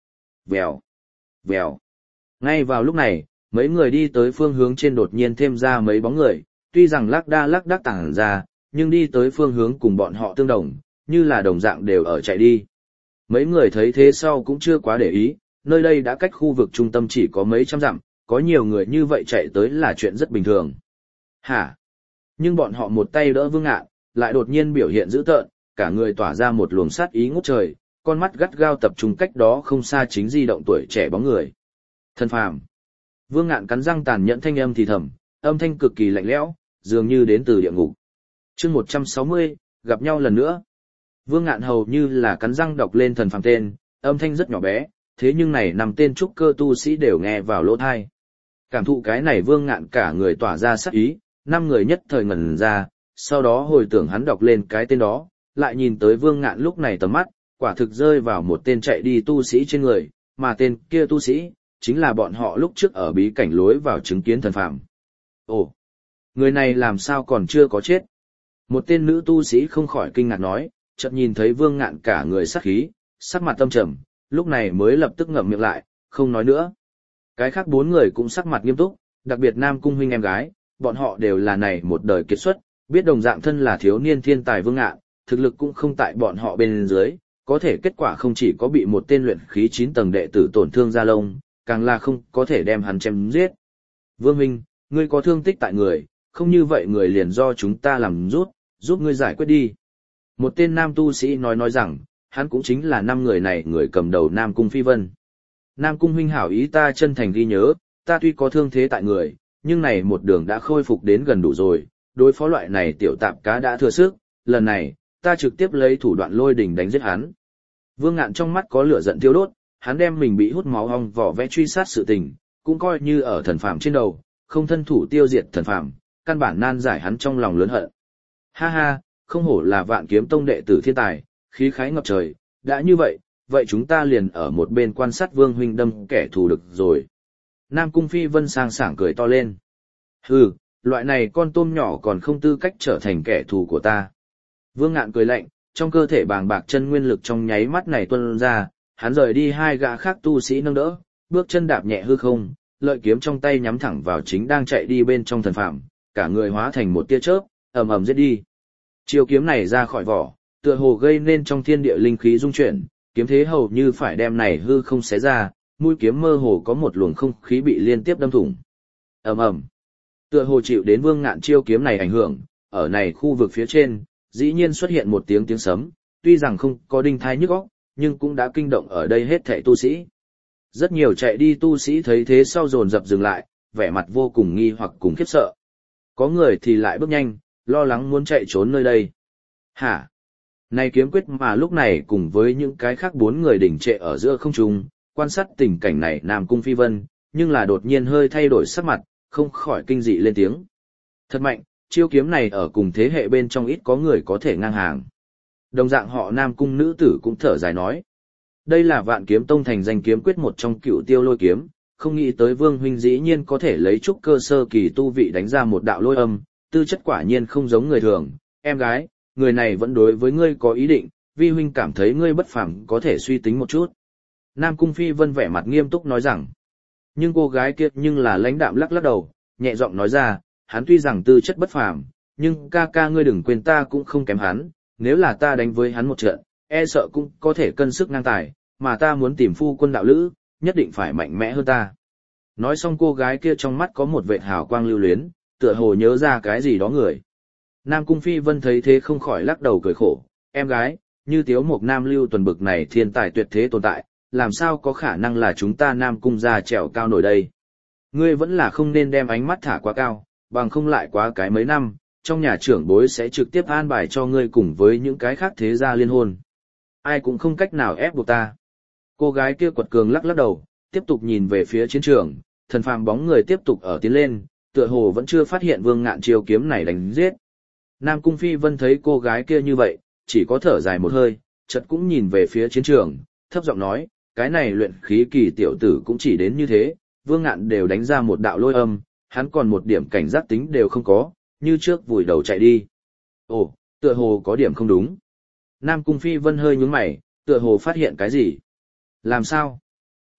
Vèo, vèo. Ngay vào lúc này, mấy người đi tới phương hướng trên đột nhiên thêm ra mấy bóng người, tuy rằng lác đa lác đác tàng ra, nhưng đi tới phương hướng cùng bọn họ tương đồng, như là đồng dạng đều ở chạy đi. Mấy người thấy thế sau cũng chưa quá để ý, nơi đây đã cách khu vực trung tâm chỉ có mấy trăm dặm, có nhiều người như vậy chạy tới là chuyện rất bình thường. Hả? Nhưng bọn họ một tay đỡ Vương Ngạn, lại đột nhiên biểu hiện dữ tợn, cả người tỏa ra một luồng sát ý ngút trời, con mắt gắt gao tập trung cách đó không xa chính di động tuổi trẻ bóng người. Thần phàm. Vương Ngạn cắn răng tàn nhẫn thanh âm thì thầm, âm thanh cực kỳ lạnh lẽo, dường như đến từ địa ngục. Chương một trăm sáu mươi, gặp nhau lần nữa. Vương Ngạn hầu như là cắn răng đọc lên thần phàm tên, âm thanh rất nhỏ bé, thế nhưng này nằm tên trúc cơ tu sĩ đều nghe vào lỗ tai. Cảm thụ cái này Vương Ngạn cả người tỏa ra sát ý, năm người nhất thời ngẩn ra, sau đó hồi tưởng hắn đọc lên cái tên đó, lại nhìn tới Vương Ngạn lúc này tầm mắt, quả thực rơi vào một tên chạy đi tu sĩ trên người, mà tên kia tu sĩ, chính là bọn họ lúc trước ở bí cảnh lối vào chứng kiến thần phàm. Ồ, người này làm sao còn chưa có chết? Một tên nữ tu sĩ không khỏi kinh ngạc nói, chợt nhìn thấy Vương Ngạn cả người sát khí, sắc mặt tâm trầm, lúc này mới lập tức ngậm miệng lại, không nói nữa. Cái khác bốn người cũng sắc mặt nghiêm túc, đặc biệt Nam Cung huynh em gái, bọn họ đều là này một đời kiệt xuất, biết đồng dạng thân là thiếu niên thiên tài Vương Ngạn, thực lực cũng không tại bọn họ bên dưới, có thể kết quả không chỉ có bị một tên luyện khí chín tầng đệ tử tổn thương da lông, càng là không có thể đem hắn chém giết. Vương huynh, ngươi có thương tích tại người, không như vậy người liền do chúng ta làm rút, giúp ngươi giải quyết đi. Một tên nam tu sĩ nói nói rằng, hắn cũng chính là năm người này người cầm đầu Nam Cung Phi Vân. Nam Cung huynh hảo ý ta chân thành ghi nhớ, ta tuy có thương thế tại người, nhưng này một đường đã khôi phục đến gần đủ rồi, đối phó loại này tiểu tạp cá đã thừa sức, lần này, ta trực tiếp lấy thủ đoạn lôi đỉnh đánh giết hắn. Vương Ngạn trong mắt có lửa giận thiêu đốt, hắn đem mình bị hút máu ong vỏ vẽ truy sát sự tình, cũng coi như ở thần phàm trên đầu, không thân thủ tiêu diệt thần phàm, căn bản nan giải hắn trong lòng lớn hận. Ha ha, không hổ là Vạn Kiếm Tông đệ tử thiên tài, khí khái ngập trời, đã như vậy, vậy chúng ta liền ở một bên quan sát Vương huynh đâm kẻ thù được rồi. Nam Cung Phi Vân sang sảng cười to lên. Hừ, loại này con tôm nhỏ còn không tư cách trở thành kẻ thù của ta. Vương Ngạn cười lạnh, trong cơ thể bàng bạc chân nguyên lực trong nháy mắt này tuôn ra, hắn rời đi hai gã khác tu sĩ nâng đỡ, bước chân đạp nhẹ hư không, lợi kiếm trong tay nhắm thẳng vào chính đang chạy đi bên trong thần phàm, cả người hóa thành một tia chớp, ầm ầm giết đi. Chiêu kiếm này ra khỏi vỏ, tựa hồ gây nên trong thiên địa linh khí rung chuyển, kiếm thế hầu như phải đem này hư không xé ra, mũi kiếm mơ hồ có một luồng không khí bị liên tiếp đâm thủng. Ầm ầm. Tựa hồ chịu đến Vương Ngạn chiêu kiếm này ảnh hưởng, ở này khu vực phía trên, dĩ nhiên xuất hiện một tiếng tiếng sấm, tuy rằng không có đinh thai nhức óc, nhưng cũng đã kinh động ở đây hết thảy tu sĩ. Rất nhiều chạy đi tu sĩ thấy thế sau dồn dập dừng lại, vẻ mặt vô cùng nghi hoặc cùng khiếp sợ. Có người thì lại bước nhanh, lo lắng muốn chạy trốn nơi đây. Hả? Này kiếm quyết mà lúc này cùng với những cái khác bốn người đỉnh trệ ở giữa không trung, quan sát tình cảnh này Nam Cung Phi Vân, nhưng là đột nhiên hơi thay đổi sắc mặt, không khỏi kinh dị lên tiếng. Thật mạnh, chiêu kiếm này ở cùng thế hệ bên trong ít có người có thể ngang hàng. Đồng dạng họ Nam Cung nữ tử cũng thở dài nói. Đây là Vạn Kiếm Tông thành danh kiếm quyết một trong cựu tiêu lôi kiếm, không nghĩ tới Vương huynh dĩ nhiên có thể lấy trúc cơ sơ kỳ tu vị đánh ra một đạo lôi âm, tư chất quả nhiên không giống người thường. Em gái, người này vẫn đối với ngươi có ý định, vi huynh cảm thấy ngươi bất phàm có thể suy tính một chút. Nam Cung Phi Vân vẻ mặt nghiêm túc nói rằng. Nhưng cô gái kia nhưng là lãnh đạm lắc lắc đầu, nhẹ giọng nói ra, hắn tuy rằng tư chất bất phàm, nhưng ca ca ngươi đừng quên ta cũng không kém hắn, nếu là ta đánh với hắn một trận, e sợ cũng có thể cân sức ngang tài, mà ta muốn tìm phu quân đạo lữ, nhất định phải mạnh mẽ hơn ta. Nói xong cô gái kia trong mắt có một vệt hào quang lưu luyến, tựa hồ nhớ ra cái gì đó người. Nam Cung Phi Vân thấy thế không khỏi lắc đầu cười khổ, em gái, như Tiếu Mộc Nam Lưu Tuần bực này thiên tài tuyệt thế tồn tại, làm sao có khả năng là chúng ta Nam Cung gia trèo cao nổi đây. Ngươi vẫn là không nên đem ánh mắt thả quá cao, bằng không lại quá cái mấy năm, trong nhà trưởng bối sẽ trực tiếp an bài cho ngươi cùng với những cái khác thế gia liên hôn. Ai cũng không cách nào ép buộc ta. Cô gái kia quật cường lắc lắc đầu, tiếp tục nhìn về phía chiến trường, thần phàm bóng người tiếp tục ở tiến lên, tựa hồ vẫn chưa phát hiện Vương Ngạn chiêu kiếm này đánh giết. Nam Cung Phi Vân thấy cô gái kia như vậy, chỉ có thở dài một hơi, chợt cũng nhìn về phía chiến trường, thấp giọng nói, cái này luyện khí kỳ tiểu tử cũng chỉ đến như thế, Vương Ngạn đều đánh ra một đạo lôi âm, hắn còn một điểm cảnh giác tính đều không có, như trước vùi đầu chạy đi. Ồ, tựa hồ có điểm không đúng. Nam Cung Phi Vân hơi nhướng mày, tựa hồ phát hiện cái gì. Làm sao?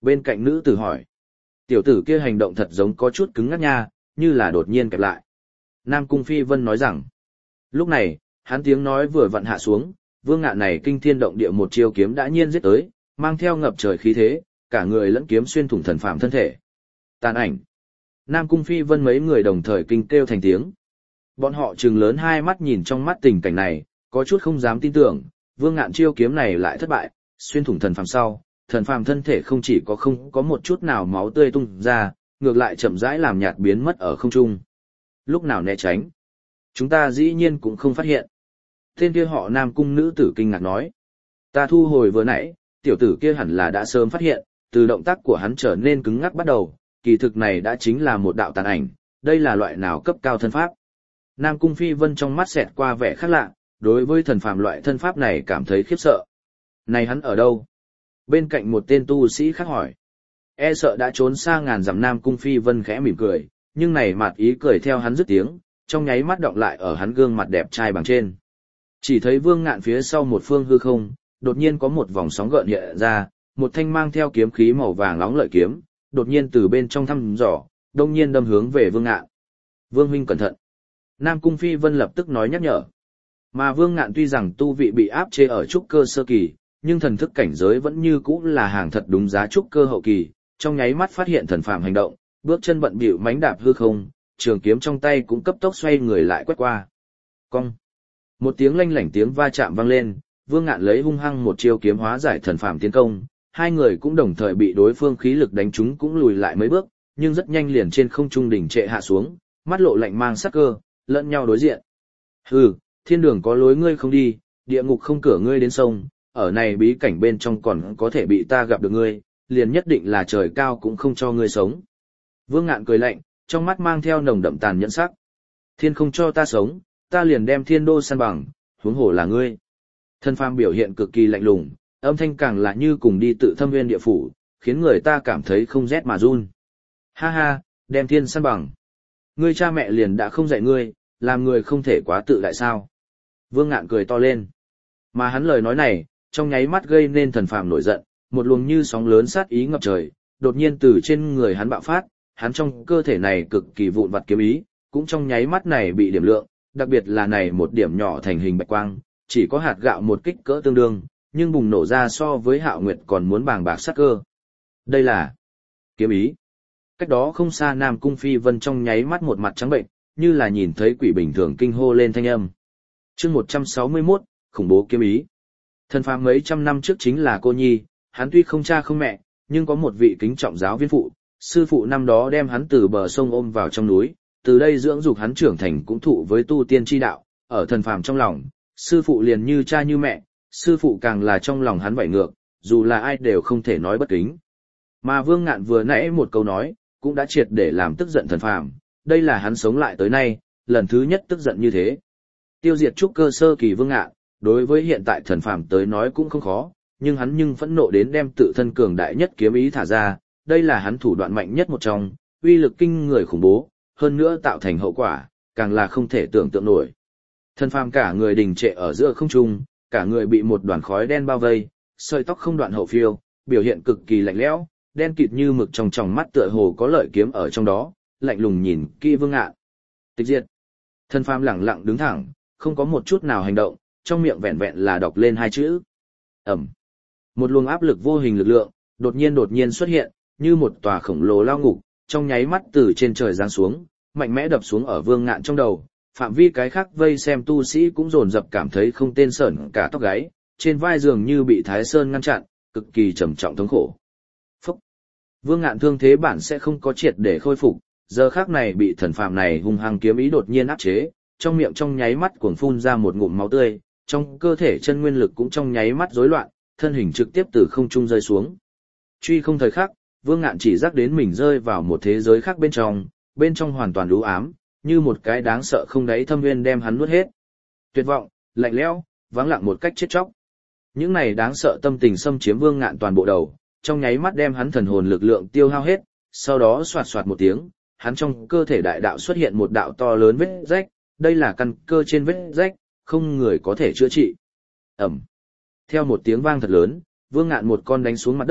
Bên cạnh nữ tử hỏi. Tiểu tử kia hành động thật giống có chút cứng ngắc nha, như là đột nhiên kẹp lại. Nam Cung Phi Vân nói rằng. Lúc này, hắn tiếng nói vừa vặn hạ xuống, Vương Ngạn này kinh thiên động địa một chiêu kiếm đã nhiên giết tới, mang theo ngập trời khí thế, cả người lẫn kiếm xuyên thủng thần phàm thân thể. Tàn ảnh. Nam Cung Phi Vân mấy người đồng thời kinh kêu thành tiếng. Bọn họ trừng lớn hai mắt nhìn trong mắt tình cảnh này, có chút không dám tin tưởng, Vương Ngạn chiêu kiếm này lại thất bại, xuyên thủng thần phàm sau, thần phàm thân thể không chỉ có không có một chút nào máu tươi tung ra, ngược lại chậm rãi làm nhạt biến mất ở không trung. Lúc nào né tránh? Chúng ta dĩ nhiên cũng không phát hiện. Tên kia họ Nam Cung nữ tử kinh ngạc nói. Ta thu hồi vừa nãy, tiểu tử kia hẳn là đã sớm phát hiện, từ động tác của hắn trở nên cứng ngắc bắt đầu, kỳ thực này đã chính là một đạo tàn ảnh, đây là loại nào cấp cao thân pháp. Nam Cung Phi Vân trong mắt xẹt qua vẻ khác lạ, đối với thần phàm loại thân pháp này cảm thấy khiếp sợ. Này hắn ở đâu? Bên cạnh một tên tu sĩ khác hỏi. E sợ đã trốn xa ngàn dặm. Nam Cung Phi Vân khẽ mỉm cười, nhưng này mặt ý cười theo hắn dứt tiếng, trong nháy mắt đọng lại ở hắn gương mặt đẹp trai bằng trên. Chỉ thấy Vương Ngạn phía sau một phương hư không, đột nhiên có một vòng sóng gợn hiện ra, một thanh mang theo kiếm khí màu vàng nóng lợi kiếm, đột nhiên từ bên trong thăm dò, đông nhiên đâm hướng về Vương Ngạn. Vương huynh cẩn thận. Nam Cung Phi Vân lập tức nói nhắc nhở. Mà Vương Ngạn tuy rằng tu vị bị áp chế ở trúc cơ sơ kỳ, nhưng thần thức cảnh giới vẫn như cũ là hàng thật đúng giá trúc cơ hậu kỳ, trong nháy mắt phát hiện thần phàm hành động, bước chân bận bịu mánh đạp hư không, trường kiếm trong tay cũng cấp tốc xoay người lại quét qua. Cong. Một tiếng lanh lảnh tiếng va chạm vang lên, Vương Ngạn lấy hung hăng một chiêu kiếm hóa giải thần phàm tiến công, hai người cũng đồng thời bị đối phương khí lực đánh trúng cũng lùi lại mấy bước, nhưng rất nhanh liền trên không trung đỉnh trệ hạ xuống, mắt lộ lạnh mang sắc cơ, lẫn nhau đối diện. Hừ, thiên đường có lối ngươi không đi, địa ngục không cửa ngươi đến sông, ở này bí cảnh bên trong còn có thể bị ta gặp được ngươi, liền nhất định là trời cao cũng không cho ngươi sống. Vương Ngạn cười lạnh, trong mắt mang theo nồng đậm tàn nhẫn sắc. Thiên không cho ta sống, ta liền đem thiên đô san bằng, huống hồ là ngươi. Thân phàm biểu hiện cực kỳ lạnh lùng, âm thanh càng là như cùng đi tự thâm nguyên địa phủ, khiến người ta cảm thấy không rét mà run. Ha ha, đem thiên san bằng. Ngươi cha mẹ liền đã không dạy ngươi, làm người không thể quá tự đại sao. Vương Ngạn cười to lên. Mà hắn lời nói này, trong nháy mắt gây nên thần phàm nổi giận, một luồng như sóng lớn sát ý ngập trời, đột nhiên từ trên người hắn bạo phát, hắn trong cơ thể này cực kỳ vụn vặt kiếm ý, cũng trong nháy mắt này bị điểm lượng, đặc biệt là này một điểm nhỏ thành hình bạch quang, chỉ có hạt gạo một kích cỡ tương đương, nhưng bùng nổ ra so với Hạo Nguyệt còn muốn bàng bạc sát cơ. Đây là kiếm ý. Cách đó không xa Nam Cung Phi Vân trong nháy mắt một mặt trắng bệnh, như là nhìn thấy quỷ bình thường kinh hô lên thanh âm. Chương một trăm sáu mươi mốt, khủng bố kiếm ý. Thần phàm mấy trăm năm trước chính là cô nhi, hắn tuy không cha không mẹ, nhưng có một vị kính trọng giáo viên phụ, sư phụ năm đó đem hắn từ bờ sông ôm vào trong núi, từ đây dưỡng dục hắn trưởng thành cũng thụ với tu tiên chi đạo, ở thần phàm trong lòng, sư phụ liền như cha như mẹ, sư phụ càng là trong lòng hắn vảy ngược, dù là ai đều không thể nói bất kính. Mà Vương Ngạn vừa nãy một câu nói, cũng đã triệt để làm tức giận thần phàm, đây là hắn sống lại tới nay, lần thứ nhất tức giận như thế. Tiêu diệt trúc cơ sơ kỳ Vương Ngạn, đối với hiện tại thần phàm tới nói cũng không khó, nhưng hắn nhưng phẫn nộ đến đem tự thân cường đại nhất kiếm ý thả ra, đây là hắn thủ đoạn mạnh nhất một trong, uy lực kinh người khủng bố, hơn nữa tạo thành hậu quả, càng là không thể tưởng tượng nổi. Thần phàm cả người đình trệ ở giữa không trung, cả người bị một đoàn khói đen bao vây, sợi tóc không đoạn hậu phiêu, biểu hiện cực kỳ lạnh lẽo, đen kịt như mực trong tròng mắt tựa hồ có lợi kiếm ở trong đó, lạnh lùng nhìn kỹ Vương Ngạn. Tịch diệt. Thần phàm lẳng lặng đứng thẳng, không có một chút nào hành động, trong miệng vẹn vẹn là đọc lên hai chữ. Ẩm. Một luồng áp lực vô hình lực lượng, đột nhiên đột nhiên xuất hiện, như một tòa khổng lồ lao ngục, trong nháy mắt từ trên trời giáng xuống, mạnh mẽ đập xuống ở Vương Ngạn trong đầu. Phạm vi cái khác vây xem tu sĩ cũng dồn dập cảm thấy không tên sởn cả tóc gáy, trên vai dường như bị Thái Sơn ngăn chặn, cực kỳ trầm trọng thống khổ. Phúc! Vương Ngạn thương thế bản sẽ không có triệt để khôi phục, giờ khắc này bị thần phàm này hung hăng kiếm ý đột nhiên áp chế, trong miệng trong nháy mắt cuồng phun ra một ngụm máu tươi, trong cơ thể chân nguyên lực cũng trong nháy mắt rối loạn, thân hình trực tiếp từ không trung rơi xuống. Truy không thời khắc, Vương Ngạn chỉ giác đến mình rơi vào một thế giới khác bên trong, bên trong hoàn toàn u ám, như một cái đáng sợ không đáy thâm nguyên đem hắn nuốt hết. Tuyệt vọng, lạnh lẽo, vắng lặng một cách chết chóc. Những này đáng sợ tâm tình xâm chiếm Vương Ngạn toàn bộ đầu, trong nháy mắt đem hắn thần hồn lực lượng tiêu hao hết, sau đó xoạt xoạt một tiếng, hắn trong cơ thể đại đạo xuất hiện một đạo to lớn vết rách, đây là căn cơ trên vết rách, không người có thể chữa trị. Ẩm. Theo một tiếng vang thật lớn, Vương Ngạn một con đánh xuống mặt đất,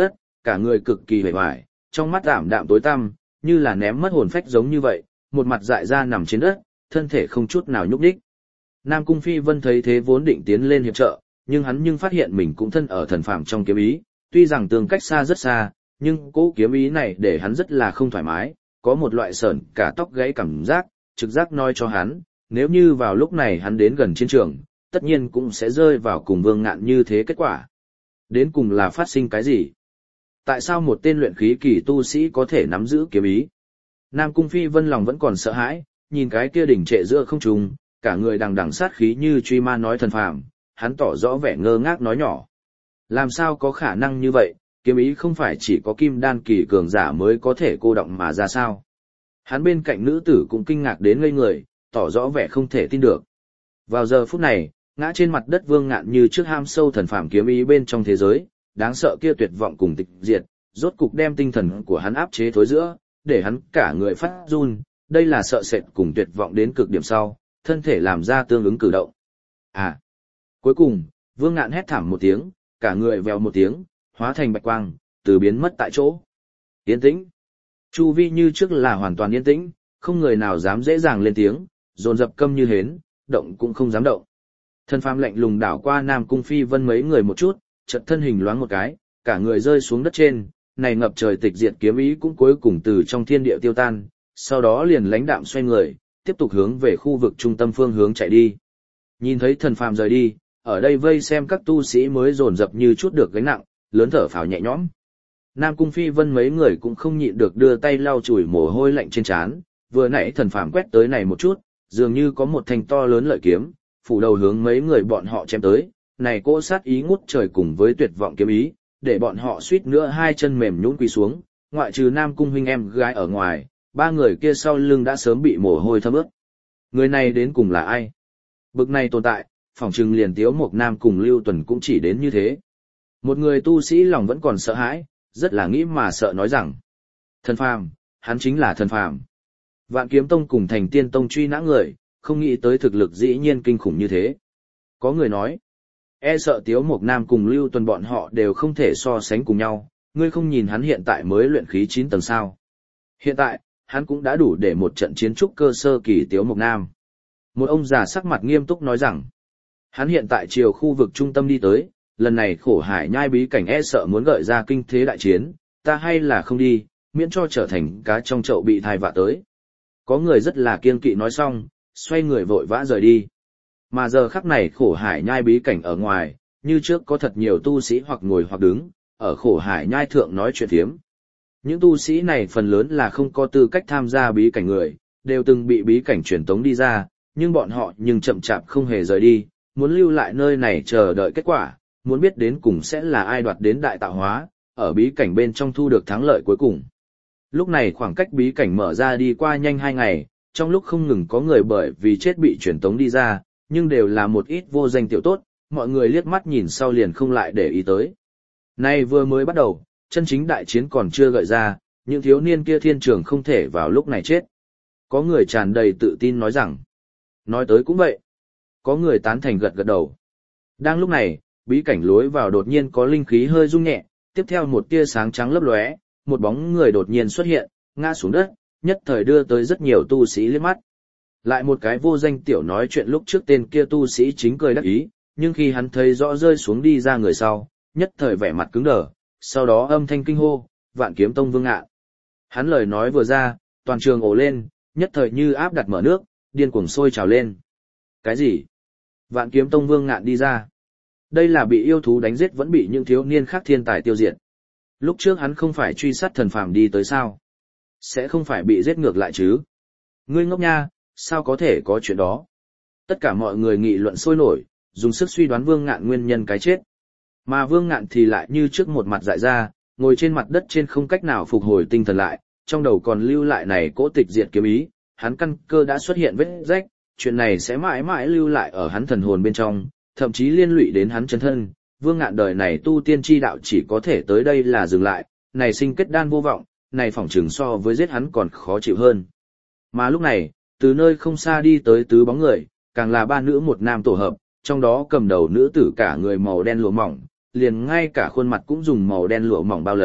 cả người cực kỳ hề hoài, trong mắt ảm đạm tối tăm, như là ném mất hồn phách giống như vậy, một mặt dại ra nằm trên đất, thân thể không chút nào nhúc nhích. Nam Cung Phi Vân thấy thế vốn định tiến lên hiệp trợ, nhưng hắn nhưng phát hiện mình cũng thân ở thần phàm trong kiếm ý, tuy rằng tương cách xa rất xa, nhưng cỗ kiếm ý này để hắn rất là không thoải mái, có một loại sởn cả tóc gáy cảm giác, trực giác nói cho hắn, nếu như vào lúc này hắn đến gần chiến trường, tất nhiên cũng sẽ rơi vào cùng Vương Ngạn như thế kết quả. Đến cùng là phát sinh cái gì? Tại sao một tên luyện khí kỳ tu sĩ có thể nắm giữ kiếm ý? Nam Cung Phi Vân lòng vẫn còn sợ hãi, nhìn cái kia đỉnh trệ giữa không trung, cả người đằng đằng sát khí như truy ma nói thần phàm, hắn tỏ rõ vẻ ngơ ngác nói nhỏ. Làm sao có khả năng như vậy, kiếm ý không phải chỉ có kim đan kỳ cường giả mới có thể cô động mà ra sao? Hắn bên cạnh nữ tử cũng kinh ngạc đến ngây người, tỏ rõ vẻ không thể tin được. Vào giờ phút này, ngã trên mặt đất Vương Ngạn như trước ham sâu thần phàm kiếm ý bên trong thế giới, đáng sợ kia tuyệt vọng cùng tịch diệt, rốt cục đem tinh thần của hắn áp chế thối giữa, để hắn cả người phát run, đây là sợ sệt cùng tuyệt vọng đến cực điểm sau, thân thể làm ra tương ứng cử động. À! Cuối cùng, Vương Ngạn hét thảm một tiếng, cả người vèo một tiếng, hóa thành bạch quang, từ biến mất tại chỗ. Yên tĩnh. Chu vi như trước là hoàn toàn yên tĩnh, không người nào dám dễ dàng lên tiếng, dồn dập câm như hến, động cũng không dám động. Thần phàm lạnh lùng đảo qua Nam Cung Phi Vân mấy người một chút, chợt thân hình loáng một cái, cả người rơi xuống đất trên, này ngập trời tịch diệt kiếm ý cũng cuối cùng từ trong thiên địa tiêu tan, sau đó liền lãnh đạm xoay người, tiếp tục hướng về khu vực trung tâm phương hướng chạy đi. Nhìn thấy thần phàm rời đi, ở đây vây xem các tu sĩ mới dồn dập như chút được gánh nặng, lớn thở phào nhẹ nhõm. Nam Cung Phi Vân mấy người cũng không nhịn được đưa tay lau chùi mồ hôi lạnh trên trán, vừa nãy thần phàm quét tới này một chút, dường như có một thanh to lớn lợi kiếm, phủ đầu hướng mấy người bọn họ chém tới, này cỗ sát ý ngút trời cùng với tuyệt vọng kiếm ý, để bọn họ suýt nữa hai chân mềm nhũn quỳ xuống, ngoại trừ Nam Cung huynh em gái ở ngoài, ba người kia sau lưng đã sớm bị mồ hôi thấm ướt. Người này đến cùng là ai? Bực này tồn tại, phỏng chừng liền Tiếu Mộc Nam cùng Lưu Tuần cũng chỉ đến như thế. Một người tu sĩ lòng vẫn còn sợ hãi, rất là nghĩ mà sợ nói rằng, thần phàm, hắn chính là thần phàm. Vạn Kiếm Tông cùng Thành Tiên Tông truy nã người, không nghĩ tới thực lực dĩ nhiên kinh khủng như thế. Có người nói, e sợ Tiếu Mộc Nam cùng Lưu Tuần bọn họ đều không thể so sánh cùng nhau, ngươi không nhìn hắn hiện tại mới luyện khí chín tầng sao. Hiện tại, hắn cũng đã đủ để một trận chiến trúc cơ sơ kỳ Tiếu Mộc Nam. Một ông già sắc mặt nghiêm túc nói rằng, hắn hiện tại chiều khu vực trung tâm đi tới, lần này khổ hải nhai bí cảnh e sợ muốn gợi ra kinh thế đại chiến, ta hay là không đi, miễn cho trở thành cá trong chậu bị thai vạ tới. Có người rất là kiêng kỵ nói xong, xoay người vội vã rời đi. Mà giờ khắc này khổ hải nhai bí cảnh ở ngoài, như trước có thật nhiều tu sĩ hoặc ngồi hoặc đứng, ở khổ hải nhai thượng nói chuyện thiếm. Những tu sĩ này phần lớn là không có tư cách tham gia bí cảnh người, đều từng bị bí cảnh truyền tống đi ra, nhưng bọn họ nhưng chậm chạp không hề rời đi, muốn lưu lại nơi này chờ đợi kết quả, muốn biết đến cùng sẽ là ai đoạt đến đại tạo hóa, ở bí cảnh bên trong thu được thắng lợi cuối cùng. Lúc này khoảng cách bí cảnh mở ra đi qua nhanh hai ngày, trong lúc không ngừng có người bởi vì chết bị truyền tống đi ra, nhưng đều là một ít vô danh tiểu tốt, mọi người liếc mắt nhìn sau liền không lại để ý tới. Nay vừa mới bắt đầu, chân chính đại chiến còn chưa gợi ra, những thiếu niên kia thiên trường không thể vào lúc này chết. Có người tràn đầy tự tin nói rằng, nói tới cũng vậy. Có người tán thành gật gật đầu. Đang lúc này, bí cảnh lối vào đột nhiên có linh khí hơi rung nhẹ, tiếp theo một tia sáng trắng lấp lóe, một bóng người đột nhiên xuất hiện, ngã xuống đất, nhất thời đưa tới rất nhiều tu sĩ liếc mắt. Lại một cái vô danh tiểu nói chuyện lúc trước tên kia tu sĩ chính cười đắc ý, nhưng khi hắn thấy rõ rơi xuống đi ra người sau, nhất thời vẻ mặt cứng đờ, sau đó âm thanh kinh hô, Vạn Kiếm Tông Vương Ngạn. Hắn lời nói vừa ra, toàn trường ồ lên, nhất thời như áp đặt mở nước, điên cuồng sôi trào lên. Cái gì? Vạn Kiếm Tông Vương Ngạn đi ra. Đây là bị yêu thú đánh giết vẫn bị những thiếu niên khác thiên tài tiêu diệt. Lúc trước hắn không phải truy sát thần phàm đi tới sao? Sẽ không phải bị giết ngược lại chứ? Ngươi ngốc nha, sao có thể có chuyện đó? Tất cả mọi người nghị luận sôi nổi, dùng sức suy đoán Vương Ngạn nguyên nhân cái chết. Mà Vương Ngạn thì lại như trước một mặt dại ra, ngồi trên mặt đất trên không cách nào phục hồi tinh thần lại, trong đầu còn lưu lại này cỗ tịch diệt kiếm ý, hắn căn cơ đã xuất hiện vết rách, chuyện này sẽ mãi mãi lưu lại ở hắn thần hồn bên trong, thậm chí liên lụy đến hắn chân thân. Vương Ngạn đời này tu tiên chi đạo chỉ có thể tới đây là dừng lại, này sinh kết đan vô vọng, này phỏng chừng so với giết hắn còn khó chịu hơn. Mà lúc này, từ nơi không xa đi tới tứ bóng người, càng là ba nữ một nam tổ hợp, trong đó cầm đầu nữ tử cả người màu đen lụa mỏng, liền ngay cả khuôn mặt cũng dùng màu đen lụa mỏng bao lấy,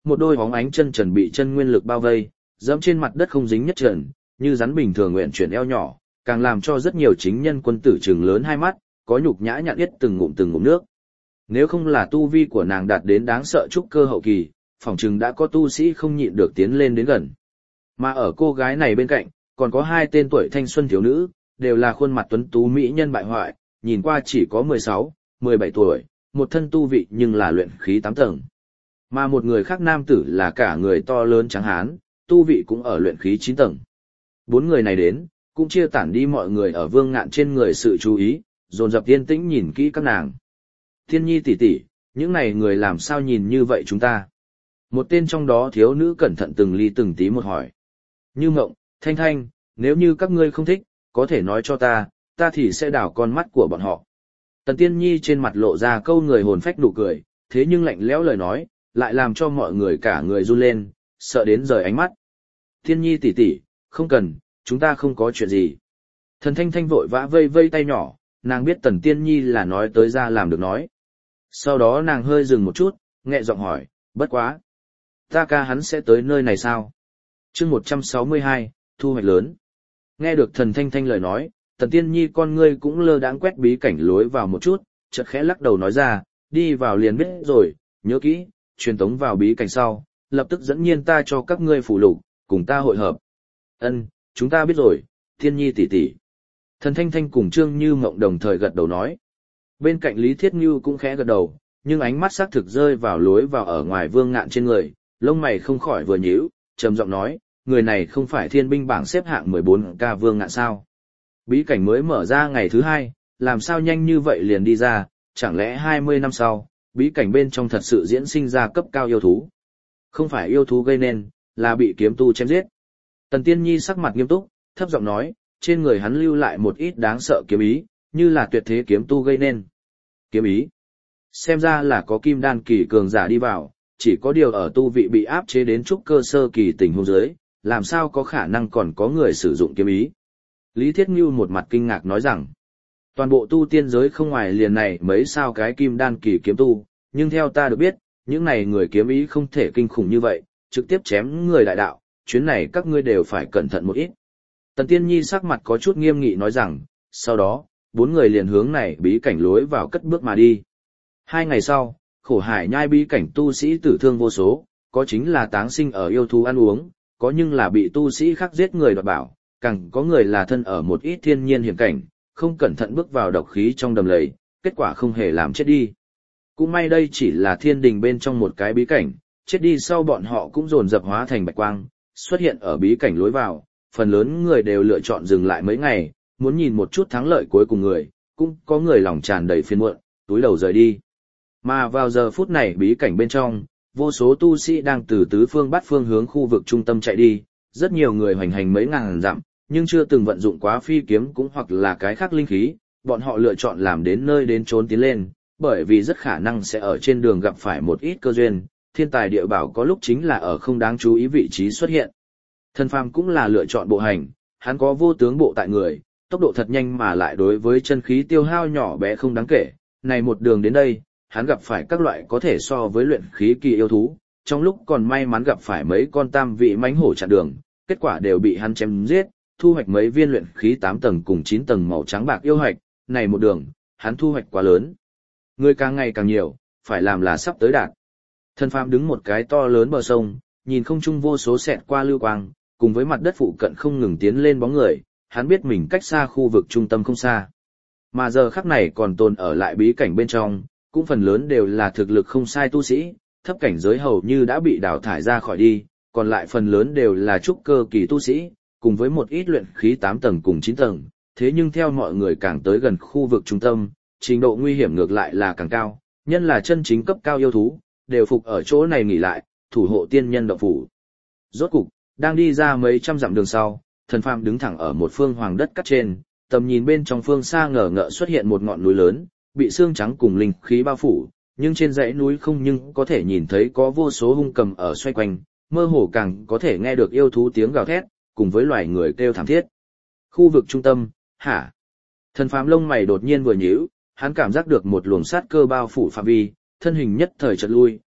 một đôi hóng ánh chân trần bị chân nguyên lực bao vây, dẫm trên mặt đất không dính nhất trần, như rắn bình thường nguyện chuyển eo nhỏ, càng làm cho rất nhiều chính nhân quân tử trừng lớn hai mắt, có nhục nhã nhặn yết từng ngụm từng ngụm nước. Nếu không là tu vi của nàng đạt đến đáng sợ trúc cơ hậu kỳ, phỏng chừng đã có tu sĩ không nhịn được tiến lên đến gần. Mà ở cô gái này bên cạnh, còn có hai tên tuổi thanh xuân thiếu nữ, đều là khuôn mặt tuấn tú mỹ nhân bại hoại, nhìn qua chỉ có mười sáu, mười bảy tuổi, một thân tu vị nhưng là luyện khí tám tầng. Mà một người khác nam tử là cả người to lớn trắng hán, tu vị cũng ở luyện khí chín tầng. Bốn người này đến, cũng chia tản đi mọi người ở Vương Ngạn trên người sự chú ý, dồn dập yên tĩnh nhìn kỹ các nàng. Thiên Nhi tỷ tỷ, những này người làm sao nhìn như vậy chúng ta? Một tên trong đó thiếu nữ cẩn thận từng ly từng tí một hỏi. Như Mộng, Thanh Thanh, nếu như các ngươi không thích, có thể nói cho ta, ta thì sẽ đảo con mắt của bọn họ. Tần Tiên Nhi trên mặt lộ ra câu người hồn phách nụ cười, thế nhưng lạnh lẽo lời nói, lại làm cho mọi người cả người run lên, sợ đến rời ánh mắt. Tiên Nhi tỷ tỷ, không cần, chúng ta không có chuyện gì. Thần Thanh Thanh vội vã vây vây tay nhỏ, nàng biết Tần Tiên Nhi là nói tới ra làm được nói. Sau đó nàng hơi dừng một chút, nhẹ giọng hỏi, bất quá. Ta ca hắn sẽ tới nơi này sao? chương một trăm sáu mươi hai, thu hoạch lớn. Nghe được Thần Thanh Thanh lời nói, Tần Tiên Nhi con ngươi cũng lơ đãng quét bí cảnh lối vào một chút, chợt khẽ lắc đầu nói ra, đi vào liền biết rồi, nhớ kỹ, truyền tống vào bí cảnh sau, lập tức dẫn nhiên ta cho các ngươi phụ lục, cùng ta hội hợp. Ân, chúng ta biết rồi, Tiên Nhi tỷ tỷ. Thần Thanh Thanh cùng Trương Như Mộng đồng thời gật đầu nói. Bên cạnh Lý Thiết Như cũng khẽ gật đầu, nhưng ánh mắt xác thực rơi vào lối vào ở ngoài Vương Ngạn trên người, lông mày không khỏi vừa nhíu, trầm giọng nói, người này không phải thiên binh bảng xếp hạng mười bốn ca Vương Ngạn sao? Bí cảnh mới mở ra ngày thứ hai, làm sao nhanh như vậy liền đi ra, chẳng lẽ hai mươi năm sau, bí cảnh bên trong thật sự diễn sinh ra cấp cao yêu thú? Không phải yêu thú gây nên, là bị kiếm tu chém giết. Tần Tiên Nhi sắc mặt nghiêm túc, thấp giọng nói, trên người hắn lưu lại một ít đáng sợ kiếm ý, như là tuyệt thế kiếm tu gây nên. Kiếm ý? Xem ra là có kim đan kỳ cường giả đi vào, chỉ có điều ở tu vị bị áp chế đến trúc cơ sơ kỳ tình huống dưới, làm sao có khả năng còn có người sử dụng kiếm ý. Lý Thiết Ngưu một mặt kinh ngạc nói rằng, toàn bộ tu tiên giới không ngoài liền này mấy sao cái kim đan kỳ kiếm tu, nhưng theo ta được biết, những này người kiếm ý không thể kinh khủng như vậy, trực tiếp chém người đại đạo, chuyến này các ngươi đều phải cẩn thận một ít. Tần Tiên Nhi sắc mặt có chút nghiêm nghị nói rằng, sau đó, bốn người liền hướng này bí cảnh lối vào cất bước mà đi. Hai ngày sau, khổ hải nhai bí cảnh tu sĩ tử thương vô số, có chính là táng sinh ở yêu thú ăn uống, có nhưng là bị tu sĩ khác giết người đoạt bảo, càng có người là thân ở một ít thiên nhiên hiểm cảnh, không cẩn thận bước vào độc khí trong đầm lầy, kết quả không hề làm chết đi. Cũng may đây chỉ là thiên đình bên trong một cái bí cảnh, chết đi sau bọn họ cũng dồn dập hóa thành bạch quang, xuất hiện ở bí cảnh lối vào, phần lớn người đều lựa chọn dừng lại mấy ngày, muốn nhìn một chút thắng lợi cuối cùng người, cũng có người lòng tràn đầy phiền muộn, túi đầu rời đi. Mà vào giờ phút này bí cảnh bên trong, vô số tu sĩ đang từ tứ phương bát phương hướng khu vực trung tâm chạy đi, rất nhiều người hoành hành mấy ngàn dặm, nhưng chưa từng vận dụng quá phi kiếm cũng hoặc là cái khác linh khí, bọn họ lựa chọn làm đến nơi đến trốn tiến lên, bởi vì rất khả năng sẽ ở trên đường gặp phải một ít cơ duyên, thiên tài địa bảo có lúc chính là ở không đáng chú ý vị trí xuất hiện. Thần phàm cũng là lựa chọn bộ hành, hắn có vô tướng bộ tại người, tốc độ thật nhanh mà lại đối với chân khí tiêu hao nhỏ bé không đáng kể, này một đường đến đây, hắn gặp phải các loại có thể so với luyện khí kỳ yêu thú, trong lúc còn may mắn gặp phải mấy con tam vị mãnh hổ chặn đường, kết quả đều bị hắn chém giết, thu hoạch mấy viên luyện khí tám tầng cùng chín tầng màu trắng bạc yêu hạch, này một đường, hắn thu hoạch quá lớn. Người càng ngày càng nhiều, phải làm là sắp tới đạt. Thần phàm đứng một cái to lớn bờ sông, nhìn không trung vô số xẹt qua lưu quang, cùng với mặt đất phụ cận không ngừng tiến lên bóng người, hắn biết mình cách xa khu vực trung tâm không xa. Mà giờ khắc này còn tồn ở lại bí cảnh bên trong, cũng phần lớn đều là thực lực không sai tu sĩ, thấp cảnh giới hầu như đã bị đào thải ra khỏi đi, còn lại phần lớn đều là trúc cơ kỳ tu sĩ, cùng với một ít luyện khí tám tầng cùng chín tầng, thế nhưng theo mọi người càng tới gần khu vực trung tâm, trình độ nguy hiểm ngược lại là càng cao, nhân là chân chính cấp cao yêu thú, đều phục ở chỗ này nghỉ lại, thủ hộ tiên nhân động phủ. Rốt cục, đang đi ra mấy trăm dặm đường sau, thần phàm đứng thẳng ở một phương hoàng đất cắt trên, tầm nhìn bên trong phương xa ngờ ngợ xuất hiện một ngọn núi lớn, bị xương trắng cùng linh khí bao phủ, nhưng trên dãy núi không nhưng có thể nhìn thấy có vô số hung cầm ở xoay quanh, mơ hồ càng có thể nghe được yêu thú tiếng gào thét, cùng với loài người kêu thảm thiết. Khu vực trung tâm, hả? Thần phàm lông mày đột nhiên vừa nhíu, hắn cảm giác được một luồng sát cơ bao phủ phạm vi, thân hình nhất thời chợt lui,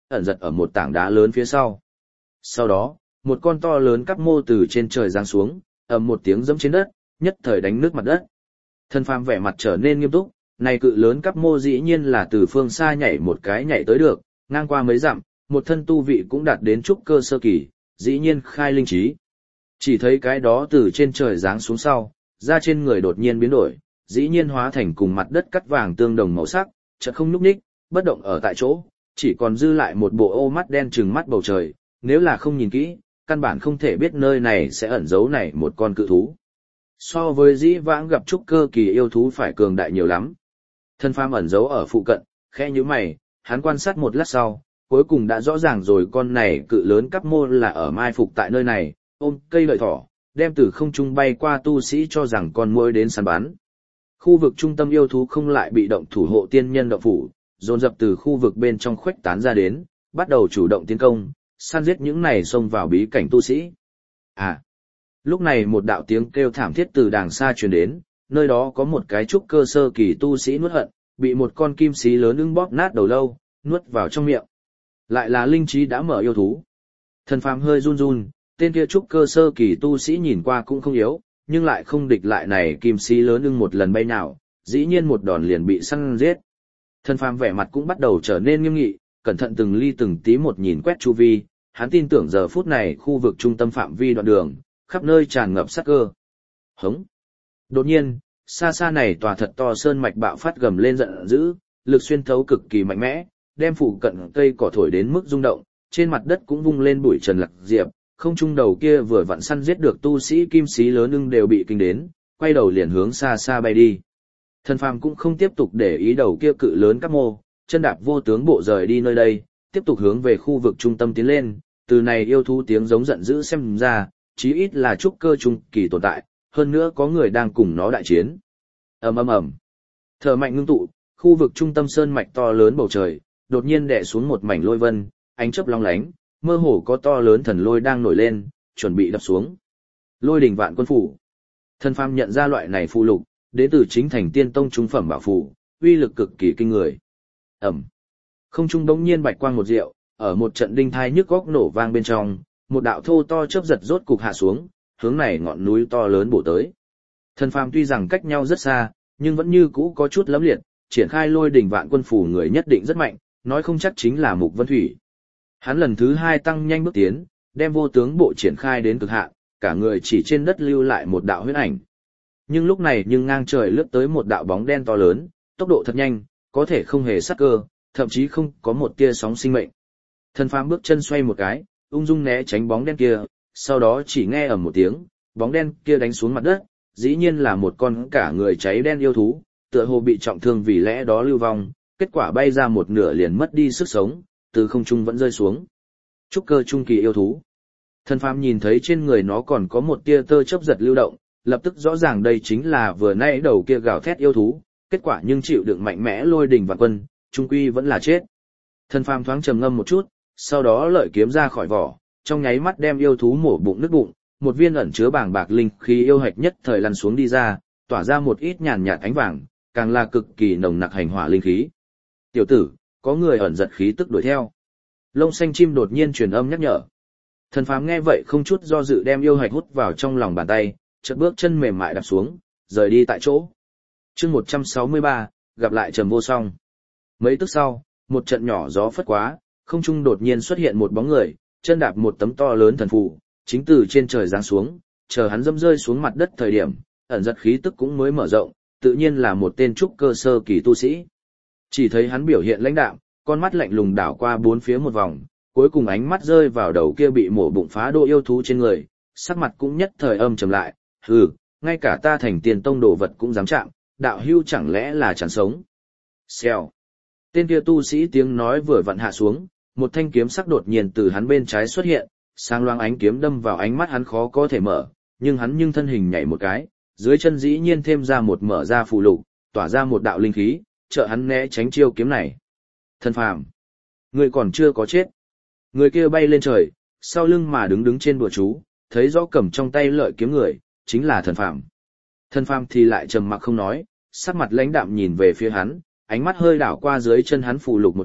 ẩn giật ở một tảng đá lớn phía sau. Sau đó, một con to lớn cắp mô từ trên trời giáng xuống, ầm một tiếng dẫm trên đất, nhất thời đánh nước mặt đất. Thần phàm vẻ mặt trở nên nghiêm túc, này cự lớn cắp mô dĩ nhiên là từ phương xa nhảy một cái nhảy tới được, ngang qua mấy dặm, một thân tu vị cũng đạt đến trúc cơ sơ kỳ, dĩ nhiên khai linh trí. Chỉ thấy cái đó từ trên trời giáng xuống sau, da trên người đột nhiên biến đổi, dĩ nhiên hóa thành cùng mặt đất cắt vàng tương đồng màu sắc, chợt không nhúc nhích, bất động ở tại chỗ, chỉ còn dư lại một bộ ô mắt đen trừng mắt bầu trời, nếu là không nhìn kỹ, căn bản không thể biết nơi này sẽ ẩn giấu này một con cự thú. So với dĩ vãng gặp trúc cơ kỳ yêu thú phải cường đại nhiều lắm. Thân phàm ẩn giấu ở phụ cận, khẽ nhíu mày, hắn quan sát một lát sau, cuối cùng đã rõ ràng rồi con này cự lớn cắp mô là ở mai phục tại nơi này, ôm cây lợi thỏ, đem từ không trung bay qua tu sĩ cho rằng con muỗi đến săn bắn. Khu vực trung tâm yêu thú không lại bị động thủ hộ tiên nhân động phủ, dồn dập từ khu vực bên trong khuếch tán ra đến, bắt đầu chủ động tiến công, săn giết những này xông vào bí cảnh tu sĩ. À! Lúc này một đạo tiếng kêu thảm thiết từ đàng xa truyền đến, nơi đó có một cái trúc cơ sơ kỳ tu sĩ nuốt hận, bị một con kim xí lớn ưng bóp nát đầu lâu, nuốt vào trong miệng. Lại là linh trí đã mở yêu thú. Thần phàm hơi run run, tên kia trúc cơ sơ kỳ tu sĩ nhìn qua cũng không yếu, nhưng lại không địch lại này kim xí lớn ưng một lần bay nào, dĩ nhiên một đòn liền bị săn giết. Thần phàm vẻ mặt cũng bắt đầu trở nên nghiêm nghị, cẩn thận từng ly từng tí một nhìn quét chu vi, hắn tin tưởng giờ phút này khu vực trung tâm phạm vi đoạn đường, khắp nơi tràn ngập sát cơ. Hống! Đột nhiên, xa xa này tòa thật to sơn mạch bạo phát gầm lên giận dữ, lực xuyên thấu cực kỳ mạnh mẽ, đem phủ cận cây cỏ thổi đến mức rung động, trên mặt đất cũng vung lên bụi trần lạc diệp, không trung đầu kia vừa vặn săn giết được tu sĩ kim xí lớn ưng đều bị kinh đến, quay đầu liền hướng xa xa bay đi. Thần phàm cũng không tiếp tục để ý đầu kia cự lớn các mô, chân đạp vô tướng bộ rời đi nơi đây, tiếp tục hướng về khu vực trung tâm tiến lên, từ này yêu thú tiếng giống giận dữ xem ra, chí ít là trúc cơ trung kỳ tồn tại, hơn nữa có người đang cùng nó đại chiến. Ầm ầm ầm. Thở mạnh ngưng tụ, khu vực trung tâm sơn mạch to lớn bầu trời, đột nhiên đè xuống một mảnh lôi vân, ánh chớp long lánh, mơ hồ có to lớn thần lôi đang nổi lên, chuẩn bị đập xuống. Lôi đỉnh vạn quân phủ. Thần phàm nhận ra loại này phù lục, đến từ chính thành tiên tông trung phẩm bảo phù, uy lực cực kỳ kinh người. Ầm. Không trung bỗng nhiên bạch quang một diệu, ở một trận đinh thai nhức góc nổ vang bên trong, một đạo thô to chớp giật rốt cục hạ xuống, hướng này ngọn núi to lớn bổ tới. Thần phàm tuy rằng cách nhau rất xa, nhưng vẫn như cũ có chút lấm liệt, triển khai lôi đỉnh vạn quân phủ người nhất định rất mạnh, nói không chắc chính là Mục Vân Thủy. Hắn lần thứ hai tăng nhanh bước tiến, đem vô tướng bộ triển khai đến cực hạn, cả người chỉ trên đất lưu lại một đạo huyết ảnh. Nhưng lúc này nhưng ngang trời lướt tới một đạo bóng đen to lớn, tốc độ thật nhanh, có thể không hề sát cơ, thậm chí không có một tia sóng sinh mệnh. Thần phàm bước chân xoay một cái, ung dung né tránh bóng đen kia, sau đó chỉ nghe ầm một tiếng, bóng đen kia đánh xuống mặt đất, dĩ nhiên là một con cả người cháy đen yêu thú, tựa hồ bị trọng thương vì lẽ đó lưu vong, kết quả bay ra một nửa liền mất đi sức sống, từ không trung vẫn rơi xuống. Trúc cơ trung kỳ yêu thú. Thần phàm nhìn thấy trên người nó còn có một tia tơ chớp giật lưu động, lập tức rõ ràng đây chính là vừa nãy đầu kia gào thét yêu thú, kết quả nhưng chịu đựng mạnh mẽ lôi đình vạn quân, trung quy vẫn là chết. Thần phàm thoáng trầm ngâm một chút, sau đó lợi kiếm ra khỏi vỏ, trong nháy mắt đem yêu thú mổ bụng nứt bụng, một viên ẩn chứa bàng bạc linh khí yêu hạch nhất thời lăn xuống đi ra, tỏa ra một ít nhàn nhạt ánh vàng, càng là cực kỳ nồng nặc hành hỏa linh khí. Tiểu tử, có người ẩn giật khí tức đuổi theo. Lông xanh chim đột nhiên truyền âm nhắc nhở. Thần phàm nghe vậy không chút do dự đem yêu hạch hút vào trong lòng bàn tay, chợt bước chân mềm mại đạp xuống, rời đi tại chỗ. Chương một trăm sáu mươi ba, gặp lại Trầm Vô Song. Mấy tức sau, một trận nhỏ gió phất quá, không trung đột nhiên xuất hiện một bóng người, chân đạp một tấm to lớn thần phù, chính từ trên trời giáng xuống, chờ hắn dẫm rơi xuống mặt đất thời điểm, ẩn giật khí tức cũng mới mở rộng, tự nhiên là một tên trúc cơ sơ kỳ tu sĩ. Chỉ thấy hắn biểu hiện lãnh đạm, con mắt lạnh lùng đảo qua bốn phía một vòng, cuối cùng ánh mắt rơi vào đầu kia bị mổ bụng phá đô yêu thú trên người, sắc mặt cũng nhất thời âm trầm lại, hừ, ngay cả ta thành tiền tông đồ vật cũng dám chạm, đạo hưu chẳng lẽ là chẳng sống. Xèo. Tên kia tu sĩ tiếng nói vừa vặn hạ xuống, một thanh kiếm sắc đột nhiên từ hắn bên trái xuất hiện, sáng loáng ánh kiếm đâm vào ánh mắt hắn khó có thể mở, nhưng hắn nhưng thân hình nhảy một cái, dưới chân dĩ nhiên thêm ra một mở ra phù lục, tỏa ra một đạo linh khí, trợ hắn né tránh chiêu kiếm này. Thần phàm, người còn chưa có chết. Người kia bay lên trời, sau lưng mà đứng đứng trên bùa chú, thấy rõ cầm trong tay lợi kiếm người, chính là thần phàm. Thần phàm thì lại trầm mặc không nói, sắc mặt lãnh đạm nhìn về phía hắn, ánh mắt hơi đảo qua dưới chân hắn phù lục một chút,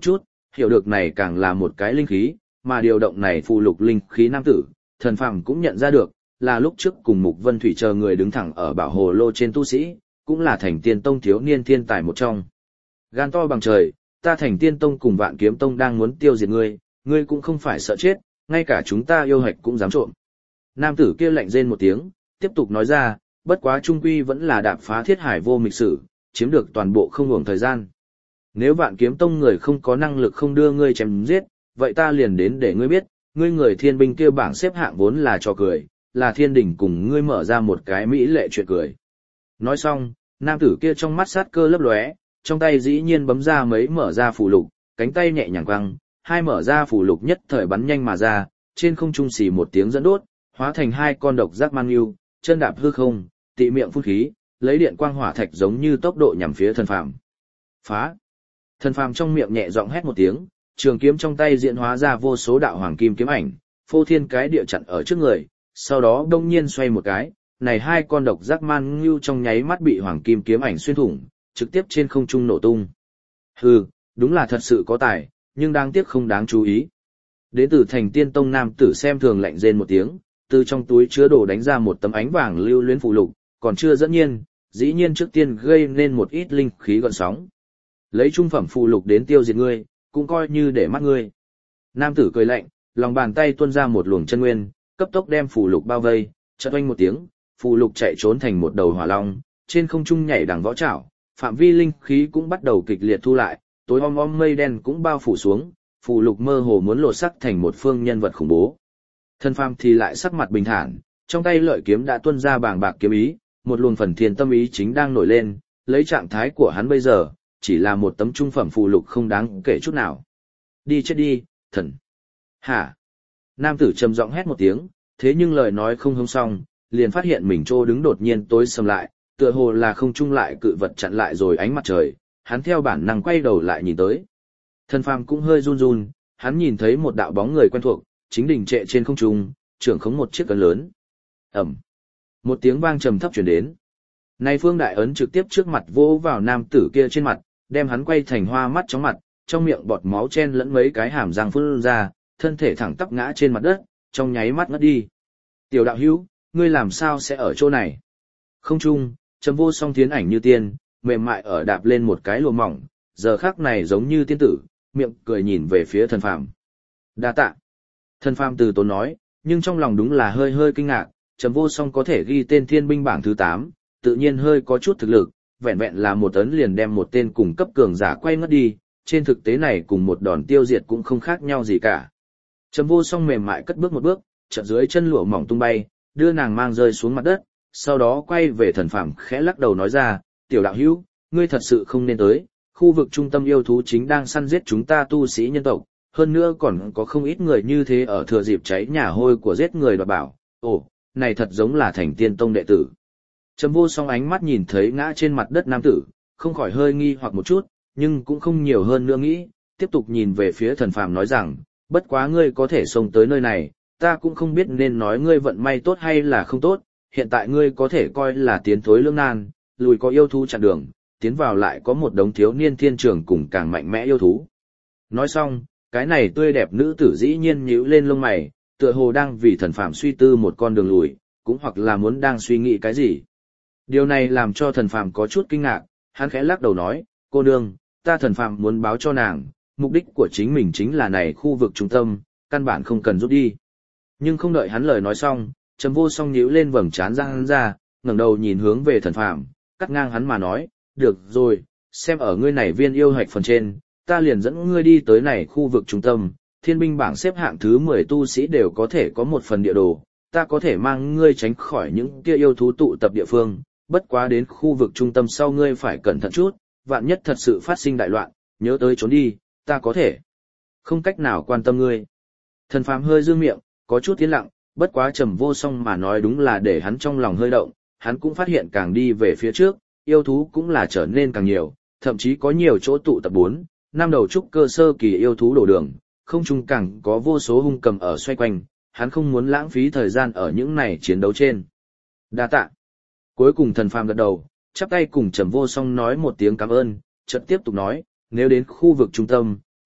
hiểu được này càng là một cái linh khí, mà điều động này phù lục linh khí nam tử, thần phàm cũng nhận ra được, là lúc trước cùng Mục Vân Thủy chờ người đứng thẳng ở bảo hồ lô trên tu sĩ, cũng là Thành Tiên Tông thiếu niên thiên tài một trong. Gan to bằng trời, ta Thành Tiên Tông cùng Vạn Kiếm Tông đang muốn tiêu diệt ngươi, ngươi cũng không phải sợ chết, ngay cả chúng ta yêu hạch cũng dám trộm. Nam tử kia lạnh rên một tiếng, tiếp tục nói ra, bất quá trung quy vẫn là đạp phá thiết hải vô mịch sử, chiếm được toàn bộ không uổng thời gian. Nếu Vạn Kiếm Tông người không có năng lực không đưa ngươi chém giết, vậy ta liền đến để ngươi biết, ngươi người thiên binh kia bảng xếp hạng vốn là trò cười, là thiên đỉnh cùng ngươi mở ra một cái mỹ lệ chuyện cười. Nói xong, nam tử kia trong mắt sát cơ lấp lóe, trong tay dĩ nhiên bấm ra mấy mở ra phù lục, cánh tay nhẹ nhàng quăng, hai mở ra phù lục nhất thời bắn nhanh mà ra, trên không trung xì một tiếng dẫn đốt, hóa thành hai con độc giác man yêu, chân đạp hư không, tị miệng phun khí, lấy điện quang hỏa thạch giống như tốc độ nhằm phía thần phàm. Phá! Thần phàm trong miệng nhẹ giọng hét một tiếng, trường kiếm trong tay diễn hóa ra vô số đạo hoàng kim kiếm ảnh, phô thiên cái địa chặn ở trước người, sau đó đông nhiên xoay một cái, này hai con độc giác man ngưu trong nháy mắt bị hoàng kim kiếm ảnh xuyên thủng, trực tiếp trên không trung nổ tung. Hừ, đúng là thật sự có tài, nhưng đáng tiếc không đáng chú ý. Đến từ Thành Tiên Tông nam tử xem thường lạnh rên một tiếng, từ trong túi chứa đồ đánh ra một tấm ánh vàng lưu luyến phù lục, còn chưa dẫn nhiên, dĩ nhiên trước tiên gây nên một ít linh khí gợn sóng. Lấy trung phẩm phù lục đến tiêu diệt ngươi, cũng coi như để mắt ngươi. Nam tử cười lạnh, lòng bàn tay tuôn ra một luồng chân nguyên, cấp tốc đem phù lục bao vây, chợt oanh một tiếng, phù lục chạy trốn thành một đầu hỏa long, trên không trung nhảy đằng võ trảo, phạm vi linh khí cũng bắt đầu kịch liệt thu lại, tối om om mây đen cũng bao phủ xuống, phù lục mơ hồ muốn lột sắc thành một phương nhân vật khủng bố. Thân phàm thì lại sắc mặt bình thản, trong tay lợi kiếm đã tuôn ra bàng bạc kiếm ý, một luồng phần thiên tâm ý chính đang nổi lên, lấy trạng thái của hắn bây giờ, chỉ là một tấm trung phẩm phù lục không đáng kể chút nào. Đi chết đi, thần. Hả? Nam tử trầm giọng hét một tiếng, thế nhưng lời nói không hông xong, liền phát hiện mình trô đứng đột nhiên tối sầm lại, tựa hồ là không trung lại cự vật chặn lại rồi ánh mặt trời, hắn theo bản năng quay đầu lại nhìn tới. Thần phàm cũng hơi run run, hắn nhìn thấy một đạo bóng người quen thuộc, chính đỉnh trệ trên không trung, trưởng khống một chiếc ấn lớn. Ẩm. Một tiếng vang trầm thấp truyền đến. Này phương đại ấn trực tiếp trước mặt vỗ vào nam tử kia trên mặt, đem hắn quay thành hoa mắt chóng mặt, trong miệng bọt máu chen lẫn mấy cái hàm răng phun ra, thân thể thẳng tắp ngã trên mặt đất, trong nháy mắt ngất đi. Tiểu đạo hữu, ngươi làm sao sẽ ở chỗ này? Không trung, Trầm Vô Song tiến ảnh như tiên, mềm mại ở đạp lên một cái lụa mỏng, giờ khắc này giống như tiên tử, miệng cười nhìn về phía thần phàm. Đa tạ. Thần phàm từ tốn nói, nhưng trong lòng đúng là hơi hơi kinh ngạc, Trầm Vô Song có thể ghi tên thiên binh bảng thứ tám, tự nhiên hơi có chút thực lực, vẹn vẹn là một ấn liền đem một tên cùng cấp cường giả quay ngất đi, trên thực tế này cùng một đòn tiêu diệt cũng không khác nhau gì cả. Trầm Vô Song mềm mại cất bước một bước, chợt dưới chân lụa mỏng tung bay, đưa nàng mang rơi xuống mặt đất, sau đó quay về thần phàm khẽ lắc đầu nói ra, tiểu đạo hữu, ngươi thật sự không nên tới, khu vực trung tâm yêu thú chính đang săn giết chúng ta tu sĩ nhân tộc, hơn nữa còn có không ít người như thế ở thừa dịp cháy nhà hôi của giết người đoạt bảo, ồ, này thật giống là Thành Tiên Tông đệ tử. Trầm Vô Song ánh mắt nhìn thấy ngã trên mặt đất nam tử, không khỏi hơi nghi hoặc một chút, nhưng cũng không nhiều hơn nữa nghĩ, tiếp tục nhìn về phía thần phàm nói rằng, bất quá ngươi có thể xông tới nơi này, ta cũng không biết nên nói ngươi vận may tốt hay là không tốt, hiện tại ngươi có thể coi là tiến thối lưỡng nan, lùi có yêu thú chặn đường, tiến vào lại có một đống thiếu niên thiên trường cùng càng mạnh mẽ yêu thú. Nói xong, cái này tươi đẹp nữ tử dĩ nhiên nhíu lên lông mày, tựa hồ đang vì thần phàm suy tư một con đường lùi, cũng hoặc là muốn đang suy nghĩ cái gì. Điều này làm cho thần phàm có chút kinh ngạc, hắn khẽ lắc đầu nói, cô nương, ta thần phàm muốn báo cho nàng, mục đích của chính mình chính là này khu vực trung tâm, căn bản không cần rút đi. Nhưng không đợi hắn lời nói xong, Trầm Vô Song nhíu lên vầng trán ra hắn ra, ngẩng đầu nhìn hướng về thần phàm, cắt ngang hắn mà nói, được rồi, xem ở ngươi này viên yêu hạch phần trên, ta liền dẫn ngươi đi tới này khu vực trung tâm, thiên binh bảng xếp hạng thứ mười tu sĩ đều có thể có một phần địa đồ, ta có thể mang ngươi tránh khỏi những kia yêu thú tụ tập địa phương, bất quá đến khu vực trung tâm sau ngươi phải cẩn thận chút, vạn nhất thật sự phát sinh đại loạn, nhớ tới trốn đi, ta có thể không cách nào quan tâm ngươi. Thần phàm hơi dương miệng, có chút tiến lặng, bất quá Trầm Vô Song mà nói đúng là để hắn trong lòng hơi động, hắn cũng phát hiện càng đi về phía trước, yêu thú cũng là trở nên càng nhiều, thậm chí có nhiều chỗ tụ tập bốn, năm đầu trúc cơ sơ kỳ yêu thú đổ đường, không trung càng có vô số hung cầm ở xoay quanh, hắn không muốn lãng phí thời gian ở những này chiến đấu trên. Đa tạ. Cuối cùng thần phàm gật đầu, chắp tay cùng Trầm Vô Song nói một tiếng cảm ơn, chợt tiếp tục nói, nếu đến khu vực trung tâm,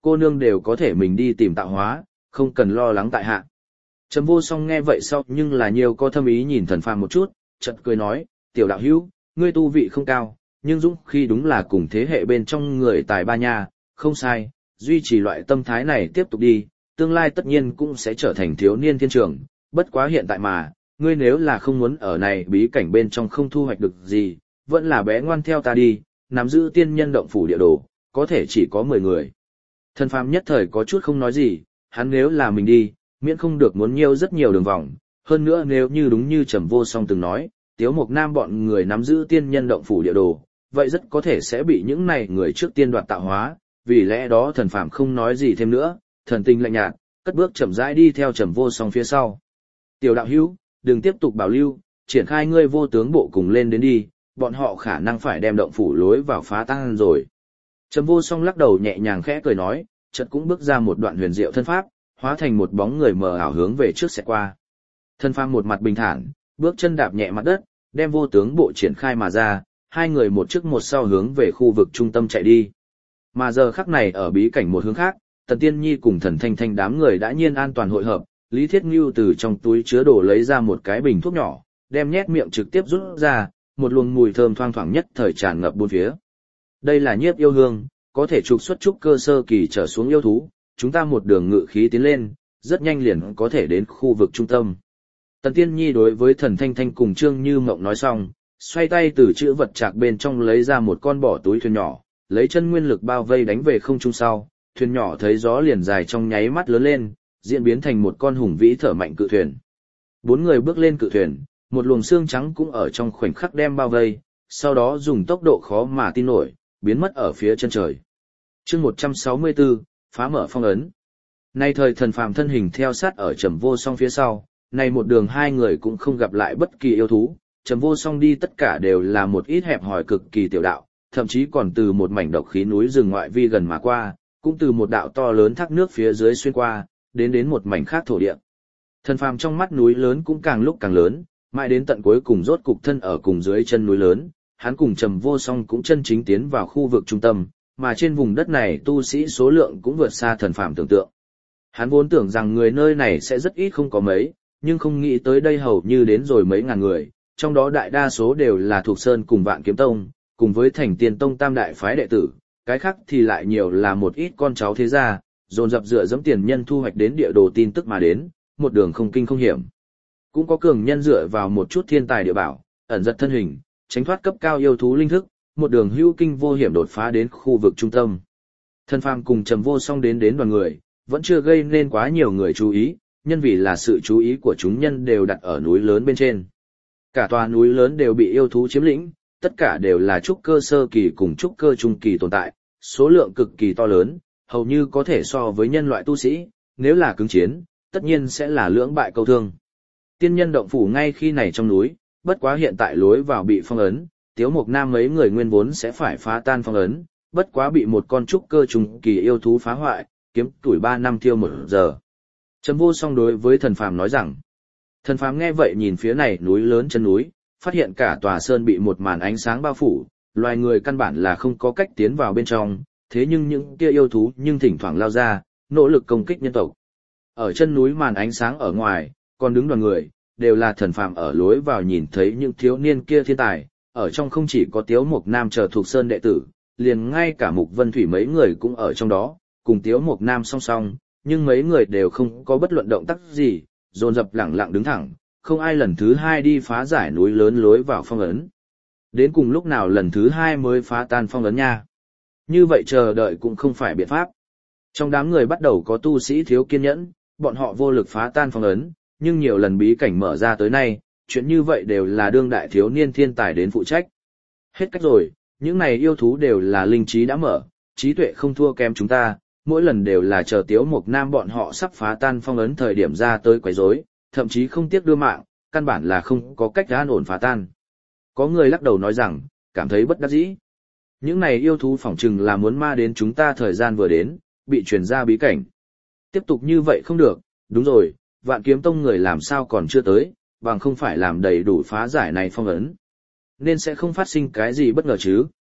cô nương đều có thể mình đi tìm tạo hóa, không cần lo lắng tại hạ. Trầm Vô Song nghe vậy sau nhưng là nhiều có thâm ý nhìn Thần Phàm một chút, chợt cười nói, tiểu đạo hữu, ngươi tu vị không cao, nhưng dũng khi đúng là cùng thế hệ bên trong người tài ba nha, không sai, duy trì loại tâm thái này tiếp tục đi, tương lai tất nhiên cũng sẽ trở thành thiếu niên thiên trường, bất quá hiện tại mà, ngươi nếu là không muốn ở này bí cảnh bên trong không thu hoạch được gì, vẫn là bé ngoan theo ta đi, nắm giữ tiên nhân động phủ địa đồ, có thể chỉ có mười người. Thần Phàm nhất thời có chút không nói gì, hắn nếu là mình đi, miễn không được muốn nhiều rất nhiều đường vòng, hơn nữa nếu như đúng như Trầm Vô Song từng nói, Tiếu Mộc Nam bọn người nắm giữ tiên nhân động phủ địa đồ, vậy rất có thể sẽ bị những này người trước tiên đoạt tạo hóa, vì lẽ đó Thần Phàm không nói gì thêm nữa, thần tình lạnh nhạt, cất bước chậm rãi đi theo Trầm Vô Song phía sau. Tiểu đạo hữu, đừng tiếp tục bảo lưu, triển khai ngươi vô tướng bộ cùng lên đến đi, bọn họ khả năng phải đem động phủ lối vào phá tan rồi. Trầm Vô Song lắc đầu nhẹ nhàng khẽ cười nói, chợt cũng bước ra một đoạn huyền diệu thân pháp, hóa thành một bóng người mờ ảo hướng về trước sẽ qua. Thân Phàm một mặt bình thản, bước chân đạp nhẹ mặt đất, đem vô tướng bộ triển khai mà ra, hai người một trước một sau hướng về khu vực trung tâm chạy đi. Mà giờ khắc này ở bí cảnh một hướng khác, Tần Tiên Nhi cùng Thần Thanh Thanh đám người đã nhiên an toàn hội hợp, Lý Thiết Ngưu từ trong túi chứa đồ lấy ra một cái bình thuốc nhỏ, đem nhét miệng trực tiếp rút ra, một luồng mùi thơm thoang thoảng nhất thời tràn ngập bốn phía. Đây là nhiếp yêu hương, có thể trục xuất trúc cơ sơ kỳ trở xuống yêu thú, chúng ta một đường ngự khí tiến lên, rất nhanh liền có thể đến khu vực trung tâm. Tần Tiên Nhi đối với Thần Thanh Thanh cùng Trương Như Mộng nói xong, xoay tay từ chữ vật trạc bên trong lấy ra một con bỏ túi thuyền nhỏ, lấy chân nguyên lực bao vây đánh về không trung sau, thuyền nhỏ thấy gió liền dài trong nháy mắt lớn lên, diễn biến thành một con hùng vĩ thở mạnh cự thuyền. Bốn người bước lên cự thuyền, một luồng xương trắng cũng ở trong khoảnh khắc đem bao vây, sau đó dùng tốc độ khó mà tin nổi, biến mất ở phía chân trời. Chương một trăm sáu mươi tư, phá mở phong ấn. Nay thời Thần Phàm thân hình theo sát ở Trầm Vô Song phía sau, nay một đường hai người cũng không gặp lại bất kỳ yêu thú, Trầm Vô Song đi tất cả đều là một ít hẹp hòi cực kỳ tiểu đạo, thậm chí còn từ một mảnh độc khí núi rừng ngoại vi gần mà qua, cũng từ một đạo to lớn thác nước phía dưới xuyên qua, đến đến một mảnh khác thổ địa. Thần Phàm trong mắt núi lớn cũng càng lúc càng lớn, mãi đến tận cuối cùng rốt cục thân ở cùng dưới chân núi lớn, hắn cùng Trầm Vô Song cũng chân chính tiến vào khu vực trung tâm, mà trên vùng đất này tu sĩ số lượng cũng vượt xa Thần Phàm tưởng tượng. Hắn vốn tưởng rằng người nơi này sẽ rất ít không có mấy, nhưng không nghĩ tới đây hầu như đến rồi mấy ngàn người, trong đó đại đa số đều là thuộc Sơn cùng Vạn Kiếm Tông, cùng với Thành Tiên Tông tam đại phái đệ tử, cái khác thì lại nhiều là một ít con cháu thế gia, dồn dập dựa dẫm tiền nhân thu hoạch đến địa đồ tin tức mà đến, một đường không kinh không hiểm. Cũng có cường nhân dựa vào một chút thiên tài địa bảo, ẩn giật thân hình, tránh thoát cấp cao yêu thú linh thức, một đường hữu kinh vô hiểm đột phá đến khu vực trung tâm. Thần Phàm cùng Trầm Vô Song đến đến đoàn người, vẫn chưa gây nên quá nhiều người chú ý, nhân vì là sự chú ý của chúng nhân đều đặt ở núi lớn bên trên. Cả tòa núi lớn đều bị yêu thú chiếm lĩnh, tất cả đều là trúc cơ sơ kỳ cùng trúc cơ trung kỳ tồn tại, số lượng cực kỳ to lớn, hầu như có thể so với nhân loại tu sĩ, nếu là cứng chiến, tất nhiên sẽ là lưỡng bại câu thương. Tiên nhân động phủ ngay khi này trong núi, bất quá hiện tại lối vào bị phong ấn, Tiếu Mộc Nam mấy người nguyên vốn sẽ phải phá tan phong ấn, bất quá bị một con trúc cơ trùng kỳ yêu thú phá hoại, kiếm tuổi ba năm thiêu một giờ. Trầm Vô Song đối với Thần Phàm nói rằng, Thần Phàm nghe vậy nhìn phía này núi lớn chân núi, phát hiện cả tòa sơn bị một màn ánh sáng bao phủ, loài người căn bản là không có cách tiến vào bên trong, thế nhưng những kia yêu thú nhưng thỉnh thoảng lao ra, nỗ lực công kích nhân tộc. Ở chân núi màn ánh sáng ở ngoài, còn đứng đoàn người, đều là Thần Phàm ở lối vào nhìn thấy những thiếu niên kia thiên tài, ở trong không chỉ có Tiếu Mộc Nam chờ thuộc sơn đệ tử, liền ngay cả Mục Vân Thủy mấy người cũng ở trong đó, cùng Tiếu Mộc Nam song song, nhưng mấy người đều không có bất luận động tác gì, dồn dập lẳng lặng đứng thẳng, không ai lần thứ hai đi phá giải núi lớn lối vào phong ấn. Đến cùng lúc nào lần thứ hai mới phá tan phong ấn nha. Như vậy chờ đợi cũng không phải biện pháp. Trong đám người bắt đầu có tu sĩ thiếu kiên nhẫn, bọn họ vô lực phá tan phong ấn, nhưng nhiều lần bí cảnh mở ra tới nay, chuyện như vậy đều là đương đại thiếu niên thiên tài đến phụ trách. Hết cách rồi, những này yêu thú đều là linh trí đã mở, trí tuệ không thua kém chúng ta, mỗi lần đều là chờ Tiếu Mộc Nam bọn họ sắp phá tan phong ấn thời điểm ra tới quấy rối, thậm chí không tiếc đưa mạng, căn bản là không có cách an ổn phá tan. Có người lắc đầu nói rằng, cảm thấy bất đắc dĩ. Những này yêu thú phỏng chừng là muốn ma đến chúng ta thời gian vừa đến, bị truyền ra bí cảnh. Tiếp tục như vậy không được, đúng rồi, Vạn Kiếm Tông người làm sao còn chưa tới, bằng không phải làm đầy đủ phá giải này phong ấn. Nên sẽ không phát sinh cái gì bất ngờ chứ.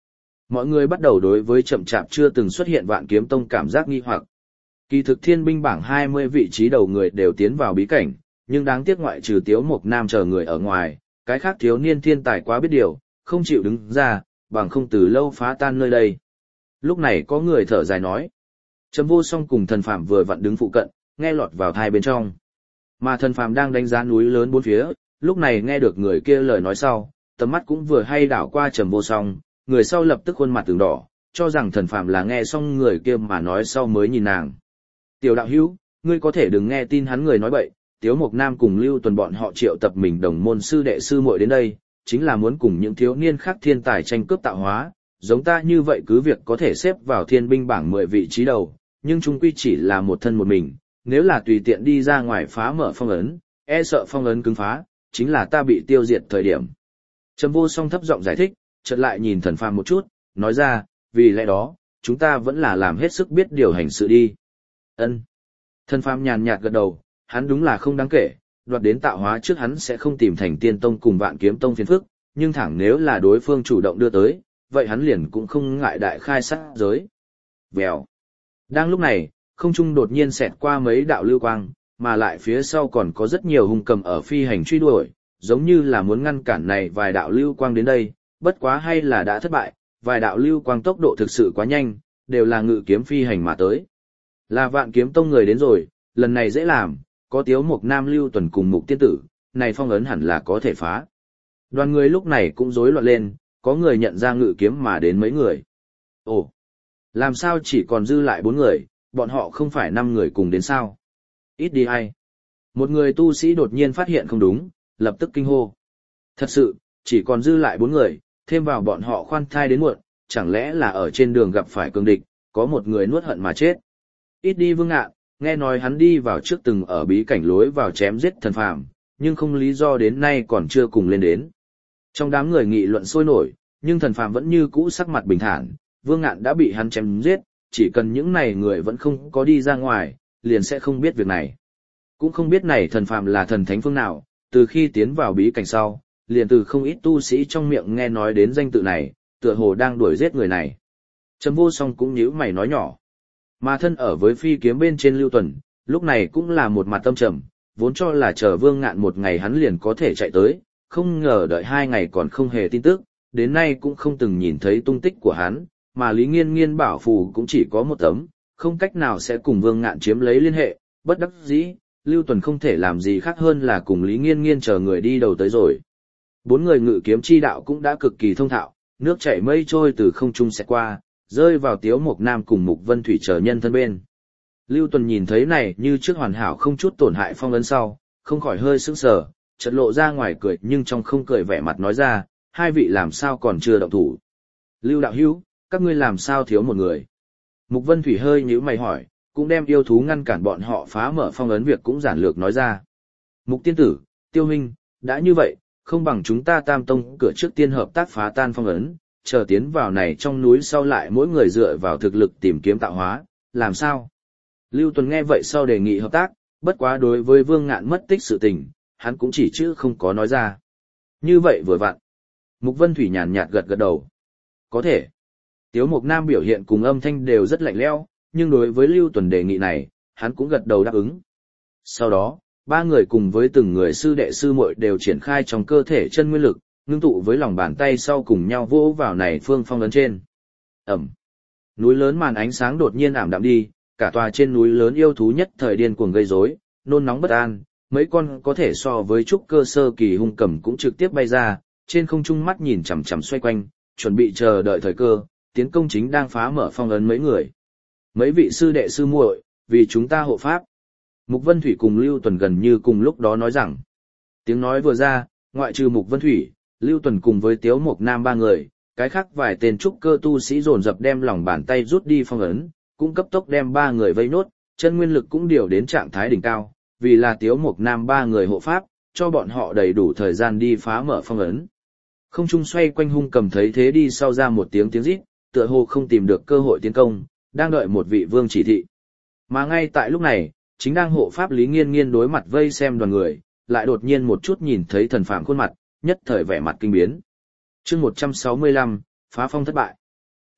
Mọi người bắt đầu đối với chậm chạp chưa từng xuất hiện Vạn Kiếm Tông cảm giác nghi hoặc. Kỳ thực thiên binh bảng hai mươi vị trí đầu người đều tiến vào bí cảnh, nhưng đáng tiếc ngoại trừ Tiếu Mộc Nam chờ người ở ngoài, cái khác thiếu niên thiên tài quá biết điều, không chịu đứng ra, bằng không từ lâu phá tan nơi đây. Lúc này có người thở dài nói. Trầm Vô Song cùng Thần Phàm vừa vặn đứng phụ cận, nghe lọt vào tai bên trong. Mà Thần Phàm đang đánh giá núi lớn bốn phía, lúc này nghe được người kia lời nói sau, tầm mắt cũng vừa hay đảo qua Trầm Vô Song, người sau lập tức khuôn mặt từng đỏ, cho rằng Thần Phàm là nghe xong người kia mà nói sau mới nhìn nàng. Tiểu đạo hữu, ngươi có thể đừng nghe tin hắn người nói bậy, Tiếu Mộc Nam cùng Lưu Tuần bọn họ triệu tập mình đồng môn sư đệ sư muội đến đây, chính là muốn cùng những thiếu niên khác thiên tài tranh cướp tạo hóa, giống ta như vậy cứ việc có thể xếp vào thiên binh bảng mười vị trí đầu, nhưng chung quy chỉ là một thân một mình, nếu là tùy tiện đi ra ngoài phá mở phong ấn, e sợ phong ấn cứng phá, chính là ta bị tiêu diệt thời điểm. Trầm Vô Song thấp giọng giải thích, chợt lại nhìn Thần Phàm một chút, nói ra, vì lẽ đó, chúng ta vẫn là làm hết sức biết điều hành sự đi. Ân. Thần Phàm nhàn nhạt gật đầu, hắn đúng là không đáng kể, đoạt đến tạo hóa trước hắn sẽ không tìm Thành Tiên Tông cùng Vạn Kiếm Tông phiền phức, nhưng thẳng nếu là đối phương chủ động đưa tới, vậy hắn liền cũng không ngại đại khai sát giới. Vèo. Đang lúc này, không trung đột nhiên xẹt qua mấy đạo lưu quang, mà lại phía sau còn có rất nhiều hung cầm ở phi hành truy đuổi, giống như là muốn ngăn cản này vài đạo lưu quang đến đây, bất quá hay là đã thất bại, vài đạo lưu quang tốc độ thực sự quá nhanh, đều là ngự kiếm phi hành mà tới. Là Vạn Kiếm Tông người đến rồi, lần này dễ làm, có Tiếu Mộc Nam Lưu Tuần cùng Mục Tiên Tử, này phong ấn hẳn là có thể phá. Đoàn người lúc này cũng rối loạn lên, có người nhận ra ngự kiếm mà đến mấy người. Ồ, làm sao chỉ còn dư lại bốn người, bọn họ không phải năm người cùng đến sao? Ít đi ai? Một người tu sĩ đột nhiên phát hiện không đúng, lập tức kinh hô. Thật sự, chỉ còn dư lại bốn người, thêm vào bọn họ khoan thai đến muộn, chẳng lẽ là ở trên đường gặp phải cường địch, có một người nuốt hận mà chết. Ít đi Vương Ngạn, nghe nói hắn đi vào trước từng ở bí cảnh lối vào chém giết Thần Phàm, nhưng không lý do đến nay còn chưa cùng lên đến. Trong đám người nghị luận sôi nổi, nhưng Thần Phàm vẫn như cũ sắc mặt bình thản, Vương Ngạn đã bị hắn chém giết, chỉ cần những này người vẫn không có đi ra ngoài, liền sẽ không biết việc này. Cũng không biết này Thần Phàm là thần thánh phương nào, từ khi tiến vào bí cảnh sau, liền từ không ít tu sĩ trong miệng nghe nói đến danh tự này, tựa hồ đang đuổi giết người này. Trầm Vô Song cũng nhíu mày nói nhỏ. Mà thân ở với phi kiếm bên trên Lưu Tuần, lúc này cũng là một mặt tâm trầm, vốn cho là chờ Vương Ngạn một ngày hắn liền có thể chạy tới, không ngờ đợi hai ngày còn không hề tin tức, đến nay cũng không từng nhìn thấy tung tích của hắn, mà Lý Nghiên Nghiên bảo phù cũng chỉ có một tấm, không cách nào sẽ cùng Vương Ngạn chiếm lấy liên hệ, bất đắc dĩ, Lưu Tuần không thể làm gì khác hơn là cùng Lý Nghiên Nghiên chờ người đi đầu tới rồi. Bốn người ngự kiếm chi đạo cũng đã cực kỳ thông thạo, nước chảy mây trôi từ không trung xẹt qua, rơi vào Tiếu Mộc Nam cùng Mục Vân Thủy chờ nhân thân bên. Lưu Tuần nhìn thấy này như trước hoàn hảo không chút tổn hại phong ấn sau, không khỏi hơi sững sờ, chợt lộ ra ngoài cười nhưng trong không cười vẻ mặt nói ra, hai vị làm sao còn chưa động thủ. Lưu đạo hữu, các ngươi làm sao thiếu một người. Mục Vân Thủy hơi nhíu mày hỏi, cũng đem yêu thú ngăn cản bọn họ phá mở phong ấn việc cũng giản lược nói ra. Mục tiên tử, Tiêu huynh, đã như vậy, không bằng chúng ta Tam Tông cửa trước tiên hợp tác phá tan phong ấn, chờ tiến vào này trong núi sau lại mỗi người dựa vào thực lực tìm kiếm tạo hóa, làm sao? Lưu Tuần nghe vậy sau đề nghị hợp tác, bất quá đối với Vương Ngạn mất tích sự tình, hắn cũng chỉ chữ không có nói ra. Như vậy vừa vặn. Mục Vân Thủy nhàn nhạt gật gật đầu. Có thể. Tiếu Mộc Nam biểu hiện cùng âm thanh đều rất lạnh lẽo, nhưng đối với Lưu Tuần đề nghị này, hắn cũng gật đầu đáp ứng. Sau đó, ba người cùng với từng người sư đệ sư muội đều triển khai trong cơ thể chân nguyên lực, ngưng tụ với lòng bàn tay sau cùng nhau vỗ vào này phương phong ấn trên. Ẩm. Núi lớn màn ánh sáng đột nhiên ảm đạm đi, cả tòa trên núi lớn yêu thú nhất thời điên cuồng gây rối, nôn nóng bất an, mấy con có thể so với trúc cơ sơ kỳ hung cầm cũng trực tiếp bay ra, trên không trung mắt nhìn chằm chằm xoay quanh, chuẩn bị chờ đợi thời cơ, tiến công chính đang phá mở phong ấn mấy người. Mấy vị sư đệ sư muội, vì chúng ta hộ pháp. Mục Vân Thủy cùng Lưu Tuần gần như cùng lúc đó nói rằng. Tiếng nói vừa ra, ngoại trừ Mục Vân Thủy, Lưu Tuần cùng với Tiếu Mộc Nam ba người, cái khác vài tên trúc cơ tu sĩ dồn dập đem lòng bàn tay rút đi phong ấn, cũng cấp tốc đem ba người vây nốt, chân nguyên lực cũng điều đến trạng thái đỉnh cao, vì là Tiếu Mộc Nam ba người hộ pháp, cho bọn họ đầy đủ thời gian đi phá mở phong ấn. Không trung xoay quanh hung cầm thấy thế đi sau ra một tiếng tiếng rít, tựa hồ không tìm được cơ hội tiến công, đang đợi một vị vương chỉ thị. Mà ngay tại lúc này, chính đang hộ pháp Lý Nghiên Nghiên đối mặt vây xem đoàn người, lại đột nhiên một chút nhìn thấy Thần Phàm khuôn mặt, nhất thời vẻ mặt kinh biến. Chương một trăm sáu mươi lăm, phá phong thất bại.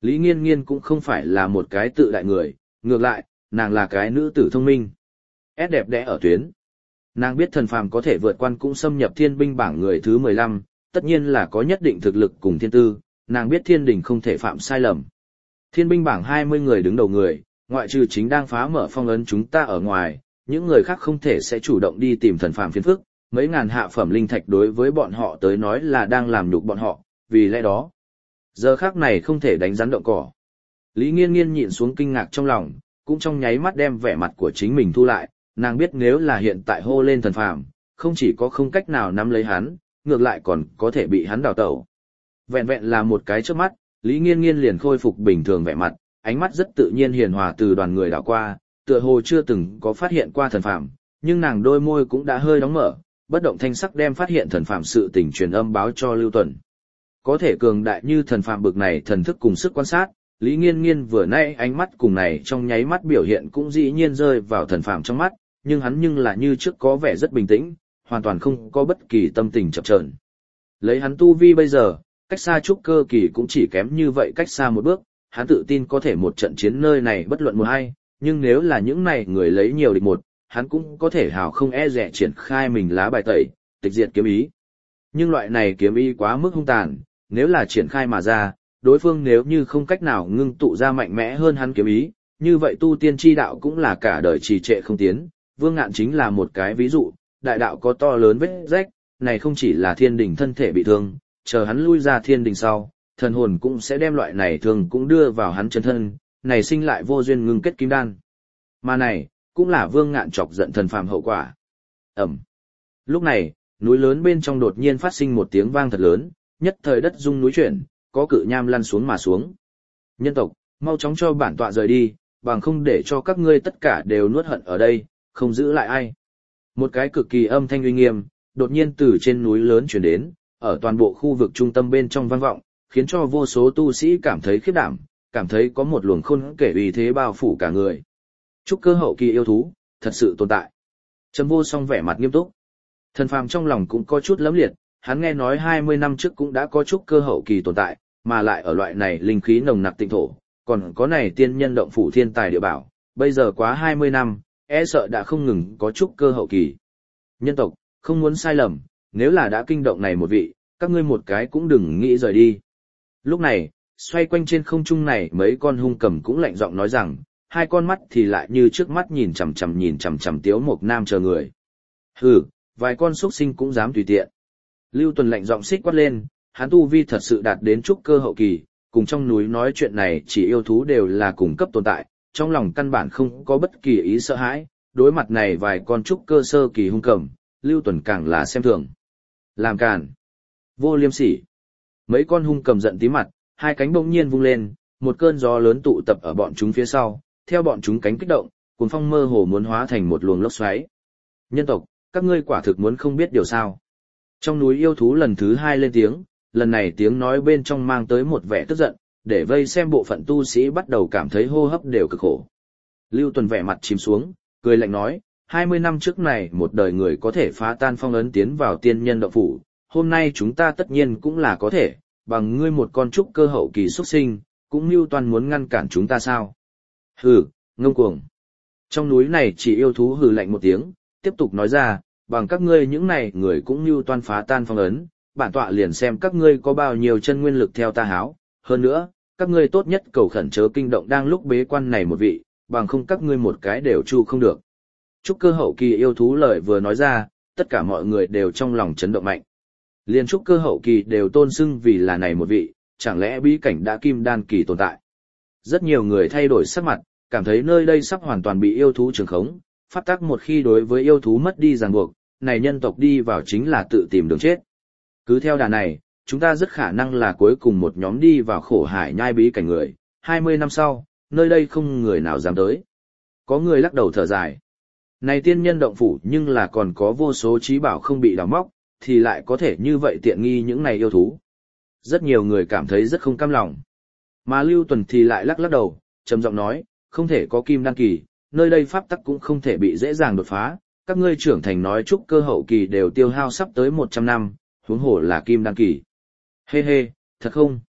Lý Nghiên Nghiên cũng không phải là một cái tự đại người, ngược lại, nàng là cái nữ tử thông minh. S đẹp đẽ ở tuyến. Nàng biết thần phàm có thể vượt quan cũng xâm nhập thiên binh bảng người thứ mười lăm, tất nhiên là có nhất định thực lực cùng thiên tư, nàng biết thiên đình không thể phạm sai lầm. Thiên binh bảng hai mươi người đứng đầu người, ngoại trừ chính đang phá mở phong ấn chúng ta ở ngoài, những người khác không thể sẽ chủ động đi tìm thần phàm phiền phức, mấy ngàn hạ phẩm linh thạch đối với bọn họ tới nói là đang làm nhục bọn họ, vì lẽ đó, giờ khác này không thể đánh rắn động cỏ. Lý Nghiên Nghiên nhịn xuống kinh ngạc trong lòng, cũng trong nháy mắt đem vẻ mặt của chính mình thu lại, nàng biết nếu là hiện tại hô lên thần phàm, không chỉ có không cách nào nắm lấy hắn, ngược lại còn có thể bị hắn đào tẩu. Vẹn vẹn là một cái trước mắt, Lý Nghiên Nghiên liền khôi phục bình thường vẻ mặt, ánh mắt rất tự nhiên hiền hòa từ đoàn người đảo qua, tựa hồ chưa từng có phát hiện qua thần phàm, nhưng nàng đôi môi cũng đã hơi đóng mở, bất động thanh sắc đem phát hiện thần phàm sự tình truyền âm báo cho Lưu Tuần. Có thể cường đại như thần phàm bực này thần thức cùng sức quan sát, Lý Nghiên Nghiên vừa nãy ánh mắt cùng này trong nháy mắt biểu hiện cũng dĩ nhiên rơi vào thần phàm trong mắt, nhưng hắn nhưng là như trước có vẻ rất bình tĩnh, hoàn toàn không có bất kỳ tâm tình chập chờn. Lấy hắn tu vi bây giờ, cách xa trúc cơ kỳ cũng chỉ kém như vậy cách xa một bước, hắn tự tin có thể một trận chiến nơi này bất luận một hay, nhưng nếu là những này người lấy nhiều địch một, hắn cũng có thể hào không e dè triển khai mình lá bài tẩy, tịch diệt kiếm ý. Nhưng loại này kiếm ý quá mức hung tàn, nếu là triển khai mà ra, đối phương nếu như không cách nào ngưng tụ ra mạnh mẽ hơn hắn kiếm ý, như vậy tu tiên chi đạo cũng là cả đời trì trệ không tiến. Vương Ngạn chính là một cái ví dụ, đại đạo có to lớn vết rách, này không chỉ là thiên đình thân thể bị thương, chờ hắn lui ra thiên đình sau, thần hồn cũng sẽ đem loại này thương cũng đưa vào hắn chân thân, này sinh lại vô duyên ngưng kết kim đan. Mà này, cũng là Vương Ngạn chọc giận thần phàm hậu quả. Ẩm. Lúc này, núi lớn bên trong đột nhiên phát sinh một tiếng vang thật lớn, nhất thời đất rung núi chuyển, có cự nham lăn xuống mà xuống. Nhân tộc, mau chóng cho bản tọa rời đi, bằng không để cho các ngươi tất cả đều nuốt hận ở đây, không giữ lại ai. Một cái cực kỳ âm thanh uy nghiêm, đột nhiên từ trên núi lớn chuyển đến, ở toàn bộ khu vực trung tâm bên trong vang vọng, khiến cho vô số tu sĩ cảm thấy khiếp đảm, cảm thấy có một luồng khôn kể uy thế bao phủ cả người. Trúc cơ hậu kỳ yêu thú, thật sự tồn tại. Trầm Vô Song vẻ mặt nghiêm túc. Thần phàm trong lòng cũng có chút lấm liệt, hắn nghe nói hai mươi năm trước cũng đã có trúc cơ hậu kỳ tồn tại, mà lại ở loại này linh khí nồng nặc tịnh thổ, còn có này tiên nhân động phủ thiên tài địa bảo, bây giờ quá hai mươi năm, e sợ đã không ngừng có trúc cơ hậu kỳ. Nhân tộc, không muốn sai lầm, nếu là đã kinh động này một vị, các ngươi một cái cũng đừng nghĩ rời đi. Lúc này, xoay quanh trên không trung này mấy con hung cầm cũng lạnh giọng nói rằng, hai con mắt thì lại như trước mắt nhìn chằm chằm nhìn chằm chằm Tiếu Mộc Nam chờ người. Hừ, vài con xuất sinh cũng dám tùy tiện. Lưu Tuần lạnh giọng xích quát lên, hắn tu vi thật sự đạt đến trúc cơ hậu kỳ, cùng trong núi nói chuyện này chỉ yêu thú đều là cùng cấp tồn tại, trong lòng căn bản không có bất kỳ ý sợ hãi, đối mặt này vài con trúc cơ sơ kỳ hung cầm, Lưu Tuần càng là xem thường. Làm càn. Vô liêm sỉ. Mấy con hung cầm giận tí mặt, hai cánh bỗng nhiên vung lên, một cơn gió lớn tụ tập ở bọn chúng phía sau, theo bọn chúng cánh kích động, cuồng phong mơ hồ muốn hóa thành một luồng lốc xoáy. Nhân tộc, các ngươi quả thực muốn không biết điều sao. Trong núi yêu thú lần thứ hai lên tiếng, lần này tiếng nói bên trong mang tới một vẻ tức giận, để vây xem bộ phận tu sĩ bắt đầu cảm thấy hô hấp đều cực khổ. Lưu Tuần vẻ mặt chìm xuống, cười lạnh nói, hai mươi năm trước này một đời người có thể phá tan phong ấn tiến vào tiên nhân động phủ, hôm nay chúng ta tất nhiên cũng là có thể, bằng ngươi một con trúc cơ hậu kỳ xuất sinh, cũng mưu toan muốn ngăn cản chúng ta sao? Hừ, ngông cuồng. Trong núi này chỉ yêu thú hừ lạnh một tiếng, tiếp tục nói ra, bằng các ngươi những này người cũng mưu toan phá tan phong ấn, bản tọa liền xem các ngươi có bao nhiêu chân nguyên lực theo ta háo, hơn nữa, các ngươi tốt nhất cầu khẩn chớ kinh động đang lúc bế quan này một vị, bằng không các ngươi một cái đều chu không được. Trúc cơ hậu kỳ yêu thú lời vừa nói ra, tất cả mọi người đều trong lòng chấn động mạnh. Liên trúc cơ hậu kỳ đều tôn xưng vì là này một vị, chẳng lẽ bí cảnh đã kim đan kỳ tồn tại. Rất nhiều người thay đổi sắc mặt, cảm thấy nơi đây sắp hoàn toàn bị yêu thú trường khống, pháp tắc một khi đối với yêu thú mất đi ràng buộc, này nhân tộc đi vào chính là tự tìm đường chết. Cứ theo đà này, chúng ta rất khả năng là cuối cùng một nhóm đi vào khổ hải nhai bí cảnh người, hai mươi năm sau, nơi đây không người nào dám tới. Có người lắc đầu thở dài. Này tiên nhân động phủ nhưng là còn có vô số trí bảo không bị đào móc, thì lại có thể như vậy tiện nghi những này yêu thú. Rất nhiều người cảm thấy rất không cam lòng. Mà Lưu Tuần thì lại lắc lắc đầu, trầm giọng nói, không thể có kim đan kỳ, nơi đây pháp tắc cũng không thể bị dễ dàng đột phá, các ngươi trưởng thành nói trúc cơ hậu kỳ đều tiêu hao sắp tới một trăm năm, huống hồ là kim đan kỳ. Hê hê, thật không?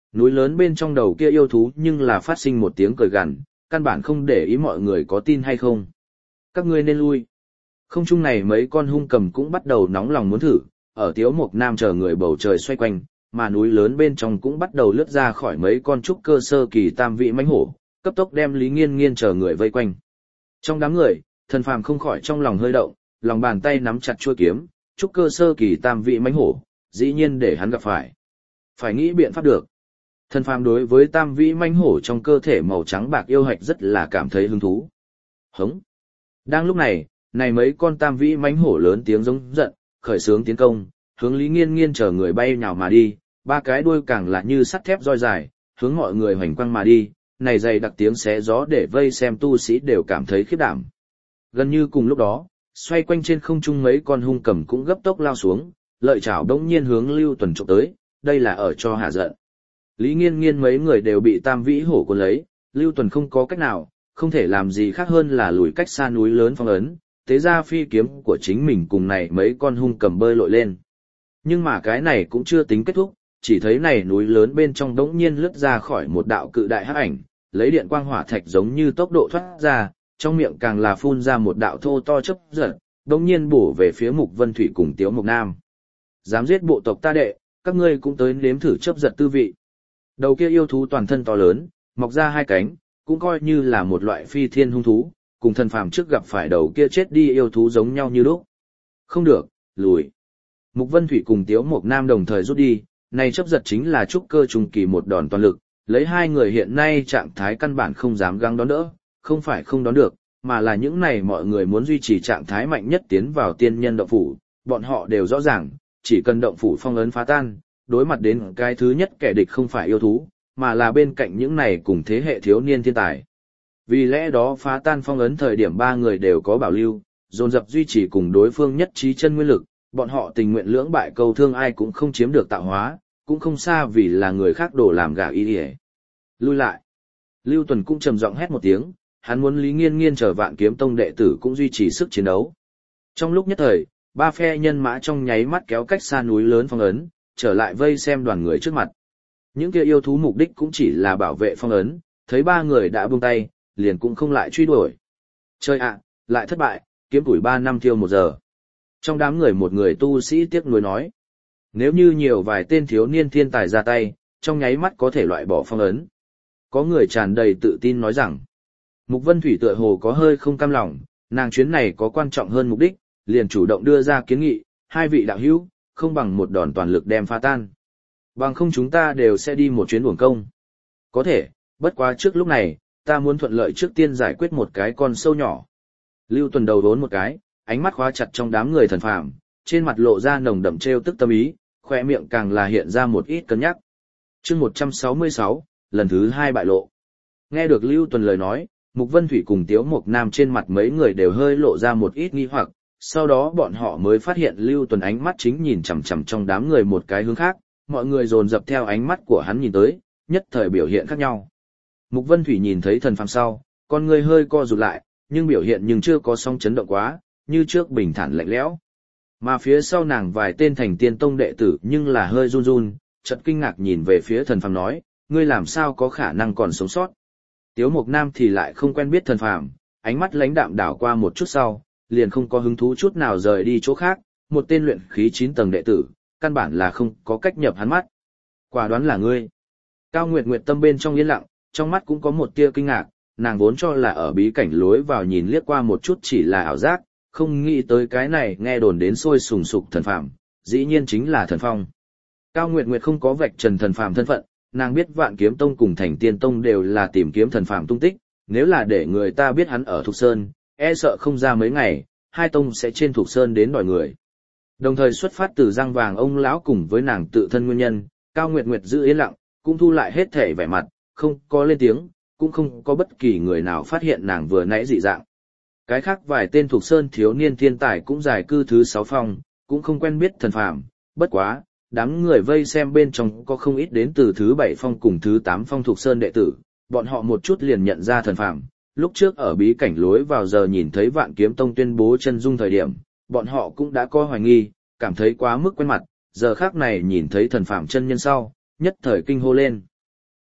Núi lớn bên trong đầu kia yêu thú nhưng là phát sinh một tiếng cười gằn, căn bản không để ý mọi người có tin hay không. Các ngươi nên lui. Không trung này mấy con hung cầm cũng bắt đầu nóng lòng muốn thử, ở Tiếu Mộc Nam chờ người bầu trời xoay quanh, mà núi lớn bên trong cũng bắt đầu lướt ra khỏi mấy con trúc cơ sơ kỳ tam vị mãnh hổ, cấp tốc đem Lý Nghiên Nghiên chờ người vây quanh. Trong đám người, Thần Phàm không khỏi trong lòng hơi động, lòng bàn tay nắm chặt chuôi kiếm, trúc cơ sơ kỳ tam vị mãnh hổ, dĩ nhiên để hắn gặp phải. Phải nghĩ biện pháp được. Thần Phàm đối với tam vị mãnh hổ trong cơ thể màu trắng bạc yêu hạch rất là cảm thấy hứng thú. Hống. Đang lúc này, này mấy con tam vĩ mãnh hổ lớn tiếng giống giận, khởi xướng tiến công, hướng Lý Nghiên Nghiên chờ người bay nhào mà đi, ba cái đuôi càng là như sắt thép roi dài, hướng mọi người hoành quăng mà đi, này dày đặc tiếng xé gió để vây xem tu sĩ đều cảm thấy khiếp đảm. Gần như cùng lúc đó, xoay quanh trên không trung mấy con hung cầm cũng gấp tốc lao xuống, lợi chảo đống nhiên hướng Lưu Tuần chụp tới, đây là ở cho hạ giận. Lý Nghiên Nghiên mấy người đều bị tam vĩ hổ cuốn lấy, Lưu Tuần không có cách nào, không thể làm gì khác hơn là lùi cách xa núi lớn phong ấn, tế ra phi kiếm của chính mình cùng này mấy con hung cầm bơi lội lên. Nhưng mà cái này cũng chưa tính kết thúc, chỉ thấy này núi lớn bên trong đống nhiên lướt ra khỏi một đạo cự đại hắc ảnh, lấy điện quang hỏa thạch giống như tốc độ thoát ra, trong miệng càng là phun ra một đạo thô to chớp giật, đống nhiên bổ về phía Mục Vân Thủy cùng Tiếu Mộc Nam. Dám giết bộ tộc ta đệ, các ngươi cũng tới nếm thử chớp giật tư vị. Đầu kia yêu thú toàn thân to lớn, mọc ra hai cánh, cũng coi như là một loại phi thiên hung thú, cùng Thần Phàm trước gặp phải đầu kia chết đi yêu thú giống nhau như lúc. Không được, lùi. Mục Vân Thủy cùng Tiếu Mộc Nam đồng thời rút đi, này chấp giật chính là trúc cơ trung kỳ một đòn toàn lực, lấy hai người hiện nay trạng thái căn bản không dám gắng đón đỡ, không phải không đón được, mà là những này mọi người muốn duy trì trạng thái mạnh nhất tiến vào tiên nhân động phủ, bọn họ đều rõ ràng, chỉ cần động phủ phong ấn phá tan, đối mặt đến cái thứ nhất kẻ địch không phải yêu thú, mà là bên cạnh những này cùng thế hệ thiếu niên thiên tài. Vì lẽ đó phá tan phong ấn thời điểm ba người đều có bảo lưu, dồn dập duy trì cùng đối phương nhất trí chân nguyên lực, bọn họ tình nguyện lưỡng bại câu thương ai cũng không chiếm được tạo hóa, cũng không xa vì là người khác đổ làm gà ý ỉa. Lui lại. Lưu Tuần cũng trầm giọng hét một tiếng, hắn muốn Lý Nghiên Nghiên chờ Vạn Kiếm Tông đệ tử cũng duy trì sức chiến đấu. Trong lúc nhất thời, ba phe nhân mã trong nháy mắt kéo cách xa núi lớn phong ấn, trở lại vây xem đoàn người trước mặt. Những kia yêu thú mục đích cũng chỉ là bảo vệ phong ấn, thấy ba người đã buông tay, liền cũng không lại truy đuổi. Chơi ạ, lại thất bại, kiếm tuổi ba năm tiêu một giờ. Trong đám người một người tu sĩ tiếc nuối nói. Nếu như nhiều vài tên thiếu niên thiên tài ra tay, trong nháy mắt có thể loại bỏ phong ấn. Có người tràn đầy tự tin nói rằng, Mục Vân Thủy tựa hồ có hơi không cam lòng, nàng chuyến này có quan trọng hơn mục đích, liền chủ động đưa ra kiến nghị, hai vị đạo hữu, không bằng một đòn toàn lực đem phá tan. Bằng không chúng ta đều sẽ đi một chuyến uổng công. Có thể, bất quá trước lúc này, ta muốn thuận lợi trước tiên giải quyết một cái con sâu nhỏ. Lưu Tuần đầu đốn một cái, ánh mắt khóa chặt trong đám người Thần Phàm, trên mặt lộ ra nồng đậm trêu tức tâm ý, khoe miệng càng là hiện ra một ít cân nhắc. Chương một trăm sáu mươi sáu, lần thứ hai bại lộ. Nghe được Lưu Tuần lời nói, Mục Vân Thủy cùng Tiếu Mộc Nam trên mặt mấy người đều hơi lộ ra một ít nghi hoặc, sau đó bọn họ mới phát hiện Lưu Tuần ánh mắt chính nhìn chằm chằm trong đám người một cái hướng khác, mọi người dồn dập theo ánh mắt của hắn nhìn tới, nhất thời biểu hiện khác nhau. Mục Vân Thủy nhìn thấy Thần Phàm sau, con người hơi co rụt lại, nhưng biểu hiện nhưng chưa có song chấn động quá, như trước bình thản lạnh lẽo. Mà phía sau nàng vài tên thành tiên tông đệ tử nhưng là hơi run run, chợt kinh ngạc nhìn về phía Thần Phàm nói, ngươi làm sao có khả năng còn sống sót. Tiếu Mộc Nam thì lại không quen biết Thần Phàm, ánh mắt lãnh đạm đảo qua một chút sau, liền không có hứng thú chút nào rời đi chỗ khác, một tên luyện khí chín tầng đệ tử, căn bản là không có cách nhập hắn mắt. Quả đoán là ngươi. Cao Nguyệt Nguyệt tâm bên trong yên lặng, trong mắt cũng có một tia kinh ngạc, nàng vốn cho là ở bí cảnh lối vào nhìn liếc qua một chút chỉ là ảo giác, không nghĩ tới cái này nghe đồn đến sôi sùng sục Thần Phàm, dĩ nhiên chính là Thần Phong. Cao Nguyệt Nguyệt không có vạch trần Thần Phàm thân phận, nàng biết Vạn Kiếm Tông cùng Thành Tiên Tông đều là tìm kiếm Thần Phàm tung tích, nếu là để người ta biết hắn ở Thục Sơn, e sợ không ra mấy ngày, hai tông sẽ trên Thục Sơn đến đòi người. Đồng thời xuất phát từ răng vàng ông lão cùng với nàng tự thân nguyên nhân, Cao Nguyệt Nguyệt giữ yên lặng, cũng thu lại hết thể vẻ mặt, không có lên tiếng, cũng không có bất kỳ người nào phát hiện nàng vừa nãy dị dạng. Cái khác vài tên Thục Sơn thiếu niên thiên tài cũng giải cư thứ sáu phong, cũng không quen biết Thần Phàm, bất quá, đám người vây xem bên trong có không ít đến từ thứ bảy phong cùng thứ tám phong Thục Sơn đệ tử, bọn họ một chút liền nhận ra Thần Phàm. Lúc trước ở bí cảnh lối vào giờ nhìn thấy Vạn Kiếm Tông tuyên bố chân dung thời điểm, bọn họ cũng đã có hoài nghi, cảm thấy quá mức quen mặt, giờ khác này nhìn thấy Thần Phàm chân nhân sau, nhất thời kinh hô lên.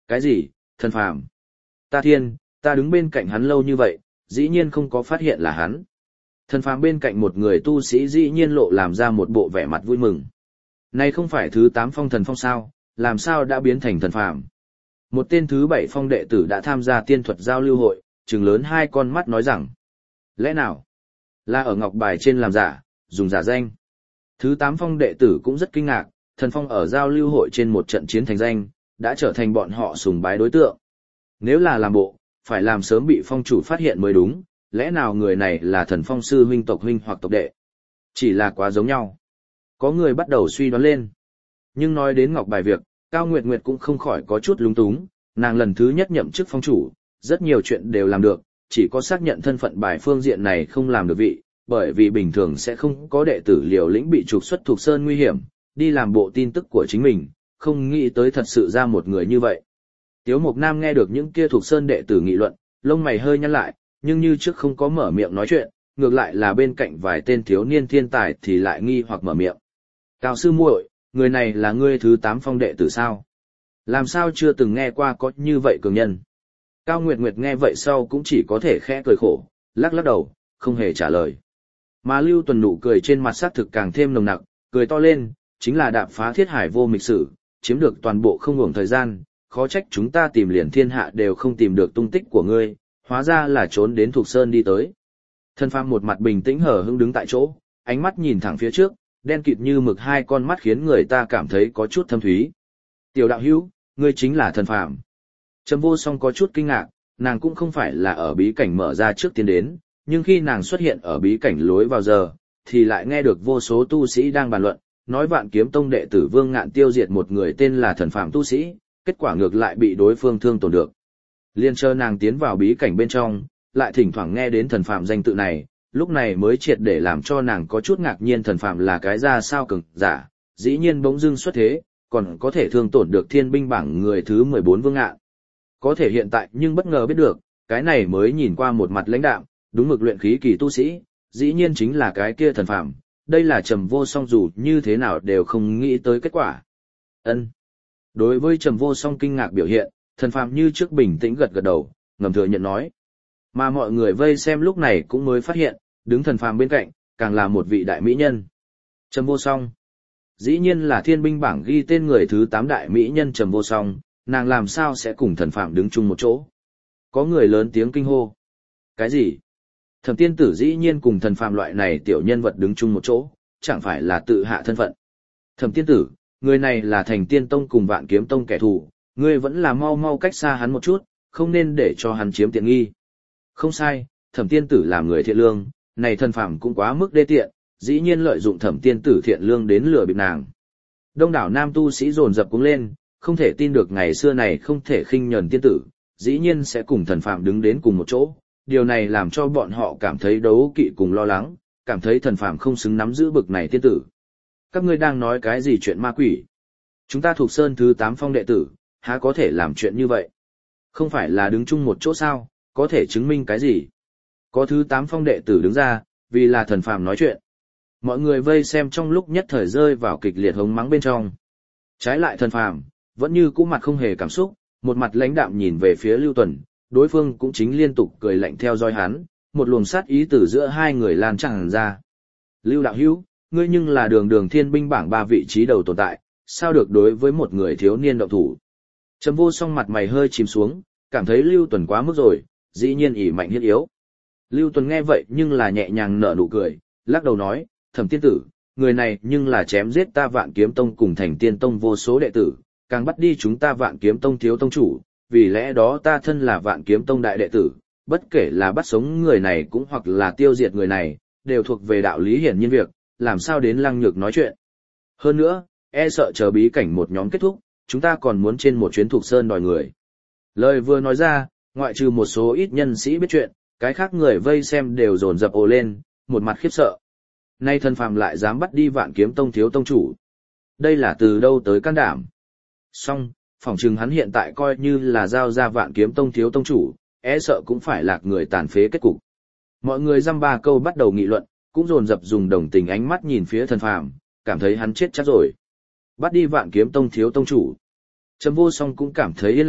Cái gì, thần phàm? Ta thiên, ta đứng bên cạnh hắn lâu như vậy, dĩ nhiên không có phát hiện là hắn. Thần phàm bên cạnh một người tu sĩ dĩ nhiên lộ làm ra một bộ vẻ mặt vui mừng. Này không phải thứ tám phong thần phong sao, làm sao đã biến thành thần phàm? Một tên thứ bảy phong đệ tử đã tham gia tiên thuật giao lưu hội, trừng lớn hai con mắt nói rằng. Lẽ nào? Là ở ngọc bài trên làm giả, dùng giả danh. Thứ tám phong đệ tử cũng rất kinh ngạc, thần phong ở giao lưu hội trên một trận chiến thành danh, đã trở thành bọn họ sùng bái đối tượng. Nếu là làm bộ, phải làm sớm bị phong chủ phát hiện mới đúng, lẽ nào người này là thần phong sư huynh tộc huynh hoặc tộc đệ? Chỉ là quá giống nhau. Có người bắt đầu suy đoán lên. Nhưng nói đến ngọc bài việc, Cao Nguyệt Nguyệt cũng không khỏi có chút lúng túng, nàng lần thứ nhất nhậm chức phong chủ, rất nhiều chuyện đều làm được, chỉ có xác nhận thân phận bài phương diện này không làm được vị, bởi vì bình thường sẽ không có đệ tử liều lĩnh bị trục xuất thuộc sơn nguy hiểm, đi làm bộ tin tức của chính mình, không nghĩ tới thật sự ra một người như vậy. Tiếu Mộc Nam nghe được những kia thuộc sơn đệ tử nghị luận, lông mày hơi nhăn lại, nhưng như trước không có mở miệng nói chuyện, ngược lại là bên cạnh vài tên thiếu niên thiên tài thì lại nghi hoặc mở miệng. Cao sư muội, người này là ngươi thứ tám phong đệ tử sao? Làm sao chưa từng nghe qua có như vậy cường nhân? Cao Nguyệt Nguyệt nghe vậy sau cũng chỉ có thể khẽ cười khổ, lắc lắc đầu, không hề trả lời. Mà Lưu Tuần nụ cười trên mặt sắc thực càng thêm nồng nặc, cười to lên, chính là đạp phá thiết hải vô mịch sử, chiếm được toàn bộ không ngủng thời gian, khó trách chúng ta tìm liền thiên hạ đều không tìm được tung tích của ngươi, hóa ra là trốn đến Thục Sơn đi tới. Thần phàm một mặt bình tĩnh hờ hững đứng tại chỗ, ánh mắt nhìn thẳng phía trước, đen kịt như mực hai con mắt khiến người ta cảm thấy có chút thâm thúy. Tiểu đạo hữu, ngươi chính là thần phàm. Trầm Vô Song có chút kinh ngạc, nàng cũng không phải là ở bí cảnh mở ra trước tiến đến, nhưng khi nàng xuất hiện ở bí cảnh lối vào giờ, thì lại nghe được vô số tu sĩ đang bàn luận, nói Vạn Kiếm Tông đệ tử Vương Ngạn tiêu diệt một người tên là thần phàm tu sĩ, kết quả ngược lại bị đối phương thương tổn được. Liên chờ nàng tiến vào bí cảnh bên trong, lại thỉnh thoảng nghe đến thần phàm danh tự này, lúc này mới triệt để làm cho nàng có chút ngạc nhiên thần phàm là cái ra sao cường giả, dĩ nhiên bỗng dưng xuất thế, còn có thể thương tổn được thiên binh bảng người thứ mười bốn Vương Ngạn. Có thể hiện tại nhưng bất ngờ biết được, cái này mới nhìn qua một mặt lãnh đạm, đúng mực luyện khí kỳ tu sĩ, dĩ nhiên chính là cái kia thần phàm, đây là Trầm Vô Song dù như thế nào đều không nghĩ tới kết quả. Ân. Đối với Trầm Vô Song kinh ngạc biểu hiện, thần phàm như trước bình tĩnh gật gật đầu, ngầm thừa nhận nói. Mà mọi người vây xem lúc này cũng mới phát hiện, đứng thần phàm bên cạnh, càng là một vị đại mỹ nhân. Trầm Vô Song. Dĩ nhiên là thiên binh bảng ghi tên người thứ tám đại mỹ nhân Trầm Vô Song, nàng làm sao sẽ cùng thần phàm đứng chung một chỗ. Có người lớn tiếng kinh hô. Cái gì? Thẩm tiên tử dĩ nhiên cùng thần phàm loại này tiểu nhân vật đứng chung một chỗ, chẳng phải là tự hạ thân phận. Thẩm tiên tử, người này là Thành Tiên Tông cùng Vạn Kiếm Tông kẻ thù, ngươi vẫn là mau mau cách xa hắn một chút, không nên để cho hắn chiếm tiện nghi. Không sai, Thẩm tiên tử là người thiện lương, này thần phàm cũng quá mức đê tiện, dĩ nhiên lợi dụng Thẩm tiên tử thiện lương đến lừa bịp nàng. Đông đảo nam tu sĩ dồn dập cũng lên, không thể tin được ngày xưa này không thể khinh nhẫn tiên tử, dĩ nhiên sẽ cùng thần phàm đứng đến cùng một chỗ. Điều này làm cho bọn họ cảm thấy đấu kỵ cùng lo lắng, cảm thấy thần phàm không xứng nắm giữ bực này tiên tử. Các ngươi đang nói cái gì chuyện ma quỷ? Chúng ta thuộc sơn thứ tám phong đệ tử, há có thể làm chuyện như vậy? Không phải là đứng chung một chỗ sao, có thể chứng minh cái gì? Có thứ tám phong đệ tử đứng ra, vì là thần phàm nói chuyện. Mọi người vây xem trong lúc nhất thời rơi vào kịch liệt hống mắng bên trong. Trái lại thần phàm, vẫn như cũ mặt không hề cảm xúc, một mặt lãnh đạm nhìn về phía Lưu Tuần, đối phương cũng chính liên tục cười lạnh theo dõi hắn, một luồng sát ý từ giữa hai người lan tràn ra. Lưu đạo hữu, ngươi nhưng là đường đường thiên binh bảng ba vị trí đầu tồn tại, sao được đối với một người thiếu niên động thủ? Trầm Vô Song mặt mày hơi chìm xuống, cảm thấy Lưu Tuần quá mức rồi, dĩ nhiên ỷ mạnh hiết yếu. Lưu Tuần nghe vậy nhưng là nhẹ nhàng nở nụ cười, lắc đầu nói, Thẩm tiên tử, người này nhưng là chém giết ta Vạn Kiếm Tông cùng Thành Tiên Tông vô số đệ tử, càng bắt đi chúng ta Vạn Kiếm Tông thiếu tông chủ, vì lẽ đó ta thân là Vạn Kiếm Tông đại đệ tử, bất kể là bắt sống người này cũng hoặc là tiêu diệt người này, đều thuộc về đạo lý hiển nhiên việc, làm sao đến Lăng Nhược nói chuyện. Hơn nữa, e sợ chờ bí cảnh một nhóm kết thúc, chúng ta còn muốn trên một chuyến thuộc sơn đòi người. Lời vừa nói ra, ngoại trừ một số ít nhân sĩ biết chuyện, cái khác người vây xem đều dồn dập ồ lên, một mặt khiếp sợ. Nay thần phàm lại dám bắt đi Vạn Kiếm Tông thiếu tông chủ. Đây là từ đâu tới can đảm? Song, phỏng chừng hắn hiện tại coi như là giao ra Vạn Kiếm Tông thiếu tông chủ, e sợ cũng phải lạc người tàn phế kết cục. Mọi người dăm ba câu bắt đầu nghị luận, cũng dồn dập dùng đồng tình ánh mắt nhìn phía thần phàm, cảm thấy hắn chết chắc rồi. Bắt đi Vạn Kiếm Tông thiếu tông chủ. Trầm Vô Song cũng cảm thấy yên lặng,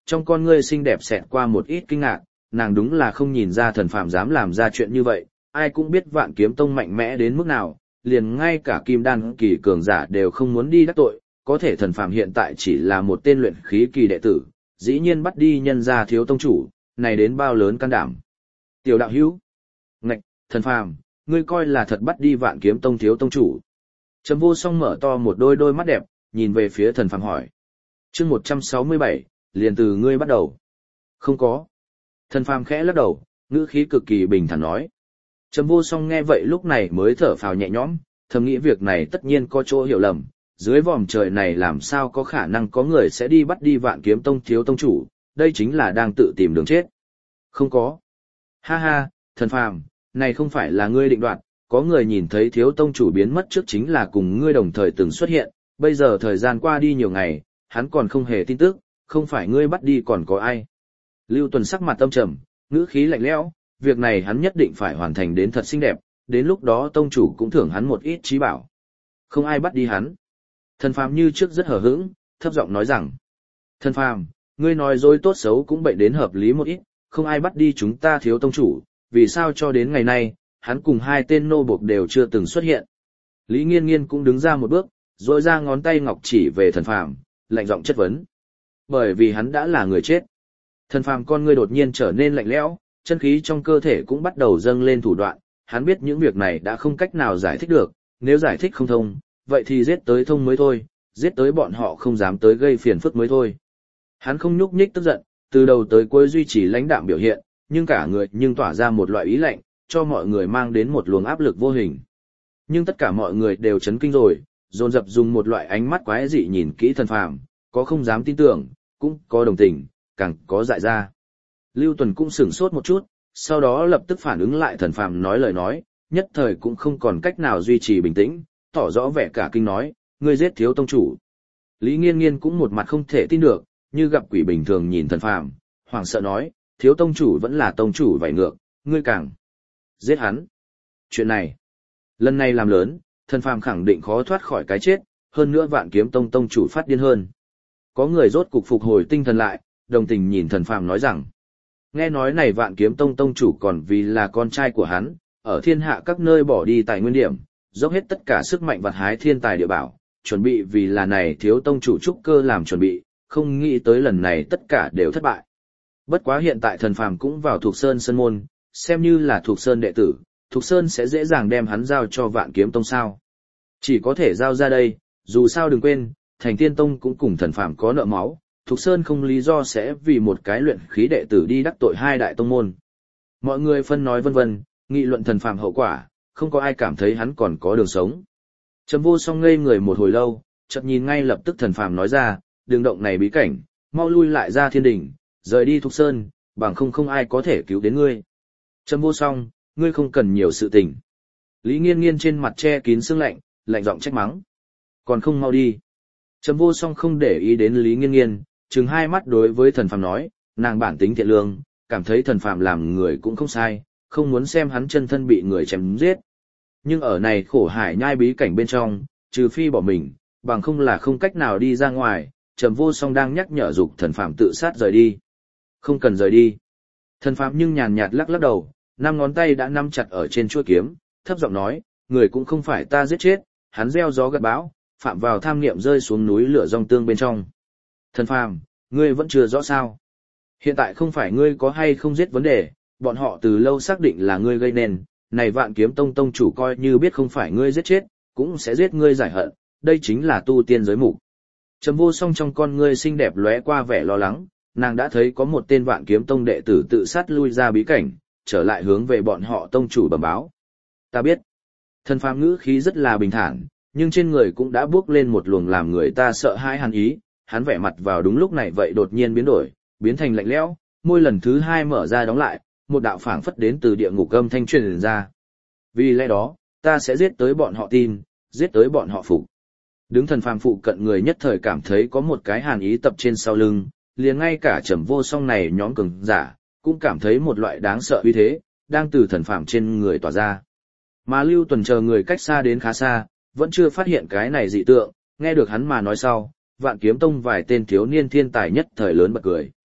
trong con ngươi xinh đẹp xẹt qua một ít kinh ngạc, nàng đúng là không nhìn ra thần phàm dám làm ra chuyện như vậy, ai cũng biết Vạn Kiếm Tông mạnh mẽ đến mức nào, liền ngay cả kim đan kỳ cường giả đều không muốn đi đắc tội, có thể thần phàm hiện tại chỉ là một tên luyện khí kỳ đệ tử, dĩ nhiên bắt đi nhân gia thiếu tông chủ, này đến bao lớn can đảm. Tiểu đạo hữu, ngạch, thần phàm, ngươi coi là thật bắt đi Vạn Kiếm Tông thiếu tông chủ. Trầm Vô Song mở to một đôi đôi mắt đẹp, nhìn về phía thần phàm hỏi. Chương một trăm sáu mươi bảy, liền từ ngươi bắt đầu. Không có. Thần phàm khẽ lắc đầu, ngữ khí cực kỳ bình thản nói. Trầm Vô Song nghe vậy lúc này mới thở phào nhẹ nhõm, thầm nghĩ việc này tất nhiên có chỗ hiểu lầm, dưới vòm trời này làm sao có khả năng có người sẽ đi bắt đi Vạn Kiếm Tông thiếu tông chủ, đây chính là đang tự tìm đường chết. Không có. Ha ha, thần phàm, này không phải là ngươi định đoạt, có người nhìn thấy thiếu tông chủ biến mất trước chính là cùng ngươi đồng thời từng xuất hiện, bây giờ thời gian qua đi nhiều ngày, hắn còn không hề tin tức, không phải ngươi bắt đi còn có ai. Lưu Tuần sắc mặt âm trầm, ngữ khí lạnh lẽo, việc này hắn nhất định phải hoàn thành đến thật xinh đẹp, đến lúc đó tông chủ cũng thưởng hắn một ít trí bảo. Không ai bắt đi hắn. Thần phàm như trước rất hờ hững, thấp giọng nói rằng. Thần phàm, ngươi nói dối tốt xấu cũng bệnh đến hợp lý một ít, không ai bắt đi chúng ta thiếu tông chủ, vì sao cho đến ngày nay, hắn cùng hai tên nô buộc đều chưa từng xuất hiện. Lý Nghiên Nghiên cũng đứng ra một bước, rồi ra ngón tay ngọc chỉ về thần phàm, lạnh giọng chất vấn. Bởi vì hắn đã là người chết. Thần phàm con ngươi đột nhiên trở nên lạnh lẽo, chân khí trong cơ thể cũng bắt đầu dâng lên thủ đoạn, hắn biết những việc này đã không cách nào giải thích được, nếu giải thích không thông, vậy thì giết tới thông mới thôi, giết tới bọn họ không dám tới gây phiền phức mới thôi. Hắn không nhúc nhích tức giận, từ đầu tới cuối duy trì lãnh đạm biểu hiện, nhưng cả người nhưng tỏa ra một loại ý lạnh, cho mọi người mang đến một luồng áp lực vô hình. Nhưng tất cả mọi người đều chấn kinh rồi, dồn dập dùng một loại ánh mắt quái dị nhìn kỹ thần phàm, có không dám tin tưởng, cũng có đồng tình, càng có dại ra. Lưu Tuần cũng sửng sốt một chút, sau đó lập tức phản ứng lại thần phàm nói lời nói, nhất thời cũng không còn cách nào duy trì bình tĩnh, tỏ rõ vẻ cả kinh nói, ngươi giết thiếu tông chủ. Lý Nghiên Nghiên cũng một mặt không thể tin được, như gặp quỷ bình thường nhìn thần phàm, hoảng sợ nói, thiếu tông chủ vẫn là tông chủ vảy ngược, ngươi càng giết hắn. Chuyện này, lần này làm lớn, thần phàm khẳng định khó thoát khỏi cái chết, hơn nữa Vạn Kiếm Tông tông chủ phát điên hơn. Có người rốt cục phục hồi tinh thần lại, đồng tình nhìn thần phàm nói rằng, nghe nói này Vạn Kiếm Tông tông chủ còn vì là con trai của hắn, ở thiên hạ các nơi bỏ đi tài nguyên điểm, dốc hết tất cả sức mạnh vặt hái thiên tài địa bảo, chuẩn bị vì là này thiếu tông chủ trúc cơ làm chuẩn bị, không nghĩ tới lần này tất cả đều thất bại. Bất quá hiện tại thần phàm cũng vào Thục Sơn Sơn môn, xem như là Thục Sơn đệ tử, Thục Sơn sẽ dễ dàng đem hắn giao cho Vạn Kiếm Tông sao. Chỉ có thể giao ra đây, dù sao đừng quên, Thành Tiên Tông cũng cùng thần phàm có nợ máu, Thục Sơn không lý do sẽ vì một cái luyện khí đệ tử đi đắc tội hai đại tông môn. Mọi người phân nói vân vân, nghị luận thần phàm hậu quả, không có ai cảm thấy hắn còn có đường sống. Trầm Vô Song ngây người một hồi lâu, chợt nhìn ngay lập tức thần phàm nói ra, đường động này bí cảnh, mau lui lại ra thiên đỉnh, rời đi Thục Sơn, bằng không không ai có thể cứu đến ngươi. Trầm Vô Song, ngươi không cần nhiều sự tình. Lý Nghiên Nghiên trên mặt che kín sương lạnh, lạnh giọng trách mắng. Còn không mau đi. Trầm Vô Song không để ý đến Lý Nghiên Nghiên, trừng hai mắt đối với thần phàm nói, nàng bản tính thiện lương, cảm thấy thần phàm làm người cũng không sai, không muốn xem hắn chân thân bị người chém giết. Nhưng ở này khổ hải nhai bí cảnh bên trong, trừ phi bỏ mình, bằng không là không cách nào đi ra ngoài, Trầm Vô Song đang nhắc nhở dục thần phàm tự sát rời đi. Không cần rời đi. Thần phàm nhưng nhàn nhạt lắc lắc đầu, năm ngón tay đã nắm chặt ở trên chuôi kiếm, thấp giọng nói, người cũng không phải ta giết chết, hắn gieo gió gặt bão, phạm vào tham niệm rơi xuống núi lửa rong tương bên trong. Thần phàm, ngươi vẫn chưa rõ sao. Hiện tại không phải ngươi có hay không giết vấn đề, bọn họ từ lâu xác định là ngươi gây nên, này Vạn Kiếm Tông tông chủ coi như biết không phải ngươi giết chết, cũng sẽ giết ngươi giải hận, đây chính là tu tiên giới mục. Trầm Vô Song trong con ngươi xinh đẹp lóe qua vẻ lo lắng, nàng đã thấy có một tên Vạn Kiếm Tông đệ tử tự sát lui ra bí cảnh, trở lại hướng về bọn họ tông chủ bẩm báo. Ta biết. Thần phàm ngữ khí rất là bình thản, nhưng trên người cũng đã bước lên một luồng làm người ta sợ hãi hàn ý, hắn vẻ mặt vào đúng lúc này vậy đột nhiên biến đổi, biến thành lạnh lẽo, môi lần thứ hai mở ra đóng lại, một đạo phảng phất đến từ địa ngục âm thanh truyền ra. Vì lẽ đó, ta sẽ giết tới bọn họ tin, giết tới bọn họ phục. Đứng thần phàm phụ cận người nhất thời cảm thấy có một cái hàn ý tập trên sau lưng, liền ngay cả Trầm Vô Song này nhóm cường giả, cũng cảm thấy một loại đáng sợ uy thế, đang từ thần phàm trên người tỏa ra. Mà Lưu Tuần chờ người cách xa đến khá xa, vẫn chưa phát hiện cái này dị tượng, nghe được hắn mà nói sau, Vạn Kiếm Tông vài tên thiếu niên thiên tài nhất thời lớn bật cười.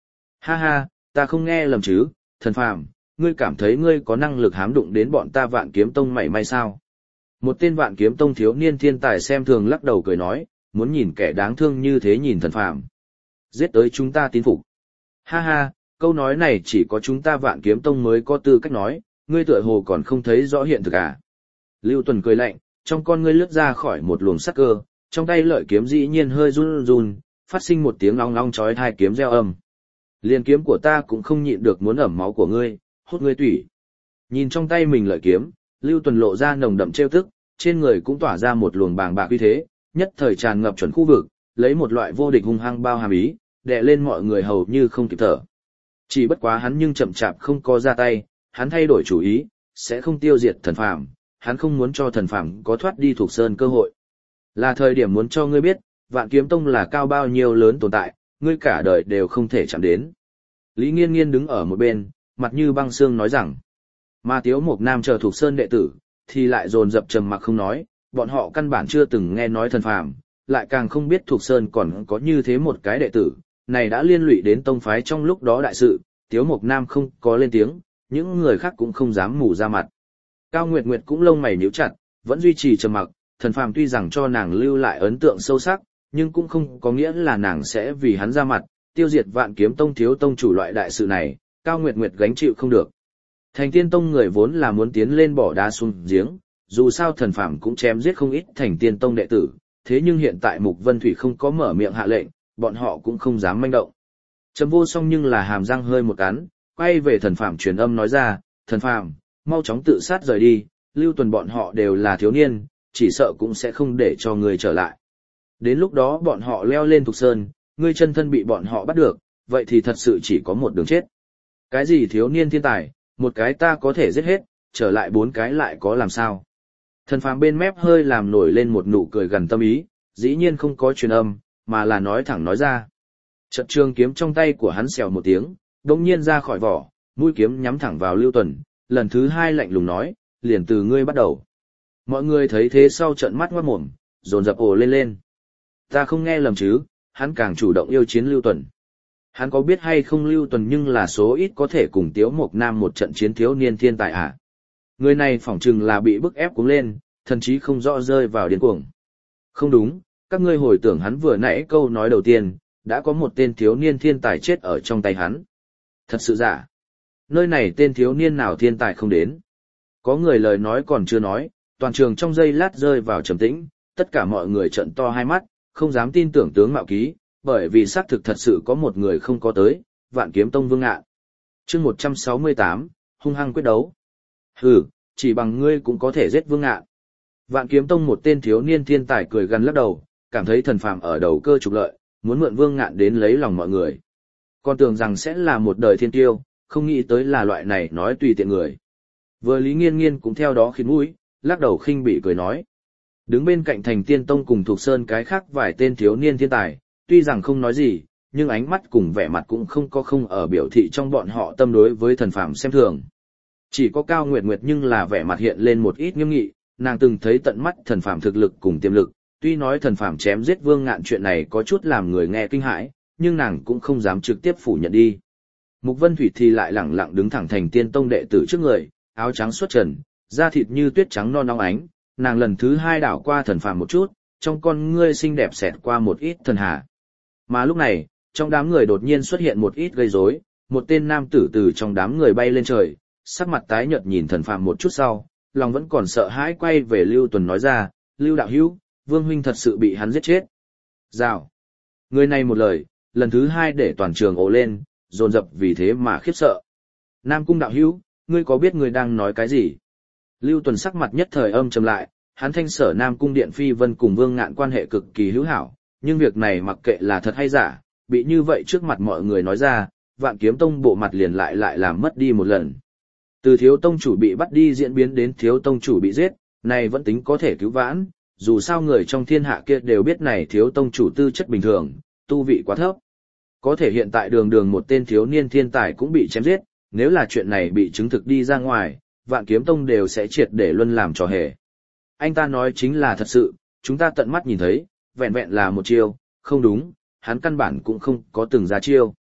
Ha ha, ta không nghe lầm chứ, thần phàm, ngươi cảm thấy ngươi có năng lực hám đụng đến bọn ta Vạn Kiếm Tông mảy may sao? Một tên Vạn Kiếm Tông thiếu niên thiên tài xem thường lắc đầu cười nói, muốn nhìn kẻ đáng thương như thế nhìn thần phàm. Giết tới chúng ta tín phục. Ha ha, câu nói này chỉ có chúng ta Vạn Kiếm Tông mới có tư cách nói, ngươi tựa hồ còn không thấy rõ hiện thực à. Lưu Tuần cười lạnh, trong con ngươi lướt ra khỏi một luồng sắc cơ, trong tay lợi kiếm dĩ nhiên hơi run run, phát sinh một tiếng long long chói tai kiếm reo âm. Liên kiếm của ta cũng không nhịn được muốn ẩm máu của ngươi, hút ngươi tủy. Nhìn trong tay mình lợi kiếm, Lưu Tuần lộ ra nồng đậm trêu tức, trên người cũng tỏa ra một luồng bàng bạc uy thế, nhất thời tràn ngập chuẩn khu vực, lấy một loại vô địch hung hăng bao hàm ý, đè lên mọi người hầu như không kịp thở. Chỉ bất quá hắn nhưng chậm chạp không có ra tay, hắn thay đổi chủ ý, sẽ không tiêu diệt thần phàm, hắn không muốn cho thần phàm có thoát đi thuộc sơn cơ hội. Là thời điểm muốn cho ngươi biết, Vạn Kiếm Tông là cao bao nhiêu lớn tồn tại, ngươi cả đời đều không thể chạm đến. Lý Nghiên Nghiên đứng ở một bên, mặt như băng xương nói rằng, mà Tiếu Mộc Nam chờ thuộc sơn đệ tử, thì lại dồn dập trầm mặc không nói, bọn họ căn bản chưa từng nghe nói thần phàm, lại càng không biết thuộc sơn còn có như thế một cái đệ tử, này đã liên lụy đến tông phái trong lúc đó đại sự, Tiếu Mộc Nam không có lên tiếng, những người khác cũng không dám mù ra mặt. Cao Nguyệt Nguyệt cũng lông mày nhíu chặt, vẫn duy trì trầm mặc, thần phàm tuy rằng cho nàng lưu lại ấn tượng sâu sắc, nhưng cũng không có nghĩa là nàng sẽ vì hắn ra mặt, tiêu diệt Vạn Kiếm Tông thiếu tông chủ loại đại sự này, Cao Nguyệt Nguyệt gánh chịu không được. Thành Tiên Tông người vốn là muốn tiến lên bỏ đá xuống giếng, dù sao thần phàm cũng chém giết không ít Thành Tiên Tông đệ tử, thế nhưng hiện tại Mục Vân Thủy không có mở miệng hạ lệnh, bọn họ cũng không dám manh động. Trầm Vô Song nhưng là hàm răng hơi một cắn, quay về thần phàm truyền âm nói ra, thần phàm, mau chóng tự sát rời đi, Lưu Tuần bọn họ đều là thiếu niên, chỉ sợ cũng sẽ không để cho người trở lại. Đến lúc đó bọn họ leo lên Thục Sơn, ngươi chân thân bị bọn họ bắt được, vậy thì thật sự chỉ có một đường chết. Cái gì thiếu niên thiên tài, một cái ta có thể giết hết, trở lại bốn cái lại có làm sao. Thần phàm bên mép hơi làm nổi lên một nụ cười gần tâm ý, dĩ nhiên không có truyền âm, mà là nói thẳng nói ra. Trận trường kiếm trong tay của hắn xèo một tiếng, đột nhiên ra khỏi vỏ, mũi kiếm nhắm thẳng vào Lưu Tuần, lần thứ hai lạnh lùng nói, liền từ ngươi bắt đầu. Mọi người thấy thế sau trận mắt ngoát mồm, dồn dập ồ lên lên. Ta không nghe lầm chứ, hắn càng chủ động yêu chiến Lưu Tuần. Hắn có biết hay không Lưu Tuần nhưng là số ít có thể cùng Tiếu Mộc Nam một trận chiến thiếu niên thiên tài à. Người này phỏng chừng là bị bức ép cuống lên, thậm chí không rõ rơi vào điên cuồng. Không đúng, các ngươi hồi tưởng hắn vừa nãy câu nói đầu tiên, đã có một tên thiếu niên thiên tài chết ở trong tay hắn. Thật sự giả. Nơi này tên thiếu niên nào thiên tài không đến. Có người lời nói còn chưa nói, toàn trường trong giây lát rơi vào trầm tĩnh, tất cả mọi người trợn to hai mắt, không dám tin tưởng tướng mạo ký, bởi vì xác thực thật sự có một người không có tới, Vạn Kiếm Tông Vương Ngạn. Chương một trăm sáu mươi tám, hung hăng quyết đấu. Hừ, chỉ bằng ngươi cũng có thể giết Vương Ngạn. Vạn Kiếm Tông một tên thiếu niên thiên tài cười gằn lắc đầu, cảm thấy thần phàm ở đầu cơ trục lợi, muốn mượn Vương Ngạn đến lấy lòng mọi người. Còn tưởng rằng sẽ là một đời thiên tiêu, không nghĩ tới là loại này nói tùy tiện người. Vừa Lý Nghiên Nghiên cũng theo đó khiến mũi, lắc đầu khinh bỉ cười nói. Đứng bên cạnh Thành Tiên Tông cùng Thục Sơn cái khác vài tên thiếu niên thiên tài, tuy rằng không nói gì, nhưng ánh mắt cùng vẻ mặt cũng không có không ở biểu thị trong bọn họ tâm đối với thần phàm xem thường. Chỉ có Cao Nguyệt Nguyệt nhưng là vẻ mặt hiện lên một ít nghiêm nghị, nàng từng thấy tận mắt thần phàm thực lực cùng tiềm lực, tuy nói thần phàm chém giết Vương Ngạn chuyện này có chút làm người nghe kinh hãi, nhưng nàng cũng không dám trực tiếp phủ nhận đi. Mục Vân Thủy thì lại lẳng lặng đứng thẳng Thành Tiên Tông đệ tử trước người, áo trắng xuất trần, da thịt như tuyết trắng non óng ánh, nàng lần thứ hai đảo qua thần phàm một chút, trong con ngươi xinh đẹp xẹt qua một ít thần hà. Mà lúc này, trong đám người đột nhiên xuất hiện một ít gây rối, một tên nam tử từ trong đám người bay lên trời, sắc mặt tái nhợt nhìn thần phàm một chút sau, lòng vẫn còn sợ hãi quay về Lưu Tuần nói ra, Lưu đạo hữu, Vương huynh thật sự bị hắn giết chết. Rào. Người này một lời, lần thứ hai để toàn trường ồ lên, dồn dập vì thế mà khiếp sợ. Nam cung đạo hữu, ngươi có biết người đang nói cái gì? Lưu Tuần sắc mặt nhất thời âm trầm lại, hắn thanh sở Nam cung Điện Phi Vân cùng Vương Ngạn quan hệ cực kỳ hữu hảo, nhưng việc này mặc kệ là thật hay giả, bị như vậy trước mặt mọi người nói ra, Vạn Kiếm Tông bộ mặt liền lại lại làm mất đi một lần. Từ thiếu tông chủ bị bắt đi diễn biến đến thiếu tông chủ bị giết, này vẫn tính có thể cứu vãn, dù sao người trong thiên hạ kia đều biết này thiếu tông chủ tư chất bình thường, tu vị quá thấp. Có thể hiện tại đường đường một tên thiếu niên thiên tài cũng bị chém giết, nếu là chuyện này bị chứng thực đi ra ngoài, Vạn Kiếm Tông đều sẽ triệt để luân làm trò hề. Anh ta nói chính là thật sự, chúng ta tận mắt nhìn thấy, vẹn vẹn là một chiêu, không đúng, hắn căn bản cũng không có từng ra chiêu.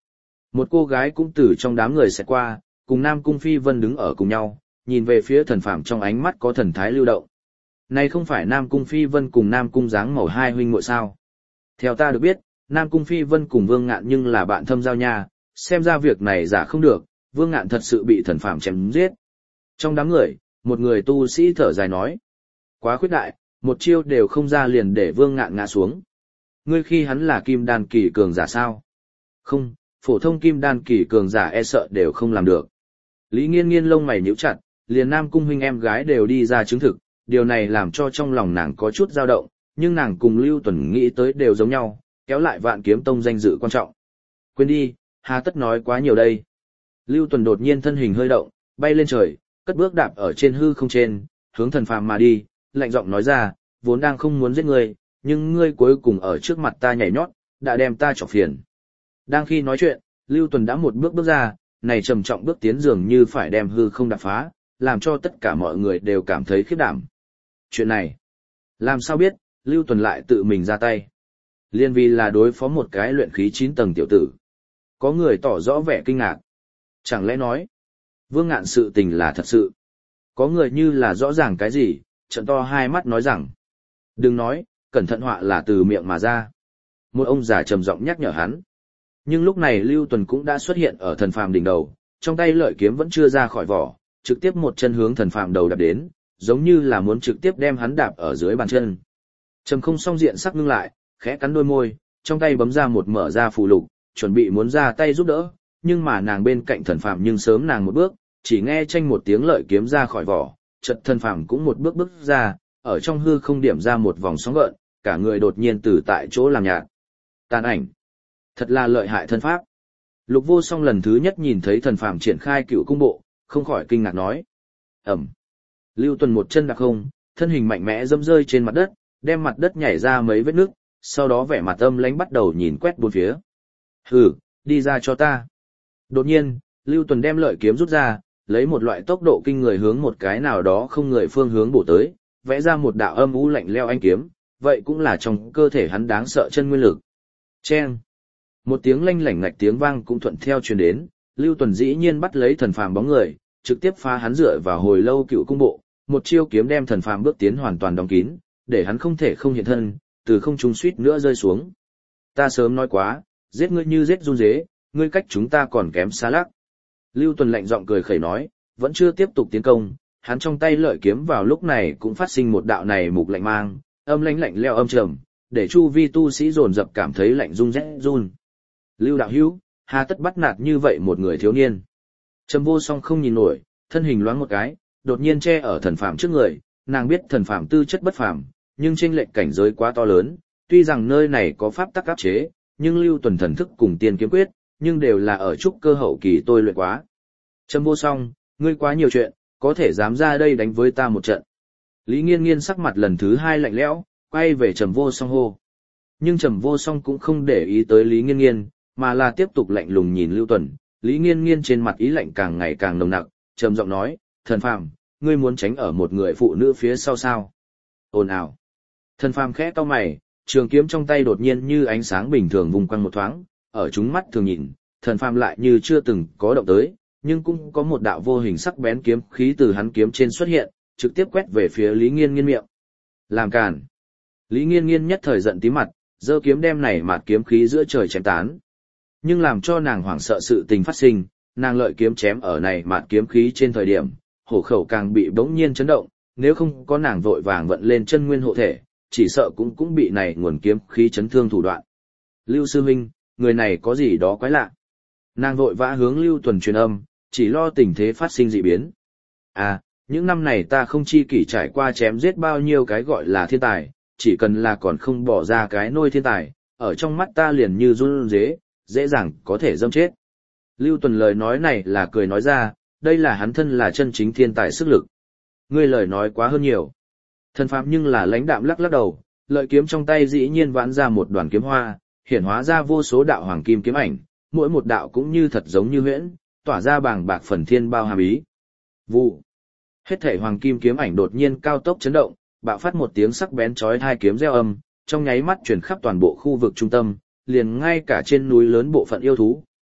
Một cô gái cũng từ trong đám người sẽ qua, cùng Nam Cung Phi Vân đứng ở cùng nhau, nhìn về phía thần phàm trong ánh mắt có thần thái lưu động. Này không phải Nam Cung Phi Vân cùng Nam Cung Giáng Màu hai huynh muội sao? Theo ta được biết, Nam Cung Phi Vân cùng Vương Ngạn nhưng là bạn thâm giao nha, xem ra việc này giả không được, Vương Ngạn thật sự bị thần phàm chém giết. Trong đám người, một người tu sĩ thở dài nói. Quá khuyết đại, một chiêu đều không ra liền để Vương Ngạn ngã xuống. Ngươi khi hắn là kim đan kỳ cường giả sao? Không, phổ thông kim đan kỳ cường giả e sợ đều không làm được. Lý Nghiên Nghiên lông mày nhíu chặt, liền Nam Cung huynh em gái đều đi ra chứng thực, điều này làm cho trong lòng nàng có chút dao động, nhưng nàng cùng Lưu Tuần nghĩ tới đều giống nhau, kéo lại Vạn Kiếm Tông danh dự quan trọng. Quên đi, hà tất nói quá nhiều đây. Lưu Tuần đột nhiên thân hình hơi động, bay lên trời, cất bước đạp ở trên hư không trên, hướng thần phàm mà đi, lạnh giọng nói ra, vốn đang không muốn giết ngươi, nhưng ngươi cuối cùng ở trước mặt ta nhảy nhót, đã đem ta chọc phiền. Đang khi nói chuyện, Lưu Tuần đã một bước bước ra, này trầm trọng bước tiến dường như phải đem hư không đạp phá, làm cho tất cả mọi người đều cảm thấy khiếp đảm. Chuyện này, làm sao biết, Lưu Tuần lại tự mình ra tay. Liên vì là đối phó một cái luyện khí chín tầng tiểu tử. Có người tỏ rõ vẻ kinh ngạc. Chẳng lẽ nói, Vương Ngạn sự tình là thật sự. Có người như là rõ ràng cái gì, trợn to hai mắt nói rằng. Đừng nói, cẩn thận họa là từ miệng mà ra. Một ông già trầm giọng nhắc nhở hắn. Nhưng lúc này Lưu Tuần cũng đã xuất hiện ở thần phàm đỉnh đầu, trong tay lợi kiếm vẫn chưa ra khỏi vỏ, trực tiếp một chân hướng thần phàm đầu đạp đến, giống như là muốn trực tiếp đem hắn đạp ở dưới bàn chân. Trầm Không song diện sắc ngưng lại, khẽ cắn đôi môi, trong tay bấm ra một mở ra phù lục, chuẩn bị muốn ra tay giúp đỡ, nhưng mà nàng bên cạnh thần phàm nhưng sớm nàng một bước, chỉ nghe chanh một tiếng lợi kiếm ra khỏi vỏ, chợt thần phàm cũng một bước bước ra, ở trong hư không điểm ra một vòng sóng gợn, cả người đột nhiên từ tại chỗ làm nhạt. Tàn ảnh. Thật là lợi hại thân pháp. Lục Vô Song lần thứ nhất nhìn thấy thần phàm triển khai cựu cung bộ, không khỏi kinh ngạc nói. Ẩm. Lưu Tuần một chân đạp không, thân hình mạnh mẽ dẫm rơi trên mặt đất, đem mặt đất nhảy ra mấy vết nước, sau đó vẻ mặt âm lãnh bắt đầu nhìn quét bốn phía. Hừ, đi ra cho ta. Đột nhiên, Lưu Tuần đem lợi kiếm rút ra, lấy một loại tốc độ kinh người hướng một cái nào đó không người phương hướng bổ tới, vẽ ra một đạo âm u lạnh lẽo ánh kiếm, vậy cũng là trong cơ thể hắn đáng sợ chân nguyên lực. Chen. Một tiếng lanh lảnh ngạch tiếng vang cũng thuận theo truyền đến, Lưu Tuần dĩ nhiên bắt lấy thần phàm bóng người, trực tiếp phá hắn dựa vào hồi lâu cựu cung bộ, một chiêu kiếm đem thần phàm bước tiến hoàn toàn đóng kín, để hắn không thể không hiện thân, từ không trung suýt nữa rơi xuống. Ta sớm nói quá, giết ngươi như giết run dế, ngươi cách chúng ta còn kém xa lắc. Lưu Tuần lạnh giọng cười khẩy nói, vẫn chưa tiếp tục tiến công, hắn trong tay lợi kiếm vào lúc này cũng phát sinh một đạo này mục lạnh mang, âm lãnh lạnh lẽo âm trầm, để chu vi tu sĩ dồn dập cảm thấy lạnh run rét run. Lưu đạo hữu, hà tất bắt nạt như vậy một người thiếu niên. Trầm Vô Song không nhìn nổi, thân hình loáng một cái, đột nhiên che ở thần phàm trước người, nàng biết thần phàm tư chất bất phàm, nhưng chênh lệch cảnh giới quá to lớn, tuy rằng nơi này có pháp tắc áp chế, nhưng Lưu Tuần thần thức cùng tiên kiếm quyết, nhưng đều là ở trúc cơ hậu kỳ tôi luyện quá. Trầm Vô Song, ngươi quá nhiều chuyện, có thể dám ra đây đánh với ta một trận. Lý Nghiên Nghiên sắc mặt lần thứ hai lạnh lẽo, quay về Trầm Vô Song hô. Nhưng Trầm Vô Song cũng không để ý tới Lý Nghiên Nghiên, mà là tiếp tục lạnh lùng nhìn Lưu Tuần. Lý Nghiên Nghiên trên mặt ý lạnh càng ngày càng nồng nặc, trầm giọng nói, thần phàm, ngươi muốn tránh ở một người phụ nữ phía sau sao? Ồn ào. Thần phàm khẽ cau mày, trường kiếm trong tay đột nhiên như ánh sáng bình thường vùng quanh một thoáng, ở chúng mắt thường nhìn, thần phàm lại như chưa từng có động tới, nhưng cũng có một đạo vô hình sắc bén kiếm khí từ hắn kiếm trên xuất hiện, trực tiếp quét về phía Lý Nghiên Nghiên miệng. Làm càn. Lý Nghiên Nghiên nhất thời giận tím mặt, giơ kiếm đem này mạt kiếm khí giữa trời chém tán. Nhưng làm cho nàng hoảng sợ sự tình phát sinh, nàng lợi kiếm chém ở này mạt kiếm khí trên thời điểm, hổ khẩu càng bị bỗng nhiên chấn động, nếu không có nàng vội vàng vận lên chân nguyên hộ thể, chỉ sợ cũng cũng bị này nguồn kiếm khí chấn thương thủ đoạn. Lưu sư huynh, người này có gì đó quái lạ. Nàng vội vã hướng Lưu Tuần truyền âm, chỉ lo tình thế phát sinh dị biến. À, những năm này ta không chi kỷ trải qua chém giết bao nhiêu cái gọi là thiên tài, chỉ cần là còn không bỏ ra cái nôi thiên tài, ở trong mắt ta liền như run dế, dễ dàng có thể dâm chết. Lưu Tuần lời nói này là cười nói ra, đây là hắn thân là chân chính thiên tài sức lực. Ngươi lời nói quá hơn nhiều. Thần pháp nhưng là lãnh đạm lắc lắc đầu, lợi kiếm trong tay dĩ nhiên vãn ra một đoàn kiếm hoa, hiển hóa ra vô số đạo hoàng kim kiếm ảnh, mỗi một đạo cũng như thật giống như huyễn, tỏa ra bàng bạc phần thiên bao hàm ý. Vụ. Hết thảy hoàng kim kiếm ảnh đột nhiên cao tốc chấn động, bạo phát một tiếng sắc bén chói tai kiếm reo âm, trong nháy mắt truyền khắp toàn bộ khu vực trung tâm, liền ngay cả trên núi lớn bộ phận yêu thú,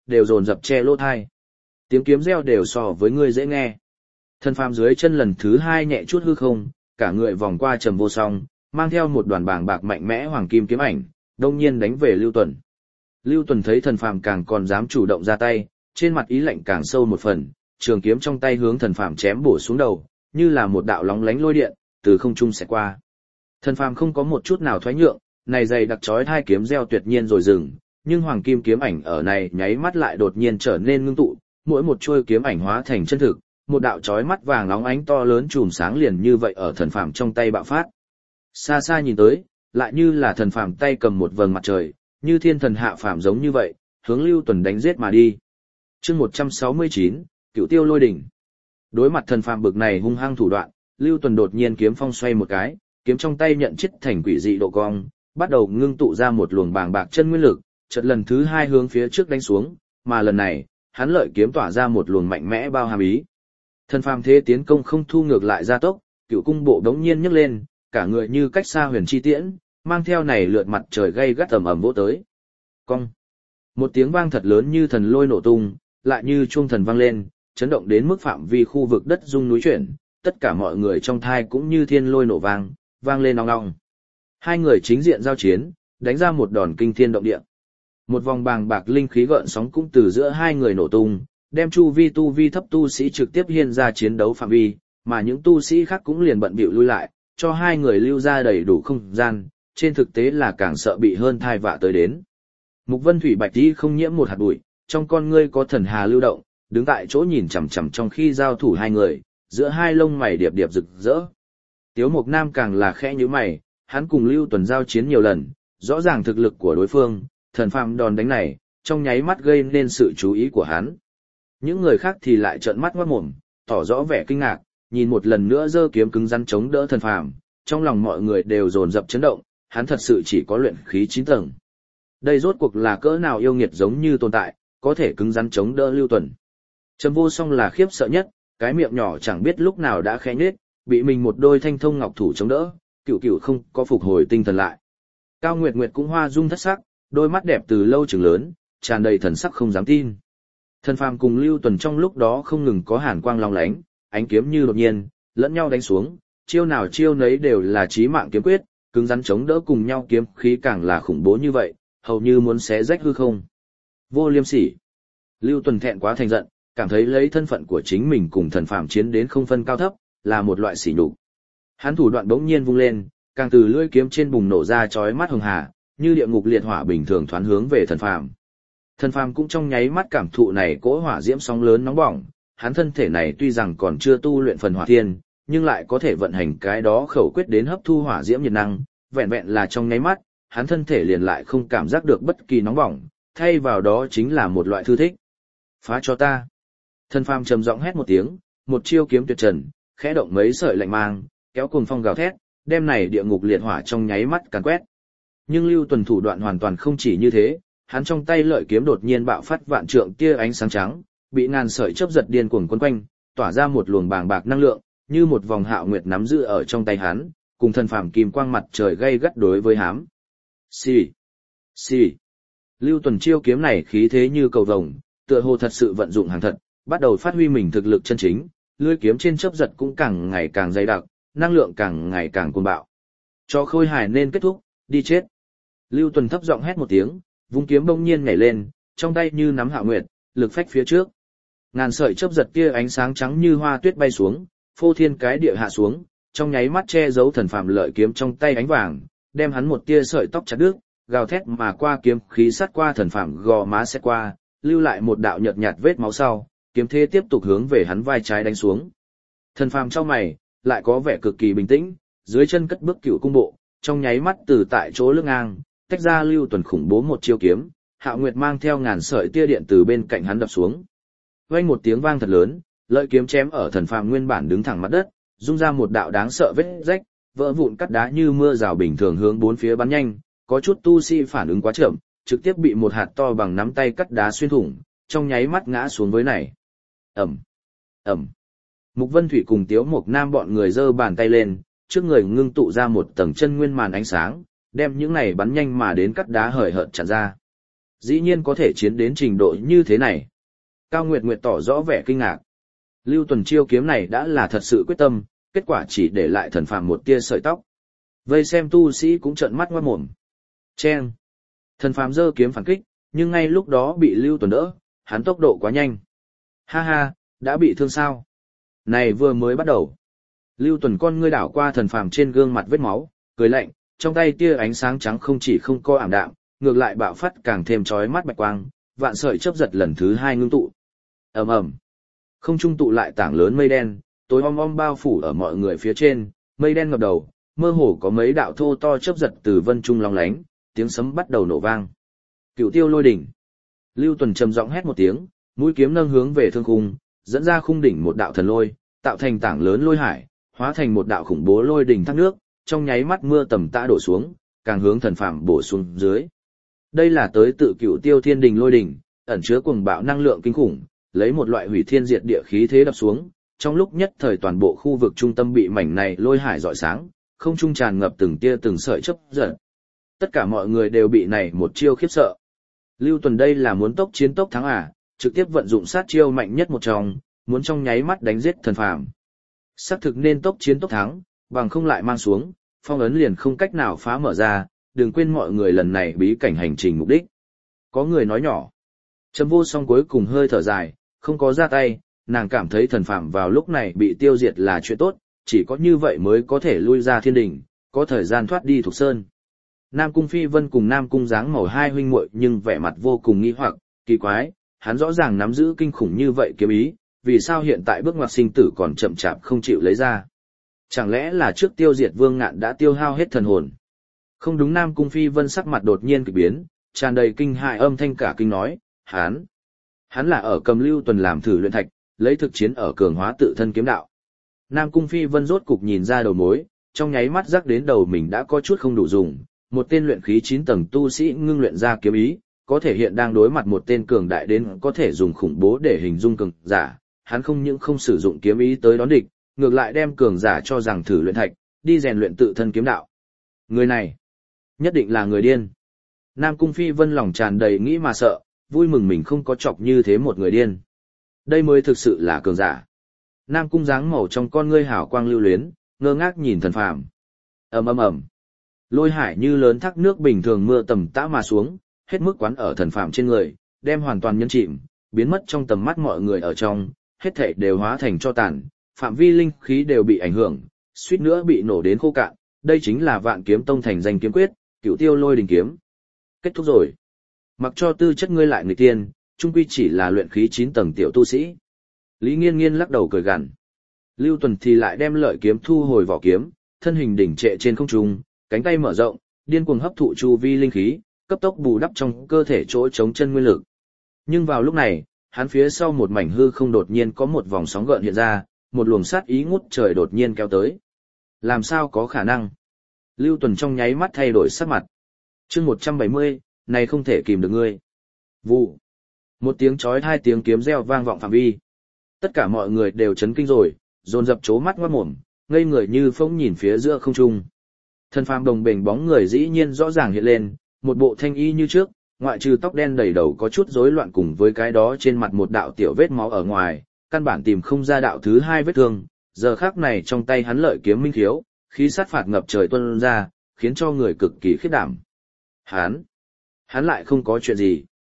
đều dồn dập che lỗ thai. Tiếng kiếm reo đều so với ngươi dễ nghe. Thần phàm dưới chân lần thứ hai nhẹ chút hư không, cả người vòng qua trầm vô song, mang theo một đoàn bàng bạc mạnh mẽ hoàng kim kiếm ảnh, đông nhiên đánh về Lưu Tuần. Lưu Tuần thấy thần phàm càng còn dám chủ động ra tay, trên mặt ý lạnh càng sâu một phần, trường kiếm trong tay hướng thần phàm chém bổ xuống đầu, như là một đạo lóng lánh lôi điện, từ không trung sẽ qua. Thần phàm không có một chút nào thoái nhượng, này dày đặc chói hai kiếm reo tuyệt nhiên rồi dừng, nhưng hoàng kim kiếm ảnh ở này nháy mắt lại đột nhiên trở nên ngưng tụ, mỗi một chuôi kiếm ảnh hóa thành chân thực, một đạo chói mắt vàng nóng ánh to lớn chùm sáng liền như vậy ở thần phàm trong tay bạo phát. Xa xa nhìn tới, lại như là thần phàm tay cầm một vầng mặt trời, như thiên thần hạ phàm giống như vậy, hướng Lưu Tuần đánh giết mà đi. Chương một trăm sáu mươi chín, Cựu Tiêu Lôi đỉnh. Đối mặt thần phàm bực này hung hăng thủ đoạn, Lưu Tuần đột nhiên kiếm phong xoay một cái, kiếm trong tay nhận chít thành quỷ dị độ cong, bắt đầu ngưng tụ ra một luồng bàng bạc chân nguyên lực, chợt lần thứ hai hướng phía trước đánh xuống, mà lần này, hắn lợi kiếm tỏa ra một luồng mạnh mẽ bao hàm ý. Thần phàm thế tiến công không thu ngược lại gia tốc, cựu cung bộ đống nhiên nhấc lên, cả người như cách xa huyền chi tiễn, mang theo này lượt mặt trời gay gắt ầm ầm vỗ tới. Cong. Một tiếng vang thật lớn như thần lôi nổ tung, lại như chuông thần vang lên, chấn động đến mức phạm vi khu vực đất rung núi chuyển, tất cả mọi người trong thai cũng như thiên lôi nổ vang, vang lên ong ong. Hai người chính diện giao chiến, đánh ra một đòn kinh thiên động địa. Một vòng bàng bạc linh khí gợn sóng cũng từ giữa hai người nổ tung, đem chu vi tu vi thấp tu sĩ trực tiếp hiên ra chiến đấu phạm vi, mà những tu sĩ khác cũng liền bận bịu lui lại, cho hai người lưu ra đầy đủ không gian, trên thực tế là càng sợ bị hơn thai vạ tới đến. Mục Vân Thủy bạch tí không nhiễm một hạt bụi, trong con ngươi có thần hà lưu động, đứng tại chỗ nhìn chằm chằm trong khi giao thủ hai người, giữa hai lông mày điệp điệp rực rỡ. Tiếu Mộc Nam càng là khẽ nhíu mày, hắn cùng Lưu Tuần giao chiến nhiều lần, rõ ràng thực lực của đối phương, thần phàm đòn đánh này, trong nháy mắt gây nên sự chú ý của hắn. Những người khác thì lại trợn mắt ngoát mồm, tỏ rõ vẻ kinh ngạc, nhìn một lần nữa giơ kiếm cứng rắn chống đỡ thần phàm, trong lòng mọi người đều dồn dập chấn động, hắn thật sự chỉ có luyện khí chín tầng. Đây rốt cuộc là cỡ nào yêu nghiệt giống như tồn tại, có thể cứng rắn chống đỡ Lưu Tuần. Trầm Vô Song là khiếp sợ nhất, cái miệng nhỏ chẳng biết lúc nào đã khẽ nhếch, bị mình một đôi thanh thông ngọc thủ chống đỡ, cựu cựu không có phục hồi tinh thần lại. Cao Nguyệt Nguyệt cũng hoa dung thất sắc, đôi mắt đẹp từ lâu trừng lớn, tràn đầy thần sắc không dám tin. Thần phàm cùng Lưu Tuần trong lúc đó không ngừng có hàn quang long lánh, ánh kiếm như đột nhiên, lẫn nhau đánh xuống, chiêu nào chiêu nấy đều là chí mạng kiếm quyết, cứng rắn chống đỡ cùng nhau kiếm khí càng là khủng bố như vậy, hầu như muốn xé rách hư không. Vô liêm sỉ. Lưu Tuần thẹn quá thành giận, cảm thấy lấy thân phận của chính mình cùng thần phàm chiến đến không phân cao thấp, là một loại sỉ nhục. Hắn thủ đoạn bỗng nhiên vung lên, càng từ lưỡi kiếm trên bùng nổ ra chói mắt hồng hà, như địa ngục liệt hỏa bình thường thoán hướng về thần phàm. Thần phàm cũng trong nháy mắt cảm thụ này cỗ hỏa diễm sóng lớn nóng bỏng, hắn thân thể này tuy rằng còn chưa tu luyện phần hỏa thiên, nhưng lại có thể vận hành cái đó khẩu quyết đến hấp thu hỏa diễm nhiệt năng, vẹn vẹn là trong nháy mắt, hắn thân thể liền lại không cảm giác được bất kỳ nóng bỏng, thay vào đó chính là một loại thư thích. Phá cho ta. Thần phàm trầm giọng hét một tiếng, một chiêu kiếm tuyệt trần, khẽ động mấy sợi lạnh mang, kéo cuồng phong gào thét, đem này địa ngục liệt hỏa trong nháy mắt càn quét. Nhưng Lưu Tuần thủ đoạn hoàn toàn không chỉ như thế, hắn trong tay lợi kiếm đột nhiên bạo phát vạn trượng tia ánh sáng trắng, bị ngàn sợi chớp giật điên cuồng quấn quanh, tỏa ra một luồng bàng bạc năng lượng, như một vòng hạo nguyệt nắm giữ ở trong tay hắn, cùng thần phàm kim quang mặt trời gay gắt đối với hám. Xì, xì. Lưu Tuần chiêu kiếm này khí thế như cầu vồng, tựa hồ thật sự vận dụng hàng thật, bắt đầu phát huy mình thực lực chân chính, lưỡi kiếm trên chớp giật cũng càng ngày càng dày đặc, năng lượng càng ngày càng cuồng bạo. Cho khôi hài nên kết thúc, đi chết. Lưu Tuần thấp giọng hét một tiếng, vung kiếm bỗng nhiên nhảy lên, trong tay như nắm hạo nguyệt, lực phách phía trước. Ngàn sợi chớp giật kia ánh sáng trắng như hoa tuyết bay xuống, phô thiên cái địa hạ xuống, trong nháy mắt che giấu thần phàm lợi kiếm trong tay ánh vàng, đem hắn một tia sợi tóc chặt đứt, gào thét mà qua kiếm khí sát qua thần phàm gò má xét qua, lưu lại một đạo nhợt nhạt vết máu sau, kiếm thế tiếp tục hướng về hắn vai trái đánh xuống. Thần phàm trong mày, lại có vẻ cực kỳ bình tĩnh, dưới chân cất bước cựu cung bộ, trong nháy mắt từ tại chỗ lưng ngang, tách ra Lưu Tuần khủng bố một chiêu kiếm, Hạo Nguyệt mang theo ngàn sợi tia điện từ bên cạnh hắn đập xuống. Vang một tiếng vang thật lớn, lợi kiếm chém ở thần phàm nguyên bản đứng thẳng mặt đất, rung ra một đạo đáng sợ vết rách, vỡ vụn cắt đá như mưa rào bình thường hướng bốn phía bắn nhanh, có chút tu sĩ phản ứng quá chậm, trực tiếp bị một hạt to bằng nắm tay cắt đá xuyên thủng, trong nháy mắt ngã xuống với này. Ầm, ầm. Mục Vân Thủy cùng Tiếu Mộc Nam bọn người giơ bàn tay lên, trước người ngưng tụ ra một tầng chân nguyên màn ánh sáng, đem những này bắn nhanh mà đến cắt đá hời hợt chặn ra. Dĩ nhiên có thể chiến đến trình độ như thế này. Cao Nguyệt Nguyệt tỏ rõ vẻ kinh ngạc. Lưu Tuần chiêu kiếm này đã là thật sự quyết tâm, kết quả chỉ để lại thần phàm một tia sợi tóc. Vây xem tu sĩ cũng trợn mắt ngoát mồm. Chen! Thần phàm giơ kiếm phản kích, nhưng ngay lúc đó bị Lưu Tuần đỡ, hắn tốc độ quá nhanh. Ha ha, đã bị thương sao? Này vừa mới bắt đầu. Lưu Tuần con ngươi đảo qua thần phàm trên gương mặt vết máu, cười lạnh, trong tay tia ánh sáng trắng không chỉ không co ảm đạm, ngược lại bạo phát càng thêm chói mắt bạch quang, vạn sợi chớp giật lần thứ hai ngưng tụ. Ầm ầm. Không trung tụ lại tảng lớn mây đen, tối om om bao phủ ở mọi người phía trên, mây đen ngập đầu, mơ hồ có mấy đạo thô to chớp giật từ vân trung long lánh, tiếng sấm bắt đầu nổ vang. Cửu Tiêu Lôi đỉnh. Lưu Tuần trầm giọng hét một tiếng, mũi kiếm nâng hướng về thương khung, dẫn ra khung đỉnh một đạo thần lôi, tạo thành tảng lớn lôi hải, hóa thành một đạo khủng bố lôi đỉnh thác nước, trong nháy mắt mưa tầm tã đổ xuống, càng hướng thần phàm bổ xuống dưới. Đây là tới tự Cửu Tiêu Thiên Đình Lôi đỉnh, ẩn chứa cuồng bạo năng lượng kinh khủng, lấy một loại hủy thiên diệt địa khí thế đập xuống, trong lúc nhất thời toàn bộ khu vực trung tâm bị mảnh này lôi hải rọi sáng, không trung tràn ngập từng tia từng sợi chớp giật. Tất cả mọi người đều bị này một chiêu khiếp sợ. Lưu Tuần đây là muốn tốc chiến tốc thắng à, trực tiếp vận dụng sát chiêu mạnh nhất một trong, muốn trong nháy mắt đánh giết thần phàm. Xác thực nên tốc chiến tốc thắng, bằng không lại mang xuống, phong ấn liền không cách nào phá mở ra, đừng quên mọi người lần này bí cảnh hành trình mục đích. Có người nói nhỏ. Trầm Vô Song cuối cùng hơi thở dài, không có ra tay, nàng cảm thấy thần phàm vào lúc này bị tiêu diệt là chuyện tốt, chỉ có như vậy mới có thể lui ra thiên đình, có thời gian thoát đi Thục Sơn. Nam Cung Phi Vân cùng Nam Cung Giáng Màu hai huynh muội nhưng vẻ mặt vô cùng nghi hoặc, kỳ quái, hắn rõ ràng nắm giữ kinh khủng như vậy kiếm ý, vì sao hiện tại bước ngoặt sinh tử còn chậm chạp không chịu lấy ra? Chẳng lẽ là trước tiêu diệt Vương Ngạn đã tiêu hao hết thần hồn? Không đúng, Nam Cung Phi Vân sắc mặt đột nhiên kỳ biến, tràn đầy kinh hại âm thanh cả kinh nói, hắn, hắn là ở cầm Lưu Tuần làm thử luyện thạch, lấy thực chiến ở cường hóa tự thân kiếm đạo. Nam Cung Phi Vân rốt cục nhìn ra đầu mối, trong nháy mắt rắc đến đầu mình đã có chút không đủ dùng, một tên luyện khí chín tầng tu sĩ ngưng luyện ra kiếm ý, có thể hiện đang đối mặt một tên cường đại đến có thể dùng khủng bố để hình dung cường giả, hắn không những không sử dụng kiếm ý tới đón địch, ngược lại đem cường giả cho rằng thử luyện thạch, đi rèn luyện tự thân kiếm đạo. Người này, nhất định là người điên. Nam Cung Phi Vân lòng tràn đầy nghĩ mà sợ, vui mừng mình không có chọc như thế một người điên. Đây mới thực sự là cường giả. Nam Cung Giáng Màu trong con ngươi hào quang lưu luyến, ngơ ngác nhìn thần phàm. Ầm ầm ầm. Lôi hải như lớn thác nước bình thường mưa tầm tã mà xuống, hết mức quán ở thần phàm trên người, đem hoàn toàn nhấn chìm, biến mất trong tầm mắt mọi người ở trong, hết thảy đều hóa thành tro tàn, phạm vi linh khí đều bị ảnh hưởng, suýt nữa bị nổ đến khô cạn. Đây chính là Vạn Kiếm Tông thành danh kiếm quyết, Cửu Tiêu Lôi đỉnh kiếm. Kết thúc rồi. Mặc cho tư chất ngươi lại người tiên, chung quy chỉ là luyện khí chín tầng tiểu tu sĩ. Lý Nghiên Nghiên lắc đầu cười gằn. Lưu Tuần thì lại đem lợi kiếm thu hồi vỏ kiếm, thân hình đỉnh trệ trên không trung, cánh tay mở rộng, điên cuồng hấp thụ chu vi linh khí, cấp tốc bù đắp trong cơ thể chỗ chống chân nguyên lực. Nhưng vào lúc này, hắn phía sau một mảnh hư không đột nhiên có một vòng sóng gợn hiện ra, một luồng sát ý ngút trời đột nhiên kéo tới. Làm sao có khả năng? Lưu Tuần trong nháy mắt thay đổi sắc mặt. Chương một trăm bảy mươi, này không thể kìm được ngươi. Vụ. Một tiếng chói hai tiếng kiếm reo vang vọng phạm vi. Tất cả mọi người đều chấn kinh rồi, dồn dập chố mắt ngoát mồm, ngây người như phỗng nhìn phía giữa không trung. Thân phàm đồng bền bóng người dĩ nhiên rõ ràng hiện lên, một bộ thanh y như trước, ngoại trừ tóc đen đầy đầu có chút rối loạn cùng với cái đó trên mặt một đạo tiểu vết máu ở ngoài, căn bản tìm không ra đạo thứ hai vết thương. Giờ khắc này trong tay hắn lợi kiếm minh khiếu, khí sát phạt ngập trời tuôn ra, khiến cho người cực kỳ khiếp đảm. Hắn, hắn lại không có chuyện gì.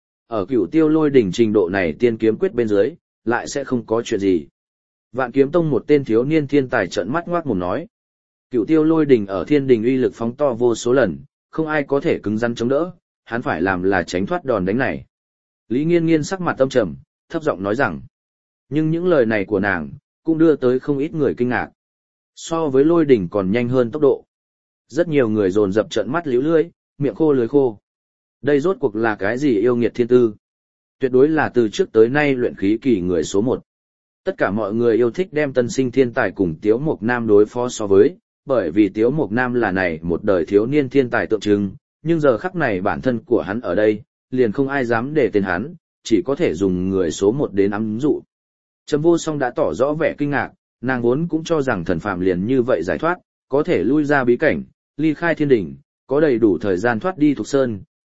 Ở Cửu Tiêu Lôi đỉnh trình độ này tiên kiếm quyết bên dưới, lại sẽ không có chuyện gì. Vạn Kiếm Tông một tên thiếu niên thiên tài trợn mắt ngoác mồm nói. Cửu Tiêu Lôi đỉnh ở thiên đình uy lực phóng to vô số lần, không ai có thể cứng rắn chống đỡ, hắn phải làm là tránh thoát đòn đánh này. Lý Nghiên Nghiên sắc mặt âm trầm, thấp giọng nói rằng. Nhưng những lời này của nàng, cũng đưa tới không ít người kinh ngạc. So với Lôi đỉnh còn nhanh hơn tốc độ. Rất nhiều người dồn dập trợn mắt liễu lưỡi, miệng khô lưỡi khô. Đây rốt cuộc là cái gì yêu nghiệt thiên tư? Tuyệt đối là từ trước tới nay luyện khí kỳ người số một. Tất cả mọi người yêu thích đem tân sinh thiên tài cùng Tiếu Mộc Nam đối phó so với, bởi vì Tiếu Mộc Nam là này một đời thiếu niên thiên tài tượng trưng, nhưng giờ khắc này bản thân của hắn ở đây, liền không ai dám để tên hắn, chỉ có thể dùng người số một đến ám dụ. Trầm Vô Song đã tỏ rõ vẻ kinh ngạc, nàng vốn cũng cho rằng thần phàm liền như vậy giải thoát, có thể lui ra bí cảnh, ly khai thiên đỉnh, có đầy đủ thời gian thoát đi Thục Sơn,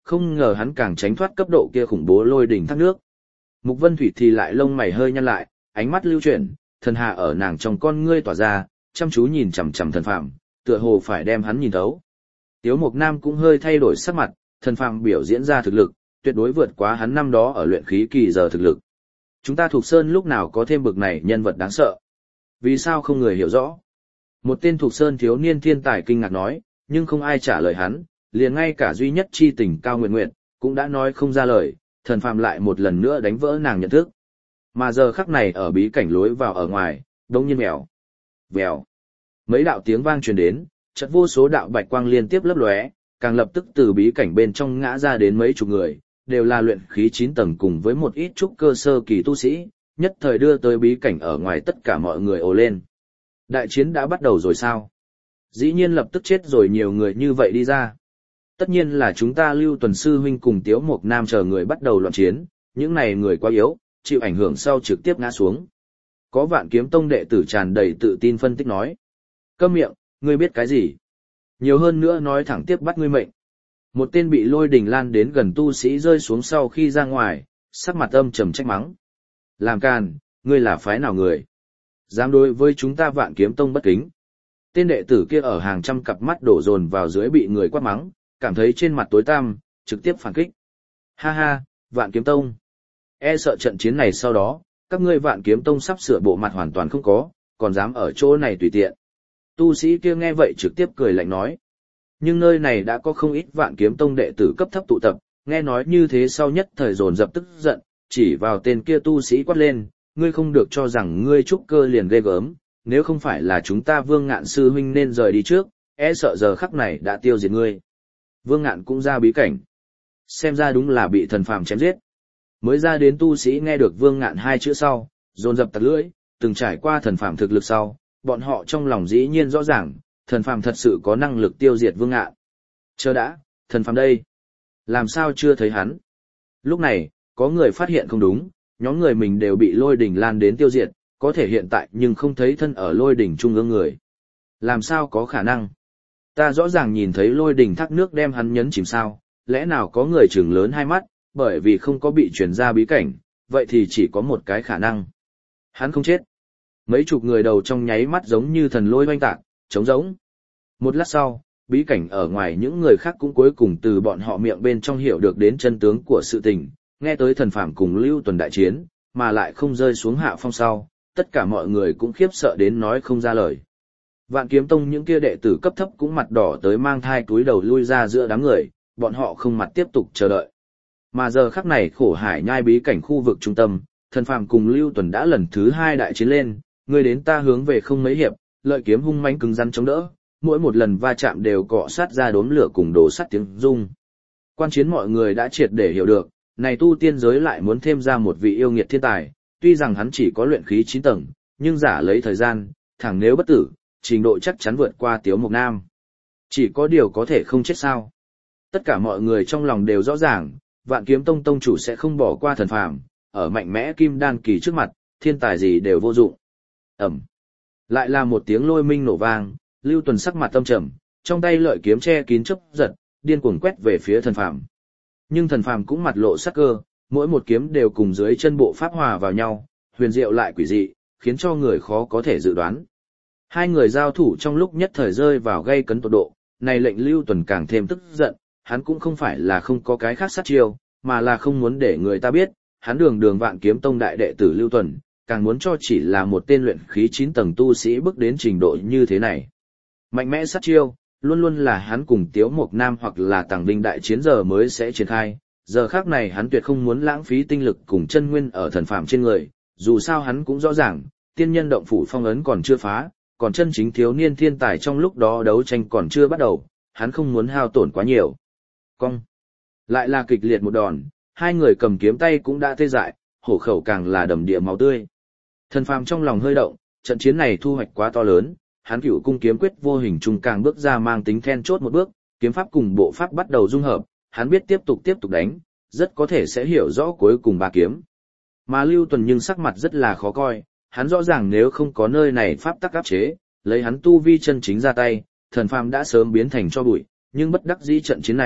không ngờ hắn càng tránh thoát cấp độ kia khủng bố lôi đỉnh thác nước. Mục Vân Thủy thì lại lông mày hơi nhăn lại, ánh mắt lưu chuyển, thần hà ở nàng trong con ngươi tỏa ra, chăm chú nhìn chằm chằm thần phàm, tựa hồ phải đem hắn nhìn thấu. Tiếu Mộc Nam cũng hơi thay đổi sắc mặt, thần phàm biểu diễn ra thực lực, tuyệt đối vượt quá hắn năm đó ở luyện khí kỳ giờ thực lực. Chúng ta thuộc sơn lúc nào có thêm bực này nhân vật đáng sợ? Vì sao không người hiểu rõ? Một tên thuộc sơn thiếu niên thiên tài kinh ngạc nói, nhưng không ai trả lời hắn, liền ngay cả duy nhất chi tình Cao Nguyệt Nguyệt cũng đã nói không ra lời, thần phàm lại một lần nữa đánh vỡ nàng nhận thức. Mà giờ khắc này ở bí cảnh lối vào ở ngoài, đống nhiên mèo, vèo. Mấy đạo tiếng vang truyền đến, chợt vô số đạo bạch quang liên tiếp lấp lóe, càng lập tức từ bí cảnh bên trong ngã ra đến mấy chục người, đều là luyện khí chín tầng cùng với một ít trúc cơ sơ kỳ tu sĩ, nhất thời đưa tới bí cảnh ở ngoài tất cả mọi người ồ lên. Đại chiến đã bắt đầu rồi sao? Dĩ nhiên lập tức chết rồi nhiều người như vậy đi ra. Tất nhiên là chúng ta Lưu Tuần Sư huynh cùng Tiếu Mộc Nam chờ người bắt đầu loạn chiến, những này người quá yếu, chịu ảnh hưởng sau trực tiếp ngã xuống. Có Vạn Kiếm Tông đệ tử tràn đầy tự tin phân tích nói. Câm miệng, ngươi biết cái gì? Nhiều hơn nữa nói thẳng tiếp bắt ngươi mệnh. Một tên bị lôi đình lan đến gần tu sĩ rơi xuống sau khi ra ngoài, sắc mặt âm trầm trách mắng. Làm càn, ngươi là phái nào người? Dám đối với chúng ta Vạn Kiếm Tông bất kính. Tên đệ tử kia ở hàng trăm cặp mắt đổ dồn vào dưới bị người quát mắng, cảm thấy trên mặt tối tăm, trực tiếp phản kích. Ha ha, Vạn Kiếm Tông. E sợ trận chiến này sau đó, các ngươi Vạn Kiếm Tông sắp sửa bộ mặt hoàn toàn không có, còn dám ở chỗ này tùy tiện. Tu sĩ kia nghe vậy trực tiếp cười lạnh nói. Nhưng nơi này đã có không ít Vạn Kiếm Tông đệ tử cấp thấp tụ tập, nghe nói như thế sau nhất thời dồn dập tức giận, chỉ vào tên kia tu sĩ quát lên, ngươi không được cho rằng ngươi trúc cơ liền ghê gớm, nếu không phải là chúng ta Vương Ngạn sư huynh nên rời đi trước, e sợ giờ khắc này đã tiêu diệt ngươi. Vương Ngạn cũng ra bí cảnh. Xem ra đúng là bị thần phàm chém giết. Mới ra đến tu sĩ nghe được Vương Ngạn hai chữ sau, dồn dập tặc lưỡi, từng trải qua thần phàm thực lực sau, bọn họ trong lòng dĩ nhiên rõ ràng, thần phàm thật sự có năng lực tiêu diệt Vương Ngạn. Chờ đã, thần phàm đây. Làm sao chưa thấy hắn? Lúc này, có người phát hiện không đúng, nhóm người mình đều bị lôi đỉnh lan đến tiêu diệt, có thể hiện tại nhưng không thấy thân ở lôi đỉnh trung ương người. Làm sao có khả năng? Ta rõ ràng nhìn thấy lôi đỉnh thác nước đem hắn nhấn chìm sao, lẽ nào có người trừng lớn hai mắt, bởi vì không có bị truyền ra bí cảnh, vậy thì chỉ có một cái khả năng. Hắn không chết. Mấy chục người đầu trong nháy mắt giống như thần lôi oanh tạc, trống rỗng. Một lát sau, bí cảnh ở ngoài những người khác cũng cuối cùng từ bọn họ miệng bên trong hiểu được đến chân tướng của sự tình, nghe tới thần phàm cùng Lưu Tuần đại chiến, mà lại không rơi xuống hạ phong sau, tất cả mọi người cũng khiếp sợ đến nói không ra lời. Vạn Kiếm Tông những kia đệ tử cấp thấp cũng mặt đỏ tới mang thai túi đầu lui ra giữa đám người, bọn họ không mặt tiếp tục chờ đợi. Mà giờ khắc này khổ hải nhai bí cảnh khu vực trung tâm, thần phàm cùng Lưu Tuần đã lần thứ hai đại chiến lên, người đến ta hướng về không mấy hiệp, lợi kiếm hung mãnh cứng rắn chống đỡ, mỗi một lần va chạm đều cọ sát ra đốm lửa cùng đổ sắt tiếng rung. Quan chiến mọi người đã triệt để hiểu được, này tu tiên giới lại muốn thêm ra một vị yêu nghiệt thiên tài, tuy rằng hắn chỉ có luyện khí chín tầng, nhưng giả lấy thời gian, thẳng nếu bất tử, trình độ chắc chắn vượt qua Tiếu Mộc Nam. Chỉ có điều có thể không chết sao. Tất cả mọi người trong lòng đều rõ ràng, Vạn Kiếm Tông tông chủ sẽ không bỏ qua thần phàm, ở mạnh mẽ kim đan kỳ trước mặt, thiên tài gì đều vô dụng. Ẩm. Lại là một tiếng lôi minh nổ vang, Lưu Tuần sắc mặt tâm trầm, trong tay lợi kiếm che kín chớp giật, điên cuồng quét về phía thần phàm. Nhưng thần phàm cũng mặt lộ sắc cơ, mỗi một kiếm đều cùng dưới chân bộ pháp hòa vào nhau, huyền diệu lại quỷ dị, khiến cho người khó có thể dự đoán. Hai người giao thủ trong lúc nhất thời rơi vào gây cấn tột độ, này lệnh Lưu Tuần càng thêm tức giận, hắn cũng không phải là không có cái khác sát chiêu, mà là không muốn để người ta biết, hắn đường đường Vạn Kiếm Tông đại đệ tử Lưu Tuần, càng muốn cho chỉ là một tên luyện khí chín tầng tu sĩ bước đến trình độ như thế này. Mạnh mẽ sát chiêu, luôn luôn là hắn cùng Tiếu Mộc Nam hoặc là Tàng Đinh đại chiến giờ mới sẽ triển khai, giờ khác này hắn tuyệt không muốn lãng phí tinh lực cùng chân nguyên ở thần phàm trên người, dù sao hắn cũng rõ ràng, tiên nhân động phủ phong ấn còn chưa phá, còn chân chính thiếu niên thiên tài trong lúc đó đấu tranh còn chưa bắt đầu, hắn không muốn hao tổn quá nhiều. Cong. Lại là kịch liệt một đòn, hai người cầm kiếm tay cũng đã tê dại, hổ khẩu càng là đầm địa máu tươi. Thần phàm trong lòng hơi động, trận chiến này thu hoạch quá to lớn, hắn Cửu Cung kiếm quyết vô hình trung càng bước ra mang tính then chốt một bước, kiếm pháp cùng bộ pháp bắt đầu dung hợp, hắn biết tiếp tục tiếp tục đánh, rất có thể sẽ hiểu rõ cuối cùng ba kiếm. Mà Lưu Tuần nhưng sắc mặt rất là khó coi, hắn rõ ràng nếu không có nơi này pháp tắc áp chế, lấy hắn tu vi chân chính ra tay, thần phàm đã sớm biến thành cho bụi, nhưng bất đắc dĩ trận chiến này,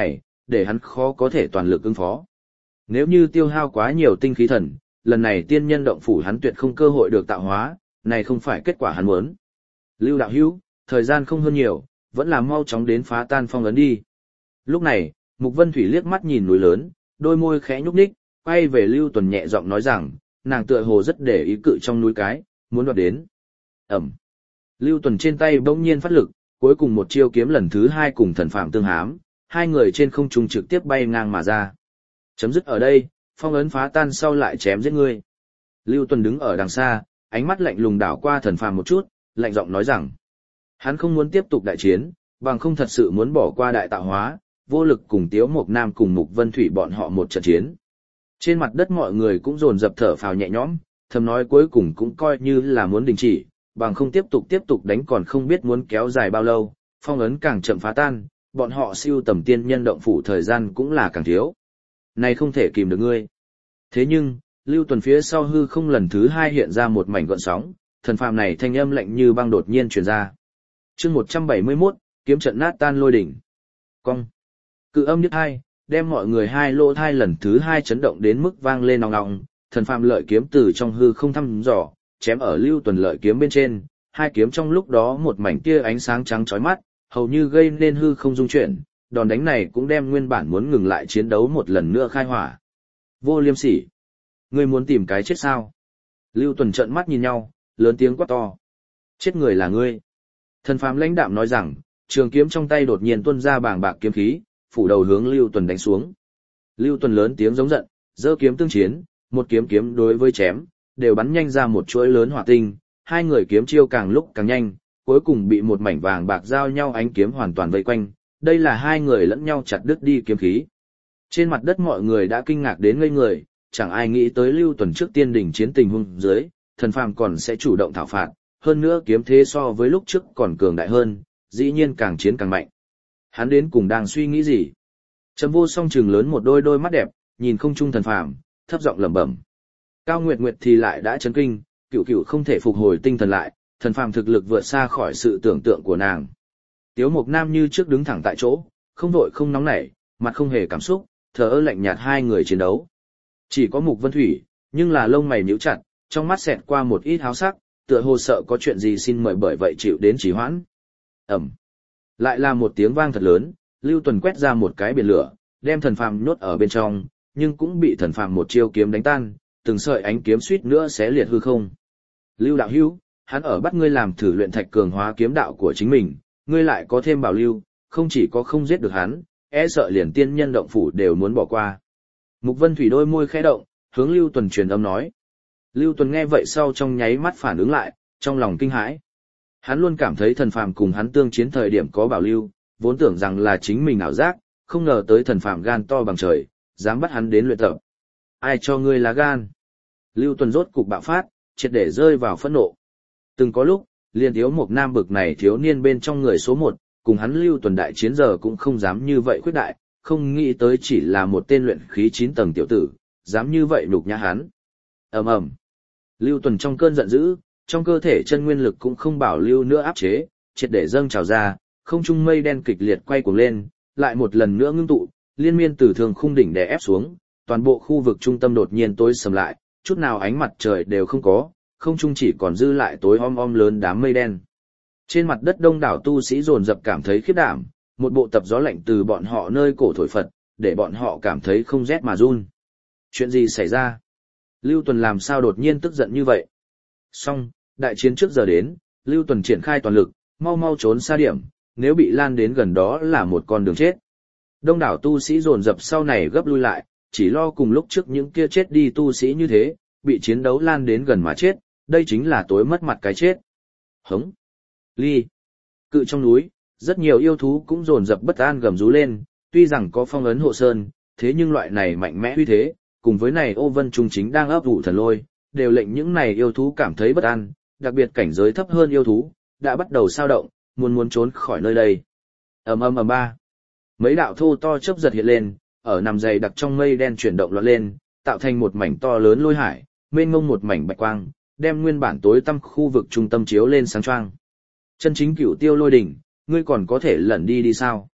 để hắn khó có thể toàn lực ứng phó. Nếu như tiêu hao quá nhiều tinh khí thần, lần này tiên nhân động phủ hắn tuyệt không cơ hội được tạo hóa, này không phải kết quả hắn muốn. Lưu đạo hữu, thời gian không hơn nhiều, vẫn là mau chóng đến phá tan phong ấn đi. Lúc này, Mục Vân Thủy liếc mắt nhìn núi lớn, đôi môi khẽ nhúc nhích, quay về Lưu Tuần nhẹ giọng nói rằng, nàng tựa hồ rất để ý cự trong núi cái, muốn đoạt đến. Ẩm. Lưu Tuần trên tay bỗng nhiên phát lực, cuối cùng một chiêu kiếm lần thứ hai cùng thần phạm tương hám, hai người trên không trung trực tiếp bay ngang mà ra. Chấm dứt ở đây, phong ấn phá tan sau lại chém giết ngươi. Lưu Tuần đứng ở đằng xa, ánh mắt lạnh lùng đảo qua thần phàm một chút, lạnh giọng nói rằng, hắn không muốn tiếp tục đại chiến, bằng không thật sự muốn bỏ qua đại tạo hóa, vô lực cùng Tiếu Mộc Nam cùng Mục Vân Thủy bọn họ một trận chiến. Trên mặt đất mọi người cũng dồn dập thở phào nhẹ nhõm, thầm nói cuối cùng cũng coi như là muốn đình chỉ, bằng không tiếp tục tiếp tục đánh còn không biết muốn kéo dài bao lâu, phong ấn càng chậm phá tan, bọn họ siêu tầm tiên nhân động phủ thời gian cũng là càng thiếu. Này không thể kìm được ngươi. Thế nhưng, Lưu Tuần phía sau hư không lần thứ hai hiện ra một mảnh gợn sóng, thần phàm này thanh âm lạnh như băng đột nhiên truyền ra. Chương một trăm bảy mươi mốt, kiếm trận nát tan lôi đỉnh. Cong. Cự âm nhất hai, đem mọi người hai lỗ thai lần thứ hai chấn động đến mức vang lên ong ong, thần phàm lợi kiếm từ trong hư không thăm dò, chém ở Lưu Tuần lợi kiếm bên trên, hai kiếm trong lúc đó một mảnh tia ánh sáng trắng chói mắt, hầu như gây nên hư không dung chuyển, đòn đánh này cũng đem nguyên bản muốn ngừng lại chiến đấu một lần nữa khai hỏa. Vô Liêm Sỉ, ngươi muốn tìm cái chết sao? Lưu Tuần trợn mắt nhìn nhau, lớn tiếng quát to. Chết người là ngươi. Thần phàm lãnh đạm nói rằng, trường kiếm trong tay đột nhiên tuôn ra bàng bạc kiếm khí, phủ đầu hướng Lưu Tuần đánh xuống. Lưu Tuần lớn tiếng giống giận, giơ kiếm tương chiến, một kiếm kiếm đối với chém, đều bắn nhanh ra một chuỗi lớn hỏa tinh, hai người kiếm chiêu càng lúc càng nhanh, cuối cùng bị một mảnh vàng bạc giao nhau ánh kiếm hoàn toàn vây quanh, đây là hai người lẫn nhau chặt đứt đi kiếm khí. Trên mặt đất mọi người đã kinh ngạc đến ngây người, chẳng ai nghĩ tới Lưu Tuần trước tiên đỉnh chiến tình huống dưới, thần phàm còn sẽ chủ động thảo phạt, hơn nữa kiếm thế so với lúc trước còn cường đại hơn, dĩ nhiên càng chiến càng mạnh. Hắn đến cùng đang suy nghĩ gì? Trầm Vô Song trừng lớn một đôi đôi mắt đẹp, nhìn không trung thần phàm, thấp giọng lẩm bẩm. Cao Nguyệt Nguyệt thì lại đã chấn kinh, cựu cựu không thể phục hồi tinh thần lại, thần phàm thực lực vượt xa khỏi sự tưởng tượng của nàng. Tiếu Mộc Nam như trước đứng thẳng tại chỗ, không vội không nóng nảy, mặt không hề cảm xúc, thờ ơ lạnh nhạt hai người chiến đấu. Chỉ có Mục Vân Thủy, nhưng là lông mày nhíu chặt, trong mắt xẹt qua một ít háo sắc, tựa hồ sợ có chuyện gì xin mời bởi vậy chịu đến trì hoãn. Ầm. Lại là một tiếng vang thật lớn, Lưu Tuần quét ra một cái biển lửa, đem thần phàm nhốt ở bên trong, nhưng cũng bị thần phàm một chiêu kiếm đánh tan, từng sợi ánh kiếm suýt nữa xé liệt hư không. Lưu đạo hữu, hắn ở bắt ngươi làm thử luyện thạch cường hóa kiếm đạo của chính mình, ngươi lại có thêm bảo lưu, không chỉ có không giết được hắn, e sợ liền tiên nhân động phủ đều muốn bỏ qua. Mục Vân Thủy đôi môi khẽ động, hướng Lưu Tuần truyền âm nói. Lưu Tuần nghe vậy sau trong nháy mắt phản ứng lại, trong lòng kinh hãi. Hắn luôn cảm thấy thần phàm cùng hắn tương chiến thời điểm có bảo lưu, vốn tưởng rằng là chính mình ảo giác, không ngờ tới thần phàm gan to bằng trời, dám bắt hắn đến luyện tập. Ai cho ngươi lá gan? Lưu Tuần rốt cục bạo phát, triệt để rơi vào phẫn nộ. Từng có lúc, liền Tiếu Mộc Nam bực này thiếu niên bên trong người số một, cùng hắn Lưu Tuần đại chiến giờ cũng không dám như vậy khuyết đại, không nghĩ tới chỉ là một tên luyện khí chín tầng tiểu tử, dám như vậy nhục nhã hắn. Ầm ầm. Lưu Tuần trong cơn giận dữ, trong cơ thể chân nguyên lực cũng không bảo lưu nữa áp chế, triệt để dâng trào ra, không trung mây đen kịch liệt quay cuồng lên, lại một lần nữa ngưng tụ, liên miên từ thường khung đỉnh đè ép xuống, toàn bộ khu vực trung tâm đột nhiên tối sầm lại, chút nào ánh mặt trời đều không có, không trung chỉ còn dư lại tối om om lớn đám mây đen. Trên mặt đất đông đảo tu sĩ dồn dập cảm thấy khiếp đảm, một bộ tập gió lạnh từ bọn họ nơi cổ thổi phật, để bọn họ cảm thấy không rét mà run. Chuyện gì xảy ra? Lưu Tuần làm sao đột nhiên tức giận như vậy? Xong, đại chiến trước giờ đến, Lưu Tuần triển khai toàn lực, mau mau trốn xa điểm, nếu bị lan đến gần đó là một con đường chết. Đông đảo tu sĩ dồn dập sau này gấp lui lại, chỉ lo cùng lúc trước những kia chết đi tu sĩ như thế, bị chiến đấu lan đến gần mà chết, đây chính là tối mất mặt cái chết. Hống! Ly! Cự trong núi, rất nhiều yêu thú cũng dồn dập bất an gầm rú lên, tuy rằng có phong ấn hộ sơn, thế nhưng loại này mạnh mẽ uy thế, cùng với này ô vân trung chính đang ấp ủ thần lôi, đều lệnh những này yêu thú cảm thấy bất an, đặc biệt cảnh giới thấp hơn yêu thú, đã bắt đầu sao động, muốn muốn trốn khỏi nơi đây. Ầm ầm ầm ba. Mấy đạo thô to chớp giật hiện lên, ở nằm dày đặc trong mây đen chuyển động loạn lên, tạo thành một mảnh to lớn lôi hải, mênh mông một mảnh bạch quang, đem nguyên bản tối tăm khu vực trung tâm chiếu lên sáng choang. Chân chính cửu tiêu lôi đỉnh, ngươi còn có thể lẩn đi đi sao?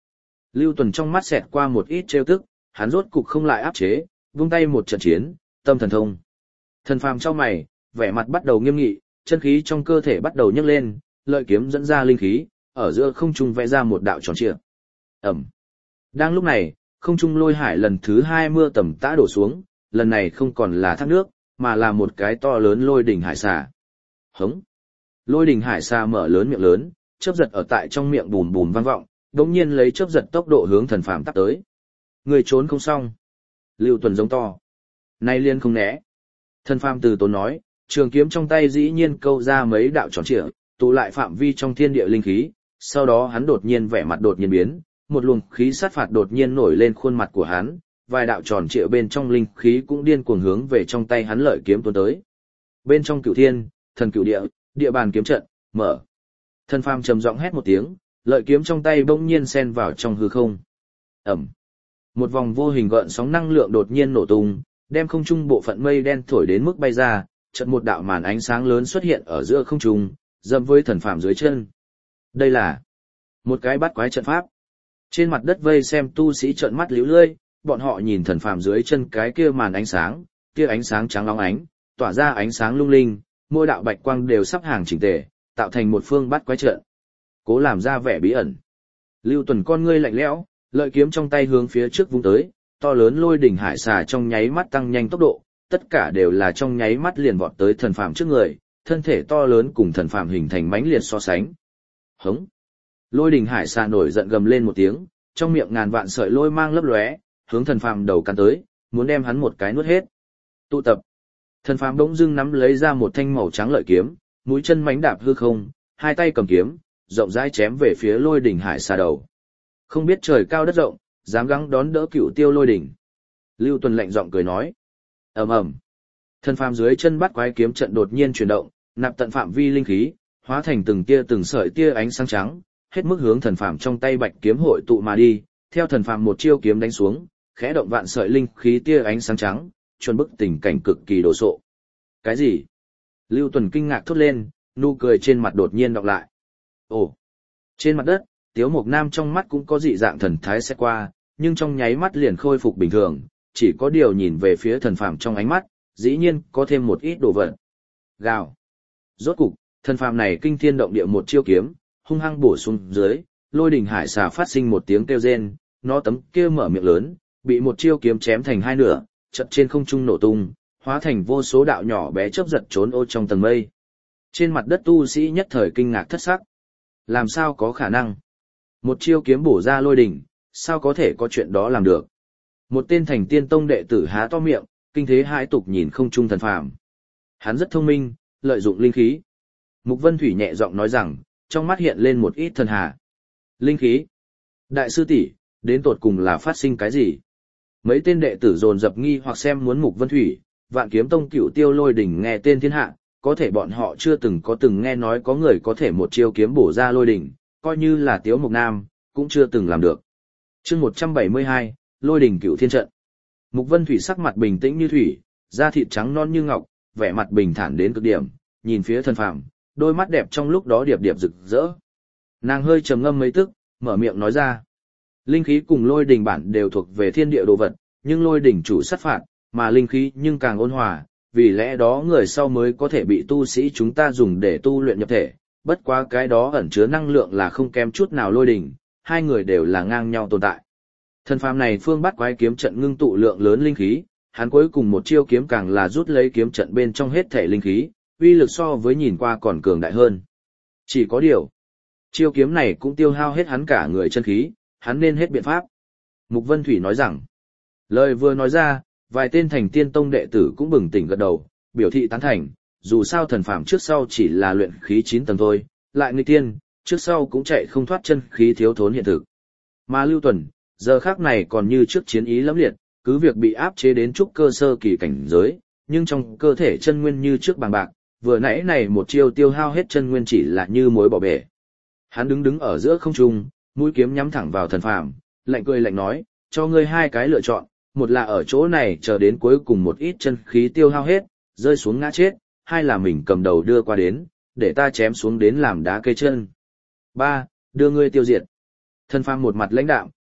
Lưu Tuần trong mắt xẹt qua một ít trêu tức, hắn rốt cục không lại áp chế, vung tay một trận chiến, tâm thần thông. Thần phàm trong mày, vẻ mặt bắt đầu nghiêm nghị, chân khí trong cơ thể bắt đầu nhấc lên, lợi kiếm dẫn ra linh khí, ở giữa không trung vẽ ra một đạo tròn trịa. Ẩm. Đang lúc này, không trung lôi hải lần thứ hai mưa tầm tã đổ xuống, lần này không còn là thác nước, mà là một cái to lớn lôi đỉnh hải xà. Hống. Lôi đỉnh hải xà mở lớn miệng lớn, chớp giật ở tại trong miệng bùm bùm vang vọng, đống nhiên lấy chớp giật tốc độ hướng thần phàm tắp tới. Người trốn không xong. Lưu Tuần giống to. Nay liên không né. Thần phàm từ tốn nói, trường kiếm trong tay dĩ nhiên câu ra mấy đạo tròn trịa, tụ lại phạm vi trong thiên địa linh khí, sau đó hắn đột nhiên vẻ mặt đột nhiên biến, một luồng khí sát phạt đột nhiên nổi lên khuôn mặt của hắn, vài đạo tròn trịa bên trong linh khí cũng điên cuồng hướng về trong tay hắn lợi kiếm tuôn tới. Bên trong Cửu Thiên, Thần Cửu Địa, địa bàn kiếm trận, mở. Thần phàm trầm giọng hét một tiếng, lợi kiếm trong tay bỗng nhiên xen vào trong hư không. Ẩm. Một vòng vô hình gợn sóng năng lượng đột nhiên nổ tung, đem không trung bộ phận mây đen thổi đến mức bay ra, chợt một đạo màn ánh sáng lớn xuất hiện ở giữa không trung, dẫm với thần phàm dưới chân. Đây là một cái bắt quái trận pháp. Trên mặt đất vây xem tu sĩ trợn mắt liễu lơi, bọn họ nhìn thần phàm dưới chân cái kia màn ánh sáng, kia ánh sáng trắng óng ánh, tỏa ra ánh sáng lung linh, mỗi đạo bạch quang đều sắp hàng chỉnh tề, tạo thành một phương bắt quái trận. Cố làm ra vẻ bí ẩn. Lưu Tuần con ngươi lạnh lẽo, lợi kiếm trong tay hướng phía trước vung tới, to lớn lôi đỉnh hải xà trong nháy mắt tăng nhanh tốc độ, tất cả đều là trong nháy mắt liền vọt tới thần phàm trước người, thân thể to lớn cùng thần phàm hình thành mãnh liệt so sánh. Hống! Lôi đỉnh hải xà nổi giận gầm lên một tiếng, trong miệng ngàn vạn sợi lôi mang lấp lóe, hướng thần phàm đầu cắn tới, muốn đem hắn một cái nuốt hết. Tụ tập. Thần phàm bỗng dưng nắm lấy ra một thanh màu trắng lợi kiếm, mũi chân mánh đạp hư không, hai tay cầm kiếm, rộng rãi chém về phía lôi đỉnh hải xà đầu. Không biết trời cao đất rộng, dám gắng đón đỡ Cửu Tiêu lôi đỉnh. Lưu Tuần lạnh giọng cười nói. Ầm ầm. Thần phàm dưới chân bắt quái kiếm trận đột nhiên chuyển động, nạp tận phạm vi linh khí, hóa thành từng tia từng sợi tia ánh sáng trắng, hết mức hướng thần phàm trong tay bạch kiếm hội tụ mà đi, theo thần phàm một chiêu kiếm đánh xuống, khẽ động vạn sợi linh khí tia ánh sáng trắng, chuẩn bức tình cảnh cực kỳ đồ sộ. Cái gì? Lưu Tuần kinh ngạc thốt lên, nụ cười trên mặt đột nhiên đọc lại. Ồ! Trên mặt đất, Tiếu Mộc Nam trong mắt cũng có dị dạng thần thái xét qua, nhưng trong nháy mắt liền khôi phục bình thường, chỉ có điều nhìn về phía thần phàm trong ánh mắt, dĩ nhiên có thêm một ít đồ vật. Gào! Rốt cục, thần phàm này kinh thiên động địa một chiêu kiếm, hung hăng bổ xuống dưới, lôi đỉnh hải xà phát sinh một tiếng kêu rên, nó tấm kia mở miệng lớn, bị một chiêu kiếm chém thành hai nửa, chật trên không trung nổ tung, hóa thành vô số đạo nhỏ bé chớp giật trốn ô trong tầng mây. Trên mặt đất tu sĩ nhất thời kinh ngạc thất sắc. Làm sao có khả năng? Một chiêu kiếm bổ ra lôi đỉnh, sao có thể có chuyện đó làm được? Một tên thành tiên tông đệ tử há to miệng, kinh thế hãi tục nhìn không trung thần phàm. Hắn rất thông minh, lợi dụng linh khí. Mục Vân Thủy nhẹ giọng nói rằng, trong mắt hiện lên một ít thần hà. Linh khí. Đại sư tỷ, đến tột cùng là phát sinh cái gì? Mấy tên đệ tử dồn dập nghi hoặc xem muốn Mục Vân Thủy, Vạn Kiếm Tông Cửu Tiêu lôi đỉnh nghe tên thiên hạ, có thể bọn họ chưa từng có từng nghe nói có người có thể một chiêu kiếm bổ ra lôi đỉnh, coi như là Tiếu Mộc Nam, cũng chưa từng làm được. Chương một trăm bảy mươi hai, Lôi đỉnh Cửu Thiên trận. Mục Vân Thủy sắc mặt bình tĩnh như thủy, da thịt trắng non như ngọc, vẻ mặt bình thản đến cực điểm, nhìn phía thần phàm, đôi mắt đẹp trong lúc đó điệp điệp rực rỡ. Nàng hơi trầm ngâm mấy tức, mở miệng nói ra: linh khí cùng lôi đỉnh bản đều thuộc về thiên địa đồ vật, nhưng lôi đỉnh chủ sát phạt, mà linh khí nhưng càng ôn hòa, vì lẽ đó người sau mới có thể bị tu sĩ chúng ta dùng để tu luyện nhập thể, bất quá cái đó ẩn chứa năng lượng là không kém chút nào lôi đỉnh, hai người đều là ngang nhau tồn tại. Thần phàm này phương bắt quái kiếm trận ngưng tụ lượng lớn linh khí, hắn cuối cùng một chiêu kiếm càng là rút lấy kiếm trận bên trong hết thể linh khí, uy lực so với nhìn qua còn cường đại hơn. Chỉ có điều, chiêu kiếm này cũng tiêu hao hết hắn cả người chân khí, hắn nên hết biện pháp. Mục Vân Thủy nói rằng, lời vừa nói ra, vài tên thành tiên tông đệ tử cũng bừng tỉnh gật đầu, biểu thị tán thành, dù sao thần phàm trước sau chỉ là luyện khí chín tầng thôi, lại nghịch tiên, trước sau cũng chạy không thoát chân khí thiếu thốn hiện thực. Mà Lưu Tuần, giờ khác này còn như trước chiến ý lẫm liệt, cứ việc bị áp chế đến trúc cơ sơ kỳ cảnh giới, nhưng trong cơ thể chân nguyên như trước bằng bạc, vừa nãy này một chiêu tiêu hao hết chân nguyên chỉ là như muối bỏ bể. Hắn đứng đứng ở giữa không trung, mũi kiếm nhắm thẳng vào thần phàm, lạnh cười lạnh nói, cho ngươi hai cái lựa chọn, một là ở chỗ này chờ đến cuối cùng một ít chân khí tiêu hao hết, rơi xuống ngã chết, hai là mình cầm đầu đưa qua đến, để ta chém xuống đến làm đá cây chân. Ba, đưa ngươi tiêu diệt. Thần phàm một mặt lãnh đạm,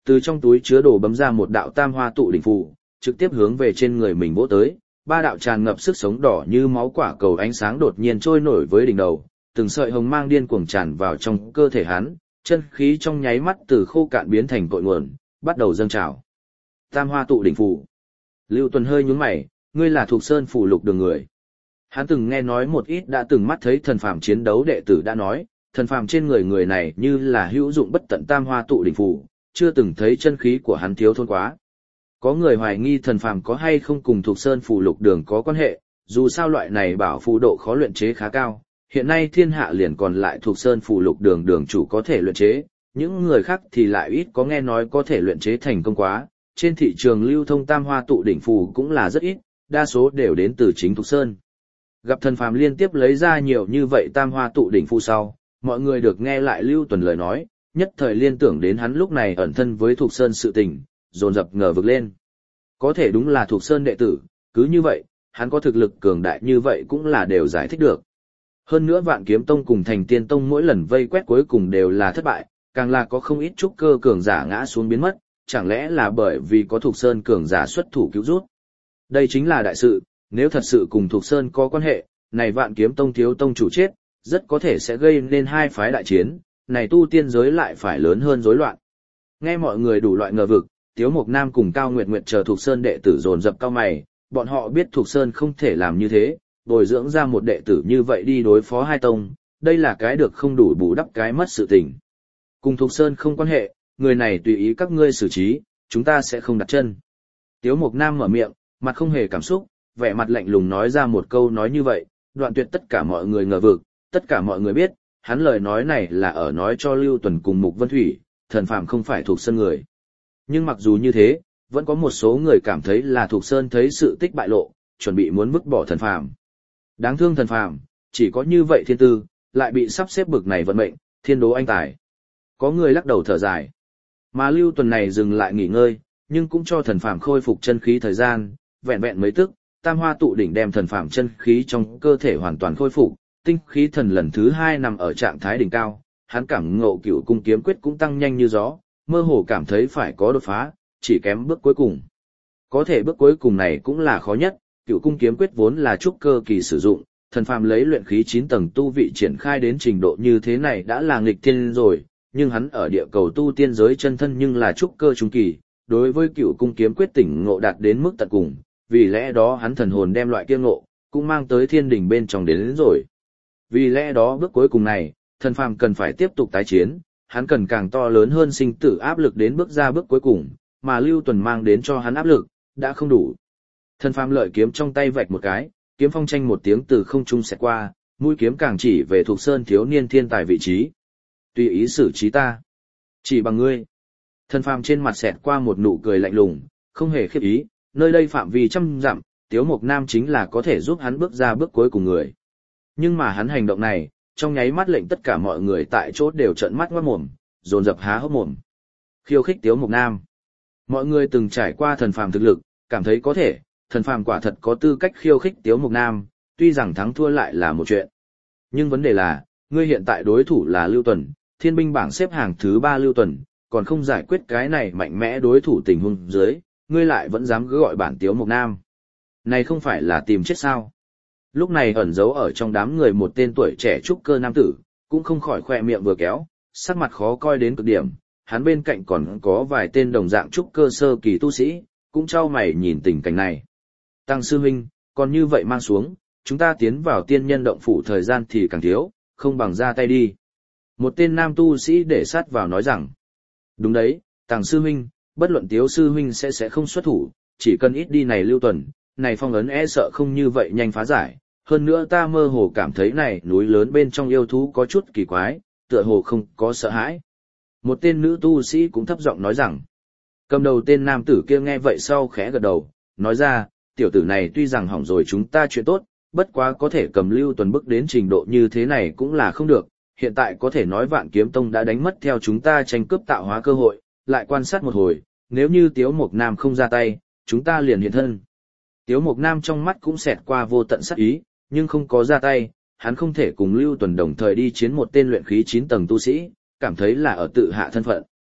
từ trong túi chứa đồ bấm ra một đạo tam hoa tụ đỉnh phù, trực tiếp hướng về trên người mình vỗ tới, ba đạo tràn ngập sức sống đỏ như máu quả cầu ánh sáng đột nhiên trôi nổi với đỉnh đầu, từng sợi hồng mang điên cuồng tràn vào trong cơ thể hắn, chân khí trong nháy mắt từ khô cạn biến thành cội nguồn, bắt đầu dâng trào. Tam hoa tụ đỉnh phù. Lưu Tuần hơi nhướng mày, ngươi là thuộc sơn phủ lục đường người. Hắn từng nghe nói một ít đã từng mắt thấy thần phàm chiến đấu đệ tử đã nói, thần phàm trên người người này như là hữu dụng bất tận tam hoa tụ đỉnh phù, chưa từng thấy chân khí của hắn thiếu thốn quá. Có người hoài nghi thần phàm có hay không cùng thuộc sơn phủ lục đường có quan hệ, dù sao loại này bảo phù độ khó luyện chế khá cao, hiện nay thiên hạ liền còn lại thuộc sơn phủ lục đường đường chủ có thể luyện chế, những người khác thì lại ít có nghe nói có thể luyện chế thành công quá, trên thị trường lưu thông tam hoa tụ đỉnh phù cũng là rất ít, đa số đều đến từ chính thuộc sơn. Gặp thần phàm liên tiếp lấy ra nhiều như vậy tam hoa tụ đỉnh phù sau, mọi người được nghe lại Lưu Tuần lời nói, nhất thời liên tưởng đến hắn lúc này ẩn thân với thuộc sơn sự tình, dồn dập ngờ vực lên. Có thể đúng là thuộc sơn đệ tử, cứ như vậy, hắn có thực lực cường đại như vậy cũng là đều giải thích được. Hơn nữa Vạn Kiếm Tông cùng Thành Tiên Tông mỗi lần vây quét cuối cùng đều là thất bại, càng là có không ít trúc cơ cường giả ngã xuống biến mất, chẳng lẽ là bởi vì có thuộc sơn cường giả xuất thủ cứu rút. Đây chính là đại sự, nếu thật sự cùng thuộc sơn có quan hệ, này Vạn Kiếm Tông thiếu tông chủ chết, rất có thể sẽ gây nên hai phái đại chiến, này tu tiên giới lại phải lớn hơn rối loạn. Nghe mọi người đủ loại ngờ vực, Tiếu Mộc Nam cùng Cao Nguyệt Nguyệt chờ thuộc sơn đệ tử dồn dập cao mày, bọn họ biết thuộc sơn không thể làm như thế, bồi dưỡng ra một đệ tử như vậy đi đối phó hai tông, đây là cái được không đủ bù đắp cái mất sự tình. Cùng thuộc sơn không quan hệ, người này tùy ý các ngươi xử trí, chúng ta sẽ không đặt chân. Tiếu Mộc Nam mở miệng, mặt không hề cảm xúc, vẻ mặt lạnh lùng nói ra một câu nói như vậy, đoạn tuyệt tất cả mọi người ngờ vực, tất cả mọi người biết, hắn lời nói này là ở nói cho Lưu Tuần cùng Mục Vân Thủy, thần phàm không phải thuộc sơn người. Nhưng mặc dù như thế, vẫn có một số người cảm thấy là thuộc sơn thấy sự tích bại lộ, chuẩn bị muốn vứt bỏ thần phàm. Đáng thương thần phàm, chỉ có như vậy thiên tư, lại bị sắp xếp bực này vận mệnh, thiên đố anh tài. Có người lắc đầu thở dài. Mà Lưu Tuần này dừng lại nghỉ ngơi, nhưng cũng cho thần phàm khôi phục chân khí thời gian, vẹn vẹn mấy tức, tam hoa tụ đỉnh đem thần phàm chân khí trong cơ thể hoàn toàn khôi phục, tinh khí thần lần thứ hai nằm ở trạng thái đỉnh cao, hắn cảm ngộ cửu cung kiếm quyết cũng tăng nhanh như gió, mơ hồ cảm thấy phải có đột phá, chỉ kém bước cuối cùng. Có thể bước cuối cùng này cũng là khó nhất, cửu cung kiếm quyết vốn là trúc cơ kỳ sử dụng, thần phàm lấy luyện khí chín tầng tu vị triển khai đến trình độ như thế này đã là nghịch thiên rồi, nhưng hắn ở địa cầu tu tiên giới chân thân nhưng là trúc cơ trung kỳ, đối với cửu cung kiếm quyết tỉnh ngộ đạt đến mức tận cùng, vì lẽ đó hắn thần hồn đem loại kiêng ngộ, cũng mang tới thiên đỉnh bên trong đến, đến rồi. Vì lẽ đó bước cuối cùng này, thần phàm cần phải tiếp tục tái chiến, hắn cần càng to lớn hơn sinh tử áp lực đến bước ra bước cuối cùng, mà Lưu Tuần mang đến cho hắn áp lực, đã không đủ. Thần phàm lợi kiếm trong tay vạch một cái, kiếm phong tranh một tiếng từ không trung xẹt qua, mũi kiếm càng chỉ về thuộc sơn thiếu niên thiên tài vị trí. Tùy ý xử trí ta, chỉ bằng ngươi. Thần phàm trên mặt xẹt qua một nụ cười lạnh lùng, không hề khiếp ý, nơi đây phạm vi trăm dặm, Tiếu Mộc Nam chính là có thể giúp hắn bước ra bước cuối cùng người. Nhưng mà hắn hành động này, trong nháy mắt lệnh tất cả mọi người tại chỗ đều trợn mắt ngoác mồm, dồn dập há hốc mồm. Khiêu khích Tiếu Mộc Nam. Mọi người từng trải qua thần phàm thực lực, cảm thấy có thể, thần phàm quả thật có tư cách khiêu khích Tiếu Mộc Nam, tuy rằng thắng thua lại là một chuyện. Nhưng vấn đề là, ngươi hiện tại đối thủ là Lưu Tuần, thiên binh bảng xếp hàng thứ ba Lưu Tuần, còn không giải quyết cái này mạnh mẽ đối thủ tình huống dưới, ngươi lại vẫn dám cứ gọi bản Tiếu Mộc Nam. Này không phải là tìm chết sao? Lúc này ẩn giấu ở trong đám người một tên tuổi trẻ trúc cơ nam tử, cũng không khỏi khoe miệng vừa kéo, sắc mặt khó coi đến cực điểm, hắn bên cạnh còn có vài tên đồng dạng trúc cơ sơ kỳ tu sĩ, cũng trao mày nhìn tình cảnh này. Tăng sư huynh, còn như vậy mang xuống, chúng ta tiến vào tiên nhân động phủ thời gian thì càng thiếu, không bằng ra tay đi. Một tên nam tu sĩ để sát vào nói rằng, đúng đấy, Tăng sư huynh, bất luận Tiếu sư huynh sẽ sẽ không xuất thủ, chỉ cần ít đi này Lưu Tuần, này phong ấn e sợ không như vậy nhanh phá giải. Hơn nữa ta mơ hồ cảm thấy này núi lớn bên trong yêu thú có chút kỳ quái, tựa hồ không có sợ hãi. Một tên nữ tu sĩ cũng thấp giọng nói rằng, cầm đầu tên nam tử kia nghe vậy sau khẽ gật đầu, nói ra, tiểu tử này tuy rằng hỏng rồi chúng ta chuyện tốt, bất quá có thể cầm Lưu Tuần bức đến trình độ như thế này cũng là không được, hiện tại có thể nói Vạn Kiếm Tông đã đánh mất theo chúng ta tranh cướp tạo hóa cơ hội, lại quan sát một hồi, nếu như Tiếu Mộc Nam không ra tay, chúng ta liền hiện thân. Tiếu Mộc Nam trong mắt cũng xẹt qua vô tận sát ý, nhưng không có ra tay, hắn không thể cùng Lưu Tuần đồng thời đi chiến một tên luyện khí chín tầng tu sĩ, cảm thấy là ở tự hạ thân phận.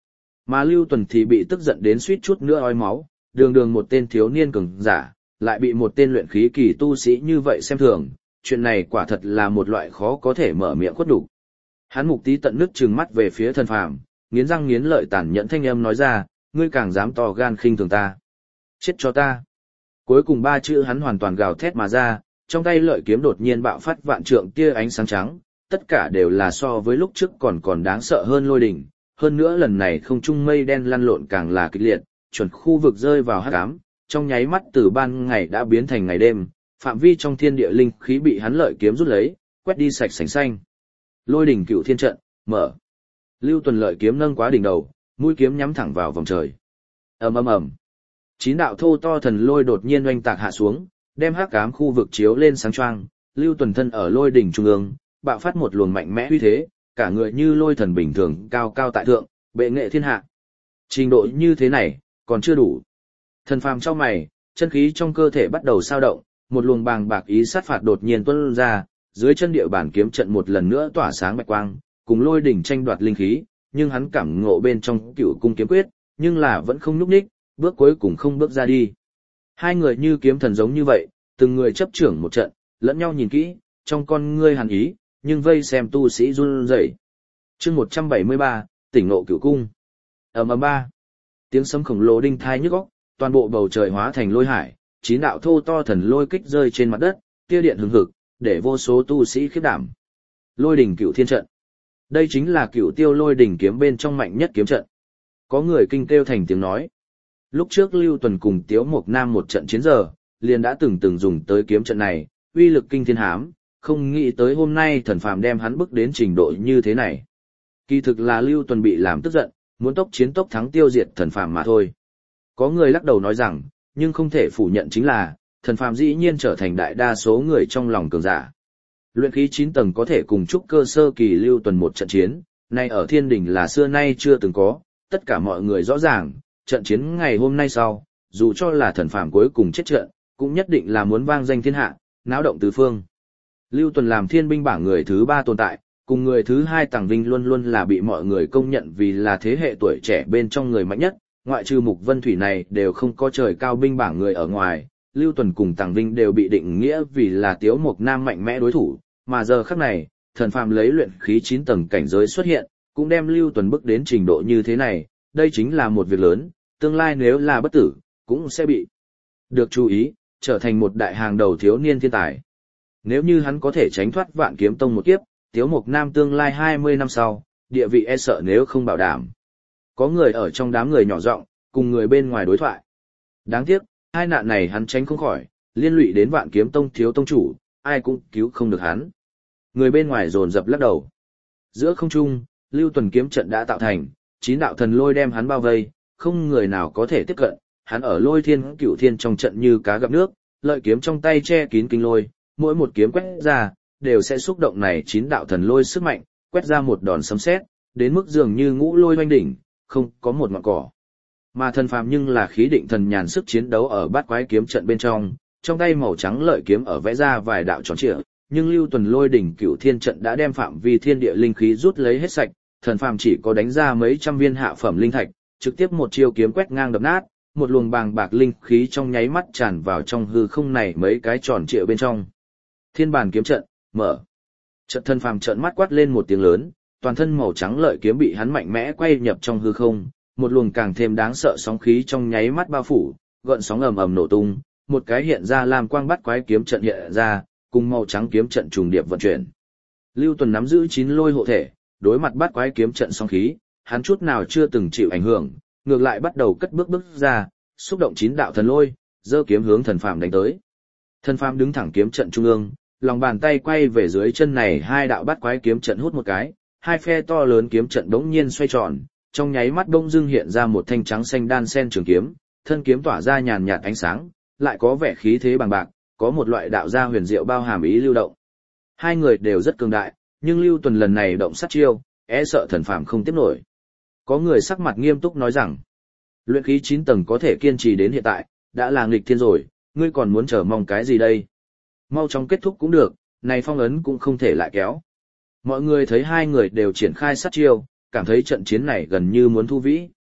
Mà Lưu Tuần thì bị tức giận đến suýt chút nữa ói máu, đường đường một tên thiếu niên cường giả, lại bị một tên luyện khí kỳ tu sĩ như vậy xem thường, chuyện này quả thật là một loại khó có thể mở miệng khuất đủ. Hắn Mục Tý tận nước trừng mắt về phía Thần Phàm, nghiến răng nghiến lợi tàn nhẫn thanh âm nói ra, ngươi càng dám to gan khinh thường ta. Chết cho ta. Cuối cùng ba chữ hắn hoàn toàn gào thét mà ra, trong tay lợi kiếm đột nhiên bạo phát vạn trượng tia ánh sáng trắng, tất cả đều là so với lúc trước còn còn đáng sợ hơn lôi đỉnh, hơn nữa lần này không trung mây đen lăn lộn càng là kịch liệt, chuẩn khu vực rơi vào hắc ám, trong nháy mắt từ ban ngày đã biến thành ngày đêm, phạm vi trong thiên địa linh khí bị hắn lợi kiếm rút lấy, quét đi sạch sành xanh. Lôi đỉnh cựu thiên trận, mở. Lưu Tuần lợi kiếm nâng quá đỉnh đầu, mũi kiếm nhắm thẳng vào vòng trời. Ầm ầm ầm. Chín đạo thô to thần lôi đột nhiên oanh tạc hạ xuống, đem hắc ám khu vực chiếu lên sáng choang, Lưu Tuần thân ở lôi đỉnh trung ương, bạo phát một luồng mạnh mẽ uy thế, cả người như lôi thần bình thường, cao cao tại thượng, bệ nghệ thiên hạ. Trình độ như thế này, còn chưa đủ. Thần Phàm trong mày, chân khí trong cơ thể bắt đầu sao động, một luồng bàng bạc ý sát phạt đột nhiên tuôn ra, dưới chân địa bản kiếm trận một lần nữa tỏa sáng bạch quang, cùng lôi đỉnh tranh đoạt linh khí, nhưng hắn cảm ngộ bên trong Cửu Cung kiếm quyết, nhưng là vẫn không nhúc nhích, bước cuối cùng không bước ra đi. Hai người như kiếm thần giống như vậy, từng người chấp trưởng một trận, lẫn nhau nhìn kỹ, trong con ngươi hàn ý, nhưng vây xem tu sĩ run rẩy. Chương một trăm bảy mươi ba, tỉnh ngộ Cửu Cung. Ầm ầm ba. Tiếng sấm khổng lồ đinh thai nhức óc, toàn bộ bầu trời hóa thành lôi hải, chín đạo thô to thần lôi kích rơi trên mặt đất, tia điện hừng hực, để vô số tu sĩ khiếp đảm. Lôi đỉnh Cửu Thiên trận. Đây chính là Cửu Tiêu Lôi đỉnh kiếm bên trong mạnh nhất kiếm trận. Có người kinh kêu thành tiếng nói. Lúc trước Lưu Tuần cùng Tiếu Mộc Nam một trận chiến giờ, liền đã từng từng dùng tới kiếm trận này, uy lực kinh thiên hám, không nghĩ tới hôm nay Thần Phàm đem hắn bước đến trình độ như thế này. Kỳ thực là Lưu Tuần bị làm tức giận, muốn tốc chiến tốc thắng tiêu diệt Thần Phàm mà thôi. Có người lắc đầu nói rằng, nhưng không thể phủ nhận chính là, Thần Phàm dĩ nhiên trở thành đại đa số người trong lòng cường giả. Luyện khí chín tầng có thể cùng trúc cơ sơ kỳ Lưu Tuần một trận chiến, nay ở thiên đình là xưa nay chưa từng có, tất cả mọi người rõ ràng, trận chiến ngày hôm nay sau, dù cho là Thần Phàm cuối cùng chết trận, cũng nhất định là muốn vang danh thiên hạ, náo động tứ phương. Lưu Tuần làm thiên binh bảng người thứ ba tồn tại, cùng người thứ hai Tàng Vinh luôn luôn là bị mọi người công nhận vì là thế hệ tuổi trẻ bên trong người mạnh nhất, ngoại trừ Mục Vân Thủy này đều không có trời cao binh bảng người ở ngoài, Lưu Tuần cùng Tàng Vinh đều bị định nghĩa vì là Tiếu Mộc Nam mạnh mẽ đối thủ, mà giờ khắc này, Thần Phàm lấy luyện khí chín tầng cảnh giới xuất hiện, cũng đem Lưu Tuần bước đến trình độ như thế này, đây chính là một việc lớn, tương lai nếu là bất tử, cũng sẽ bị được chú ý, trở thành một đại hàng đầu thiếu niên thiên tài. Nếu như hắn có thể tránh thoát Vạn Kiếm Tông một kiếp, Tiếu Mộc Nam tương lai hai mươi năm sau, địa vị e sợ nếu không bảo đảm. Có người ở trong đám người nhỏ giọng, cùng người bên ngoài đối thoại. Đáng tiếc, hai nạn này hắn tránh không khỏi, liên lụy đến Vạn Kiếm Tông thiếu tông chủ, ai cũng cứu không được hắn. Người bên ngoài dồn dập lắc đầu. Giữa không trung, Lưu Tuần kiếm trận đã tạo thành, chín đạo thần lôi đem hắn bao vây, không người nào có thể tiếp cận, hắn ở Lôi Thiên Cửu Thiên trong trận như cá gặp nước, lợi kiếm trong tay che kín kinh lôi, mỗi một kiếm quét ra, đều sẽ xúc động này chín đạo thần lôi sức mạnh, quét ra một đòn sấm sét, đến mức dường như ngũ lôi oanh đỉnh, không có một ngọn cỏ. Mà Thần Phàm nhưng là khí định thần nhàn sức chiến đấu ở bát quái kiếm trận bên trong, trong tay màu trắng lợi kiếm ở vẽ ra vài đạo tròn trịa, nhưng Lưu Tuần Lôi đỉnh Cửu Thiên trận đã đem phạm vi thiên địa linh khí rút lấy hết sạch, Thần Phàm chỉ có đánh ra mấy trăm viên hạ phẩm linh thạch, trực tiếp một chiêu kiếm quét ngang đập nát, một luồng bàng bạc linh khí trong nháy mắt tràn vào trong hư không này mấy cái tròn trịa bên trong. Thiên bản kiếm trận, mở. Trận Thần Phàm trợn mắt quát lên một tiếng lớn, toàn thân màu trắng lợi kiếm bị hắn mạnh mẽ quay nhập trong hư không, một luồng càng thêm đáng sợ sóng khí trong nháy mắt bao phủ, gợn sóng ầm ầm nổ tung, một cái hiện ra làm quang bắt quái kiếm trận hiện ra, cùng màu trắng kiếm trận trùng điệp vận chuyển. Lưu Tuần nắm giữ chín lôi hộ thể, đối mặt bắt quái kiếm trận sóng khí, hắn chút nào chưa từng chịu ảnh hưởng, ngược lại bắt đầu cất bước bước ra, xúc động chín đạo thần lôi, giơ kiếm hướng Thần Phàm đánh tới. Thần Phàm đứng thẳng kiếm trận trung ương, lòng bàn tay quay về dưới chân này hai đạo bắt quái kiếm trận hút một cái, hai phe to lớn kiếm trận đống nhiên xoay tròn, trong nháy mắt bỗng dưng hiện ra một thanh trắng xanh đan sen trường kiếm, thân kiếm tỏa ra nhàn nhạt ánh sáng, lại có vẻ khí thế bằng bạc, có một loại đạo gia huyền diệu bao hàm ý lưu động. Hai người đều rất cường đại, nhưng Lưu Tuần lần này động sát chiêu, e sợ Thần Phàm không tiếp nổi. Có người sắc mặt nghiêm túc nói rằng, luyện khí chín tầng có thể kiên trì đến hiện tại, đã là nghịch thiên rồi, ngươi còn muốn chờ mong cái gì đây? Mau chóng kết thúc cũng được, này phong ấn cũng không thể lại kéo. Mọi người thấy hai người đều triển khai sát chiêu, cảm thấy trận chiến này gần như muốn thu vĩ.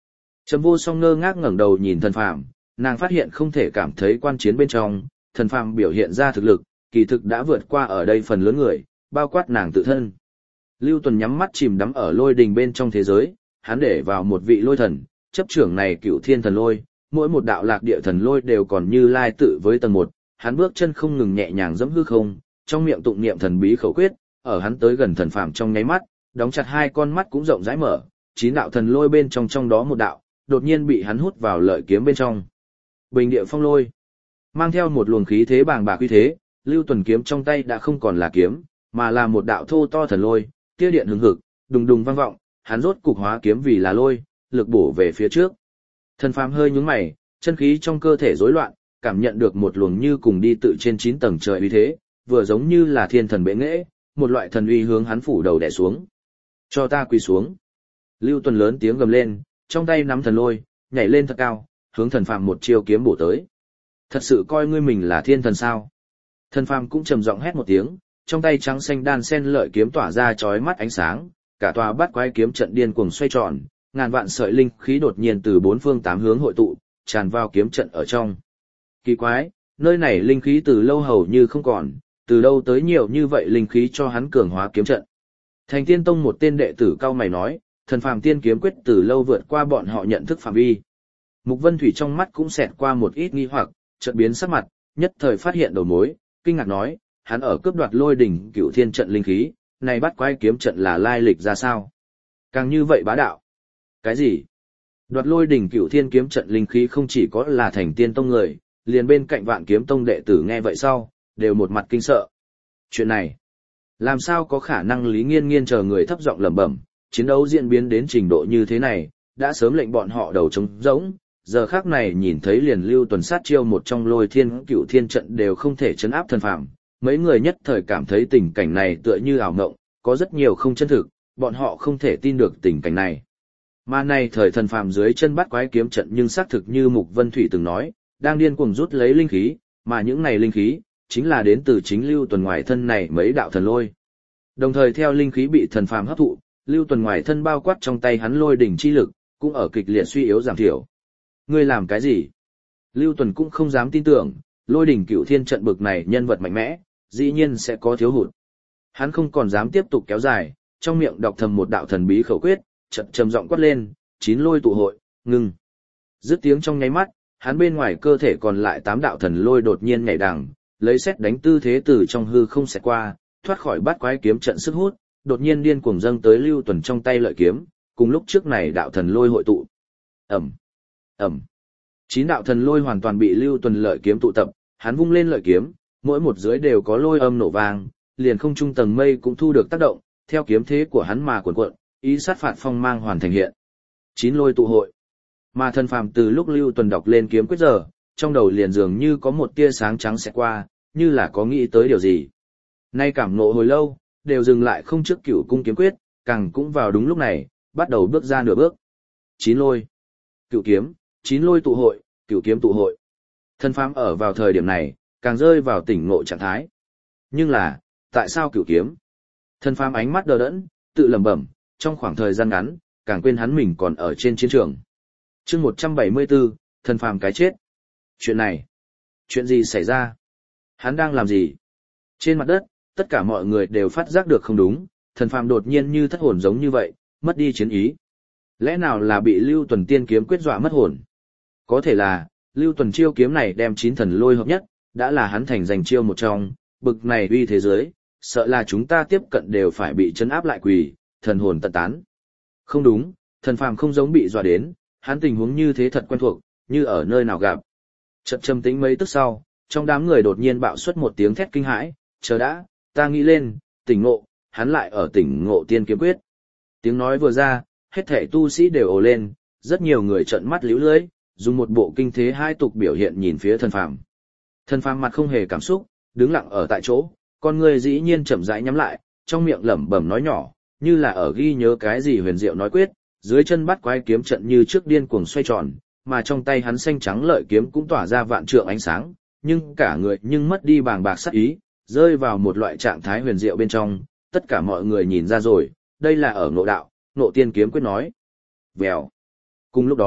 Trầm Vô Song ngơ ngác ngẩng đầu nhìn Thần Phàm, nàng phát hiện không thể cảm thấy quan chiến bên trong, Thần Phàm biểu hiện ra thực lực, kỳ thực đã vượt qua ở đây phần lớn người, bao quát nàng tự thân. Lưu Tuần nhắm mắt chìm đắm ở lôi đình bên trong thế giới, hắn để vào một vị lôi thần, chấp trưởng này Cửu Thiên Thần Lôi, mỗi một đạo lạc địa thần lôi đều còn như lai tự với tầng một, hắn bước chân không ngừng nhẹ nhàng dẫm hư không, trong miệng tụng niệm thần bí khẩu quyết, ở hắn tới gần Thần Phàm trong nháy mắt, đóng chặt hai con mắt cũng rộng rãi mở, chín đạo thần lôi bên trong trong đó một đạo, đột nhiên bị hắn hút vào lợi kiếm bên trong. Bình địa phong lôi, mang theo một luồng khí thế bàng bạc uy thế, Lưu Tuần kiếm trong tay đã không còn là kiếm, mà là một đạo thô to thần lôi, tia điện hừng hực, đùng đùng vang vọng, hắn rốt cục hóa kiếm vì là lôi, lực bổ về phía trước. Thần Phàm hơi nhướng mày, chân khí trong cơ thể rối loạn, cảm nhận được một luồng như cùng đi tự trên chín tầng trời uy thế, vừa giống như là thiên thần bệ nghệ, một loại thần uy hướng hắn phủ đầu đè xuống. Cho ta quỳ xuống. Lưu Tuần lớn tiếng gầm lên, trong tay nắm thần lôi, nhảy lên thật cao, hướng Thần Phàm một chiêu kiếm bổ tới. Thật sự coi ngươi mình là thiên thần sao? Thần Phàm cũng trầm giọng hét một tiếng, trong tay trắng xanh đan sen lợi kiếm tỏa ra chói mắt ánh sáng, cả tòa bát quái kiếm trận điên cuồng xoay tròn, ngàn vạn sợi linh khí đột nhiên từ bốn phương tám hướng hội tụ, tràn vào kiếm trận ở trong. Kỳ quái, nơi này linh khí từ lâu hầu như không còn, từ đâu tới nhiều như vậy linh khí cho hắn cường hóa kiếm trận. Thành Tiên Tông một tên đệ tử cao mày nói, Thần Phàm tiên kiếm quyết từ lâu vượt qua bọn họ nhận thức phạm vi. Mục Vân Thủy trong mắt cũng xẹt qua một ít nghi hoặc, chợt biến sắc mặt, nhất thời phát hiện đầu mối, kinh ngạc nói, hắn ở cướp đoạt lôi đỉnh Cửu Thiên trận linh khí, này bắt quái kiếm trận là lai lịch ra sao? Càng như vậy bá đạo. Cái gì? Đoạt lôi đỉnh Cửu Thiên kiếm trận linh khí không chỉ có là Thành Tiên Tông người, liền bên cạnh Vạn Kiếm Tông đệ tử nghe vậy sau, đều một mặt kinh sợ. Chuyện này, làm sao có khả năng? Lý Nghiên Nghiên chờ người thấp giọng lẩm bẩm, chiến đấu diễn biến đến trình độ như thế này, đã sớm lệnh bọn họ đầu trống rỗng, giờ khắc này nhìn thấy liền Lưu Tuần sát chiêu một trong lôi thiên Cửu Thiên trận đều không thể chấn áp Thần Phàm, mấy người nhất thời cảm thấy tình cảnh này tựa như ảo mộng, có rất nhiều không chân thực, bọn họ không thể tin được tình cảnh này. Mà này thời Thần Phàm dưới chân bắt quái kiếm trận nhưng xác thực như Mục Vân Thủy từng nói, đang điên cuồng rút lấy linh khí, mà những này linh khí chính là đến từ chính Lưu Tuần ngoài thân này mấy đạo thần lôi. Đồng thời theo linh khí bị Thần Phàm hấp thụ, Lưu Tuần ngoài thân bao quát trong tay hắn lôi đỉnh chi lực, cũng ở kịch liệt suy yếu giảm thiểu. Ngươi làm cái gì? Lưu Tuần cũng không dám tin tưởng, lôi đỉnh Cửu Thiên trận bực này nhân vật mạnh mẽ, dĩ nhiên sẽ có thiếu hụt. Hắn không còn dám tiếp tục kéo dài, trong miệng đọc thầm một đạo thần bí khẩu quyết, chợt trầm giọng quát lên, chín lôi tụ hội, ngưng. Dứt tiếng trong nháy mắt, hắn bên ngoài cơ thể còn lại tám đạo thần lôi đột nhiên nhảy đằng, lấy xét đánh tư thế từ trong hư không xẹt qua, thoát khỏi bát quái kiếm trận sức hút, đột nhiên điên cuồng dâng tới Lưu Tuần trong tay lợi kiếm, cùng lúc trước này đạo thần lôi hội tụ. Ầm, ầm. Chín đạo thần lôi hoàn toàn bị Lưu Tuần lợi kiếm tụ tập, hắn vung lên lợi kiếm, mỗi một dưới đều có lôi âm nổ vang, liền không trung tầng mây cũng thu được tác động, theo kiếm thế của hắn mà cuộn cuộn, ý sát phạt phong mang hoàn thành hiện. Chín lôi tụ hội. Mà Thần Phàm từ lúc Lưu Tuần đọc lên kiếm quyết giờ, trong đầu liền dường như có một tia sáng trắng xẹt qua, như là có nghĩ tới điều gì. Nay cảm ngộ hồi lâu, đều dừng lại không trước Cửu cung kiếm quyết, càng cũng vào đúng lúc này, bắt đầu bước ra nửa bước. Chín lôi, Cửu kiếm, chín lôi tụ hội, Cửu kiếm tụ hội. Thần Phàm ở vào thời điểm này, càng rơi vào tỉnh ngộ trạng thái. Nhưng là, tại sao Cửu kiếm? Thần Phàm ánh mắt đờ đẫn, tự lẩm bẩm, trong khoảng thời gian ngắn, càng quên hắn mình còn ở trên chiến trường. Chương một trăm bảy mươi tư, Thần Phàm cái chết. Chuyện này, chuyện gì xảy ra? Hắn đang làm gì? Trên mặt đất, tất cả mọi người đều phát giác được không đúng, Thần Phàm đột nhiên như thất hồn giống như vậy, mất đi chiến ý. Lẽ nào là bị Lưu Tuần tiên kiếm quyết dọa mất hồn? Có thể là, Lưu Tuần chiêu kiếm này đem chín thần lôi hợp nhất, đã là hắn thành danh chiêu một trong, bực này uy thế giới, sợ là chúng ta tiếp cận đều phải bị chấn áp lại quỳ, thần hồn tận tán. Không đúng, Thần Phàm không giống bị dọa đến, hắn tình huống như thế thật quen thuộc, như ở nơi nào gặp. Chợt trầm tĩnh mấy tức sau, trong đám người đột nhiên bạo xuất một tiếng thét kinh hãi, chờ đã, ta nghĩ lên, tỉnh ngộ, hắn lại ở tỉnh ngộ tiên kiếm quyết. Tiếng nói vừa ra, hết thảy tu sĩ đều ồ lên, rất nhiều người trợn mắt líu lưỡi, dùng một bộ kinh thế hai tục biểu hiện nhìn phía Thần Phàm. Thần Phàm mặt không hề cảm xúc, đứng lặng ở tại chỗ, con người dĩ nhiên chậm rãi nhắm lại, trong miệng lẩm bẩm nói nhỏ, như là ở ghi nhớ cái gì huyền diệu nói quyết, dưới chân bắt quái kiếm trận như trước điên cuồng xoay tròn, mà trong tay hắn xanh trắng lợi kiếm cũng tỏa ra vạn trượng ánh sáng, nhưng cả người nhưng mất đi bàng bạc sát ý, rơi vào một loại trạng thái huyền diệu bên trong, tất cả mọi người nhìn ra rồi, đây là ở ngộ đạo, ngộ tiên kiếm quyết nói. Vèo. Cùng lúc đó,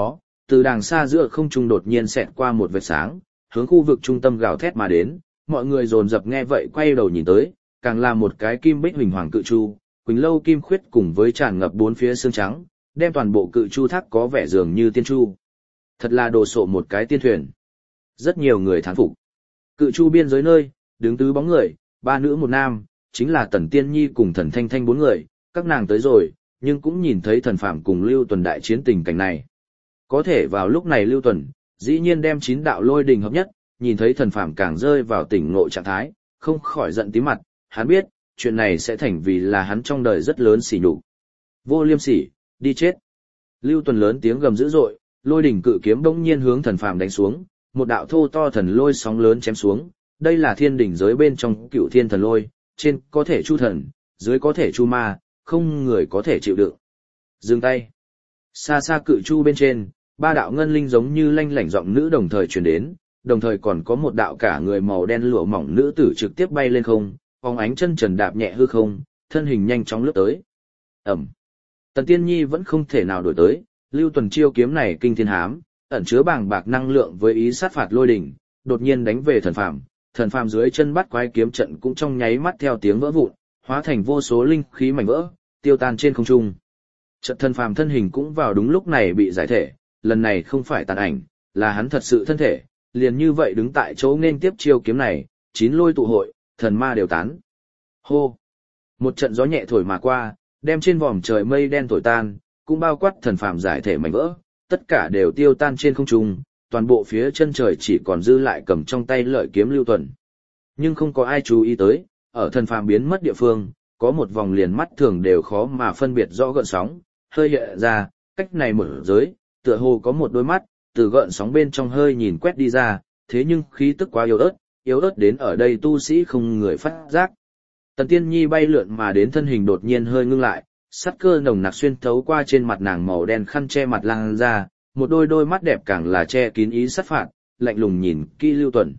từ đàng xa giữa không trung đột nhiên xẹt qua một vệt sáng, hướng khu vực trung tâm gào thét mà đến, mọi người dồn dập nghe vậy quay đầu nhìn tới, càng là một cái kim bích huỳnh hoàng cự chu, quỳnh lâu kim khuyết cùng với tràn ngập bốn phía xương trắng, đem toàn bộ cự chu thác có vẻ dường như tiên chu. Thật là đồ sộ một cái tiên thuyền. Rất nhiều người thán phục. Cự chu biên giới nơi, đứng tứ bóng người, ba nữ một nam, chính là Tần Tiên Nhi cùng Thần Thanh Thanh bốn người, các nàng tới rồi, nhưng cũng nhìn thấy Thần Phàm cùng Lưu Tuần đại chiến tình cảnh này. Có thể vào lúc này Lưu Tuần, dĩ nhiên đem chín đạo lôi đình hợp nhất, nhìn thấy Thần Phàm càng rơi vào tỉnh ngộ trạng thái, không khỏi giận tím mặt, hắn biết, chuyện này sẽ thành vì là hắn trong đời rất lớn sỉ nhục. Vô liêm sỉ, đi chết. Lưu Tuần lớn tiếng gầm dữ dội, lôi đỉnh cự kiếm bỗng nhiên hướng Thần Phàm đánh xuống, một đạo thô to thần lôi sóng lớn chém xuống, đây là thiên đỉnh giới bên trong cựu thiên thần lôi, trên có thể chu thần, dưới có thể chu ma, không người có thể chịu đựng. Dừng tay. Xa xa cự chu bên trên, ba đạo ngân linh giống như lanh lảnh giọng nữ đồng thời truyền đến, đồng thời còn có một đạo cả người màu đen lụa mỏng nữ tử trực tiếp bay lên không, phóng ánh chân trần đạp nhẹ hư không, thân hình nhanh chóng lướt tới. Ẩm. Tần Tiên Nhi vẫn không thể nào đổi tới, Lưu Tuần chiêu kiếm này kinh thiên hám, ẩn chứa bàng bạc năng lượng với ý sát phạt lôi đỉnh, đột nhiên đánh về Thần Phàm. Thần Phàm dưới chân bắt quái kiếm trận cũng trong nháy mắt theo tiếng vỡ vụn, hóa thành vô số linh khí mảnh vỡ, tiêu tan trên không trung. Trận Thần Phàm thân hình cũng vào đúng lúc này bị giải thể, lần này không phải tàn ảnh, là hắn thật sự thân thể, liền như vậy đứng tại chỗ nên tiếp chiêu kiếm này, chín lôi tụ hội, thần ma đều tán. Hô! Một trận gió nhẹ thổi mà qua, đem trên vòm trời mây đen thổi tan, cũng bao quát Thần Phàm giải thể mảnh vỡ, tất cả đều tiêu tan trên không trung, toàn bộ phía chân trời chỉ còn dư lại cầm trong tay lợi kiếm Lưu Tuần. Nhưng không có ai chú ý tới, ở Thần Phàm biến mất địa phương, có một vòng liền mắt thường đều khó mà phân biệt rõ gợn sóng, hơi hiện ra, cách này mở giới, tựa hồ có một đôi mắt, từ gợn sóng bên trong hơi nhìn quét đi ra, thế nhưng khí tức quá yếu ớt, yếu ớt đến ở đây tu sĩ không người phát giác. Tần Tiên Nhi bay lượn mà đến thân hình đột nhiên hơi ngưng lại, sắt cơ nồng nặc xuyên thấu qua trên mặt nàng màu đen khăn che mặt lan ra, một đôi đôi mắt đẹp càng là che kín ý sát phạt, lạnh lùng nhìn kỹ Lưu Tuần.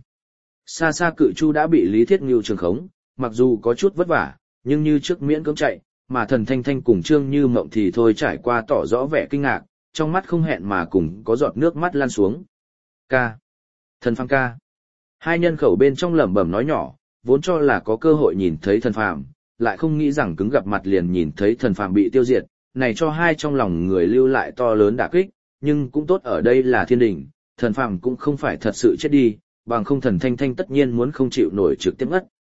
Xa xa cự chu đã bị Lý Thiết Ngưu trường khống, mặc dù có chút vất vả, nhưng như trước miễn cưỡng chạy, mà Thần Thanh Thanh cùng Trương Như Mộng thì thôi trải qua tỏ rõ vẻ kinh ngạc, trong mắt không hẹn mà cùng có giọt nước mắt lan xuống. Ca. Thần Phàm ca. Hai nhân khẩu bên trong lẩm bẩm nói nhỏ, vốn cho là có cơ hội nhìn thấy Thần Phàm, lại không nghĩ rằng cứng gặp mặt liền nhìn thấy Thần Phàm bị tiêu diệt, này cho hai trong lòng người lưu lại to lớn đả kích, nhưng cũng tốt ở đây là thiên đình, Thần Phàm cũng không phải thật sự chết đi, bằng không Thần Thanh Thanh tất nhiên muốn không chịu nổi trực tiếp ngất.